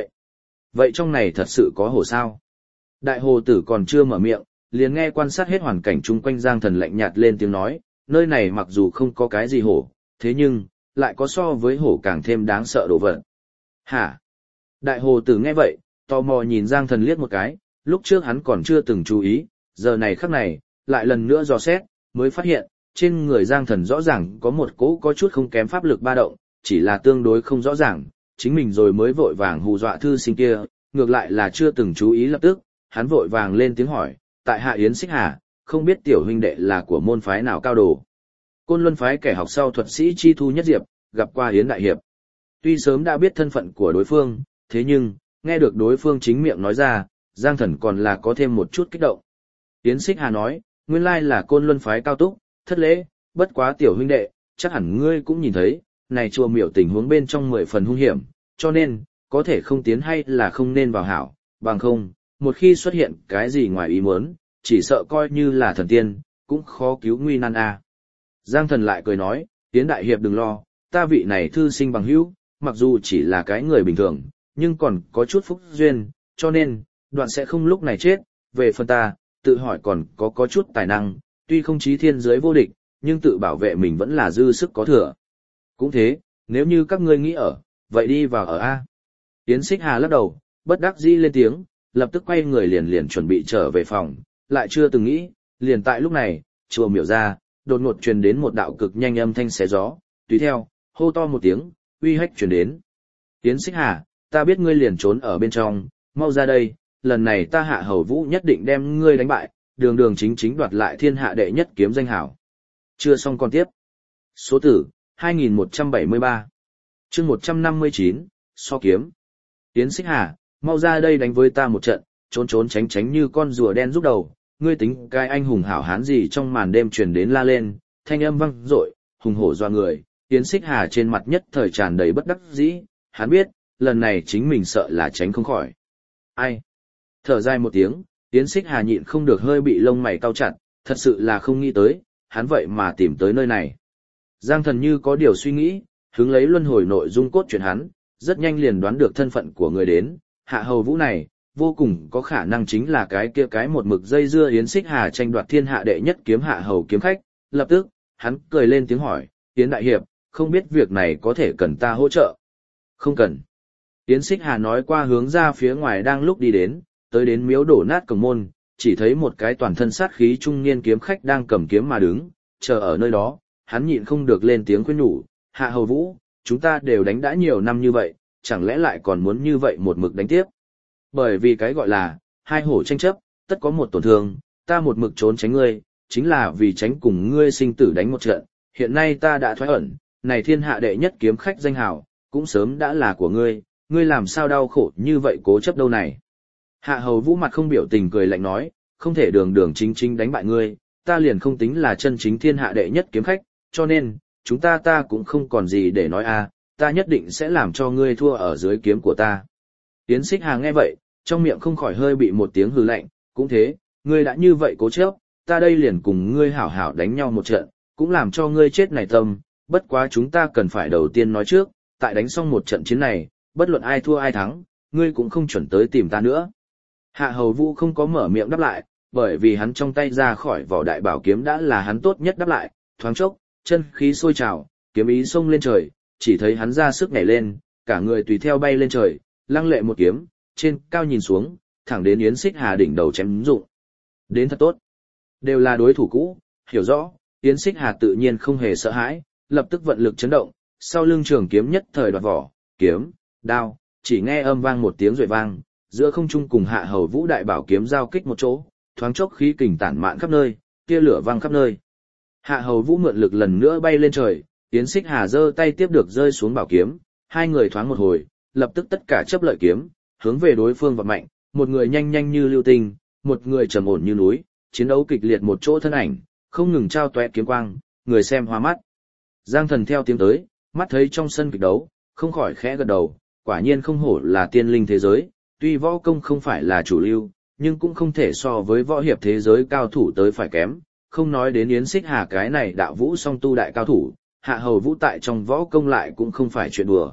vậy trong này thật sự có hổ sao? Đại hồ tử còn chưa mở miệng, liền nghe quan sát hết hoàn cảnh chung quanh Giang Thần lạnh nhạt lên tiếng nói, nơi này mặc dù không có cái gì hổ, thế nhưng, lại có so với hổ càng thêm đáng sợ đồ vật. Hả? Đại hồ tử nghe vậy, tò mò nhìn Giang Thần liếc một cái, lúc trước hắn còn chưa từng chú ý, giờ này khắc này, lại lần nữa dò xét, mới phát hiện, trên người Giang Thần rõ ràng có một cỗ có chút không kém pháp lực ba động, chỉ là tương đối không rõ ràng, chính mình rồi mới vội vàng hù dọa thư sinh kia, ngược lại là chưa từng chú ý lập tức, hắn vội vàng lên tiếng hỏi, tại hạ Yến Xích Hà, không biết tiểu huynh đệ là của môn phái nào cao đồ. Côn Luân phái kẻ học sau thuật sĩ Chi Thu Nhất Diệp, gặp qua Yến Đại Hiệp. Tuy sớm đã biết thân phận của đối phương, thế nhưng, nghe được đối phương chính miệng nói ra, Giang Thần còn là có thêm một chút kích động. Yến Xích Hà nói, nguyên lai là Côn Luân phái cao túc, thất lễ, bất quá tiểu huynh đệ, chắc hẳn ngươi cũng nhìn thấy, này chùa miểu tình huống bên trong 10 phần hung hiểm, cho nên, có thể không tiến hay là không nên vào hảo, bằng không, một khi xuất hiện cái gì ngoài ý muốn, chỉ sợ coi như là thần tiên, cũng khó cứu nguy nan a. Giang Thần lại cười nói, Yến Đại Hiệp đừng lo, ta vị này thư sinh bằng hữu, mặc dù chỉ là cái người bình thường, nhưng còn có chút phúc duyên, cho nên, đoạn sẽ không lúc này chết, về phần ta, tự hỏi còn có chút tài năng, tuy không chí thiên giới vô địch, nhưng tự bảo vệ mình vẫn là dư sức có thừa. Cũng thế, nếu như các ngươi nghĩ ở, vậy đi vào ở A. Yến Xích Hà lắc đầu, bất đắc dĩ lên tiếng, lập tức quay người liền chuẩn bị trở về phòng, lại chưa từng nghĩ, liền tại lúc này, chùa miểu ra, đột ngột truyền đến một đạo cực nhanh âm thanh xé gió, tùy theo, hô to một tiếng, uy hách truyền đến. Yến Xích Hà, ta biết ngươi liền trốn ở bên trong, mau ra đây, lần này ta Hạ Hầu Vũ nhất định đem ngươi đánh bại, đường đường chính chính đoạt lại thiên hạ đệ nhất kiếm danh hảo. Chưa xong còn tiếp. Số tử, 2173. Chương 159, so kiếm. Yến Xích Hà, mau ra đây đánh với ta một trận, trốn tránh như con rùa đen rút đầu, ngươi tính cái anh hùng hảo hán gì trong màn đêm truyền đến la lên, thanh âm vang dội, hùng hổ doa người, Yến Xích Hà trên mặt nhất thời tràn đầy bất đắc dĩ, hắn biết, lần này chính mình sợ là tránh không khỏi. Ai? Thở dài một tiếng, Yến Xích Hà nhịn không được hơi bị lông mày cau chặt, thật sự là không nghĩ tới, hắn vậy mà tìm tới nơi này. Giang Thần như có điều suy nghĩ, hướng lấy luân hồi nội dung cốt truyện hắn, rất nhanh liền đoán được thân phận của người đến, Hạ Hầu Vũ này, vô cùng có khả năng chính là cái kia cái một mực dây dưa Yến Xích Hà tranh đoạt thiên hạ đệ nhất kiếm Hạ Hầu kiếm khách, lập tức, hắn cười lên tiếng hỏi, Yến Đại Hiệp, không biết việc này có thể cần ta hỗ trợ? Không cần. Yến Xích Hà nói qua hướng ra phía ngoài đang lúc đi đến, tới đến miếu đổ nát cổng môn, chỉ thấy một cái toàn thân sát khí trung niên kiếm khách đang cầm kiếm mà đứng, chờ ở nơi đó, hắn nhịn không được lên tiếng khuyên nhủ, Hạ Hầu Vũ, chúng ta đều đánh đã nhiều năm như vậy, chẳng lẽ lại còn muốn như vậy một mực đánh tiếp? Bởi vì cái gọi là, hai hổ tranh chấp, tất có một tổn thương, ta một mực trốn tránh ngươi, chính là vì tránh cùng ngươi sinh tử đánh một trận, hiện nay ta đã thoái ẩn, này thiên hạ đệ nhất kiếm khách danh hào, cũng sớm đã là của ngươi, ngươi làm sao đau khổ như vậy cố chấp đâu này. Hạ Hầu Vũ mặt không biểu tình cười lạnh nói, không thể đường đường chính chính đánh bại ngươi, ta liền không tính là chân chính thiên hạ đệ nhất kiếm khách, cho nên, chúng ta cũng không còn gì để nói a, ta nhất định sẽ làm cho ngươi thua ở dưới kiếm của ta. Yến Xích Hà nghe vậy, trong miệng không khỏi hơi bị một tiếng hừ lạnh, cũng thế, ngươi đã như vậy cố chấp, ta đây liền cùng ngươi hảo hảo đánh nhau một trận, cũng làm cho ngươi chết này tâm, bất quá chúng ta cần phải đầu tiên nói trước, tại đánh xong một trận chiến này, bất luận ai thua ai thắng, ngươi cũng không chuẩn tới tìm ta nữa. Hạ Hầu Vũ không có mở miệng đáp lại, bởi vì hắn trong tay ra khỏi vỏ đại bảo kiếm đã là hắn tốt nhất đáp lại, thoáng chốc, chân khí sôi trào, kiếm ý xông lên trời, chỉ thấy hắn ra sức nhảy lên, cả người tùy theo bay lên trời, lăng lệ một kiếm, trên cao nhìn xuống, thẳng đến Yến Xích Hà đỉnh đầu chém dụng. Đến thật tốt. Đều là đối thủ cũ, hiểu rõ, Yến Xích Hà tự nhiên không hề sợ hãi, lập tức vận lực chấn động, sau lưng trường kiếm nhất thời đoạt vỏ, kiếm, đao, chỉ nghe âm vang một tiếng rồi vang, giữa không trung cùng Hạ Hầu Vũ đại bảo kiếm giao kích một chỗ, thoáng chốc khí kình tản mạn khắp nơi, tia lửa vang khắp nơi. Hạ Hầu Vũ mượn lực lần nữa bay lên trời, Yến Xích Hà giơ tay tiếp được rơi xuống bảo kiếm, hai người thoáng một hồi, lập tức tất cả chấp lợi kiếm, hướng về đối phương vọt mạnh, một người nhanh nhanh như lưu tinh, một người trầm ổn như núi, chiến đấu kịch liệt một chỗ thân ảnh, không ngừng trao toé kiếm quang, người xem hoa mắt. Giang Thần theo tiếng tới, mắt thấy trong sân kịch đấu, không khỏi khẽ gật đầu, quả nhiên không hổ là tiên linh thế giới, tuy võ công không phải là chủ lưu, nhưng cũng không thể so với võ hiệp thế giới cao thủ tới phải kém, không nói đến Yến Xích Hà cái này đạo vũ song tu đại cao thủ, Hạ Hầu Vũ tại trong võ công lại cũng không phải chuyện đùa.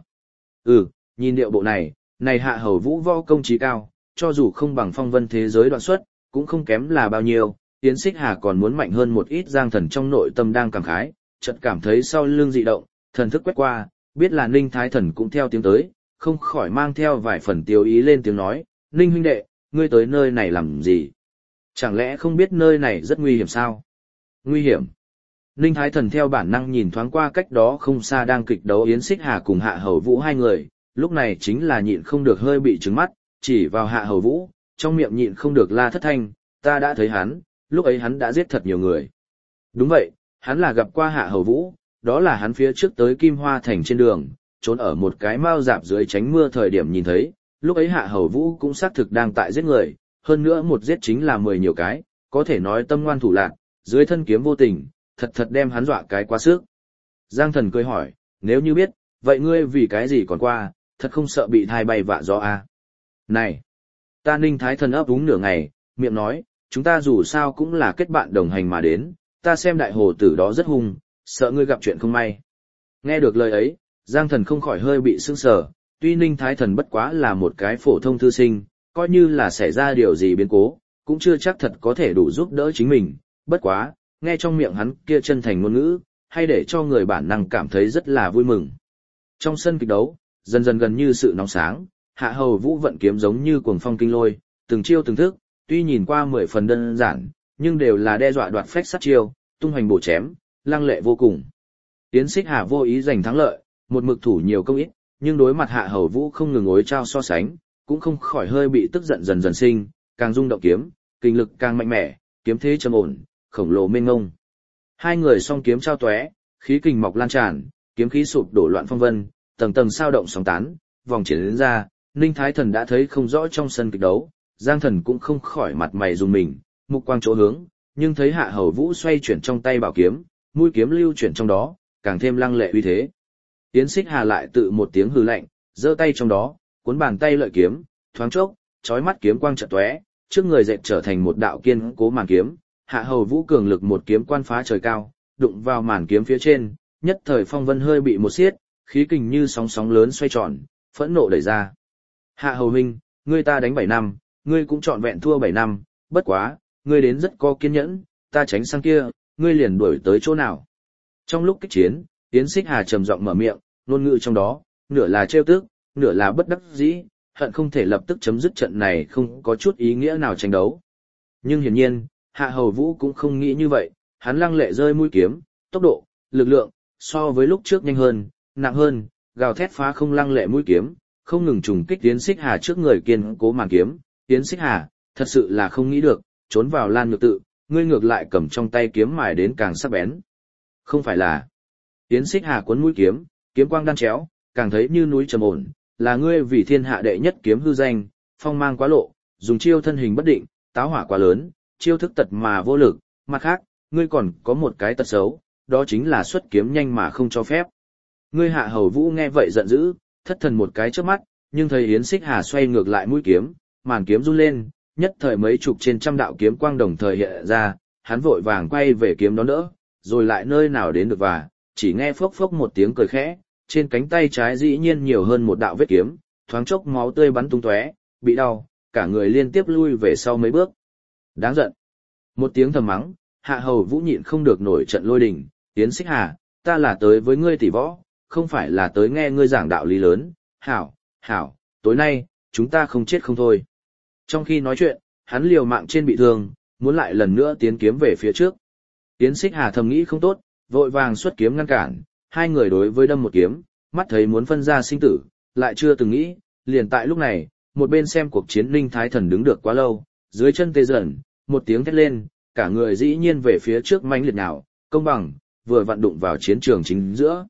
Nhìn điệu bộ này, này Hạ Hầu Vũ võ công trí cao, cho dù không bằng phong vân thế giới đoạn xuất, cũng không kém là bao nhiêu, Yến Xích Hà còn muốn mạnh hơn một ít. Giang Thần trong nội tâm đang cảm khái, chợt cảm thấy sau lưng dị động, thần thức quét qua, biết là Ninh Thái Thần cũng theo tiếng tới, không khỏi mang theo vài phần tiêu ý lên tiếng nói, Ninh huynh đệ, ngươi tới nơi này làm gì? Chẳng lẽ không biết nơi này rất nguy hiểm sao? Nguy hiểm? Ninh Thái Thần theo bản năng nhìn thoáng qua cách đó không xa đang kịch đấu Yến Xích Hà cùng Hạ Hầu Vũ hai người, lúc này chính là nhịn không được hơi bị trừng mắt, chỉ vào Hạ Hầu Vũ, trong miệng nhịn không được la thất thanh, ta đã thấy hắn, lúc ấy hắn đã giết thật nhiều người. Đúng vậy, hắn là gặp qua Hạ Hầu Vũ, đó là hắn phía trước tới Kim Hoa Thành trên đường, trốn ở một cái mao rạp dưới tránh mưa thời điểm nhìn thấy, lúc ấy Hạ Hầu Vũ cũng xác thực đang tại giết người, hơn nữa một giết chính là 10 nhiều cái, có thể nói tâm ngoan thủ lạn, dưới thân kiếm vô tình, thật đem hắn dọa cái quá sức. Giang Thần cười hỏi, nếu như biết, vậy ngươi vì cái gì còn qua, thật không sợ bị thai bay vạ gió à? Này, ta Ninh Thái Thần ấp úng nửa ngày, miệng nói, chúng ta dù sao cũng là kết bạn đồng hành mà đến, ta xem đại hồ tử đó rất hung, sợ ngươi gặp chuyện không may. Nghe được lời ấy, Giang Thần không khỏi hơi bị sững sờ, tuy Ninh Thái Thần bất quá là một cái phổ thông thư sinh, coi như là xảy ra điều gì biến cố, cũng chưa chắc thật có thể đủ giúp đỡ chính mình, bất quá, nghe trong miệng hắn kia chân thành ngôn ngữ, hay để cho người bản năng cảm thấy rất là vui mừng. Trong sân kịch đấu, dần dần gần như sự nóng sáng, Hạ Hầu Vũ vận kiếm giống như cuồng phong kinh lôi, từng chiêu từng thức, tuy nhìn qua 10 phần đơn giản, nhưng đều là đe dọa đoạt phách sát chiêu, tung hoành bổ chém, lăng lệ vô cùng. Yến Xích Hà vô ý giành thắng lợi, một mực thủ nhiều công ít, nhưng đối mặt Hạ Hầu Vũ không ngừng ối trao so sánh, cũng không khỏi hơi bị tức giận dần dần sinh, càng rung động kiếm, kinh lực càng mạnh mẽ, kiếm thế trầm ổn, khổng lồ mênh mông. Hai người song kiếm trao tóe, khí kình mọc lan tràn, kiếm khí sụp đổ loạn phong vân, tầng tầng sao động sóng tán, vòng triển đến ra, Ninh Thái Thần đã thấy không rõ trong sân kịch đấu, Giang Thần cũng không khỏi mặt mày rùng mình, mục quang chỗ hướng, nhưng thấy Hạ Hầu Vũ xoay chuyển trong tay bảo kiếm, mũi kiếm lưu chuyển trong đó, càng thêm lăng lệ uy thế. Yến Xích Hà lại tự một tiếng hừ lạnh, giơ tay trong đó, cuốn bàn tay lợi kiếm, thoáng chốc, chói mắt kiếm quang chợt tóe, trước người dệt trở thành một đạo kiên cố màn kiếm, Hạ Hầu Vũ cường lực một kiếm quan phá trời cao, đụng vào màn kiếm phía trên, nhất thời phong vân hơi bị một xiết, khí kình như sóng sóng lớn xoay tròn, phẫn nộ đẩy ra. Hạ Hầu huynh, ngươi ta đánh 7 năm, ngươi cũng trọn vẹn thua 7 năm, bất quá, ngươi đến rất có kiên nhẫn, ta tránh sang kia, ngươi liền đuổi tới chỗ nào. Trong lúc kích chiến, Yến Xích Hà trầm giọng mở miệng, ngôn ngữ trong đó, nửa là trêu tức, nửa là bất đắc dĩ, hận không thể lập tức chấm dứt trận này không có chút ý nghĩa nào tranh đấu. Nhưng hiển nhiên, Hạ Hầu Vũ cũng không nghĩ như vậy, hắn lăng lệ rơi mũi kiếm, tốc độ, lực lượng, so với lúc trước nhanh hơn, nặng hơn, gào thét phá không lăng lệ mũi kiếm, không ngừng trùng kích Yến Xích Hà trước người kiên cố màn kiếm. Yến Xích Hà, thật sự là không nghĩ được, trốn vào Lan Nhược Tự, ngươi ngược lại cầm trong tay kiếm mài đến càng sắc bén. Không phải là Yến Xích Hà cuốn mũi kiếm, kiếm quang đan chéo, càng thấy như núi trầm ổn, là ngươi vì thiên hạ đệ nhất kiếm hư danh, phong mang quá lộ, dùng chiêu thân hình bất định, táo hỏa quá lớn, chiêu thức tật mà vô lực, mặt khác, ngươi còn có một cái tật xấu, đó chính là xuất kiếm nhanh mà không cho phép. Ngươi Hạ Hầu Vũ nghe vậy giận dữ, thất thần một cái trước mắt, nhưng thấy Yến Xích Hà xoay ngược lại mũi kiếm, màn kiếm run lên, nhất thời mấy chục trên trăm đạo kiếm quang đồng thời hiện ra, hắn vội vàng quay về kiếm đón đỡ, rồi lại nơi nào đến được và, chỉ nghe phốc phốc một tiếng cười khẽ, trên cánh tay trái dĩ nhiên nhiều hơn một đạo vết kiếm, thoáng chốc máu tươi bắn tung tóe, bị đau, cả người liên tiếp lui về sau mấy bước. Đáng giận. Một tiếng thầm mắng, Hạ Hầu Vũ nhịn không được nổi trận lôi đình, Yến Xích Hà, ta là tới với ngươi tỷ võ, không phải là tới nghe ngươi giảng đạo lý lớn, hảo, tối nay, chúng ta không chết không thôi. Trong khi nói chuyện, hắn liều mạng trên bị thương, muốn lại lần nữa tiến kiếm về phía trước. Yến Xích Hà thầm nghĩ không tốt, vội vàng xuất kiếm ngăn cản, hai người đối với đâm một kiếm, mắt thấy muốn phân ra sinh tử, lại chưa từng nghĩ, liền tại lúc này, một bên xem cuộc chiến Ninh Thái Thần đứng được quá lâu, dưới chân tê dần, một tiếng thét lên, cả người dĩ nhiên về phía trước mãnh liệt nào, công bằng, vừa vặn đụng vào chiến trường chính giữa.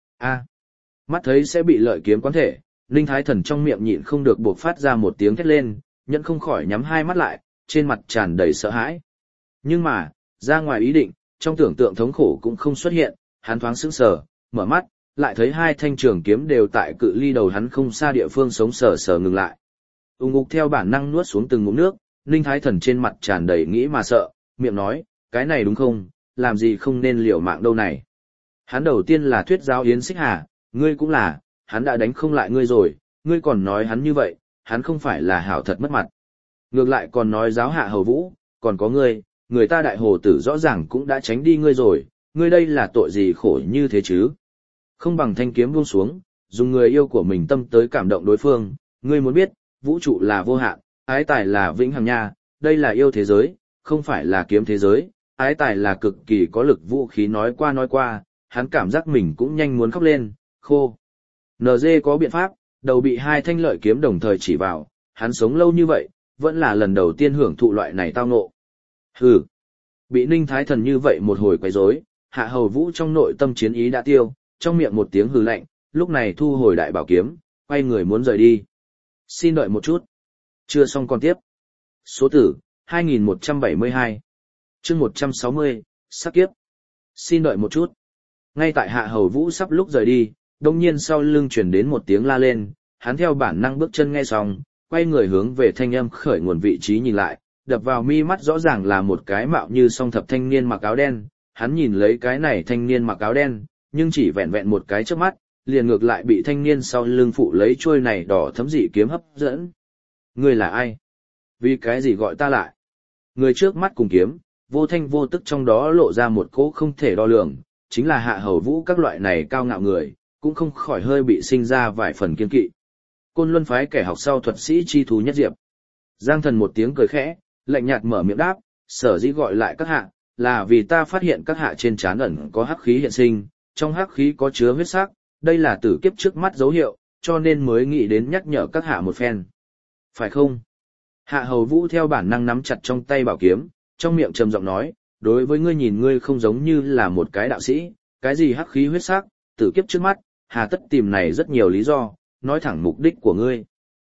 Mắt thấy sẽ bị lợi kiếm quán thể, Ninh Thái Thần trong miệng nhịn không được buộc phát ra một tiếng thét lên, nhận không khỏi nhắm hai mắt lại, trên mặt tràn đầy sợ hãi. Nhưng mà, ra ngoài ý định, trong tưởng tượng thống khổ cũng không xuất hiện, hắn thoáng sững sờ, mở mắt, lại thấy hai thanh trường kiếm đều tại cự ly đầu hắn không xa địa phương sống sờ sờ ngừng lại. Ung ục theo bản năng nuốt xuống từng ngụm nước, Ninh Thái Thần trên mặt tràn đầy nghĩ mà sợ, miệng nói, cái này đúng không, làm gì không nên liều mạng đâu này. Hắn đầu tiên là thuyết giáo Yến Xích Hà, ngươi cũng là, hắn đã đánh không lại ngươi rồi, ngươi còn nói hắn như vậy, hắn không phải là hảo thật mất mặt. Ngược lại còn nói giáo Hạ Hầu Vũ, còn có ngươi, người ta đại hồ tử rõ ràng cũng đã tránh đi ngươi rồi, ngươi đây là tội gì khổ như thế chứ. Không bằng thanh kiếm buông xuống, dùng người yêu của mình tâm tới cảm động đối phương, ngươi muốn biết, vũ trụ là vô hạn, ái tài là vĩnh hằng nha, đây là yêu thế giới, không phải là kiếm thế giới, ái tài là cực kỳ có lực vũ khí nói qua, hắn cảm giác mình cũng nhanh muốn khóc lên, khô. NG có biện pháp, đầu bị hai thanh lợi kiếm đồng thời chỉ vào, hắn sống lâu như vậy, vẫn là lần đầu tiên hưởng thụ loại này tao ngộ. Hừ. Bị Ninh Thái Thần như vậy một hồi quấy rối, Hạ Hầu Vũ trong nội tâm chiến ý đã tiêu, trong miệng một tiếng hừ lạnh, lúc này thu hồi đại bảo kiếm, quay người muốn rời đi. Xin đợi một chút. Chưa xong còn tiếp. Số tử, 2172. Chương 160, sắc kiếp. Xin đợi một chút. Ngay tại Hạ Hầu Vũ sắp lúc rời đi, đông nhiên sau lưng truyền đến một tiếng la lên, hắn theo bản năng bước chân nghe xong, quay người hướng về thanh âm khởi nguồn vị trí nhìn lại, đập vào mi mắt rõ ràng là một cái mạo như song thập thanh niên mặc áo đen, hắn nhìn lấy cái này thanh niên mặc áo đen, nhưng chỉ vẹn vẹn một cái trước mắt, liền ngược lại bị thanh niên sau lưng phụ lấy chuôi này đỏ thấm dị kiếm hấp dẫn. Ngươi là ai? Vì cái gì gọi ta lại? Người trước mắt cùng kiếm, vô thanh vô tức trong đó lộ ra một cỗ không thể đo lường, chính là Hạ Hầu Vũ các loại này cao ngạo người, cũng không khỏi hơi bị sinh ra vài phần kiên kỵ. Côn Luân phái kẻ học sau thuật sĩ chi thú nhất diệp. Giang Thần một tiếng cười khẽ, lạnh nhạt mở miệng đáp, sở dĩ gọi lại các hạ, là vì ta phát hiện các hạ trên trán ẩn có hắc khí hiện sinh, trong hắc khí có chứa huyết sắc, đây là tử kiếp trước mắt dấu hiệu, cho nên mới nghĩ đến nhắc nhở các hạ một phen. Phải không? Hạ Hầu Vũ theo bản năng nắm chặt trong tay bảo kiếm, trong miệng trầm giọng nói, đối với ngươi nhìn ngươi không giống như là một cái đạo sĩ, cái gì hắc khí huyết sắc, tử kiếp trước mắt, hà tất tìm này rất nhiều lý do, nói thẳng mục đích của ngươi.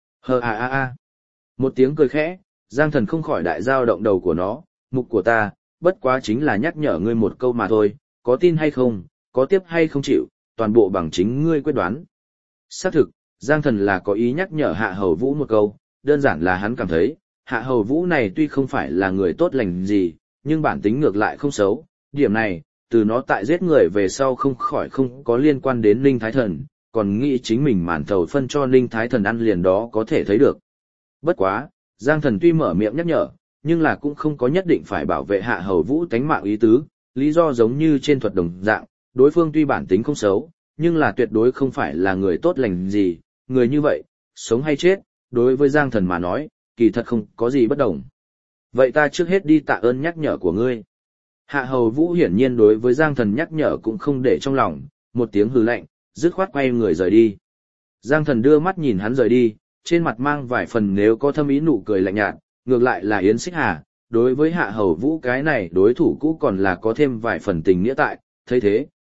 Một tiếng cười khẽ, Giang Thần không khỏi đại dao động đầu của nó, mục của ta, bất quá chính là nhắc nhở ngươi một câu mà thôi, có tin hay không, có tiếp hay không chịu, toàn bộ bằng chính ngươi quyết đoán. Xác thực, Giang Thần là có ý nhắc nhở Hạ Hầu Vũ một câu, đơn giản là hắn cảm thấy, Hạ Hầu Vũ này tuy không phải là người tốt lành gì, nhưng bản tính ngược lại không xấu, điểm này, từ nó tại giết người về sau không khỏi không có liên quan đến Ninh Thái Thần, còn nghĩ chính mình màn thầu phân cho Ninh Thái Thần ăn liền đó có thể thấy được. Bất quá, Giang Thần tuy mở miệng nhắc nhở, nhưng là cũng không có nhất định phải bảo vệ Hạ Hầu Vũ tánh mạng ý tứ, lý do giống như trên thuật đồng dạng, đối phương tuy bản tính không xấu, nhưng là tuyệt đối không phải là người tốt lành gì, người như vậy, sống hay chết, đối với Giang Thần mà nói, kỳ thật không có gì bất đồng. Vậy ta trước hết đi tạ ơn nhắc nhở của ngươi. Hạ Hầu Vũ hiển nhiên đối với Giang Thần nhắc nhở cũng không để trong lòng, một tiếng hừ lạnh, dứt khoát quay người rời đi. Giang Thần đưa mắt nhìn hắn rời đi, trên mặt mang vài phần nếu có thâm ý nụ cười lạnh nhạt, ngược lại là Yến Xích Hà, đối với Hạ Hầu Vũ cái này đối thủ cũ còn là có thêm vài phần tình nghĩa tại, thấy thế,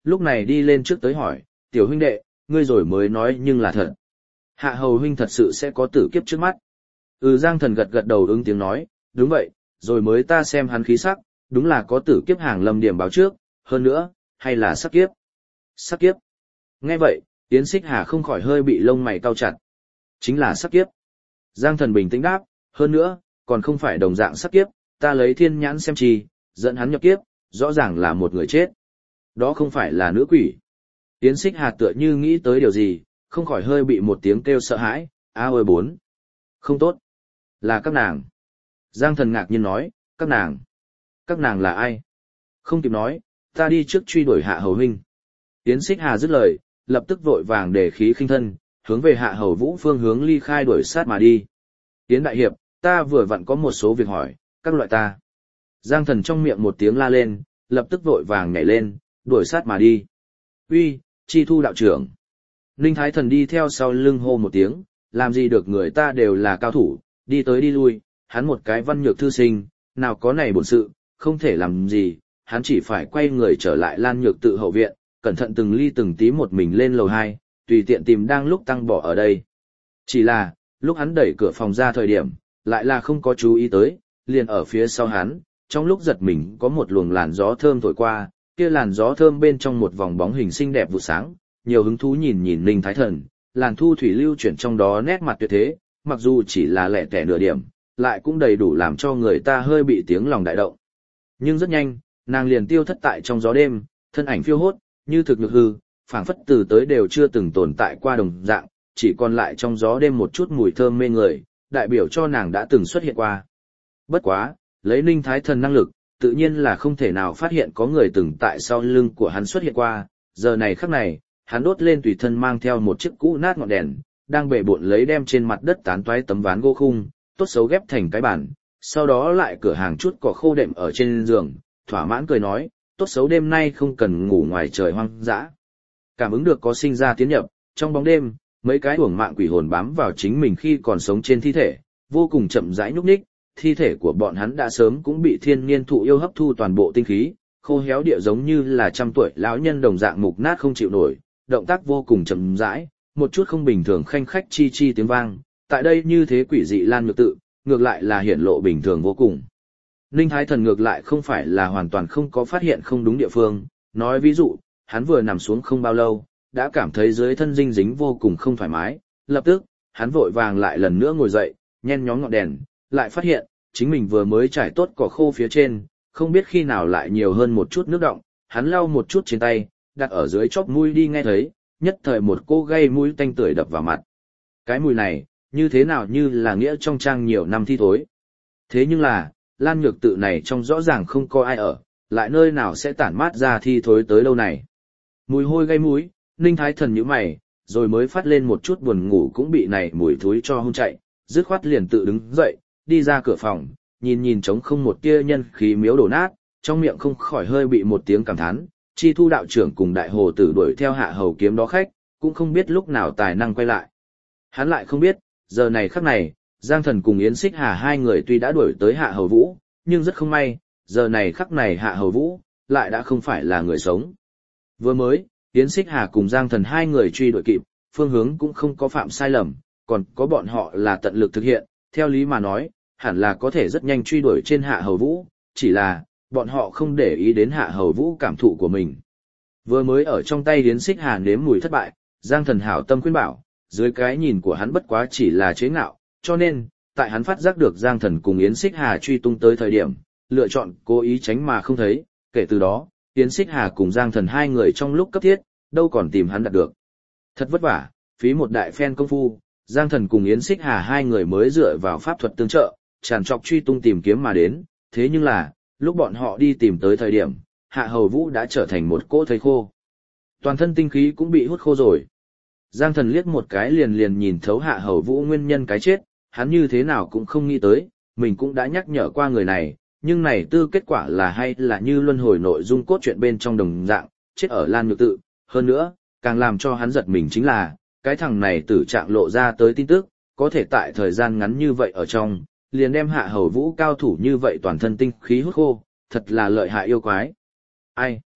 lúc này đi lên trước tới hỏi, tiểu huynh đệ, ngươi rồi mới nói nhưng là thật. Hạ hầu huynh thật sự sẽ có tử kiếp trước mắt. Giang Thần gật gật đầu ứng tiếng nói, đúng vậy, rồi mới ta xem hắn khí sắc, đúng là có tử kiếp hàng lâm điểm báo trước, hơn nữa, hay là sắc kiếp. Sắc kiếp. Nghe vậy, Yến Xích Hà không khỏi hơi bị lông mày cau chặt. Chính là sắc kiếp. Giang Thần bình tĩnh đáp, hơn nữa, còn không phải đồng dạng sắc kiếp, ta lấy thiên nhãn xem chi, dẫn hắn nhập kiếp, rõ ràng là một người chết. Đó không phải là nữ quỷ. Yến Xích Hà tựa như nghĩ tới điều gì, không khỏi hơi bị một tiếng kêu sợ hãi, ôi bốn. Không tốt. Là các nàng. Giang Thần ngạc nhiên nói, các nàng. Các nàng là ai? Không kịp nói, ta đi trước truy đuổi Hạ hầu huynh. Yến Xích Hà dứt lời, lập tức vội vàng để khí khinh thân, hướng về Hạ hầu vũ phương hướng ly khai đuổi sát mà đi. Yến đại hiệp, ta vừa vặn có một số việc hỏi, các loại ta. Giang Thần trong miệng một tiếng la lên, lập tức vội vàng nhảy lên, đuổi sát mà đi. Uy, Chi Thu đạo trưởng. Ninh Thái Thần đi theo sau lưng hô một tiếng, làm gì được người ta đều là cao thủ, đi tới đi lui, hắn một cái văn nhược thư sinh, nào có này bổn sự, không thể làm gì, hắn chỉ phải quay người trở lại Lan Nhược tự hậu viện, cẩn thận từng ly từng tí một mình lên lầu 2, tùy tiện tìm đang lúc tăng bỏ ở đây. Chỉ là, lúc hắn đẩy cửa phòng ra thời điểm, lại là không có chú ý tới, liền ở phía sau hắn, trong lúc giật mình có một luồng làn gió thơm thổi qua, kia làn gió thơm bên trong một vòng bóng hình xinh đẹp vụ sáng, nhiều hứng thú nhìn nhìn Ninh Thái Thần, làn thu thủy lưu chuyển trong đó nét mặt tuyệt thế, mặc dù chỉ là lẻ tẻ nửa điểm, lại cũng đầy đủ làm cho người ta hơi bị tiếng lòng đại động. Nhưng rất nhanh, nàng liền tiêu thất tại trong gió đêm, thân ảnh phiêu hốt, như thực nhược hư, phảng phất từ tới đều chưa từng tồn tại qua đồng dạng, chỉ còn lại trong gió đêm một chút mùi thơm mê người, đại biểu cho nàng đã từng xuất hiện qua. Bất quá, lấy Ninh Thái Thần năng lực, tự nhiên là không thể nào phát hiện có người từng tại sau lưng của hắn xuất hiện qua, giờ này khắc này, hắn đốt lên tùy thân mang theo một chiếc cũ nát ngọn đèn, đang bệ bộn lấy đem trên mặt đất tán toái tấm ván gỗ khung, tốt xấu ghép thành cái bàn, sau đó lại cửa hàng chút cỏ khô đệm ở trên giường, thỏa mãn cười nói, tốt xấu đêm nay không cần ngủ ngoài trời hoang dã. Cảm ứng được có sinh ra tiến nhập, trong bóng đêm, mấy cái uổng mạng quỷ hồn bám vào chính mình khi còn sống trên thi thể, vô cùng chậm rãi nhúc nhích, thi thể của bọn hắn đã sớm cũng bị thiên niên thụ yêu hấp thu toàn bộ tinh khí, khô héo địa giống như là trăm tuổi lão nhân đồng dạng mục nát không chịu nổi, động tác vô cùng chậm rãi, một chút không bình thường khanh khách chi chi tiếng vang, tại đây như thế quỷ dị Lan Nhược tự, ngược lại là hiển lộ bình thường vô cùng. Ninh Thái Thần ngược lại không phải là hoàn toàn không có phát hiện không đúng địa phương, nói ví dụ, hắn vừa nằm xuống không bao lâu, đã cảm thấy dưới thân dinh dính vô cùng không thoải mái, lập tức, hắn vội vàng lại lần nữa ngồi dậy, nhen nhóm ngọn đèn, lại phát hiện, chính mình vừa mới trải tốt cỏ khô phía trên, không biết khi nào lại nhiều hơn một chút nước đọng, hắn lau một chút trên tay, đặt ở dưới chóp mũi đi nghe thấy, nhất thời một cô gây mũi tanh tưởi đập vào mặt. Cái mùi này, như thế nào như là nghĩa trong trang nhiều năm thi thối. Thế nhưng là, Lan Nhược tự này trong rõ ràng không có ai ở, lại nơi nào sẽ tản mát ra thi thối tới lâu này. Mùi hôi gây mũi, Ninh Thái Thần nhíu mày, rồi mới phát lên một chút buồn ngủ cũng bị này mùi thối cho hôn chạy, dứt khoát liền tự đứng dậy, đi ra cửa phòng, nhìn nhìn trống không một tia nhân khí miếu đổ nát, trong miệng không khỏi hơi bị một tiếng cảm thán, Chi Thu đạo trưởng cùng đại hồ tử đuổi theo Hạ hầu kiếm đó khách, cũng không biết lúc nào tài năng quay lại. Hắn lại không biết, giờ này khắc này, Giang Thần cùng Yến Xích Hà hai người tuy đã đuổi tới Hạ hầu vũ, nhưng rất không may, giờ này khắc này Hạ hầu vũ, lại đã không phải là người sống. Vừa mới, Yến Xích Hà cùng Giang Thần hai người truy đuổi kịp, phương hướng cũng không có phạm sai lầm, còn có bọn họ là tận lực thực hiện, theo lý mà nói, hẳn là có thể rất nhanh truy đuổi trên Hạ hầu vũ, chỉ là, bọn họ không để ý đến Hạ hầu vũ cảm thụ của mình. Vừa mới ở trong tay Yến Xích Hà nếm mùi thất bại, Giang Thần hảo tâm khuyên bảo, dưới cái nhìn của hắn bất quá chỉ là chế ngạo, cho nên, tại hắn phát giác được Giang Thần cùng Yến Xích Hà truy tung tới thời điểm, lựa chọn cố ý tránh mà không thấy, kể từ đó, Yến Xích Hà cùng Giang Thần hai người trong lúc cấp thiết, đâu còn tìm hắn đạt được. Thật vất vả, phí một đại phen công phu, Giang Thần cùng Yến Xích Hà hai người mới dựa vào pháp thuật tương trợ, tràn trọc truy tung tìm kiếm mà đến, thế nhưng là, lúc bọn họ đi tìm tới thời điểm, Hạ hầu vũ đã trở thành một cỗ thây khô. Toàn thân tinh khí cũng bị hút khô rồi. Giang Thần liếc một cái liền nhìn thấu Hạ hầu vũ nguyên nhân cái chết, hắn như thế nào cũng không nghĩ tới, mình cũng đã nhắc nhở qua người này, nhưng này tư kết quả là hay là như luân hồi nội dung cốt truyện bên trong đồng dạng, chết ở Lan Nhược tự, hơn nữa, càng làm cho hắn giật mình chính là, cái thằng này tử trạng lộ ra tới tin tức, có thể tại thời gian ngắn như vậy ở trong, liền đem Hạ hầu vũ cao thủ như vậy toàn thân tinh khí hút khô, thật là lợi hại yêu quái. Ai?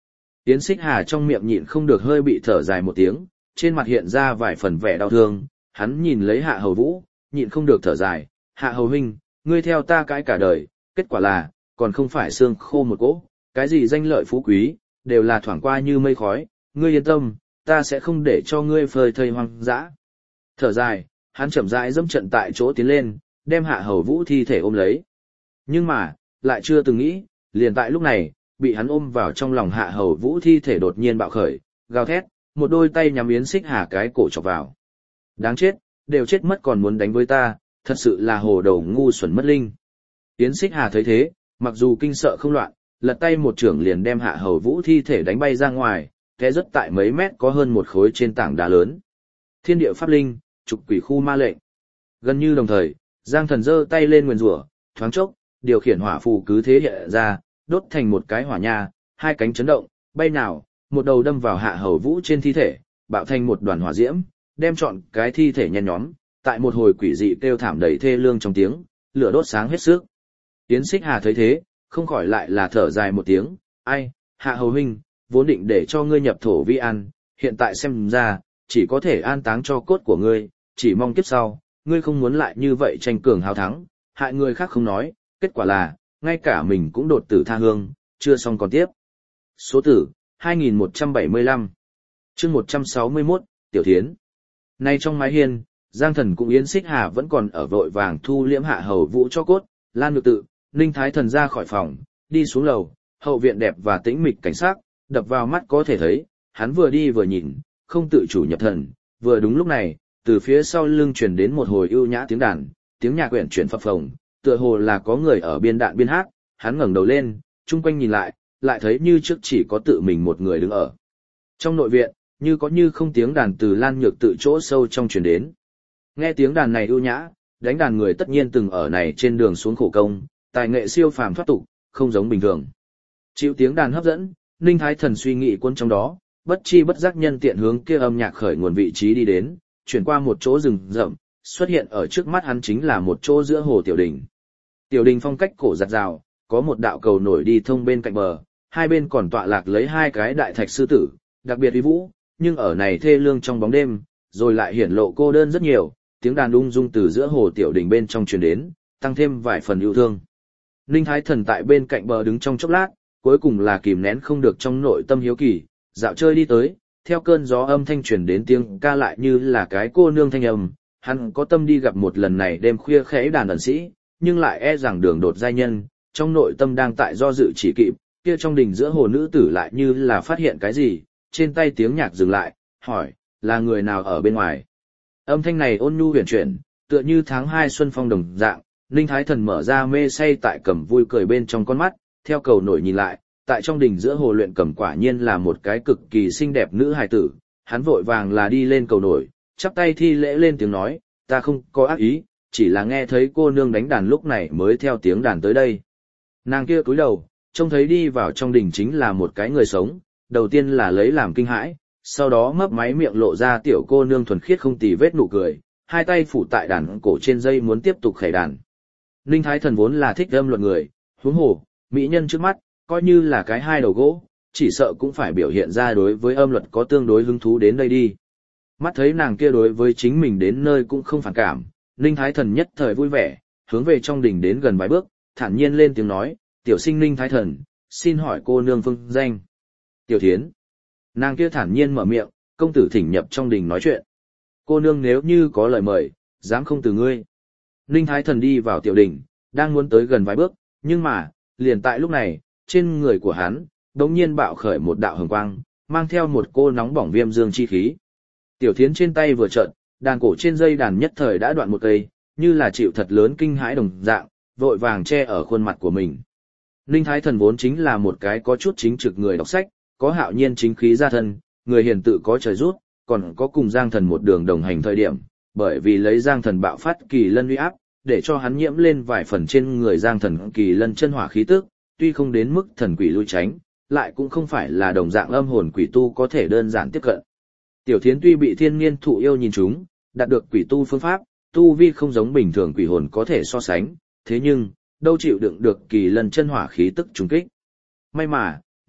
Yến Xích Hà trong miệng nhịn không được hơi bị thở dài một tiếng, trên mặt hiện ra vài phần vẻ đau thương, hắn nhìn lấy Hạ Hầu Vũ, nhịn không được thở dài, Hạ Hầu huynh, ngươi theo ta cãi cả đời, kết quả là, còn không phải xương khô một cỗ, cái gì danh lợi phú quý, đều là thoảng qua như mây khói, ngươi yên tâm, ta sẽ không để cho ngươi phơi thây hoang dã. Thở dài, hắn chậm rãi dẫm trận tại chỗ tiến lên, đem Hạ Hầu Vũ thi thể ôm lấy. Nhưng mà, lại chưa từng nghĩ, liền tại lúc này, bị hắn ôm vào trong lòng Hạ Hầu Vũ thi thể đột nhiên bạo khởi, gào thét, một đôi tay nhắm Yến Xích Hà cái cổ chọc vào. Đáng chết, đều chết mất còn muốn đánh với ta, thật sự là hồ đồ ngu xuẩn mất linh. Yến Xích Hà thấy thế, mặc dù kinh sợ không loạn, lật tay một chưởng liền đem Hạ Hầu Vũ thi thể đánh bay ra ngoài, té rất tại mấy mét có hơn một khối trên tảng đá lớn. Thiên địa pháp linh, trục quỷ khu ma lệnh. Gần như đồng thời, Giang Thần giơ tay lên nguyền rủa, thoáng chốc, điều khiển hỏa phù cứ thế hiện ra, đốt thành một cái hỏa nha, hai cánh chấn động, bay nào, một đầu đâm vào Hạ Hầu Vũ trên thi thể, bạo thành một đoàn hỏa diễm, đem trọn cái thi thể nhen nhóm, tại một hồi quỷ dị kêu thảm đầy thê lương trong tiếng, lửa đốt sáng hết sức. Yến Xích Hà thấy thế, không khỏi lại là thở dài một tiếng, ai, Hạ Hầu huynh, vốn định để cho ngươi nhập thổ vi an, hiện tại xem ra, chỉ có thể an táng cho cốt của ngươi, chỉ mong kiếp sau, ngươi không muốn lại như vậy tranh cường hào thắng, hại người khác không nói, kết quả là, ngay cả mình cũng đột tử tha hương, chưa xong còn tiếp. Số tử, 2175. Chương 161, Tiểu Thiến. Nay trong mái hiên, Giang Thần cùng Yến Xích Hà vẫn còn ở vội vàng thu liễm Hạ Hầu Vũ cho cốt, Lan Nhược Tự, Ninh Thái Thần ra khỏi phòng, đi xuống lầu, hậu viện đẹp và tĩnh mịch cảnh sắc, đập vào mắt có thể thấy, hắn vừa đi vừa nhìn, không tự chủ nhập thần, vừa đúng lúc này, từ phía sau lưng truyền đến một hồi ưu nhã tiếng đàn, tiếng nhạc quyển chuyển phập phồng, tựa hồ là có người ở biên đạn biên hát, hắn ngẩng đầu lên, chung quanh nhìn lại, lại thấy như trước chỉ có tự mình một người đứng ở. Trong nội viện, như có như không tiếng đàn từ Lan Nhược Tự chỗ sâu trong truyền đến. Nghe tiếng đàn này ưu nhã, đánh đàn người tất nhiên từng ở này trên đường xuống khổ công, tài nghệ siêu phàm thoát tục, không giống bình thường. Chịu tiếng đàn hấp dẫn, Ninh Thái Thần suy nghĩ cuốn trong đó, bất chi bất giác nhân tiện hướng kia âm nhạc khởi nguồn vị trí đi đến, chuyển qua một chỗ rừng rậm, xuất hiện ở trước mắt hắn chính là một chỗ giữa hồ tiểu đình. Tiểu đình phong cách cổ giặt rào, có một đạo cầu nổi đi thông bên cạnh bờ, hai bên còn tọa lạc lấy hai cái đại thạch sư tử, đặc biệt uy vũ, nhưng ở này thê lương trong bóng đêm, rồi lại hiển lộ cô đơn rất nhiều, tiếng đàn ung dung từ giữa hồ tiểu đình bên trong truyền đến, tăng thêm vài phần yêu thương. Ninh Thái Thần tại bên cạnh bờ đứng trong chốc lát, cuối cùng là kìm nén không được trong nội tâm hiếu kỳ, dạo chơi đi tới, theo cơn gió âm thanh truyền đến tiếng ca lại như là cái cô nương thanh âm, hắn có tâm đi gặp một lần này đêm khuya khẽ đàn ẩn sĩ, nhưng lại e rằng đường đột giai nhân, trong nội tâm đang tại do dự chỉ kịp, kia trong đình giữa hồ nữ tử lại như là phát hiện cái gì, trên tay tiếng nhạc dừng lại, hỏi, là người nào ở bên ngoài? Âm thanh này ôn nhu huyền chuyển, tựa như tháng 2 xuân phong đồng dạng, Ninh Thái Thần mở ra mê say tại cầm vui cười bên trong con mắt, theo cầu nổi nhìn lại, tại trong đình giữa hồ luyện cầm quả nhiên là một cái cực kỳ xinh đẹp nữ hài tử, hắn vội vàng là đi lên cầu nổi, chắp tay thi lễ lên tiếng nói, ta không có ác ý, chỉ là nghe thấy cô nương đánh đàn lúc này mới theo tiếng đàn tới đây. Nàng kia cúi đầu, trông thấy đi vào trong đình chính là một cái người sống, đầu tiên là lấy làm kinh hãi, sau đó mấp máy miệng lộ ra tiểu cô nương thuần khiết không tì vết nụ cười, hai tay phủ tại đàn cổ trên dây muốn tiếp tục khẩy đàn. Ninh Thái Thần vốn là thích âm luật người, huống hồ, mỹ nhân trước mắt, coi như là cái hai đầu gỗ, chỉ sợ cũng phải biểu hiện ra đối với âm luật có tương đối hứng thú đến đây đi. Mắt thấy nàng kia đối với chính mình đến nơi cũng không phản cảm, Ninh Thái Thần nhất thời vui vẻ, hướng về trong đình đến gần vài bước, thản nhiên lên tiếng nói, tiểu sinh Ninh Thái Thần, xin hỏi cô nương phương danh. Tiểu Thiến. Nàng kia thản nhiên mở miệng, công tử thỉnh nhập trong đình nói chuyện. Cô nương nếu như có lời mời, dám không từ ngươi. Ninh Thái Thần đi vào tiểu đình, đang muốn tới gần vài bước, nhưng mà, liền tại lúc này, trên người của hắn, đống nhiên bạo khởi một đạo hồng quang, mang theo một cô nóng bỏng viêm dương chi khí. Tiểu Thiến trên tay vừa trợn, đàn cổ trên dây đàn nhất thời đã đoạn một cây, như là chịu thật lớn kinh hãi đồng dạng, vội vàng che ở khuôn mặt của mình. Ninh Thái Thần vốn chính là một cái có chút chính trực người đọc sách, có hạo nhiên chính khí gia thân, người hiền tự có trời rút, còn có cùng Giang Thần một đường đồng hành thời điểm, bởi vì lấy Giang Thần bạo phát kỳ lân uy áp, để cho hắn nhiễm lên vài phần trên người Giang Thần kỳ lân chân hỏa khí tức, tuy không đến mức thần quỷ lui tránh, lại cũng không phải là đồng dạng âm hồn quỷ tu có thể đơn giản tiếp cận. Tiểu Thiến tuy bị thiên niên thụ yêu nhìn trúng, đạt được quỷ tu phương pháp, tu vi không giống bình thường quỷ hồn có thể so sánh, thế nhưng, đâu chịu đựng được kỳ lân chân hỏa khí tức trùng kích. May mà,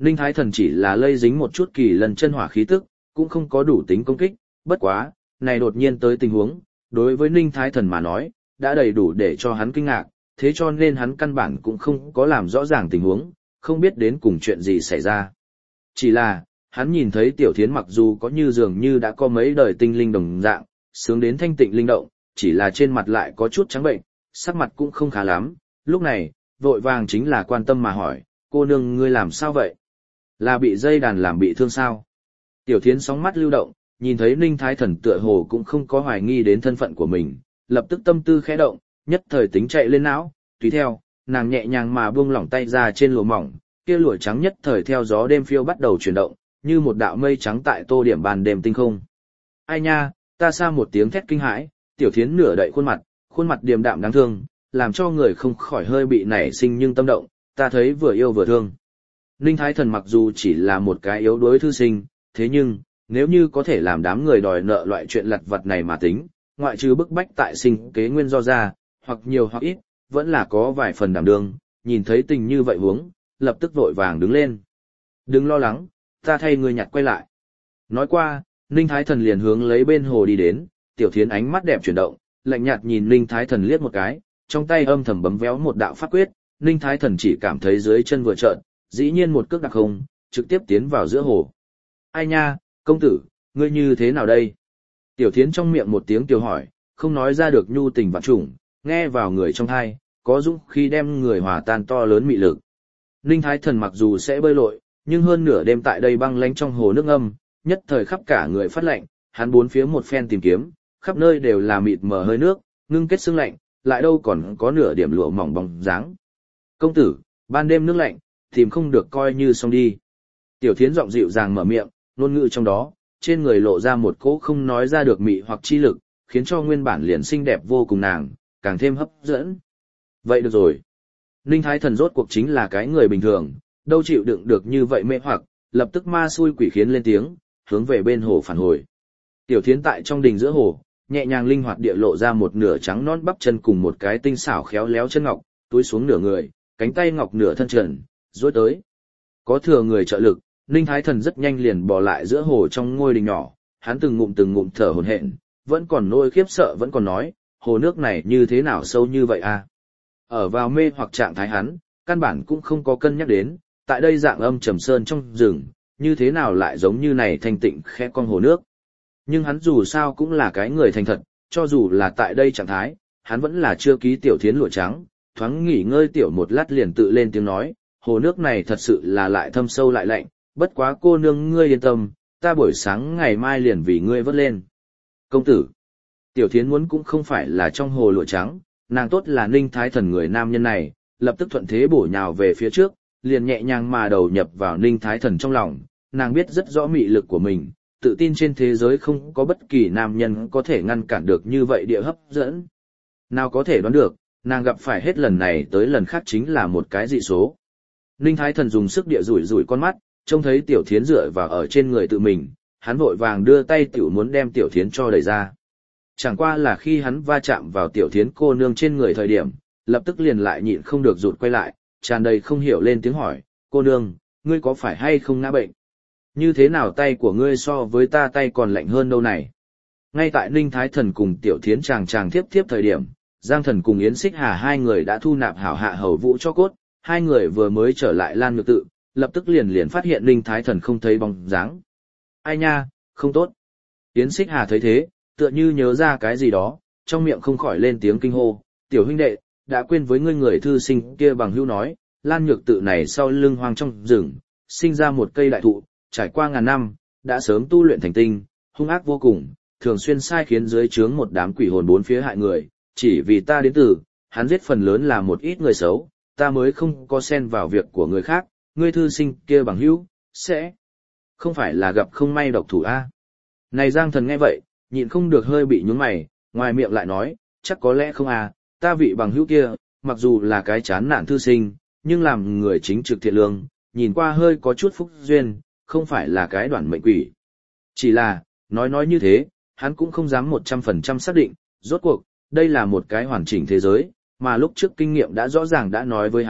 Ninh Thái Thần chỉ là lây dính một chút kỳ lân chân hỏa khí tức, cũng không có đủ tính công kích, bất quá, này đột nhiên tới tình huống, đối với Ninh Thái Thần mà nói, đã đầy đủ để cho hắn kinh ngạc, thế cho nên hắn căn bản cũng không có làm rõ ràng tình huống, không biết đến cùng chuyện gì xảy ra. Chỉ là, hắn nhìn thấy Tiểu Thiến mặc dù có như dường như đã có mấy đời tinh linh đồng dạng, sướng đến thanh tịnh linh động, chỉ là trên mặt lại có chút trắng bệnh, sắc mặt cũng không khá lắm, lúc này, vội vàng chính là quan tâm mà hỏi, cô nương ngươi làm sao vậy? Là bị dây đàn làm bị thương sao? Tiểu Thiến sóng mắt lưu động, nhìn thấy Ninh Thái Thần tựa hồ cũng không có hoài nghi đến thân phận của mình, lập tức tâm tư khẽ động, nhất thời tính chạy lên não, tùy theo, nàng nhẹ nhàng mà buông lỏng tay ra trên lụa mỏng, kia lụa trắng nhất thời theo gió đêm phiêu bắt đầu chuyển động, như một đạo mây trắng tại tô điểm bàn đêm tinh không. Ai nha, ta xa một tiếng thét kinh hãi, Tiểu Thiến nửa đậy khuôn mặt điềm đạm đáng thương, làm cho người không khỏi hơi bị nảy sinh nhưng tâm động, ta thấy vừa yêu vừa thương. Ninh Thái Thần mặc dù chỉ là một cái yếu đuối thư sinh, thế nhưng, nếu như có thể làm đám người đòi nợ loại chuyện lặt vặt này mà tính, ngoại trừ bức bách tại sinh kế nguyên do ra, hoặc nhiều hoặc ít, vẫn là có vài phần đảm đương, nhìn thấy tình như vậy huống, lập tức vội vàng đứng lên. Đừng lo lắng, ta thay người nhặt quay lại. Nói qua, Ninh Thái Thần liền hướng lấy bên hồ đi đến, Tiểu Thiến ánh mắt đẹp chuyển động, lạnh nhạt nhìn Ninh Thái Thần liếc một cái, trong tay âm thầm bấm véo một đạo pháp quyết, Ninh Thái Thần chỉ cảm thấy dưới chân vừa trợn, dĩ nhiên một cước đặc không, trực tiếp tiến vào giữa hồ. Ai nha, công tử, ngươi như thế nào đây? Tiểu Thiến trong miệng một tiếng tiểu hỏi, không nói ra được nhu tình vạn trùng, nghe vào người trong thai, có dũng khi đem người hòa tan to lớn mị lực. Ninh Thái Thần mặc dù sẽ bơi lội, nhưng hơn nửa đêm tại đây băng lánh trong hồ nước âm, nhất thời khắp cả người phát lạnh, hắn bốn phía một phen tìm kiếm, khắp nơi đều là mịt mờ hơi nước, ngưng kết sương lạnh, lại đâu còn có nửa điểm lụa mỏng bóng dáng. Công tử, ban đêm nước lạnh, tìm không được coi như xong đi. Tiểu Thiến giọng dịu dàng mở miệng, ngôn ngữ trong đó, trên người lộ ra một cỗ không nói ra được mị hoặc chi lực, khiến cho nguyên bản liền xinh đẹp vô cùng nàng, càng thêm hấp dẫn. Vậy được rồi. Ninh Thái Thần rốt cuộc chính là cái người bình thường, đâu chịu đựng được như vậy mê hoặc, lập tức ma xui quỷ khiến lên tiếng, hướng về bên hồ phản hồi. Tiểu Thiến tại trong đình giữa hồ, nhẹ nhàng linh hoạt địa lộ ra một nửa trắng non bắp chân cùng một cái tinh xảo khéo léo chân ngọc, túi xuống nửa người, cánh tay ngọc nửa thân trần, duỗi tới. Có thừa người trợ lực, Ninh Thái Thần rất nhanh liền bỏ lại giữa hồ trong ngôi đình nhỏ, hắn từng ngụm thở hổn hển, vẫn còn nỗi khiếp sợ vẫn còn nói, hồ nước này như thế nào sâu như vậy à? Ở vào mê hoặc trạng thái hắn, căn bản cũng không có cân nhắc đến, tại đây dạng âm trầm sơn trong rừng, như thế nào lại giống như này thanh tịnh khẽ con hồ nước. Nhưng hắn dù sao cũng là cái người thành thật, cho dù là tại đây trạng thái, hắn vẫn là chưa ký Tiểu Thiến lụa trắng, thoáng nghỉ ngơi tiểu một lát liền tự lên tiếng nói, hồ nước này thật sự là lại thâm sâu lại lạnh, bất quá cô nương ngươi yên tâm, ta buổi sáng ngày mai liền vì ngươi vớt lên. Công tử, Tiểu Thiến muốn cũng không phải là trong hồ lụa trắng, nàng tốt là Ninh Thái Thần người nam nhân này, lập tức thuận thế bổ nhào về phía trước, liền nhẹ nhàng mà đầu nhập vào Ninh Thái Thần trong lòng, nàng biết rất rõ mị lực của mình, tự tin trên thế giới không có bất kỳ nam nhân có thể ngăn cản được như vậy địa hấp dẫn. Nào có thể đoán được, nàng gặp phải hết lần này tới lần khác chính là một cái dị số. Ninh Thái Thần dùng sức địa rủi rủi con mắt, trông thấy Tiểu Thiến dựa vào ở trên người tự mình, hắn vội vàng đưa tay tiểu muốn đem Tiểu Thiến cho đẩy ra. Chẳng qua là khi hắn va chạm vào Tiểu Thiến cô nương trên người thời điểm, lập tức liền lại nhịn không được rụt quay lại, tràn đầy không hiểu lên tiếng hỏi, cô nương, ngươi có phải hay không ngã bệnh? Như thế nào tay của ngươi so với ta tay còn lạnh hơn đâu này? Ngay tại Ninh Thái Thần cùng Tiểu Thiến chàng thiếp thời điểm, Giang Thần cùng Yến Xích Hà hai người đã thu nạp hảo hạ hầu vũ cho cốt, hai người vừa mới trở lại Lan Nhược Tự, lập tức liền phát hiện Ninh Thái Thần không thấy bóng dáng. Ai nha, không tốt. Yến Xích Hà thấy thế, tựa như nhớ ra cái gì đó, trong miệng không khỏi lên tiếng kinh hô, tiểu huynh đệ, đã quên với ngươi người thư sinh kia bằng hữu nói, Lan Nhược Tự này sau lưng hoang trong rừng, sinh ra một cây đại thụ, trải qua ngàn năm, đã sớm tu luyện thành tinh, hung ác vô cùng, thường xuyên sai khiến dưới trướng một đám quỷ hồn bốn phía hại người, chỉ vì ta đến từ, hắn giết phần lớn là một ít người xấu, ta mới không có xen vào việc của người khác, ngươi thư sinh kia bằng hữu, sẽ không phải là gặp không may độc thủ a. Này Giang Thần nghe vậy, nhịn không được hơi bị nhướng mày, ngoài miệng lại nói, chắc có lẽ không à, ta vị bằng hữu kia, mặc dù là cái chán nản thư sinh, nhưng làm người chính trực thiện lương, nhìn qua hơi có chút phúc duyên, không phải là cái đoản mệnh quỷ. Chỉ là, nói như thế, hắn cũng không dám 100% xác định, rốt cuộc, đây là một cái hoàn chỉnh thế giới, mà lúc trước kinh nghiệm đã rõ ràng đã nói với hắn,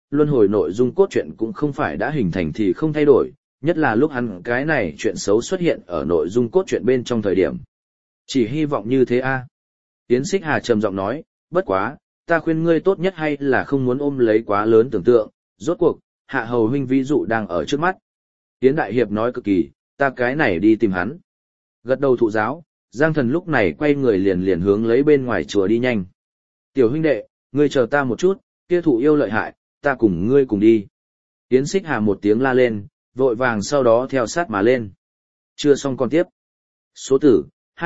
luân hồi nội dung cốt truyện cũng không phải đã hình thành thì không thay đổi, nhất là lúc hắn cái này chuyện xấu xuất hiện ở nội dung cốt truyện bên trong thời điểm. Chỉ hy vọng như thế a. Yến Xích Hà trầm giọng nói, bất quá, ta khuyên ngươi tốt nhất hay là không muốn ôm lấy quá lớn tưởng tượng, rốt cuộc, Hạ Hầu huynh ví dụ đang ở trước mắt. Yến Đại Hiệp nói cực kỳ, ta cái này đi tìm hắn. Gật đầu thụ giáo, Giang Thần lúc này quay người liền hướng lấy bên ngoài chùa đi nhanh. Tiểu huynh đệ, ngươi chờ ta một chút, kia thụ yêu lợi hại, ta cùng ngươi cùng đi. Yến Xích Hà một tiếng la lên, vội vàng sau đó theo sát mà lên. Chưa xong còn tiếp. Số tử,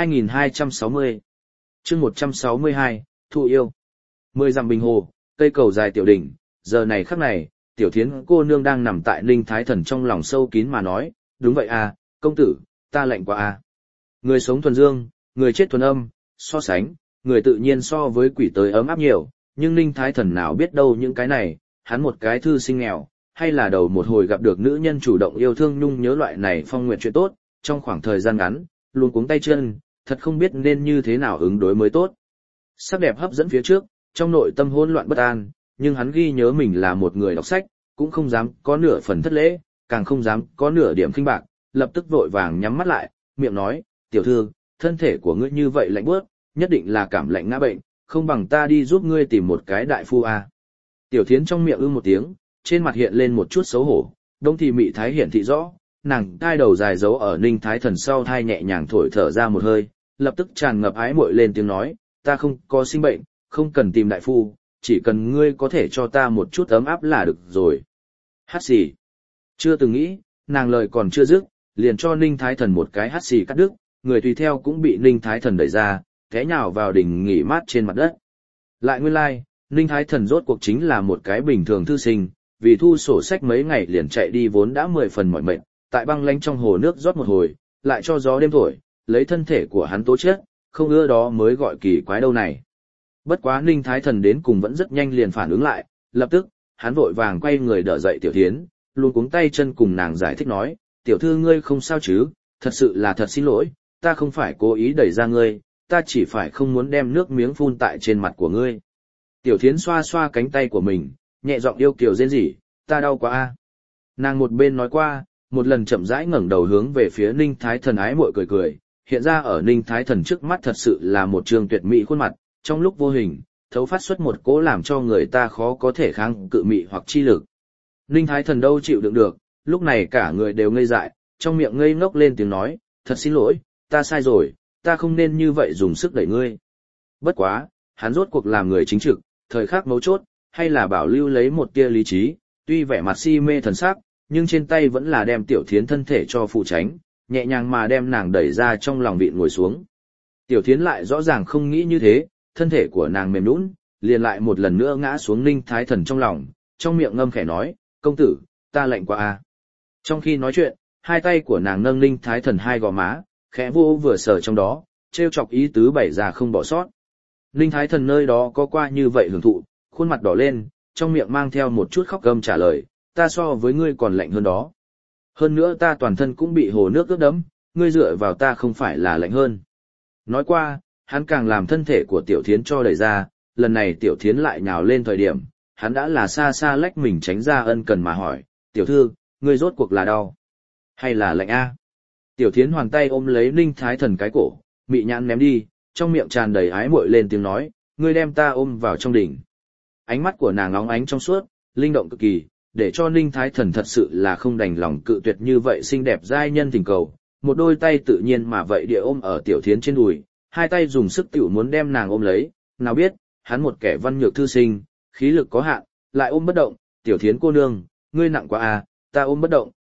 2260. Chương 162, thụ yêu. 10 dặm bình hồ, cây cầu dài tiểu đỉnh, giờ này khắc này, tiểu thiến cô nương đang nằm tại Ninh Thái Thần trong lòng sâu kín mà nói, đúng vậy à, công tử, ta lạnh quá à. Người sống thuần dương, người chết thuần âm, so sánh, người tự nhiên so với quỷ tới ấm áp nhiều, nhưng Ninh Thái Thần nào biết đâu những cái này, hắn một cái thư sinh nghèo, hay là đầu một hồi gặp được nữ nhân chủ động yêu thương nhung nhớ loại này phong nguyện chuyện tốt, trong khoảng thời gian ngắn, luôn cuống tay chân, thật không biết nên như thế nào ứng đối mới tốt. Sắc đẹp hấp dẫn phía trước, trong nội tâm hỗn loạn bất an, nhưng hắn ghi nhớ mình là một người đọc sách, cũng không dám có nửa phần thất lễ, càng không dám có nửa điểm khinh bạc, lập tức vội vàng nhắm mắt lại, miệng nói, tiểu thư, thân thể của ngươi như vậy lạnh bớt, nhất định là cảm lạnh ngã bệnh, không bằng ta đi giúp ngươi tìm một cái đại phu à. Tiểu thiến trong miệng một tiếng, trên mặt hiện lên một chút xấu hổ, đông thì mị thái hiển thị rõ, nàng tai đầu dài giấu ở Ninh Thái Thần sau thai nhẹ nhàng thổi thở ra một hơi, lập tức tràn ngập ái muội lên tiếng nói, ta không có sinh bệnh, không cần tìm đại phu, chỉ cần ngươi có thể cho ta một chút ấm áp là được rồi. Hát xì. Chưa từng nghĩ, nàng lời còn chưa dứt, liền cho Ninh Thái Thần một cái hát xì cắt đứt, người tùy theo cũng bị Ninh Thái Thần đẩy ra, té nhào vào đỉnh nghỉ mát trên mặt đất. Lại nguyên lai, Ninh Thái Thần rốt cuộc chính là một cái bình thường thư sinh, vì thu sổ sách mấy ngày liền chạy đi vốn đã 10 phần mỏi mệt, tại băng lánh trong hồ nước rót một hồi, lại cho gió đêm thổi, lấy thân thể của hắn tố chất, không ưa đó mới gọi kỳ quái đâu này. Bất quá Ninh Thái Thần đến cùng vẫn rất nhanh liền phản ứng lại, lập tức, hắn vội vàng quay người đỡ dậy Tiểu Thiến, luôn cuống tay chân cùng nàng giải thích nói, tiểu thư ngươi không sao chứ, thật sự là thật xin lỗi, ta không phải cố ý đẩy ra ngươi, ta chỉ phải không muốn đem nước miếng phun tại trên mặt của ngươi. Tiểu Thiến xoa xoa cánh tay của mình, nhẹ giọng yêu kiều rên rỉ, ta đau quá a. Nàng một bên nói qua, một lần chậm rãi ngẩng đầu hướng về phía Ninh Thái Thần ái muội cười cười, hiện ra ở Ninh Thái Thần trước mắt thật sự là một trường tuyệt mỹ khuôn mặt, trong lúc vô hình, thấu phát xuất một cỗ làm cho người ta khó có thể kháng cự mị hoặc chi lực. Ninh Thái Thần đâu chịu đựng được, lúc này cả người đều ngây dại, trong miệng ngây ngốc lên tiếng nói, thật xin lỗi, ta sai rồi, ta không nên như vậy dùng sức đẩy ngươi. Bất quá, hắn rốt cuộc làm người chính trực, thời khắc mấu chốt, hay là bảo lưu lấy một tia lý trí, tuy vẻ mặt si mê thần sắc, nhưng trên tay vẫn là đem Tiểu Thiến thân thể cho phụ tránh, nhẹ nhàng mà đem nàng đẩy ra trong lòng vịn ngồi xuống. Tiểu Thiến lại rõ ràng không nghĩ như thế, thân thể của nàng mềm nhũn, liền lại một lần nữa ngã xuống Ninh Thái Thần trong lòng, trong miệng ngâm khẽ nói, công tử, ta lạnh quá a. Trong khi nói chuyện, hai tay của nàng nâng Ninh Thái Thần hai gò má, khẽ vô vừa sờ trong đó, trêu chọc ý tứ bày ra không bỏ sót. Ninh Thái Thần nơi đó có qua như vậy hưởng thụ, khuôn mặt đỏ lên, trong miệng mang theo một chút khóc gầm trả lời, ta so với ngươi còn lạnh hơn đó. Hơn nữa ta toàn thân cũng bị hồ nước ướt đẫm, ngươi dựa vào ta không phải là lạnh hơn. Nói qua, hắn càng làm thân thể của Tiểu Thiến cho đẩy ra, lần này Tiểu Thiến lại nhào lên thời điểm, hắn đã là xa xa lách mình tránh ra ân cần mà hỏi, tiểu thư, ngươi rốt cuộc là đau, hay là lạnh a? Tiểu Thiến hoàn tay ôm lấy Ninh Thái Thần cái cổ, mị nhãn ném đi, trong miệng tràn đầy ái muội lên tiếng nói, ngươi đem ta ôm vào trong đỉnh. Ánh mắt của nàng óng ánh trong suốt, linh động cực kỳ, để cho Ninh Thái Thần thật sự là không đành lòng cự tuyệt như vậy xinh đẹp giai nhân tình cầu, một đôi tay tự nhiên mà vậy địa ôm ở Tiểu Thiến trên đùi, hai tay dùng sức tiểu muốn đem nàng ôm lấy, nào biết, hắn một kẻ văn nhược thư sinh, khí lực có hạn, lại ôm bất động, Tiểu Thiến cô nương, ngươi nặng quá à, ta ôm bất động,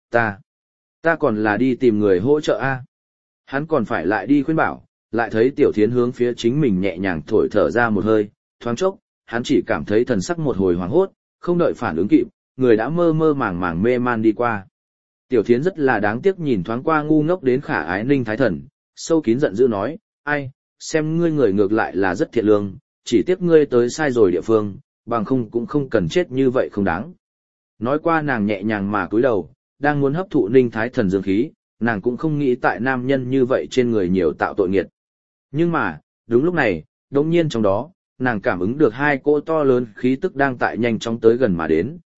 ta còn là đi tìm người hỗ trợ a. Hắn còn phải lại đi khuyên bảo, lại thấy Tiểu Thiến hướng phía chính mình nhẹ nhàng thổi thở ra một hơi, thoáng chốc, hắn chỉ cảm thấy thần sắc một hồi hoảng hốt, không đợi phản ứng kịp, người đã mơ mơ màng màng mê man đi qua. Tiểu Thiến rất là đáng tiếc nhìn thoáng qua ngu ngốc đến khả ái Ninh Thái Thần, sâu kín giận dữ nói, ai, xem ngươi người ngược lại là rất thiện lương, chỉ tiếc ngươi tới sai rồi địa phương, bằng không cũng không cần chết như vậy không đáng. Nói qua nàng nhẹ nhàng mà cúi đầu, đang muốn hấp thụ Ninh Thái Thần dương khí, nàng cũng không nghĩ tại nam nhân như vậy trên người nhiều tạo tội nghiệt. Nhưng mà, đúng lúc này, đột nhiên trong đó, nàng cảm ứng được hai cỗ to lớn khí tức đang tại nhanh chóng tới gần mà đến,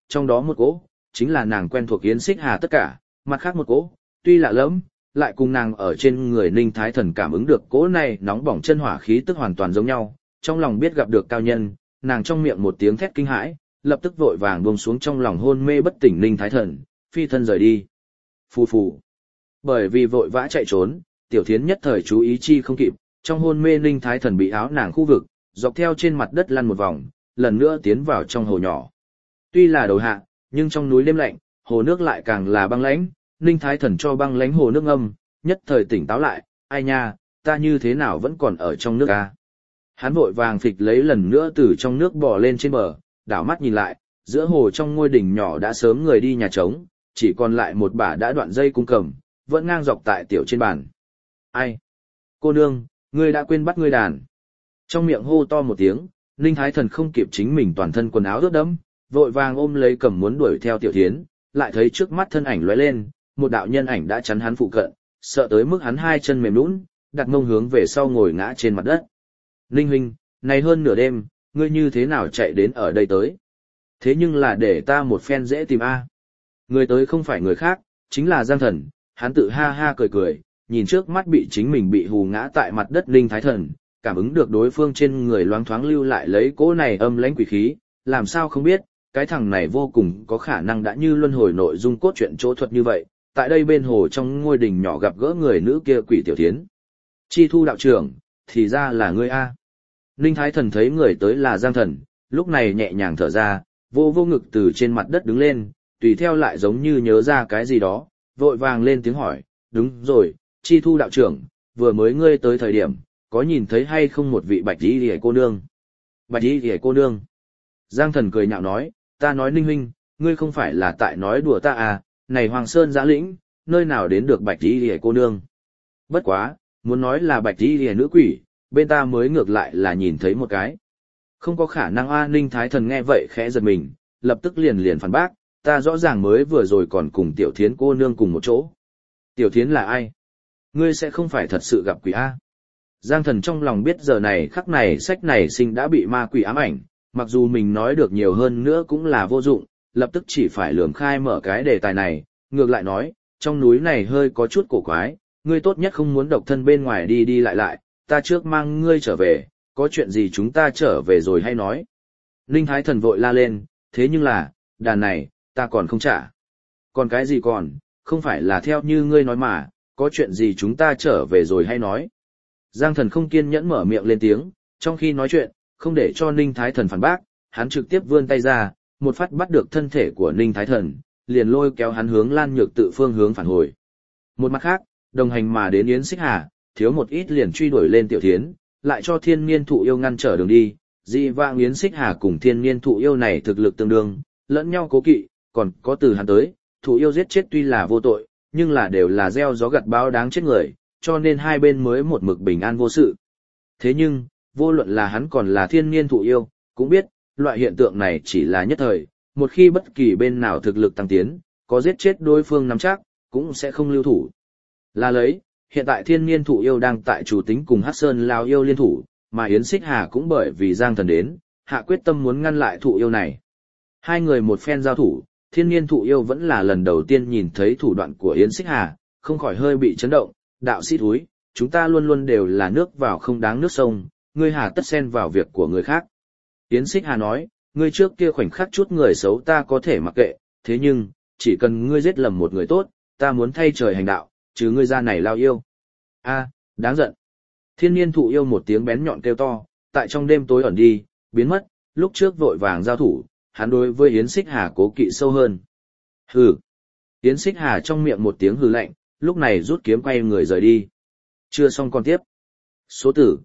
trong đó một cỗ, chính là nàng quen thuộc Yến Xích Hà tất cả, mặt khác một cỗ, tuy lạ lẫm, lại cùng nàng ở trên người Ninh Thái Thần cảm ứng được cỗ này nóng bỏng chân hỏa khí tức hoàn toàn giống nhau, trong lòng biết gặp được cao nhân, nàng trong miệng một tiếng thét kinh hãi, lập tức vội vàng buông xuống trong lòng hôn mê bất tỉnh Ninh Thái Thần, phi thân rời đi. Phù phù. Bởi vì vội vã chạy trốn, Tiểu Thiến nhất thời chú ý chi không kịp, trong hôn mê Ninh Thái Thần bị áo nàng khu vực, dọc theo trên mặt đất lăn một vòng, lần nữa tiến vào trong hồ nhỏ. Tuy là đầu hạ, nhưng trong núi đêm lạnh, hồ nước lại càng là băng lãnh, Ninh Thái Thần cho băng lãnh hồ nước ngâm, nhất thời tỉnh táo lại, ai nha, ta như thế nào vẫn còn ở trong nước a? Hắn vội vàng phịch lấy lần nữa từ trong nước bò lên trên bờ, đảo mắt nhìn lại, giữa hồ trong ngôi đỉnh nhỏ đã sớm người đi nhà trống, chỉ còn lại một bả đã đoạn dây cung cầm, vẫn ngang dọc tại tiểu trên bàn. Ai? Cô nương, ngươi đã quên bắt ngươi đàn. Trong miệng hô to một tiếng, Ninh Thái Thần không kịp chính mình toàn thân quần áo ướt đẫm, vội vàng ôm lấy cầm muốn đuổi theo Tiểu Thiến, lại thấy trước mắt thân ảnh lóe lên, một đạo nhân ảnh đã chắn hắn phụ cận, sợ tới mức hắn hai chân mềm nhũn, đặt mông hướng về sau ngồi ngã trên mặt đất. Ninh huynh, này hơn nửa đêm, ngươi như thế nào chạy đến ở đây tới? Thế nhưng là để ta một phen dễ tìm a. Người tới không phải người khác, chính là Giang Thần, hắn tự ha ha cười cười, nhìn trước mắt bị chính mình bị hù ngã tại mặt đất Ninh Thái Thần, cảm ứng được đối phương trên người loáng thoáng lưu lại lấy cỗ này âm lãnh quỷ khí, làm sao không biết, cái thằng này vô cùng có khả năng đã như luân hồi nội dung cốt truyện chỗ thuật như vậy, tại đây bên hồ trong ngôi đình nhỏ gặp gỡ người nữ kia quỷ Tiểu Thiến. Chi Thu đạo trưởng, thì ra là ngươi a. Ninh Thái Thần thấy người tới là Giang Thần, lúc này nhẹ nhàng thở ra, vô vô ngực từ trên mặt đất đứng lên, tùy theo lại giống như nhớ ra cái gì đó, vội vàng lên tiếng hỏi, đúng rồi, Chi Thu đạo trưởng, vừa mới ngươi tới thời điểm, có nhìn thấy hay không một vị bạch y hề cô nương? Bạch y hề cô nương. Giang Thần cười nhạo nói, ta nói Ninh huynh, ngươi không phải là tại nói đùa ta à, này Hoàng Sơn giã lĩnh, nơi nào đến được bạch y hề cô nương? Bất quá, muốn nói là bạch y hề nữ quỷ, bên ta mới ngược lại là nhìn thấy một cái. Không có khả năng a. Ninh Thái Thần nghe vậy khẽ giật mình, lập tức liền phản bác, ta rõ ràng mới vừa rồi còn cùng Tiểu Thiến cô nương cùng một chỗ. Tiểu Thiến là ai? Ngươi sẽ không phải thật sự gặp quỷ a? Giang Thần trong lòng biết giờ này khắc này sách này sinh đã bị ma quỷ ám ảnh, mặc dù mình nói được nhiều hơn nữa cũng là vô dụng, lập tức chỉ phải lườm khai mở cái đề tài này, ngược lại nói, trong núi này hơi có chút cổ quái, ngươi tốt nhất không muốn độc thân bên ngoài đi đi lại, ta trước mang ngươi trở về, có chuyện gì chúng ta trở về rồi hay nói. Ninh Thái Thần vội la lên, thế nhưng là, đàn này, ta còn không trả. Còn cái gì còn, không phải là theo như ngươi nói mà, có chuyện gì chúng ta trở về rồi hay nói. Giang Thần không kiên nhẫn mở miệng lên tiếng, trong khi nói chuyện, không để cho Ninh Thái Thần phản bác, hắn trực tiếp vươn tay ra, một phát bắt được thân thể của Ninh Thái Thần, liền lôi kéo hắn hướng Lan Nhược Tự phương hướng phản hồi. Một mặt khác, đồng hành mà đến Yến Xích Hà, thiếu một ít liền truy đuổi lên Tiểu Thiến, lại cho Thiên Niên Thụ Yêu ngăn trở đường đi. Dị vãng Yến Xích Hà cùng Thiên Niên Thụ Yêu này thực lực tương đương, lẫn nhau cố kỵ, còn có từ hắn tới, Thụ Yêu giết chết tuy là vô tội, nhưng là đều là gieo gió gặt bão đáng chết người, cho nên hai bên mới một mực bình an vô sự. Thế nhưng, vô luận là hắn còn là Thiên Niên Thụ Yêu, cũng biết, loại hiện tượng này chỉ là nhất thời, một khi bất kỳ bên nào thực lực tăng tiến, có giết chết đối phương nắm chắc, cũng sẽ không lưu thủ. Là lấy, hiện tại Thiên Niên Thụ Yêu đang tại chủ tính cùng Hắc Sơn Lão Yêu liên thủ, mà Yến Xích Hà cũng bởi vì Giang Thần đến, hạ quyết tâm muốn ngăn lại Thụ Yêu này. Hai người một phen giao thủ, Thiên Niên Thụ Yêu vẫn là lần đầu tiên nhìn thấy thủ đoạn của Yến Xích Hà, không khỏi hơi bị chấn động, đạo sĩ thúi, chúng ta luôn luôn đều là nước vào không đáng nước sông, ngươi hà tất xen vào việc của người khác. Yến Xích Hà nói, ngươi trước kia khoảnh khắc chút người xấu ta có thể mặc kệ, thế nhưng, chỉ cần ngươi giết lầm một người tốt, ta muốn thay trời hành đạo, chứ ngươi ra này lao yêu. A, đáng giận. Thiên Niên Thụ Yêu một tiếng bén nhọn kêu to, tại trong đêm tối ẩn đi, biến mất, lúc trước vội vàng giao thủ, hắn đối với Yến Xích Hà cố kỵ sâu hơn. Hừ. Yến Xích Hà trong miệng một tiếng hừ lạnh, lúc này rút kiếm quay người rời đi. Chưa xong con tiếp. Số tử,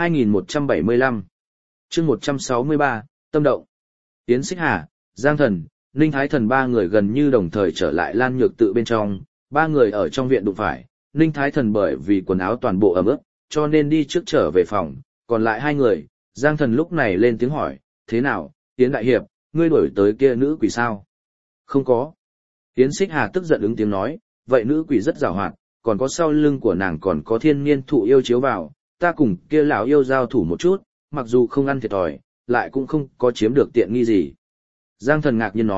2175. Chương 163, Tâm động. Yến Xích Hà, Giang Thần, Ninh Thái Thần ba người gần như đồng thời trở lại Lan Nhược Tự bên trong, ba người ở trong viện đụng phải, Ninh Thái Thần bởi vì quần áo toàn bộ ẩm ướt, cho nên đi trước trở về phòng, còn lại hai người, Giang Thần lúc này lên tiếng hỏi, thế nào, Yến Đại Hiệp, ngươi đuổi tới kia nữ quỷ sao? Không có. Yến Xích Hà tức giận ứng tiếng nói, vậy nữ quỷ rất giàu hoạt, còn có sau lưng của nàng còn có Thiên Niên Thụ Yêu chiếu vào, ta cùng kia lão yêu giao thủ một chút, mặc dù không ăn thiệt thòi, lại cũng không có chiếm được tiện nghi gì. Giang Thần ngạc nhiên nói,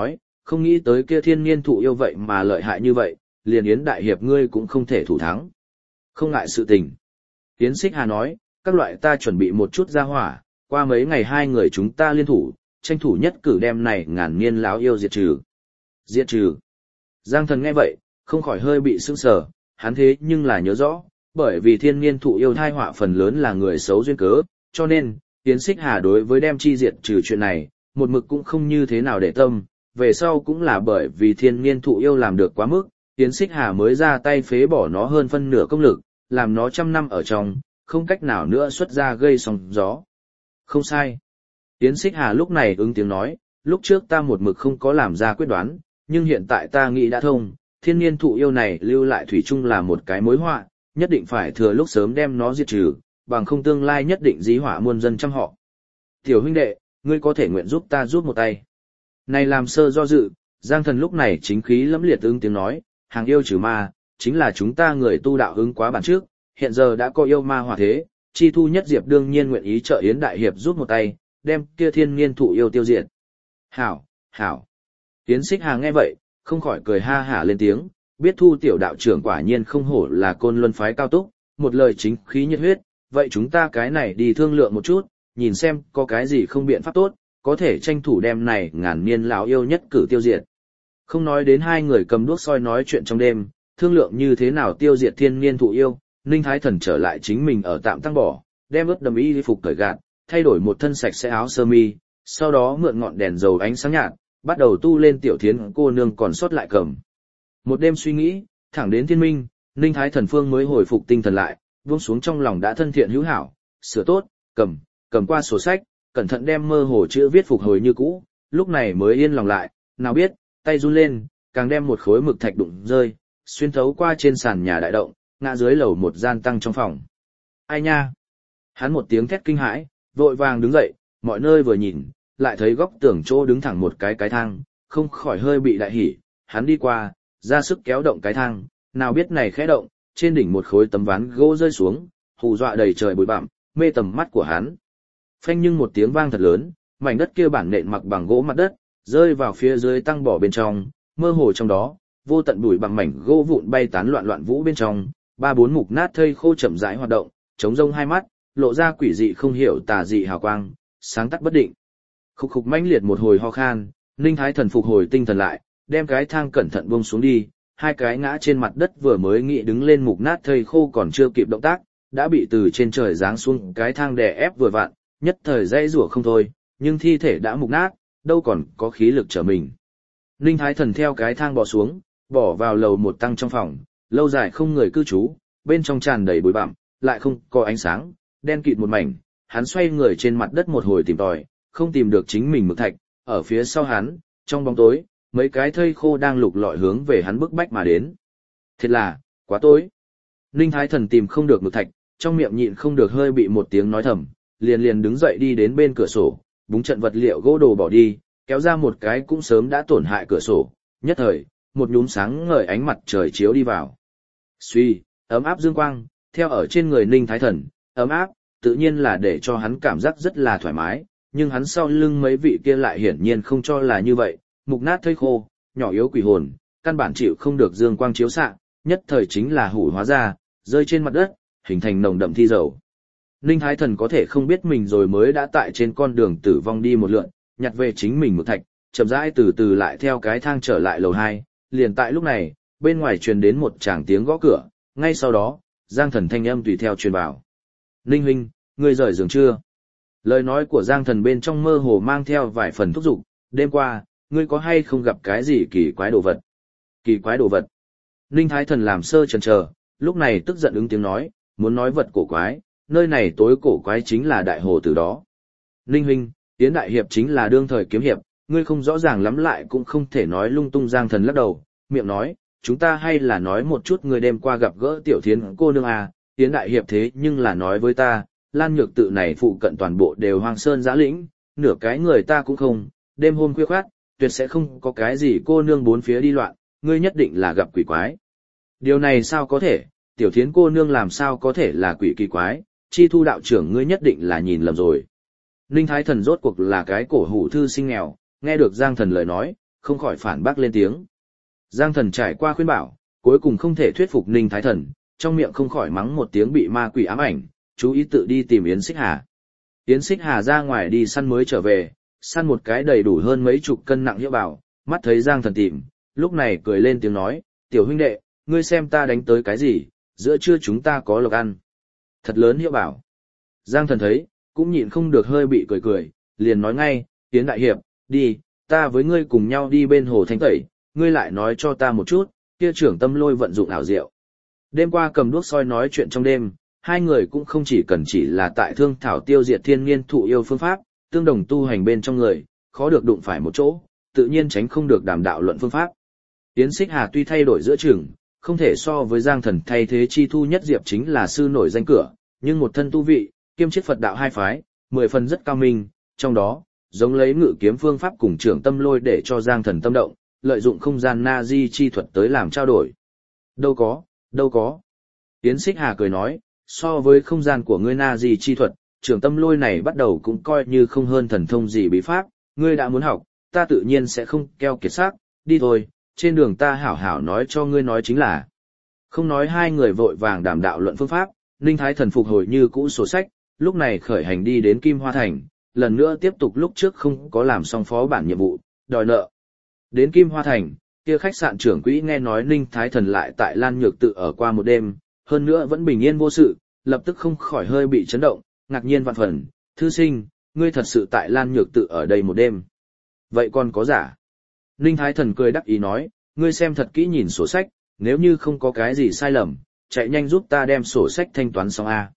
không nghĩ tới kia thiên niên thụ yêu vậy mà lợi hại như vậy, liền Yến đại hiệp ngươi cũng không thể thủ thắng. Không ngại sự tình. Yến Xích Hà nói, các loại ta chuẩn bị một chút ra hỏa, qua mấy ngày hai người chúng ta liên thủ, tranh thủ nhất cử đem này ngàn niên láo yêu diệt trừ. Diệt trừ. Giang Thần nghe vậy, không khỏi hơi bị sững sờ, hắn thế nhưng là nhớ rõ, bởi vì thiên niên thụ yêu thai họa phần lớn là người xấu duyên cớ, cho nên, Yến Xích Hà đối với đem chi diệt trừ chuyện này, một mực cũng không như thế nào để tâm, về sau cũng là bởi vì thiên niên thụ yêu làm được quá mức, Yến Xích Hà mới ra tay phế bỏ nó hơn phân nửa công lực, làm nó trăm năm ở trong, không cách nào nữa xuất ra gây sóng gió. Không sai. Yến Xích Hà lúc này ứng tiếng nói, lúc trước ta một mực không có làm ra quyết đoán, nhưng hiện tại ta nghĩ đã thông, thiên niên thụ yêu này lưu lại thủy chung là một cái mối họa, nhất định phải thừa lúc sớm đem nó diệt trừ, bằng không tương lai nhất định dí họa muôn dân trăm họ. Tiểu huynh đệ, ngươi có thể nguyện giúp ta giúp một tay. Này làm sơ do dự, Giang Thần lúc này chính khí lẫm liệt ứng tiếng nói, hàng yêu trừ ma, chính là chúng ta người tu đạo ứng quá bản trước, hiện giờ đã có yêu ma hòa thế, Chi Thu Nhất Diệp đương nhiên nguyện ý trợ Yến đại hiệp giúp một tay, đem kia thiên niên thụ yêu tiêu diệt. Hảo, hảo. Yến Xích Hà nghe vậy, không khỏi cười ha hả lên tiếng, biết Thu tiểu đạo trưởng quả nhiên không hổ là Côn Luân phái cao túc, một lời chính khí nhiệt huyết, vậy chúng ta cái này đi thương lượng một chút, nhìn xem có cái gì không biện pháp tốt, có thể tranh thủ đem này ngàn niên lão yêu nhất cử tiêu diệt. Không nói đến hai người cầm đuốc soi nói chuyện trong đêm, thương lượng như thế nào tiêu diệt thiên niên thụ yêu, Ninh Thái Thần trở lại chính mình ở tạm tăng bỏ, đem ướt đầm y phục cởi gạt, thay đổi một thân sạch sẽ áo sơ mi, sau đó mượn ngọn đèn dầu ánh sáng nhạt, bắt đầu tu lên tiểu thiến cô nương còn sót lại cầm. Một đêm suy nghĩ, thẳng đến thiên minh, Ninh Thái Thần Phương mới hồi phục tinh thần lại, buông xuống trong lòng đã thân thiện hữu hảo, sửa tốt, cầm qua sổ sách, cẩn thận đem mơ hồ chữ viết phục hồi như cũ, lúc này mới yên lòng lại, nào biết, tay run lên, càng đem một khối mực thạch đụng rơi, xuyên thấu qua trên sàn nhà đại động, ngã dưới lầu một gian tăng trong phòng. Ai nha? Hắn một tiếng thét kinh hãi, vội vàng đứng dậy, mọi nơi vừa nhìn, lại thấy góc tường chỗ đứng thẳng một cái thang, không khỏi hơi bị đại hỉ, hắn đi qua, ra sức kéo động cái thang, nào biết này khẽ động, trên đỉnh một khối tấm ván gỗ rơi xuống, hù dọa đầy trời bụi bặm, mê tầm mắt của hắn. Phanh nhưng một tiếng vang thật lớn, mảnh đất kia bản nện mặc bằng gỗ mặt đất, rơi vào phía dưới tăng bỏ bên trong, mơ hồ trong đó, vô tận bụi bằng mảnh gỗ vụn bay tán loạn loạn vũ bên trong, ba bốn mục nát thây khô chậm rãi hoạt động, chống rông hai mắt, lộ ra quỷ dị không hiểu tà dị hào quang, sáng tắt bất định. Khục khục mãnh liệt một hồi ho khan, Ninh Thái Thần phục hồi tinh thần lại, đem cái thang cẩn thận buông xuống đi, hai cái ngã trên mặt đất vừa mới nghĩ đứng lên mục nát thây khô còn chưa kịp động tác, đã bị từ trên trời giáng xuống cái thang đè ép vừa vặn, nhất thời dãy rủa không thôi, nhưng thi thể đã mục nát, đâu còn có khí lực trở mình. Ninh Thái Thần theo cái thang bò xuống, bỏ vào lầu một tăng trong phòng, lâu dài không người cư trú, bên trong tràn đầy bụi bặm, lại không có ánh sáng, đen kịt một mảnh, hắn xoay người trên mặt đất một hồi tìm tòi, không tìm được chính mình mực thạch, ở phía sau hắn, trong bóng tối, mấy cái thây khô đang lục lọi hướng về hắn bức bách mà đến. Thật là, quá tối. Ninh Thái Thần tìm không được mực thạch, trong miệng nhịn không được hơi bị một tiếng nói thầm, liền đứng dậy đi đến bên cửa sổ, búng trận vật liệu gỗ đồ bỏ đi, kéo ra một cái cũng sớm đã tổn hại cửa sổ, nhất thời, một nhúm sáng ngời ánh mặt trời chiếu đi vào. Suy, ấm áp dương quang, theo ở trên người Ninh Thái Thần, ấm áp, tự nhiên là để cho hắn cảm giác rất là thoải mái, nhưng hắn sau lưng mấy vị kia lại hiển nhiên không cho là như vậy, mục nát thây khô, nhỏ yếu quỷ hồn, căn bản chịu không được dương quang chiếu xạ, nhất thời chính là hủ hóa ra, rơi trên mặt đất, hình thành nồng đậm thi dầu. Ninh Thái Thần có thể không biết mình rồi mới đã tại trên con đường tử vong đi một lượn, nhặt về chính mình một thạch, chậm rãi từ từ lại theo cái thang trở lại lầu 2, liền tại lúc này, bên ngoài truyền đến một tràng tiếng gõ cửa, ngay sau đó, Giang Thần thanh âm tùy theo truyền vào. Ninh huynh, ngươi rời giường chưa? Lời nói của Giang Thần bên trong mơ hồ mang theo vài phần thúc giục, đêm qua, ngươi có hay không gặp cái gì kỳ quái đồ vật? Kỳ quái đồ vật? Ninh Thái Thần làm sơ chần chờ, lúc này tức giận ứng tiếng nói, muốn nói vật cổ quái, nơi này tối cổ quái chính là đại hồ tử đó. Ninh huynh, Yến đại hiệp chính là đương thời kiếm hiệp, ngươi không rõ ràng lắm lại cũng không thể nói lung tung. Giang Thần lắc đầu, miệng nói, chúng ta hay là nói một chút người đêm qua gặp gỡ tiểu thiến cô nương à, Yến đại hiệp thế nhưng là nói với ta, Lan Nhược tự này phụ cận toàn bộ đều hoang sơn giã lĩnh, nửa cái người ta cũng không, đêm hôm khuya khoát, tuyệt sẽ không có cái gì cô nương bốn phía đi loạn, ngươi nhất định là gặp quỷ quái. Điều này sao có thể, tiểu thiến cô nương làm sao có thể là quỷ kỳ quái, Chi Thu đạo trưởng ngươi nhất định là nhìn lầm rồi. Ninh Thái Thần rốt cuộc là cái cổ hủ thư sinh nghèo, nghe được Giang Thần lời nói, không khỏi phản bác lên tiếng. Giang Thần trải qua khuyên bảo, cuối cùng không thể thuyết phục Ninh Thái Thần, trong miệng không khỏi mắng một tiếng bị ma quỷ ám ảnh, chú ý tự đi tìm Yến Xích Hà. Yến Xích Hà ra ngoài đi săn mới trở về, săn một cái đầy đủ hơn mấy chục cân nặng hiệu bảo, mắt thấy Giang Thần tìm, lúc này cười lên tiếng nói, tiểu huynh đệ, ngươi xem ta đánh tới cái gì, giữa trưa chúng ta có lộc ăn. Thật lớn hiệu bảo. Giang Thần thấy, cũng nhịn không được hơi bị cười, liền nói ngay, Yến đại hiệp, đi, ta với ngươi cùng nhau đi bên hồ Thanh Tẩy, ngươi lại nói cho ta một chút, kia trưởng Tâm Lôi vận dụng ảo diệu. Đêm qua cầm đuốc soi nói chuyện trong đêm, hai người cũng không chỉ là tại thương thảo tiêu diệt thiên niên thụ yêu phương pháp, tương đồng tu hành bên trong người, khó được đụng phải một chỗ, tự nhiên tránh không được đàm đạo luận phương pháp. Yến Xích Hà tuy thay đổi giữa chừng, không thể so với Giang Thần thay thế chi thu nhất diệp chính là sư nổi danh cửa, nhưng một thân tu vị, kiêm chiết Phật đạo hai phái, 10 phần rất cao minh, trong đó, giống lấy ngự kiếm phương pháp cùng trưởng Tâm Lôi để cho Giang Thần tâm động, lợi dụng không gian na di chi thuật tới làm trao đổi. Đâu có. Yến Xích Hà cười nói, so với không gian của ngươi na di chi thuật, trưởng Tâm Lôi này bắt đầu cũng coi như không hơn thần thông gì bí pháp, ngươi đã muốn học, ta tự nhiên sẽ không keo kiệt xác, đi thôi, trên đường ta hảo hảo nói cho ngươi nói chính là. Không nói hai người vội vàng đàm đạo luận phương pháp, Ninh Thái Thần phục hồi như cũ sổ sách, lúc này khởi hành đi đến Kim Hoa Thành, lần nữa tiếp tục lúc trước không có làm xong phó bản nhiệm vụ, đòi nợ. Đến Kim Hoa Thành, kia khách sạn trưởng quỹ nghe nói Ninh Thái Thần lại tại Lan Nhược Tự ở qua một đêm, hơn nữa vẫn bình yên vô sự, lập tức không khỏi hơi bị chấn động, ngạc nhiên vạn phần, thư sinh, ngươi thật sự tại Lan Nhược Tự ở đây một đêm. Vậy còn có giả? Ninh Thái Thần cười đắc ý nói, ngươi xem thật kỹ nhìn sổ sách, nếu như không có cái gì sai lầm, chạy nhanh giúp ta đem sổ sách thanh toán xong a.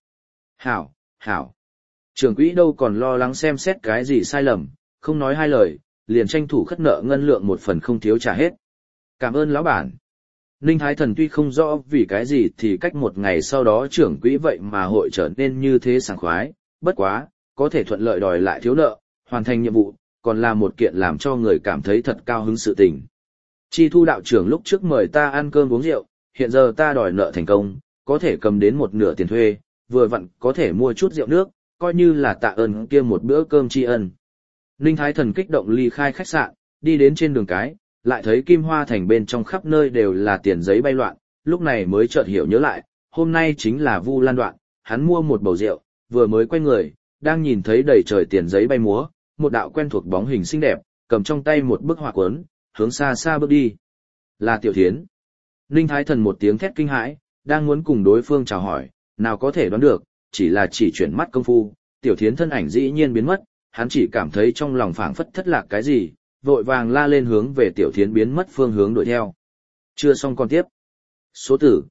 Hảo. Trưởng quỹ đâu còn lo lắng xem xét cái gì sai lầm, không nói hai lời, liền tranh thủ khất nợ ngân lượng một phần không thiếu trả hết. Cảm ơn lão bản. Ninh Thái Thần tuy không rõ vì cái gì thì cách một ngày sau đó trưởng quỹ vậy mà hội trở nên như thế sảng khoái, bất quá, có thể thuận lợi đòi lại thiếu nợ, hoàn thành nhiệm vụ, còn là một kiện làm cho người cảm thấy thật cao hứng sự tình. Chi Thu đạo trưởng lúc trước mời ta ăn cơm uống rượu, hiện giờ ta đòi nợ thành công, có thể cầm đến một nửa tiền thuê, vừa vặn có thể mua chút rượu nước, coi như là tạ ơn kia một bữa cơm tri ân. Ninh Thái Thần kích động ly khai khách sạn, đi đến trên đường cái, lại thấy Kim Hoa Thành bên trong khắp nơi đều là tiền giấy bay loạn, lúc này mới chợt hiểu nhớ lại, hôm nay chính là Vu Lan đoạn, hắn mua một bầu rượu, vừa mới quay người, đang nhìn thấy đầy trời tiền giấy bay múa, một đạo quen thuộc bóng hình xinh đẹp, cầm trong tay một bức họa cuốn, hướng xa xa bước đi. Là Tiểu Thiến. Ninh Thái Thần một tiếng thét kinh hãi, đang muốn cùng đối phương chào hỏi, nào có thể đoán được, chỉ là chỉ chuyển mắt công phu, Tiểu Thiến thân ảnh dĩ nhiên biến mất, hắn chỉ cảm thấy trong lòng phảng phất thất lạc cái gì, vội vàng la lên hướng về Tiểu Thiến biến mất phương hướng đuổi theo. Chưa xong còn tiếp. Số tử,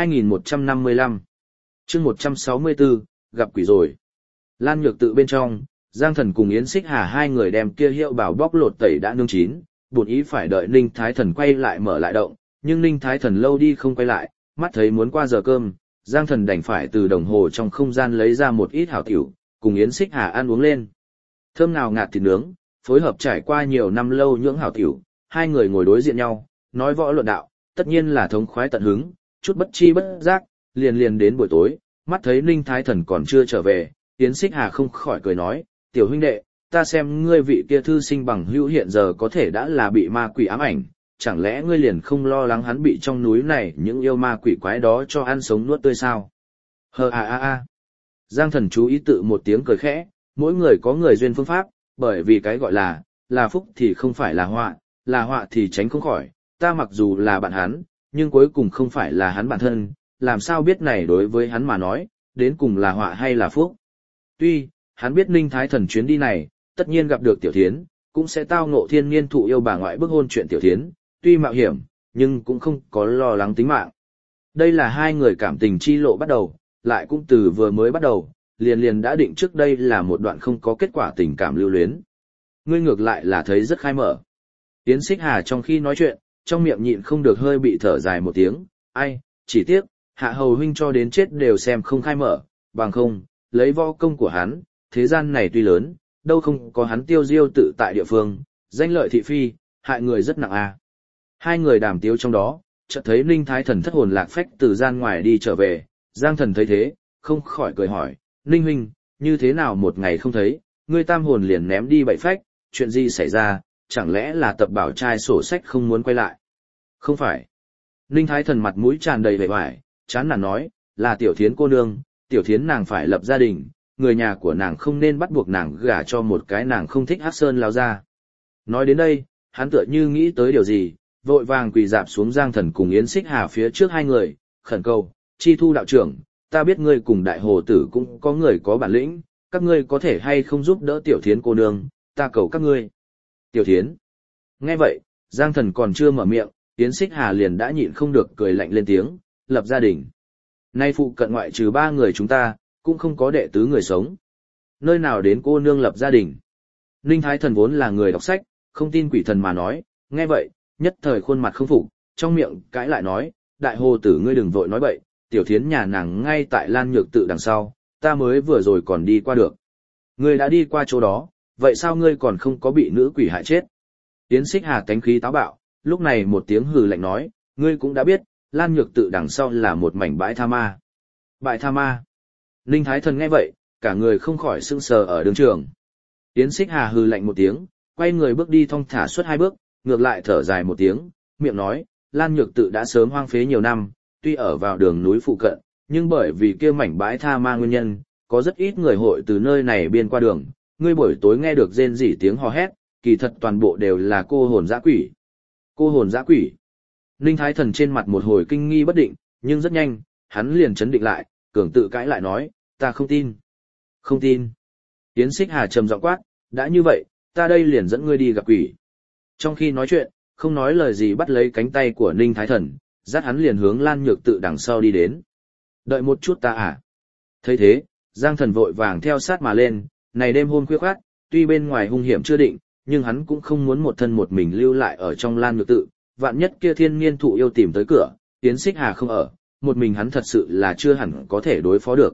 2155. Chương 164, gặp quỷ rồi. Lan Nhược Tự bên trong, Giang Thần cùng Yến Xích Hà hai người đem kia hiệu bảo bóc lột tẩy đã nướng chín, buồn ý phải đợi Ninh Thái Thần quay lại mở lại động, nhưng Ninh Thái Thần lâu đi không quay lại, mắt thấy muốn qua giờ cơm, Giang Thần đành phải từ đồng hồ trong không gian lấy ra một ít hảo tiểu, cùng Yến Xích Hà ăn uống lên. Thơm nào ngạt thịt nướng, phối hợp trải qua nhiều năm lâu nhưỡng hảo tiểu, hai người ngồi đối diện nhau, nói võ luận đạo, tất nhiên là thống khoái tận hứng, chút bất chi bất giác, liền đến buổi tối, mắt thấy Ninh Thái Thần còn chưa trở về, Yến Xích Hà không khỏi cười nói, tiểu huynh đệ, ta xem ngươi vị kia thư sinh bằng hữu hiện giờ có thể đã là bị ma quỷ ám ảnh, chẳng lẽ ngươi liền không lo lắng hắn bị trong núi này những yêu ma quỷ quái đó cho ăn sống nuốt tươi sao? Giang Thần chú ý tự một tiếng cười khẽ, mỗi người có người duyên phương pháp, bởi vì cái gọi là phúc thì không phải là họa thì tránh không khỏi, ta mặc dù là bạn hắn, nhưng cuối cùng không phải là hắn bản thân, làm sao biết này đối với hắn mà nói, đến cùng là họa hay là phúc. Tuy, hắn biết Ninh Thái Thần chuyến đi này, tất nhiên gặp được Tiểu Thiến, cũng sẽ tao ngộ thiên niên thụ yêu bà ngoại bức hôn chuyện Tiểu Thiến, tuy mạo hiểm, nhưng cũng không có lo lắng tính mạng. Đây là hai người cảm tình chi lộ bắt đầu, lại cũng từ vừa mới bắt đầu, liền đã định trước đây là một đoạn không có kết quả tình cảm lưu luyến. Ngươi ngược lại là thấy rất khai mở. Yến Xích Hà trong khi nói chuyện, trong miệng nhịn không được hơi bị thở dài một tiếng, ai, chỉ tiếc, Hạ Hầu huynh cho đến chết đều xem không khai mở, bằng không, lấy võ công của hắn, thế gian này tuy lớn, đâu không có hắn tiêu diêu tự tại địa phương, danh lợi thị phi, hại người rất nặng a. Hai người đàm tiếu trong đó, chợt thấy Ninh Thái Thần thất hồn lạc phách từ gian ngoài đi trở về, Giang Thần thấy thế, không khỏi cười hỏi, Ninh huynh, như thế nào một ngày không thấy, ngươi tam hồn liền ném đi bảy phách, chuyện gì xảy ra, chẳng lẽ là tập bảo trai sổ sách không muốn quay lại? Không phải. Ninh Thái Thần mặt mũi tràn đầy vẻ vải, chán nản nói, là Tiểu Thiến cô nương, Tiểu Thiến nàng phải lập gia đình, người nhà của nàng không nên bắt buộc nàng gả cho một cái nàng không thích Hắc Sơn lao ra. Nói đến đây, hắn tựa như nghĩ tới điều gì, vội vàng quỳ dạp xuống Giang Thần cùng Yến Xích Hà phía trước hai người, khẩn cầu, Chi Thu đạo trưởng, ta biết ngươi cùng đại hồ tử cũng có người có bản lĩnh, các ngươi có thể hay không giúp đỡ Tiểu Thiến cô nương, ta cầu các ngươi. Tiểu Thiến. Nghe vậy, Giang Thần còn chưa mở miệng, Yến Xích Hà liền đã nhịn không được cười lạnh lên tiếng, lập gia đình. Nay phụ cận ngoại trừ 3 người chúng ta, cũng không có đệ tứ người sống. Nơi nào đến cô nương lập gia đình. Ninh Thái Thần vốn là người đọc sách, không tin quỷ thần mà nói, nghe vậy, nhất thời khuôn mặt không phục, trong miệng cãi lại nói, đại hồ tử ngươi đừng vội nói bậy, Tiểu Thiến nhà nàng ngay tại Lan Nhược tự đằng sau, ta mới vừa rồi còn đi qua được. Ngươi đã đi qua chỗ đó, vậy sao ngươi còn không có bị nữ quỷ hại chết? Yến Xích Hà tánh khí táo bạo, lúc này một tiếng hừ lạnh nói, ngươi cũng đã biết, Lan Nhược tự đằng sau là một mảnh bãi tha ma. Bãi tha ma. Ninh Thái Thần nghe vậy, cả người không khỏi sững sờ ở đường trường. Yến Xích Hà hừ lạnh một tiếng, quay người bước đi thong thả suốt 2 bước, ngược lại thở dài một tiếng, miệng nói, Lan Nhược tự đã sớm hoang phế nhiều năm, tuy ở vào đường núi phụ cận, nhưng bởi vì kia mảnh bãi tha ma nguyên nhân, có rất ít người hội từ nơi này biên qua đường, ngươi buổi tối nghe được rên rỉ tiếng hò hét, kỳ thật toàn bộ đều là cô hồn dã quỷ. Cô hồn dã quỷ. Ninh Thái Thần trên mặt một hồi kinh nghi bất định, nhưng rất nhanh, hắn liền chấn định lại, cường tự cãi lại nói, ta không tin. Không tin. Yến Xích Hà trầm giọng quát, đã như vậy, ta đây liền dẫn ngươi đi gặp quỷ. Trong khi nói chuyện, không nói lời gì bắt lấy cánh tay của Ninh Thái Thần, dắt hắn liền hướng Lan Nhược tự đằng sau đi đến. Đợi một chút ta à. Thấy thế, Giang Thần vội vàng theo sát mà lên, này đêm hôm khuya khoắt, tuy bên ngoài hung hiểm chưa định, nhưng hắn cũng không muốn một thân một mình lưu lại ở trong Lan Nhược tự, vạn nhất kia thiên niên thụ yêu tìm tới cửa, Yến Xích Hà không ở, một mình hắn thật sự là chưa hẳn có thể đối phó được.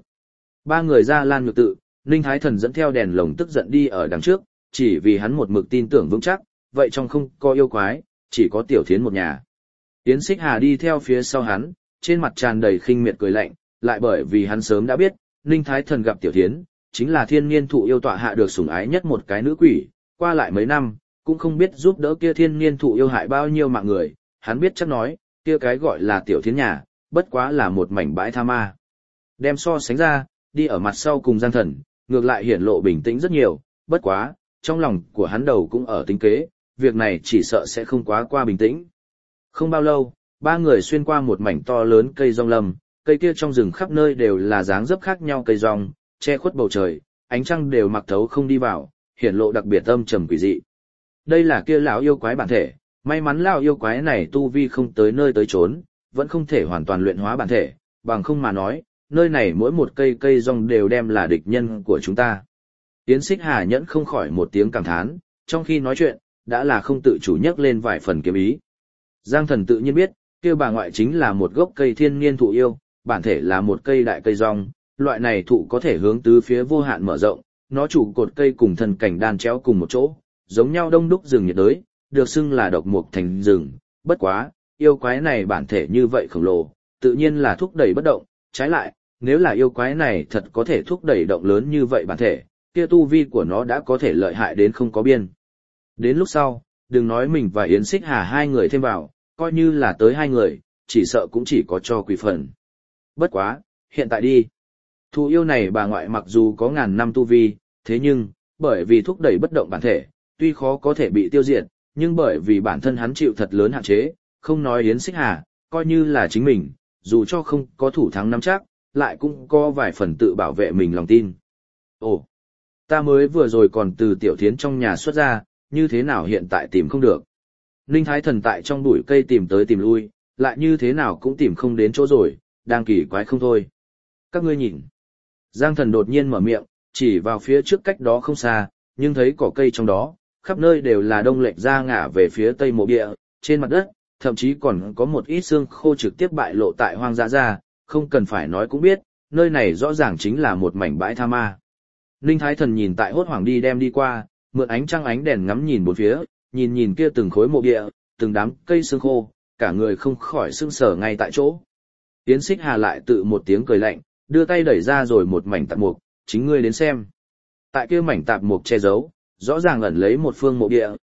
3 người ra Lan Nhược tự, Ninh Thái Thần dẫn theo đèn lồng tức giận đi ở đằng trước, chỉ vì hắn một mực tin tưởng vững chắc, vậy trong không có yêu quái, chỉ có Tiểu Thiến một nhà. Yến Xích Hà đi theo phía sau hắn, trên mặt tràn đầy khinh miệt cười lạnh, lại bởi vì hắn sớm đã biết, Ninh Thái Thần gặp Tiểu Thiến, chính là thiên niên thụ yêu tọa hạ được sủng ái nhất một cái nữ quỷ, qua lại mấy năm, cũng không biết giúp đỡ kia thiên niên thụ yêu hại bao nhiêu mạng người, hắn biết chắc nói, kia cái gọi là Tiểu Thiến nhà, bất quá là một mảnh bãi tha ma. Đem so sánh ra, đi ở mặt sau cùng Giang Thần, ngược lại hiển lộ bình tĩnh rất nhiều, bất quá, trong lòng của hắn đầu cũng ở tính kế, việc này chỉ sợ sẽ không quá qua bình tĩnh. Không bao lâu, 3 người xuyên qua một mảnh to lớn cây rong lâm, cây kia trong rừng khắp nơi đều là dáng dấp khác nhau cây rong, che khuất bầu trời, ánh trăng đều mặc thấu không đi vào, hiển lộ đặc biệt âm trầm quỷ dị. Đây là kia lão yêu quái bản thể, may mắn lão yêu quái này tu vi không tới nơi tới chốn, vẫn không thể hoàn toàn luyện hóa bản thể, bằng không mà nói, nơi này mỗi một cây rong đều đem là địch nhân của chúng ta. Yến Xích Hà nhẫn không khỏi một tiếng cảm thán, trong khi nói chuyện, đã là không tự chủ nhắc lên vài phần kiếm ý. Giang Thần tự nhiên biết, kia bà ngoại chính là một gốc cây thiên niên thụ yêu, bản thể là một cây đại cây rong, loại này thụ có thể hướng tứ phía vô hạn mở rộng, nó trụ cột cây cùng thần cảnh đan chéo cùng một chỗ, giống nhau đông đúc rừng nhiệt đới, được xưng là độc mục thành rừng, bất quá, yêu quái này bản thể như vậy khổng lồ, tự nhiên là thúc đẩy bất động, trái lại, nếu là yêu quái này thật có thể thúc đẩy động lớn như vậy bản thể, kia tu vi của nó đã có thể lợi hại đến không có biên. Đến lúc sau, đừng nói mình và Yến Xích Hà 2 người thêm vào, coi như là tới 2 người, chỉ sợ cũng chỉ có cho quỷ phần. Bất quá, hiện tại đi. Thụ yêu này bà ngoại mặc dù có ngàn năm tu vi, thế nhưng, bởi vì thúc đẩy bất động bản thể, tuy khó có thể bị tiêu diệt, nhưng bởi vì bản thân hắn chịu thật lớn hạn chế, không nói Yến Xích Hà, coi như là chính mình, dù cho không có thủ thắng nắm chắc, lại cũng có vài phần tự bảo vệ mình lòng tin. Ồ, ta mới vừa rồi còn từ Tiểu Thiến trong nhà xuất ra, như thế nào hiện tại tìm không được. Ninh Thái Thần tại trong bụi cây tìm tới tìm lui, lại như thế nào cũng tìm không đến chỗ rồi, đang kỳ quái không thôi. Các ngươi nhìn. Giang Thần đột nhiên mở miệng, chỉ vào phía trước cách đó không xa, nhưng thấy cỏ cây trong đó, khắp nơi đều là đông lệch ra ngả về phía tây mộ địa, trên mặt đất, thậm chí còn có một ít xương khô trực tiếp bại lộ tại hoang dã ra, không cần phải nói cũng biết, nơi này rõ ràng chính là một mảnh bãi tha ma. Ninh Thái Thần nhìn tại hốt hoảng đi đem đi qua, mượn ánh trăng ánh đèn ngắm nhìn bốn phía, nhìn kia từng khối mộ địa, từng đám cây xương khô, cả người không khỏi sững sờ ngay tại chỗ. Yến Xích Hà lại tự một tiếng cười lạnh, đưa tay đẩy ra rồi một mảnh tạp mục, chính ngươi đến xem. Tại kia mảnh tạp mục che giấu, rõ ràng ẩn lấy một phương mộ địa,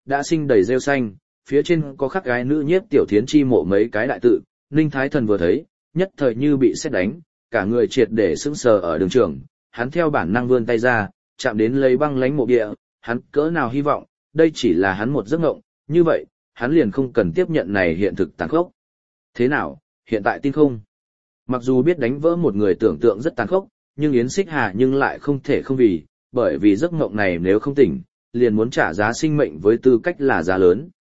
đã sinh đầy rêu xanh, phía trên có khắc gái nữ nhiếp tiểu thiến chi mộ mấy cái đại tự, Ninh Thái Thần vừa thấy, nhất thời như bị sét đánh, cả người triệt để sững sờ ở đường trường, hắn theo bản năng vươn tay ra, chạm đến lấy băng lánh mộ địa, hắn cỡ nào hy vọng, đây chỉ là hắn một giấc mộng, như vậy, hắn liền không cần tiếp nhận này hiện thực tàn khốc. Thế nào, hiện tại tin không? Mặc dù biết đánh vỡ một người tưởng tượng rất tàn khốc, nhưng Yến Xích Hà nhưng lại không thể không vì, bởi vì giấc mộng này nếu không tỉnh, liền muốn trả giá sinh mệnh với tư cách là giá lớn.